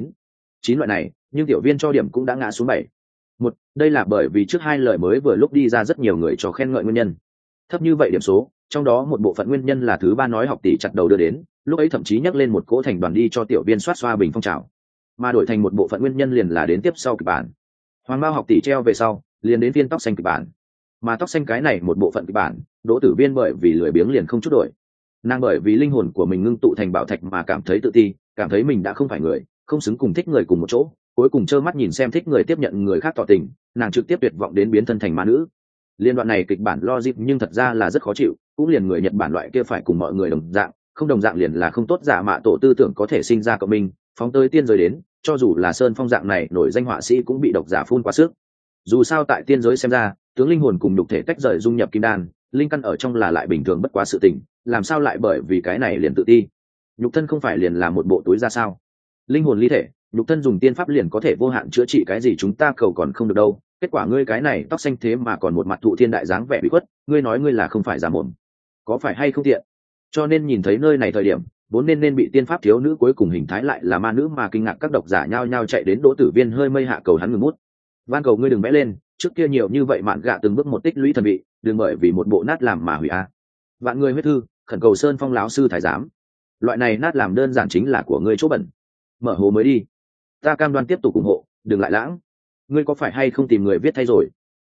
9 loại này, nhưng tiểu viên cho điểm cũng đã ngã xuống 7. Đây là bởi vì trước 2 lời mới vừa lúc đi ra rất nhiều người cho khen ngợi nguyên nhân. Thấp như vậy điểm số, trong đó một bộ phận nguyên nhân là thứ 3 nói học tỷ chặt đầu đưa đến, lúc ấy thậm chí nhắc lên một cỗ thành đoàn đi cho tiểu viên soát xoa bình phong trào. Mà đổi thành một bộ phận nguyên nhân liền là đến tiếp sau kịch bản. Hoàng Mao học tỷ treo về sau, liền đến viên tóc xanh kịch bản. Mà tóc xanh cái này một bộ phận kịch bản, Đỗ Tử Viên bởi vì lười biếng liền không chút đổi. Nàng bởi vì linh hồn của mình ngưng tụ thành bảo thạch mà cảm thấy tự ti, cảm thấy mình đã không phải người, không xứng cùng thích người cùng một chỗ, cuối cùng trơ mắt nhìn xem thích người tiếp nhận người khác tỏ tình, nàng trực tiếp tuyệt vọng đến biến thân thành ma nữ. Liên đoạn này kịch bản logic nhưng thật ra là rất khó chịu, cũng liền người Nhật Bản loại kia phải cùng mọi người đồng dạng, không đồng dạng liền là không tốt, giả mạ tổ tư tưởng có thể sinh ra cộng minh, phóng tới tiên giới đến, cho dù là Sơn Phong dạng này nổi danh họa sĩ cũng bị độc giả phun quá sức. Dù sao tại tiên giới xem ra, tướng linh hồn cùng nhục thể tách rời dung nhập kim đan, linh căn ở trong là lại bình thường bất quá sự tình, làm sao lại bởi vì cái này liền tự ti? Nhục thân không phải liền là một bộ túi ra sao? Linh hồn ly thể, nhục thân dùng tiên pháp liền có thể vô hạn chữa trị cái gì chúng ta cầu còn không được đâu. Kết quả ngươi cái này tóc xanh thế mà còn một mặt thụ thiên đại dáng vẻ bị khuất, ngươi nói ngươi là không phải giả mồm, có phải hay không tiện? Cho nên nhìn thấy nơi này thời điểm, vốn nên bị tiên pháp thiếu nữ cuối cùng hình thái lại là ma nữ mà kinh ngạc các độc giả nhao nhao chạy đến Đỗ Tử Viên hơi mây hạ cầu hắn ngừng mút. Van cầu ngươi đừng vẽ lên, trước kia nhiều như vậy mạn gạ từng bước một tích lũy thần bị, đừng bởi vì một bộ nát làm mà hủy a. Vạn người huyết thư, khẩn cầu Sơn Phong lão sư thái giám. Loại này nát làm đơn giản chính là của ngươi chỗ bẩn. Mở hồ mới đi. Ta cam đoan tiếp tục ủng hộ, đừng lại lãng. Ngươi có phải hay không tìm người viết thay rồi?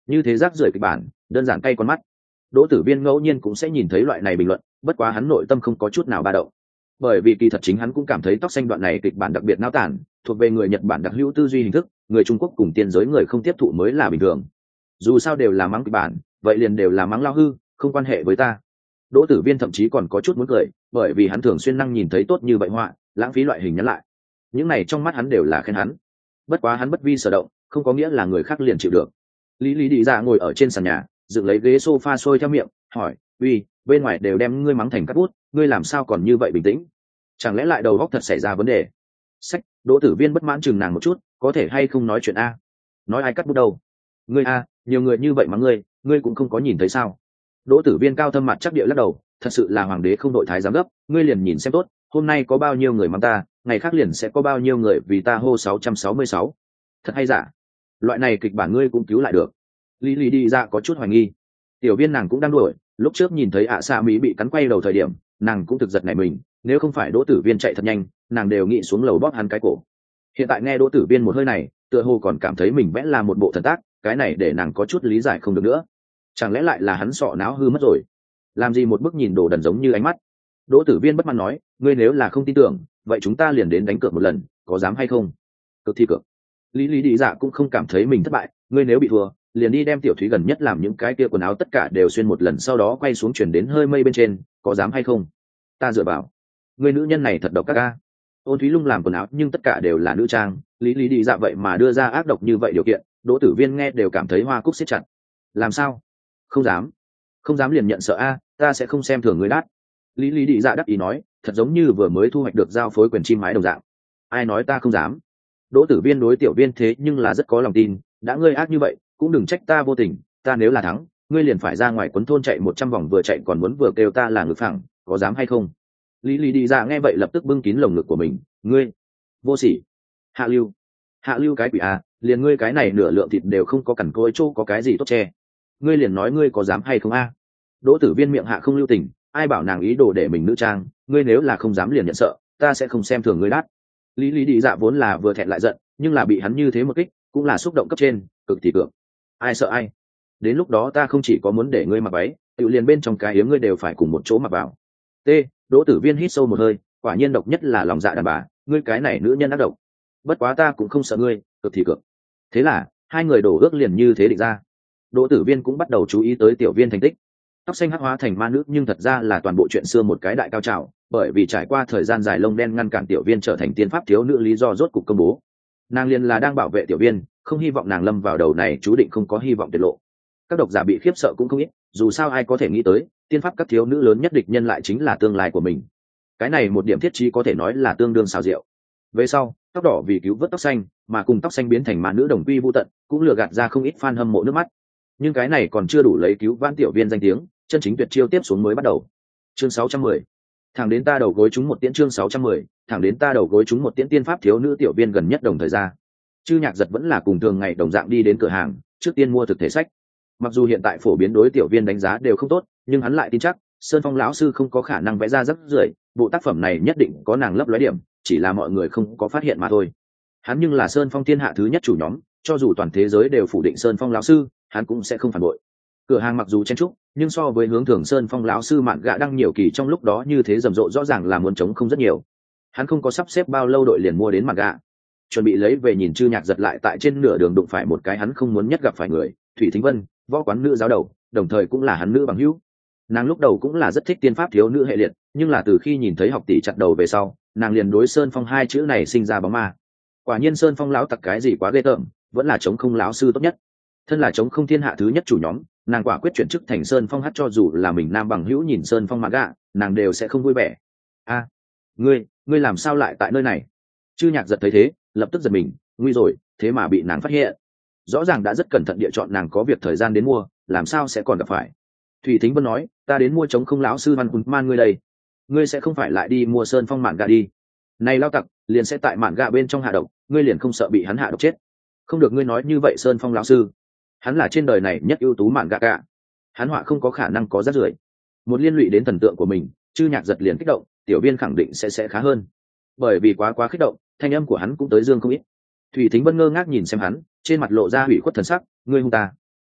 như thế rác rưởi kịch bản đơn giản cay con mắt. Đỗ Tử Viên ngẫu nhiên cũng sẽ nhìn thấy loại này bình luận, bất quá hắn nội tâm không có chút nào ba động, bởi vì kỳ thật chính hắn cũng cảm thấy Tóc Xanh đoạn này kịch bản đặc biệt nao tản, thuộc về người Nhật Bản đặc hữu tư duy hình thức, người Trung Quốc cùng tiên giới người không tiếp thụ mới là bình thường. Dù sao đều là mắng kịch bản, vậy liền đều là mắng lao hư, không quan hệ với ta. Đỗ Tử Viên thậm chí còn có chút muốn cười, bởi vì hắn thường xuyên năng nhìn thấy tốt như vậy họa, lãng phí loại hình nhắn lại. Những này trong mắt hắn đều là khen hắn. Bất quá hắn bất vi sở động, không có nghĩa là người khác liền chịu được. Lý Lý đi ra ngồi ở trên sàn nhà, dựng lấy ghế sofa xôi theo miệng, hỏi: "Uy, bên ngoài đều đem ngươi mắng thành cắt bút, ngươi làm sao còn như vậy bình tĩnh? Chẳng lẽ lại đầu óc thật xảy ra vấn đề?" Sách, Đỗ Tử Viên bất mãn chừng nàng một chút, có thể hay không nói chuyện a? Nói ai cắt bút đâu? Ngươi a, nhiều người như vậy mắng ngươi cũng không có nhìn thấy sao? Đỗ Tử Viên cao thâm mặt chắc địa lắc đầu, thật sự là hoàng đế không đội thái giám gấp, ngươi liền nhìn xem tốt, hôm nay có bao nhiêu người mắng ta, ngày khác liền sẽ có bao nhiêu người vì ta hô 666. Thật hay giả? Loại này kịch bản ngươi cũng cứu lại được. Lý Lý đi ra có chút hoài nghi. Tiểu Viên nàng cũng đang đuổi, lúc trước nhìn thấy ạ xạ mỹ bị cắn quay đầu thời điểm, nàng cũng thực giật nảy mình, nếu không phải Đỗ Tử Viên chạy thật nhanh, nàng đều nghĩ xuống lầu bóp hắn cái cổ. Hiện tại nghe Đỗ Tử Viên một hơi này, tựa hồ còn cảm thấy mình vẽ là một bộ thần tác, cái này để nàng có chút lý giải không được nữa. Chẳng lẽ lại là hắn sọ não hư mất rồi? Làm gì một bức nhìn đồ đần giống như ánh mắt? Đỗ Tử Viên bất mãn nói, ngươi nếu là không tin tưởng, vậy chúng ta liền đến đánh cược một lần, có dám hay không? Cực thi cược. Lý Lý đi dạ cũng không cảm thấy mình thất bại, ngươi nếu bị thua, liền đi đem Tiểu Thúy gần nhất làm những cái kia quần áo tất cả đều xuyên một lần, sau đó quay xuống chuyển đến hơi mây bên trên, có dám hay không? Ta dựa vào. Người nữ nhân này thật độc các a. Ôn Thúy Lung làm quần áo nhưng tất cả đều là nữ trang, Lý Lý đi dạ vậy mà đưa ra ác độc như vậy điều kiện, Đỗ Tử Viên nghe đều cảm thấy hoa cúc siết chặt. Làm sao? Không dám. Không dám liền nhận sợ a, ta sẽ không xem thường người đát. Lý Lý đi dạ đắc ý nói, thật giống như vừa mới thu hoạch được giao phối quyền chim mái đồng dạng. Ai nói ta không dám? Đỗ Tử Viên đối Tiểu Viên thế nhưng là rất có lòng tin, đã ngươi ác như vậy, cũng đừng trách ta vô tình, ta nếu là thắng, ngươi liền phải ra ngoài quấn thôn chạy 100 vòng, vừa chạy còn muốn vừa kêu ta là ngực phẳng, có dám hay không? Lý Lý đi ra nghe vậy lập tức bưng kín lồng ngực của mình, ngươi vô sỉ, hạ lưu, hạ lưu cái quỷ à, liền ngươi cái này nửa lượng thịt đều không có cằn côi chỗ có cái gì tốt che, ngươi liền nói ngươi có dám hay không a? Đỗ Tử Viên miệng hạ không lưu tình, ai bảo nàng ý đồ để mình nữ trang, ngươi nếu là không dám liền nhận sợ, ta sẽ không xem thường ngươi đát. Lý Lý đi dạ vốn là vừa thẹn lại giận, nhưng là bị hắn như thế một kích, cũng là xúc động cấp trên, cực thì cực. Ai sợ ai? Đến lúc đó ta không chỉ có muốn để ngươi mặc váy, tự liền bên trong cái yếm ngươi đều phải cùng một chỗ mặc vào. T. Đỗ Tử Viên hít sâu một hơi, quả nhiên độc nhất là lòng dạ đàn bà, ngươi cái này nữ nhân ác độc. Bất quá ta cũng không sợ ngươi, cực thì cực. Thế là hai người đổ ước liền như thế định ra. Đỗ Tử Viên cũng bắt đầu chú ý tới Tiểu Viên thành tích. Tóc xanh hắc hóa thành ma nữ nhưng thật ra là toàn bộ chuyện xưa một cái đại cao trào, bởi vì trải qua thời gian dài lông đen ngăn cản Tiểu Viên trở thành tiên pháp thiếu nữ lý do rốt cục công bố. Nàng liền là đang bảo vệ Tiểu Viên, không hy vọng nàng lâm vào đầu này chú định không có hy vọng tiết lộ. Các độc giả bị khiếp sợ cũng không ít, dù sao ai có thể nghĩ tới tiên pháp các thiếu nữ lớn nhất địch nhân lại chính là tương lai của mình. Cái này một điểm thiết trí có thể nói là tương đương xào rượu. Về sau tóc đỏ vì cứu vớt tóc xanh mà cùng tóc xanh biến thành ma nữ đồng quy vô tận, cũng lừa gạt ra không ít fan hâm mộ nước mắt. Nhưng cái này còn chưa đủ lấy cứu vãn Tiểu Viên danh tiếng, chân chính tuyệt chiêu tiếp xuống mới bắt đầu. Chương 610. Thẳng đến ta đầu gối chúng một tiễn. Chương 610. Thẳng đến ta đầu gối chúng một tiễn. Tiên pháp thiếu nữ Tiểu Viên gần nhất đồng thời ra. Chư Nhạc Giật vẫn là cùng thường ngày đồng dạng đi đến cửa hàng, trước tiên mua thực thể sách. Mặc dù hiện tại phổ biến đối Tiểu Viên đánh giá đều không tốt, nhưng hắn lại tin chắc Sơn Phong lão sư không có khả năng vẽ ra rất rưởi, bộ tác phẩm này nhất định có nàng lấp lóe điểm, chỉ là mọi người không có phát hiện mà thôi. Hắn nhưng là Sơn Phong thiên hạ thứ nhất chủ nhóm, cho dù toàn thế giới đều phủ định Sơn Phong lão sư, hắn cũng sẽ không phản bội. Cửa hàng mặc dù chen trúc, nhưng so với hướng thường Sơn Phong lão sư mạn gạ đăng nhiều kỳ trong lúc đó như thế rầm rộ, rõ ràng là muốn chống không rất nhiều. Hắn không có sắp xếp bao lâu đội liền mua đến mạn gạ, chuẩn bị lấy về nhìn. Chư Nhạc Giật lại tại trên nửa đường đụng phải một cái hắn không muốn nhất gặp phải người, Thủy Thính Vân, võ quán nữ giáo đầu, đồng thời cũng là hắn nữ bằng hữu. Nàng lúc đầu cũng là rất thích tiên pháp thiếu nữ hệ liệt, nhưng là từ khi nhìn thấy học tỷ chặt đầu về sau, nàng liền đối Sơn Phong hai chữ này sinh ra bóng ma. Quả nhiên Sơn Phong lão tặc cái gì quá ghê tởm, vẫn là chống không lão sư tốt nhất. Thân là chống không thiên hạ thứ nhất chủ nhóm, nàng quả quyết chuyển chức thành Sơn Phong hát, cho dù là mình nam bằng hữu nhìn Sơn Phong manga, nàng đều sẽ không vui vẻ. A, ngươi làm sao lại tại nơi này? Chư Nhạc Giật thấy thế, lập tức giật mình, nguy rồi, thế mà bị nàng phát hiện. Rõ ràng đã rất cẩn thận địa chọn nàng có việc thời gian đến mua, làm sao sẽ còn gặp phải? Thủy Thính Vân nói, ta đến mua chống không lão sư Văn Quân Man ngươi đây, ngươi sẽ không phải lại đi mua Sơn Phong mạn gạ đi? Này lao tặc, liền sẽ tại mạn gạ bên trong hạ độc, ngươi liền không sợ bị hắn hạ độc chết? Không được, ngươi nói như vậy Sơn Phong lão sư, hắn là trên đời này nhất ưu tú mạn gạ cả, hắn họa không có khả năng có rác rưởi. Một liên lụy đến thần tượng của mình, Chư Nhạc Giật liền kích động, Tiểu Viên khẳng định sẽ khá hơn. Bởi vì quá kích động, thanh âm của hắn cũng tới dương không ít. Thủy Thính Vân ngơ ngác nhìn xem hắn, trên mặt lộ ra hủy khuất thần sắc, ngươi hung ta.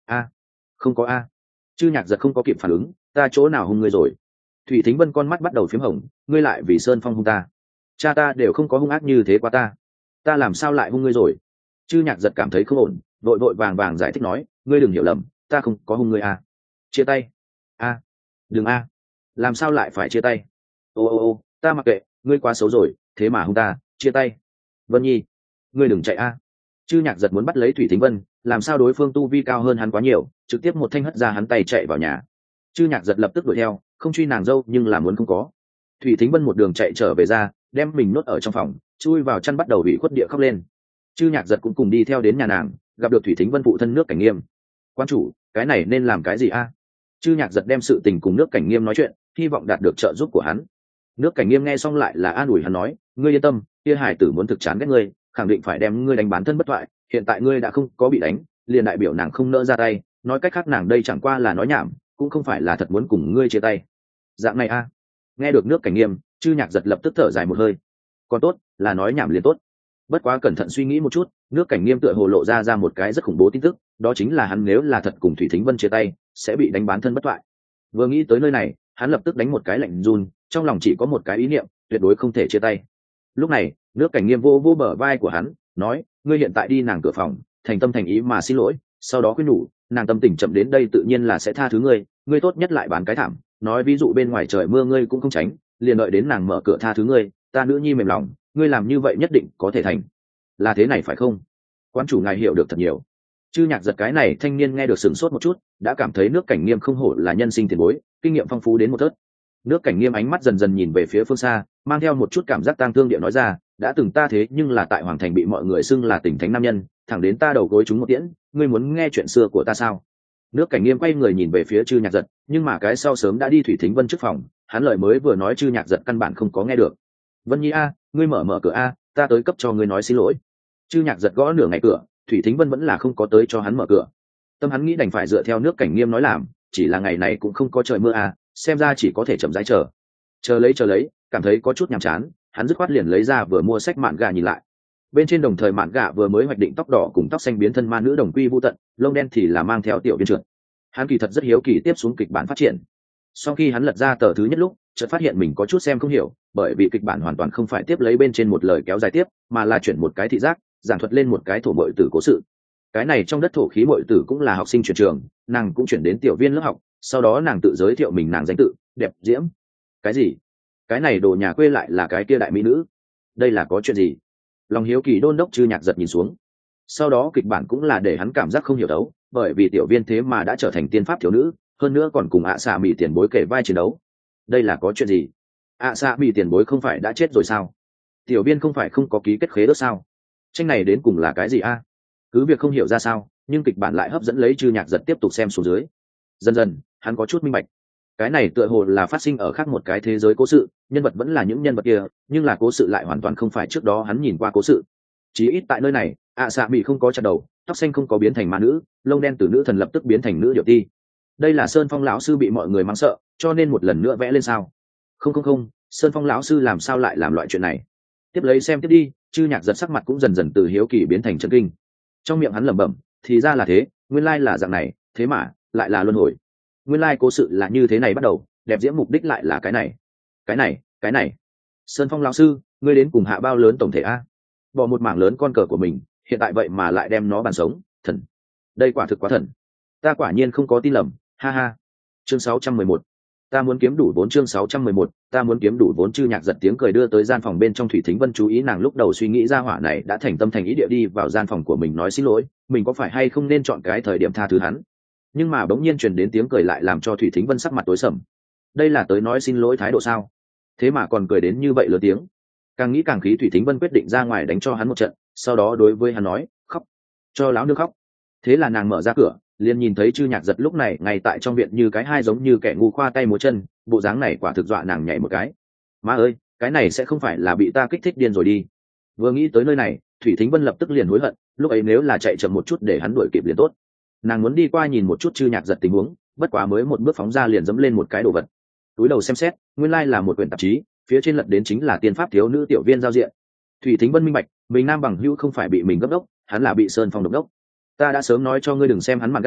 A, không có a. Chư Nhạc Giật không có kịp phản ứng, ta chỗ nào hung ngươi rồi? Thủy Thính Vân con mắt bắt đầu phím hồng, ngươi lại vì Sơn Phong hung ta? Cha ta đều không có hung ác như thế qua ta làm sao lại hung ngươi rồi? Chư Nhạc Giật cảm thấy không ổn, vội vội vàng vàng giải thích nói, ngươi đừng hiểu lầm, ta không có hung ngươi a. Chia tay. A, đừng a. Làm sao lại phải chia tay? Ô, ta mặc kệ, ngươi quá xấu rồi, thế mà hung ta, chia tay. Vân Nhi, ngươi đừng chạy a. Chư Nhạc Giật muốn bắt lấy Thủy Thính Vân, làm sao đối phương tu vi cao hơn hắn quá nhiều, trực tiếp một thanh hất ra hắn tay chạy vào nhà. Chư Nhạc Giật lập tức đuổi theo, không truy nàng dâu nhưng là muốn không có. Thủy Thính Vân một đường chạy trở về ra, đem mình nuốt ở trong phòng, chui vào chăn bắt đầu bị khuất địa khóc lên. Chư Nhạc Giật cũng cùng đi theo đến nhà nàng, gặp được Thủy Thính Vân phụ thân Nước Cảnh Nghiêm. Quan chủ, cái này nên làm cái gì a? Chư Nhạc Giật đem sự tình cùng Nước Cảnh Nghiêm nói chuyện, hy vọng đạt được trợ giúp của hắn. Nước Cảnh Nghiêm nghe xong lại là an ủi hắn nói, ngươi yên tâm, kia hải tử muốn thực chán ghét ngươi, khẳng định phải đem ngươi đánh bán thân bất thoại. Hiện tại ngươi đã không có bị đánh, liền đại biểu nàng không nỡ ra tay, nói cách khác nàng đây chẳng qua là nói nhảm, cũng không phải là thật muốn cùng ngươi chia tay. Dạng này a. Nghe được Nước Cảnh Nghiêm, Chư Nhạc Giật lập tức thở dài một hơi. Còn tốt, là nói nhảm liền tốt. Bất quá cẩn thận suy nghĩ một chút, Nước Cảnh Nghiêm tựa hồ lộ ra một cái rất khủng bố tin tức, đó chính là hắn nếu là thật cùng Thủy Thính Vân chia tay, sẽ bị đánh bán thân bất thoại. Vừa nghĩ tới nơi này, hắn lập tức đánh một cái lạnh run, trong lòng chỉ có một cái ý niệm, tuyệt đối không thể chia tay. Lúc này, Nước Cảnh Nghiêm vô bờ vai của hắn, nói, ngươi hiện tại đi nàng cửa phòng, thành tâm thành ý mà xin lỗi, sau đó khuyên nhủ, nàng tâm tình chậm đến đây tự nhiên là sẽ tha thứ ngươi, ngươi tốt nhất lại bán cái thảm, nói ví dụ bên ngoài trời mưa ngươi cũng không tránh, liền đợi đến nàng mở cửa tha thứ ngươi, ta nữ nhi mềm lòng, ngươi làm như vậy nhất định có thể thành. Là thế này phải không? Quan chủ ngài hiểu được thật nhiều. Chư Nhạc Giật cái này thanh niên nghe được sửng sốt một chút, đã cảm thấy Nước Cảnh Nghiêm không hổ là nhân sinh tiền bối, kinh nghiệm phong phú đến một tớt. Nước Cảnh Nghiêm ánh mắt dần dần nhìn về phía phương xa, mang theo một chút cảm giác tang thương địa nói ra, đã từng ta thế nhưng là tại Hoàng Thành bị mọi người xưng là tỉnh thánh nam nhân, thẳng đến ta đầu gối chúng một tiễn, ngươi muốn nghe chuyện xưa của ta sao? Nước Cảnh Nghiêm quay người nhìn về phía Chư Nhạc Giật, nhưng mà cái sau sớm đã đi Thủy Thính Vân trước phòng, hắn lời mới vừa nói Chư Nhạc Giật căn bản không có nghe được. Vân Nhi a, ngươi mở cửa a, ta tới cấp cho ngươi nói xin lỗi. Chư Nhạc Giật gõ nửa ngày cửa, Thủy Thính Vân vẫn là không có tới cho hắn mở cửa. Tâm hắn nghĩ đành phải dựa theo Nước Cảnh Nghiêm nói làm, chỉ là ngày này cũng không có trời mưa a, xem ra chỉ có thể chậm rãi chờ lấy, cảm thấy có chút nhàm chán, hắn dứt khoát liền lấy ra vừa mua sách mạn gà nhìn lại. Bên trên đồng thời mạn gà vừa mới hoạch định tóc đỏ cùng tóc xanh biến thân ma nữ đồng quy vu tận, lông đen thì là mang theo tiểu viên trượt. Hắn kỳ thật rất hiếu kỳ tiếp xuống kịch bản phát triển. Sau khi hắn lật ra tờ thứ nhất lúc, chợt phát hiện mình có chút xem không hiểu, bởi vì kịch bản hoàn toàn không phải tiếp lấy bên trên một lời kéo dài tiếp, mà là chuyển một cái thị giác, giảng thuật lên một cái thổ mội tử cố sự. Cái này trong đất thổ khí mội tử cũng là học sinh chuyển trường, nàng cũng chuyển đến tiểu viên lớp học, sau đó nàng tự giới thiệu mình nàng danh tự đẹp diễm. Cái gì? Cái này đồ nhà quê lại là cái kia đại mỹ nữ? Đây là có chuyện gì? Lòng hiếu kỳ đôn đốc Chư Nhạc Giật nhìn xuống. Sau đó kịch bản cũng là để hắn cảm giác không hiểu đấu, bởi vì tiểu viên thế mà đã trở thành tiên pháp thiếu nữ, hơn nữa còn cùng xạ mỹ tiền bối kể vai chiến đấu. Đây là có chuyện gì? Xạ mỹ tiền bối không phải đã chết rồi sao? Tiểu viên không phải không có ký kết khế ước sao? Tranh này đến cùng là cái gì a? Cứ việc không hiểu ra sao, nhưng kịch bản lại hấp dẫn lấy Chư Nhạc Giật tiếp tục xem xuống dưới. Dần dần, hắn có chút minh bạch. Cái này tựa hồ là phát sinh ở khác một cái thế giới cố sự, nhân vật vẫn là những nhân vật kia, nhưng là cố sự lại hoàn toàn không phải trước đó hắn nhìn qua cố sự. Chí ít tại nơi này, xạ mỹ không có chặt đầu, tóc xanh không có biến thành ma nữ, lông đen từ nữ thần lập tức biến thành nữ điệu ti. Đây là Sơn Phong lão sư bị mọi người mang sợ, cho nên một lần nữa vẽ lên sao? Không, Sơn Phong lão sư làm sao lại làm loại chuyện này? Tiếp lấy xem tiếp đi. Chư Nhạc Giật sắc mặt cũng dần dần từ hiếu kỳ biến thành chấn kinh. Trong miệng hắn lẩm bẩm, thì ra là thế, nguyên lai là dạng này, thế mà lại là luân hồi. Nguyên lai cố sự là như thế này bắt đầu, đẹp diễm mục đích lại là cái này. Sơn Phong lão sư, ngươi đến cùng hạ bao lớn tổng thể a? Bỏ một mảng lớn con cờ của mình, hiện tại vậy mà lại đem nó bàn sống, thần. Đây quả thực quá thần. Ta quả nhiên không có tin lầm, ha ha. Chương 611. Ta muốn kiếm đủ vốn. Chương 611. Ta muốn kiếm đủ vốn. Chư Nhạc Giật tiếng cười đưa tới gian phòng bên trong. Thủy Thính Vân chú ý nàng lúc đầu suy nghĩ ra hỏa này đã thành tâm thành ý địa đi vào gian phòng của mình nói xin lỗi, mình có phải hay không nên chọn cái thời điểm tha thứ hắn. Nhưng mà bỗng nhiên truyền đến tiếng cười lại làm cho Thủy Thính Vân sắc mặt tối sầm. Đây là tới nói xin lỗi thái độ sao? Thế mà còn cười đến như vậy lớn tiếng. Càng nghĩ càng khí, Thủy Thính Vân quyết định ra ngoài đánh cho hắn một trận, sau đó đối với hắn nói, khóc, cho láo nước khóc. Thế là nàng mở ra cửa, liền nhìn thấy Chư Nhạc Giật lúc này ngay tại trong viện như cái hai giống như kẻ ngu khoa tay múa chân, bộ dáng này quả thực dọa nàng nhảy một cái. Má ơi, cái này sẽ không phải là bị ta kích thích điên rồi đi. Vừa nghĩ tới nơi này, Thủy Thính Vân lập tức liền hối hận, lúc ấy nếu là chạy chậm một chút để hắn đuổi kịp liền tốt. Nàng muốn đi qua nhìn một chút Chư Nhạc Giật tình huống, bất quá mới một bước phóng ra liền dẫm lên một cái đồ vật. Túi đầu xem xét, nguyên lai là một quyển tạp chí, phía trên lật đến chính là tiên pháp thiếu nữ tiểu viên giao diện. Thủy Thính Vân minh bạch, mình nam bằng hữu không phải bị mình gấp đốc, hắn là bị Sơn Phong độc đốc. Ta đã sớm nói cho ngươi đừng xem hắn mặt gạ,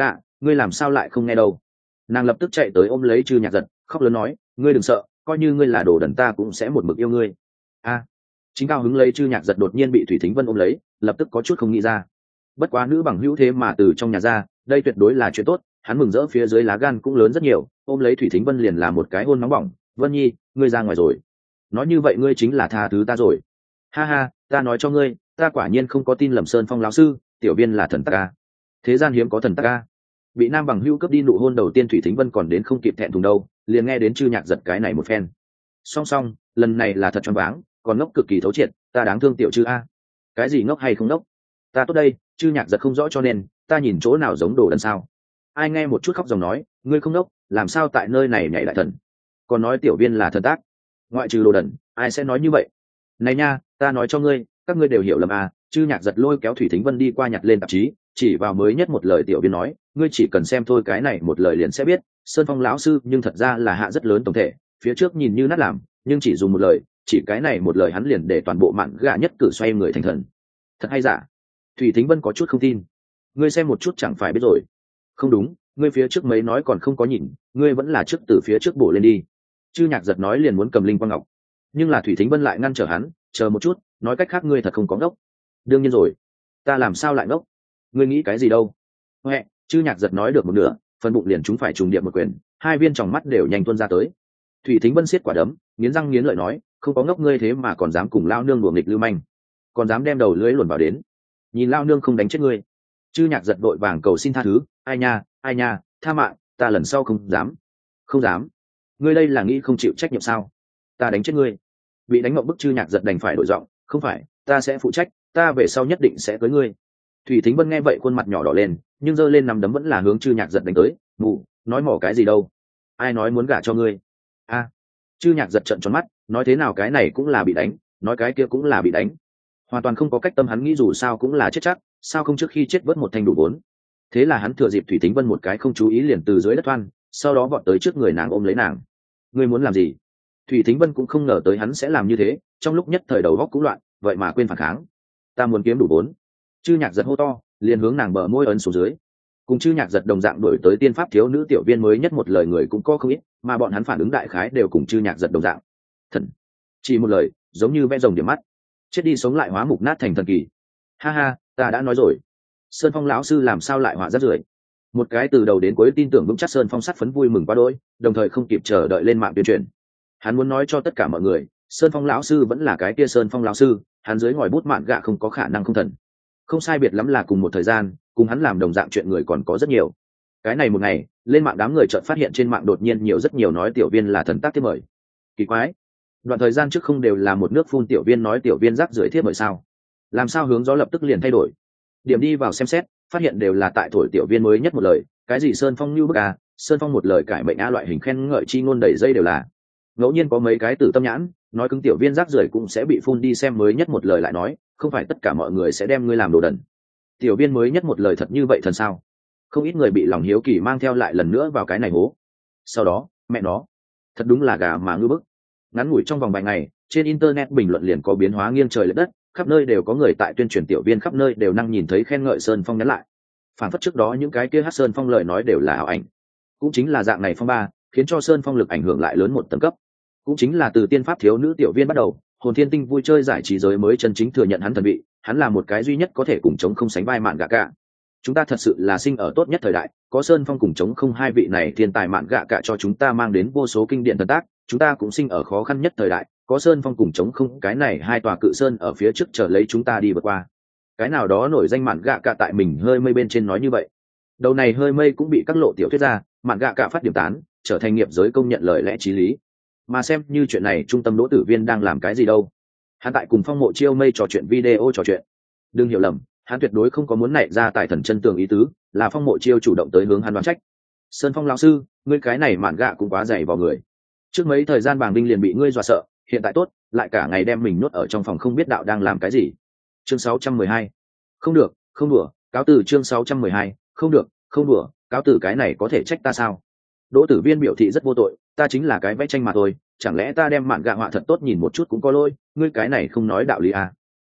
ngươi làm sao lại không nghe đâu. Nàng lập tức chạy tới ôm lấy Chư Nhạc Giật, khóc lớn nói, ngươi đừng sợ, coi như ngươi là đồ đần ta cũng sẽ một mực yêu ngươi. A, chính cao hứng lấy Chư Nhạc Giật đột nhiên bị Thủy Thính Vân ôm lấy, lập tức có chút không nghĩ ra. Bất quá nữ bằng hữu thế mà từ trong nhà ra, đây tuyệt đối là chuyện tốt, hắn mừng rỡ phía dưới lá gan cũng lớn rất nhiều, ôm lấy Thủy Thính Vân liền là một cái hôn nóng bỏng. Vân Nhi, ngươi ra ngoài rồi. Nói như vậy ngươi chính là tha thứ ta rồi. Ha ha, ta nói cho ngươi, ta quả nhiên không có tin lầm Sơn Phong lão sư, tiểu viên là thần tắc ca. Thế gian hiếm có thần tắc ca. Bị nam bằng hữu cướp đi nụ hôn đầu tiên Thủy Thính Vân còn đến không kịp thẹn thùng đâu, liền nghe đến Chư Nhạc Giật cái này một phen. Song song, lần này là thật choáng váng, còn ngốc cực kỳ thấu triệt, ta đáng thương tiểu Chư a. Cái gì ngốc hay không ngốc? Ta tốt đây, Chư Nhạc Giật không rõ cho nên, ta nhìn chỗ nào giống đồ đần sao? Ai nghe một chút khóc dòng nói, ngươi không ngốc, làm sao tại nơi này nhảy đại thần? Còn nói tiểu viên là thần tác, ngoại trừ đồ đần, ai sẽ nói như vậy? Này nha, ta nói cho ngươi, các ngươi đều hiểu lầm à. Chư Nhạc Giật lôi kéo Thủy Thính Vân đi qua nhặt lên tạp chí, chỉ vào mới nhất một lời tiểu viên nói, ngươi chỉ cần xem thôi cái này một lời liền sẽ biết, Sơn Phong lão sư nhưng thật ra là hạ rất lớn tổng thể, phía trước nhìn như nát làm, nhưng chỉ dùng một lời, chỉ cái này một lời hắn liền để toàn bộ mạn gà nhất cử xoay người thành thần. Thật hay giả? Thủy Thính Vân có chút không tin. Ngươi xem một chút chẳng phải biết rồi. Không đúng, ngươi phía trước mấy nói còn không có nhìn, ngươi vẫn là trước từ phía trước bổ lên đi. Chư Nhạc Giật nói liền muốn cầm linh quang ngọc, nhưng là Thủy Thính Vân lại ngăn trở hắn, chờ một chút, nói cách khác ngươi thật không có ngốc. Đương nhiên rồi, ta làm sao lại ngốc? Ngươi nghĩ cái gì đâu? Huệ, Chư Nhạc Giật nói được một nửa, phần bụng liền chúng phải trùng điệp một quyền, hai viên tròng mắt đều nhanh tuôn ra tới. Thủy Thính Vân siết quả đấm, nghiến răng nghiến lợi nói, không có ngốc ngươi thế mà còn dám cùng lao nương đùa nghịch lưu manh, còn dám đem đầu lưới luồn vào đến, nhìn lao nương không đánh chết ngươi. Chư Nhạc Giật đội vàng cầu xin tha thứ, ai nha, tha mạng, ta lần sau không dám. Không dám? Ngươi đây là nghĩ không chịu trách nhiệm sao? Ta đánh chết ngươi. Bị đánh mộng bức Chư Nhạc Giật đành phải đổi giọng, không phải, ta sẽ phụ trách, ta về sau nhất định sẽ cưới ngươi. Thủy Thính Vân nghe vậy khuôn mặt nhỏ đỏ lên, nhưng giơ lên nắm đấm vẫn là hướng Chư Nhạc Giật đánh tới. Mụ, nói mỏ cái gì đâu? Ai nói muốn gả cho ngươi? A. Chư Nhạc Giật trợn tròn mắt, nói thế nào cái này cũng là bị đánh, nói cái kia cũng là bị đánh. Hoàn toàn không có cách tâm, hắn nghĩ dù sao cũng là chết chắc, sao không trước khi chết vớt một thanh đủ vốn. Thế là hắn thừa dịp Thủy Thính Vân một cái không chú ý liền từ dưới đất thoăn, sau đó vọt tới trước người nàng ôm lấy nàng. Ngươi muốn làm gì? Thủy Thính Vân cũng không ngờ tới hắn sẽ làm như thế, trong lúc nhất thời đầu góc cũng loạn, vậy mà quên phản kháng. Ta muốn kiếm đủ vốn. Chư Nhạc Giật hô to, liền hướng nàng bờ môi ấn xuống dưới. Cùng Chư Nhạc Giật đồng dạng đổi tới tiên pháp thiếu nữ tiểu viên mới nhất một lời người cũng có không ít, mà bọn hắn phản ứng đại khái đều cùng Chư Nhạc Giật đồng dạng. Thần, chỉ một lời, giống như vẽ rồng điểm mắt, chết đi sống lại hóa mục nát thành thần kỳ. Ha ha, ta đã nói rồi, Sơn Phong lão sư làm sao lại họa rất rưởi. Một cái từ đầu đến cuối tin tưởng vững chắc Sơn Phong sát phấn vui mừng quá đỗi, đồng thời không kịp chờ đợi lên mạng tuyên truyền. Hắn muốn nói cho tất cả mọi người, Sơn Phong lão sư vẫn là cái kia Sơn Phong lão sư, hắn dưới ngòi bút mạn gạ không có khả năng không thần. Không sai biệt lắm là cùng một thời gian, cùng hắn làm đồng dạng chuyện người còn có rất nhiều. Cái này một ngày, lên mạng đám người chợt phát hiện trên mạng đột nhiên nhiều rất nhiều nói tiểu viên là thần tác thiết mời. Kỳ quái, đoạn thời gian trước không đều là một nước phun tiểu viên nói tiểu viên rác rưởi thiết mời sao? Làm sao hướng gió lập tức liền thay đổi? Điểm đi vào xem xét, phát hiện đều là tại thổi tiểu viên mới nhất một lời, cái gì Sơn Phong như bức à, Sơn Phong một lời cải mệnh a loại hình khen ngợi chi ngôn đầy dây đều là. Ngẫu nhiên có mấy cái tử tâm nhãn, nói cứng tiểu viên rác rưởi cũng sẽ bị phun đi xem mới nhất một lời lại nói, không phải tất cả mọi người sẽ đem ngươi làm đồ đần. Tiểu viên mới nhất một lời thật như vậy thần sao? Không ít người bị lòng hiếu kỳ mang theo lại lần nữa vào cái này hố. Sau đó, mẹ nó, thật đúng là gà mà ngư bức. Ngắn ngủi trong vòng vài ngày, trên internet bình luận liền có biến hóa nghiêng trời lệch đất, khắp nơi đều có người tại tuyên truyền tiểu viên, khắp nơi đều năng nhìn thấy khen ngợi Sơn Phong nhắn lại. Phản phất trước đó những cái kia hát Sơn Phong lời nói đều là ảo ảnh. Cũng chính là dạng này phong ba, khiến cho Sơn Phong lực ảnh hưởng lại lớn một tầng cấp. Cũng chính là từ tiên pháp thiếu nữ tiểu viên bắt đầu, hồn thiên tinh vui chơi giải trí giới mới chân chính thừa nhận hắn thần vị, hắn là một cái duy nhất có thể cùng chống không sánh vai mạn gạ cả. Chúng ta thật sự là sinh ở tốt nhất thời đại, có Sơn Phong cùng chống không hai vị này thiên tài mạn gạ cả cho chúng ta mang đến vô số kinh điển thần tác, chúng ta cũng sinh ở khó khăn nhất thời đại, có Sơn Phong cùng chống không cái này hai tòa cự sơn ở phía trước chờ lấy chúng ta đi vượt qua. Cái nào đó nổi danh mạn gạ cả tại mình hơi mây bên trên nói như vậy. Đầu này hơi mây cũng bị các lộ tiểu thuyết ra, mạn gạ cả phát điểm tán, trở thành nghiệp giới công nhận lời lẽ chí lý. Mà xem như chuyện này trung tâm Đỗ Tử Viên đang làm cái gì đâu? Hắn tại cùng Phong Mộ Chiêu mây trò chuyện video trò chuyện. Đừng hiểu lầm, hắn tuyệt đối không có muốn nảy ra tài thần chân tường ý tứ, là Phong Mộ Chiêu chủ động tới hướng hắn đoán trách. Sơn Phong lão sư, ngươi cái này mạn gạ cũng quá dày vào người. Trước mấy thời gian Bàng Đinh liền bị ngươi dọa sợ, hiện tại tốt, lại cả ngày đem mình nuốt ở trong phòng không biết đạo đang làm cái gì. Chương 612. Không được, không đùa, cáo từ. Chương 612. Không được, không đùa, cáo từ. Cái này có thể trách ta sao? Đỗ Tử Viên biểu thị rất vô tội, ta chính là cái vẽ tranh mà thôi, chẳng lẽ ta đem mạn gạ họa thật tốt nhìn một chút cũng có lỗi, ngươi cái này không nói đạo lý à?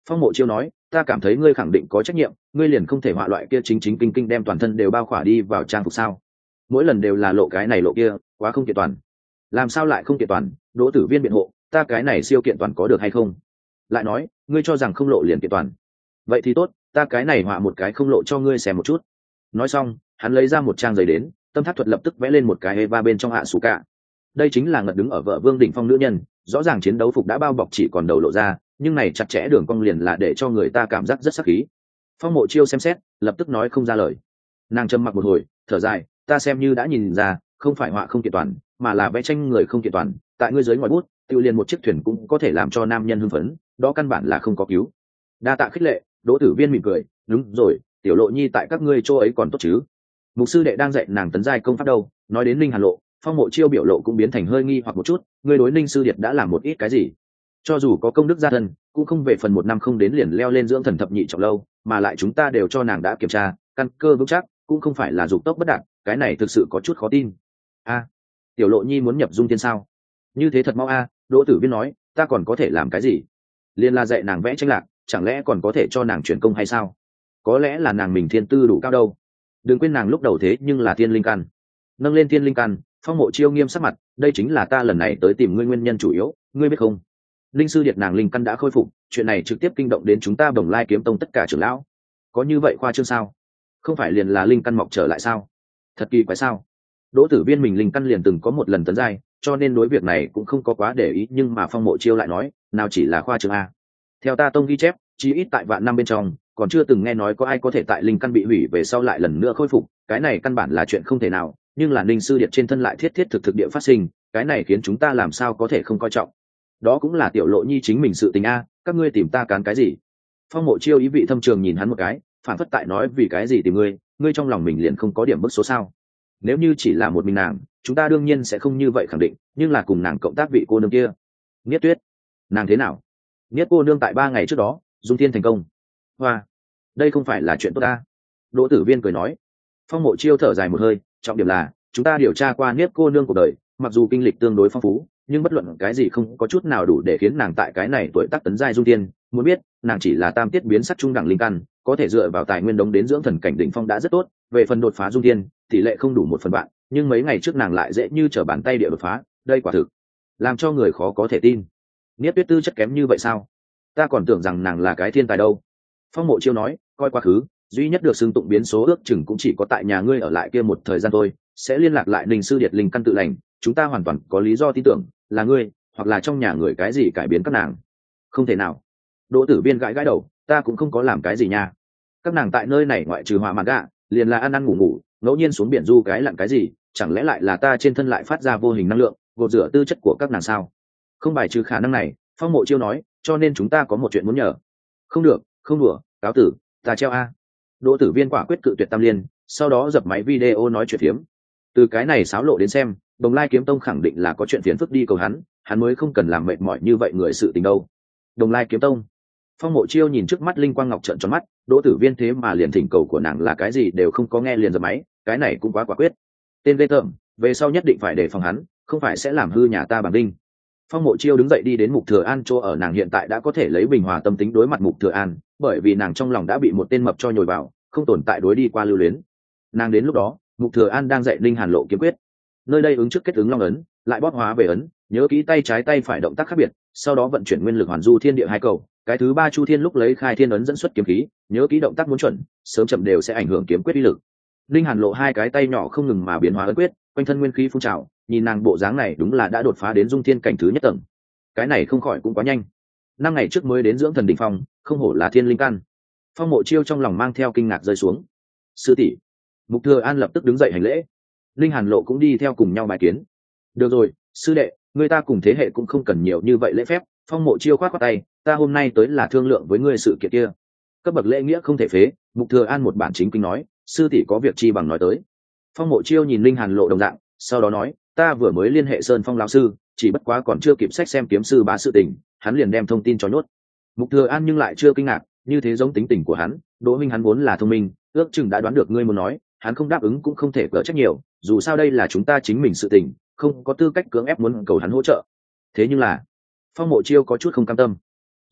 Phong Mộ Chiêu nói, ta cảm thấy ngươi khẳng định có trách nhiệm, ngươi liền không thể họa loại kia chính chính kinh kinh đem toàn thân đều bao khỏa đi vào trang phục sao? Mỗi lần đều là lộ cái này lộ kia, quá không kiện toàn. Làm sao lại không kiện toàn? Đỗ Tử Viên biện hộ, ta cái này siêu kiện toàn có được hay không? Lại nói, ngươi cho rằng không lộ liền kiện toàn. Vậy thì tốt, ta cái này họa một cái không lộ cho ngươi xem một chút. Nói xong, hắn lấy ra một trang giấy đến, Tâm Thác Thuật lập tức vẽ lên một cái Eva bên trong hạ sủ cả. Đây chính là ngật đứng ở vợ Vương đỉnh phong nữ nhân, rõ ràng chiến đấu phục đã bao bọc chỉ còn đầu lộ ra, nhưng này chặt chẽ đường cong liền là để cho người ta cảm giác rất sắc khí. Phong Mộ Chiêu xem xét, lập tức nói không ra lời. Nàng trầm mặc một hồi, thở dài, ta xem như đã nhìn ra, không phải họa không kiện toàn, mà là vẽ tranh người không kiện toàn. Tại ngươi dưới ngoài bút, tiêu liền một chiếc thuyền cũng có thể làm cho nam nhân hưng phấn, đó căn bản là không có cứu. Đa tạ khích lệ. Đỗ Tử Viên mỉm cười, đúng rồi, Tiểu Lộ Nhi tại các ngươi chỗ ấy còn tốt chứ? Mục sư đệ đang dạy nàng tấn giai công pháp đâu? Nói đến Ninh Hàn Lộ, Phong Mộ Chiêu biểu lộ cũng biến thành hơi nghi hoặc một chút, ngươi đối Ninh sư điệt đã làm một ít cái gì? Cho dù có công đức gia thân, cũng không về phần một năm không đến liền leo lên dưỡng thần thập nhị trọng lâu, mà lại chúng ta đều cho nàng đã kiểm tra, căn cơ vững chắc, cũng không phải là dục tốc bất đạt, cái này thực sự có chút khó tin. A, Tiểu Lộ Nhi muốn nhập dung tiên sao? Như thế thật mau a. Đỗ Tử Viên nói, ta còn có thể làm cái gì? Liên là dạy nàng vẽ tranh lạc, chẳng lẽ còn có thể cho nàng chuyển công hay sao? Có lẽ là nàng mình thiên tư đủ cao đâu. Đừng quên nàng lúc đầu thế nhưng là thiên linh căn. Nâng lên thiên linh căn, Phong Mộ Chiêu nghiêm sắc mặt, đây chính là ta lần này tới tìm ngươi nguyên nhân chủ yếu, ngươi biết không? Linh sư điệt nàng linh căn đã khôi phục, chuyện này trực tiếp kinh động đến chúng ta Bồng Lai Kiếm Tông tất cả trưởng lão. Có như vậy khoa trương sao? Không phải liền là linh căn mọc trở lại sao? Thật kỳ quái sao? Đỗ Tử Viên mình linh căn liền từng có một lần tấn giai, cho nên đối việc này cũng không có quá để ý, nhưng mà Phong Mộ Chiêu lại nói, nào chỉ là khoa trương a. Theo ta tông ghi chép, chỉ ít tại vạn năm bên trong, còn chưa từng nghe nói có ai có thể tại linh căn bị hủy về sau lại lần nữa khôi phục, cái này căn bản là chuyện không thể nào, nhưng là Ninh sư điệt trên thân lại thiết thiết thực thực địa phát sinh, cái này khiến chúng ta làm sao có thể không coi trọng. Đó cũng là Tiểu Lộ Nhi chính mình sự tình a, các ngươi tìm ta cán cái gì? Phong Mộ Chiêu ý vị thâm trường nhìn hắn một cái, phản phất tại nói vì cái gì tìm ngươi, ngươi trong lòng mình liền không có điểm bức số sao? Nếu như chỉ là một mình nàng, chúng ta đương nhiên sẽ không như vậy khẳng định, nhưng là cùng nàng cộng tác vị cô nương kia, Niết Tuyết, nàng thế nào? Niết cô nương tại 3 ngày trước đó, dung thiên thành công. Hoa, đây không phải là chuyện tốt ta. Đỗ Tử Viên cười nói. Phong Mộ Chiêu thở dài một hơi, trọng điểm là chúng ta điều tra qua Niết cô nương cuộc đời, mặc dù kinh lịch tương đối phong phú, nhưng bất luận cái gì không có chút nào đủ để khiến nàng tại cái này tuổi tác tấn giai dung tiên. Muốn biết, nàng chỉ là tam tiết biến sắc trung đẳng linh căn, có thể dựa vào tài nguyên đống đến dưỡng thần cảnh đỉnh phong đã rất tốt. Về phần đột phá dung tiên, tỷ lệ không đủ 1/1000, nhưng mấy ngày trước nàng lại dễ như trở bàn tay địa đột phá, đây quả thực làm cho người khó có thể tin. Niết Tuyết tư chất kém như vậy sao? Ta còn tưởng rằng nàng là cái thiên tài đâu. Phong Mộ Chiêu nói, coi quá khứ, duy nhất được xưng tụng biến số ước chừng cũng chỉ có tại nhà ngươi ở lại kia một thời gian thôi, sẽ liên lạc lại Ninh sư điệt linh căn tự lành, chúng ta hoàn toàn có lý do tin tưởng là ngươi hoặc là trong nhà người cái gì cải biến các nàng. Không thể nào. Đỗ Tử Viên gãi gãi đầu, ta cũng không có làm cái gì nha. Các nàng tại nơi này ngoại trừ họa mặt gạ, liền là ăn ăn ngủ ngủ, ngẫu nhiên xuống biển du cái lặn cái gì, chẳng lẽ lại là ta trên thân lại phát ra vô hình năng lượng, gột rửa tư chất của các nàng sao? Không bài trừ khả năng này. Phong Mộ Chiêu nói, cho nên chúng ta có một chuyện muốn nhờ. Không được, không đùa, cáo tử, ta treo a. Đỗ Tử Viên quả quyết cự tuyệt tam liên, sau đó dập máy video nói chuyện phiếm. Từ cái này xáo lộ đến xem, Bồng Lai Kiếm Tông khẳng định là có chuyện phiền phức đi cầu hắn mới không cần làm mệt mỏi như vậy người sự tình đâu. Bồng Lai Kiếm Tông. Phong Mộ Chiêu nhìn trước mắt linh quang ngọc trợn tròn mắt, Đỗ Tử Viên thế mà liền thỉnh cầu của nàng là cái gì đều không có nghe liền dập máy, cái này cũng quá quả quyết. Tên ghê tởm, về sau nhất định phải đề phòng hắn, không phải sẽ làm hư nhà ta bằng đinh. Phong Mộ Chiêu đứng dậy đi đến Mục Thừa An chỗ ở, nàng hiện tại đã có thể lấy bình hòa tâm tính đối mặt Mục Thừa An, bởi vì nàng trong lòng đã bị một tên mập cho nhồi vào, không tồn tại đối đi qua lưu luyến. Nàng đến lúc đó, Mục Thừa An đang dạy Linh Hàn Lộ kiếm quyết. Nơi đây ứng trước kết ứng long ấn, lại bóp hóa về ấn, nhớ kỹ tay trái tay phải động tác khác biệt, sau đó vận chuyển nguyên lực hoàn du thiên địa hai cầu, cái thứ ba chu thiên lúc lấy khai thiên ấn dẫn xuất kiếm khí, nhớ kỹ động tác muốn chuẩn, sớm chậm đều sẽ ảnh hưởng kiếm quyết uy lực. Linh Hàn Lộ hai cái tay nhỏ không ngừng mà biến hóa ấn quyết, quanh thân nguyên khí phun trào, nhìn nàng bộ dáng này đúng là đã đột phá đến dung thiên cảnh thứ nhất tầng. Cái này không khỏi cũng quá nhanh. 5 ngày trước mới đến dưỡng thần đỉnh phong, không hổ là thiên linh căn. Phong Mộ Chiêu trong lòng mang theo kinh ngạc rơi xuống. Sư tỷ. Mục Thừa An lập tức đứng dậy hành lễ. Linh Hàn Lộ cũng đi theo cùng nhau bài kiến. Được rồi, sư đệ, người ta cùng thế hệ cũng không cần nhiều như vậy lễ phép. Phong Mộ Chiêu khoát khoát tay, ta hôm nay tới là thương lượng với ngươi sự kiện kia. Cấp bậc lễ nghĩa không thể phế. Mục Thừa An một bản chính kinh nói, sư tỷ có việc chi bằng nói tới. Phong Mộ Chiêu nhìn Linh Hàn Lộ đồng dạng, sau đó nói, ta vừa mới liên hệ Sơn Phong lão sư, chỉ bất quá còn chưa kịp sách xem kiếm sư bá sự tình, hắn liền đem thông tin cho nhốt. Mục Thừa An nhưng lại chưa kinh ngạc, như thế giống tính tình của hắn, Đỗ Minh hắn vốn là thông minh, ước chừng đã đoán được ngươi muốn nói, hắn không đáp ứng cũng không thể cỡ trách nhiều, dù sao đây là chúng ta chính mình sự tình, không có tư cách cưỡng ép muốn cầu hắn hỗ trợ. Thế nhưng là, Phong Mộ Chiêu có chút không cam tâm.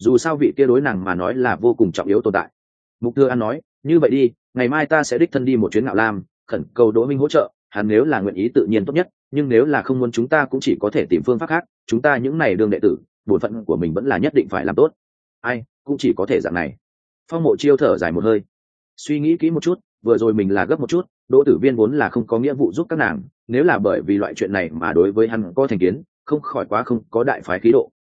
dù sao vị kia đối nàng mà nói là vô cùng trọng yếu tồn tại. Mục Thừa An nói, như vậy đi, ngày mai ta sẽ đích thân đi một chuyến Ngạo Lam, khẩn cầu Đỗ Minh hỗ trợ, hắn nếu là nguyện ý tự nhiên tốt nhất, nhưng nếu là không muốn chúng ta cũng chỉ có thể tìm phương pháp khác, chúng ta những này đương đệ tử, bổn phận của mình vẫn là nhất định phải làm tốt. Ai, cũng chỉ có thể dạng này. Phong Mộ Chiêu thở dài một hơi, suy nghĩ kỹ một chút, vừa rồi mình là gấp một chút, Đỗ Tử Viên vốn là không có nghĩa vụ giúp các nàng, nếu là bởi vì loại chuyện này mà đối với hắn có thành kiến, không khỏi quá không có đại phái khí độ.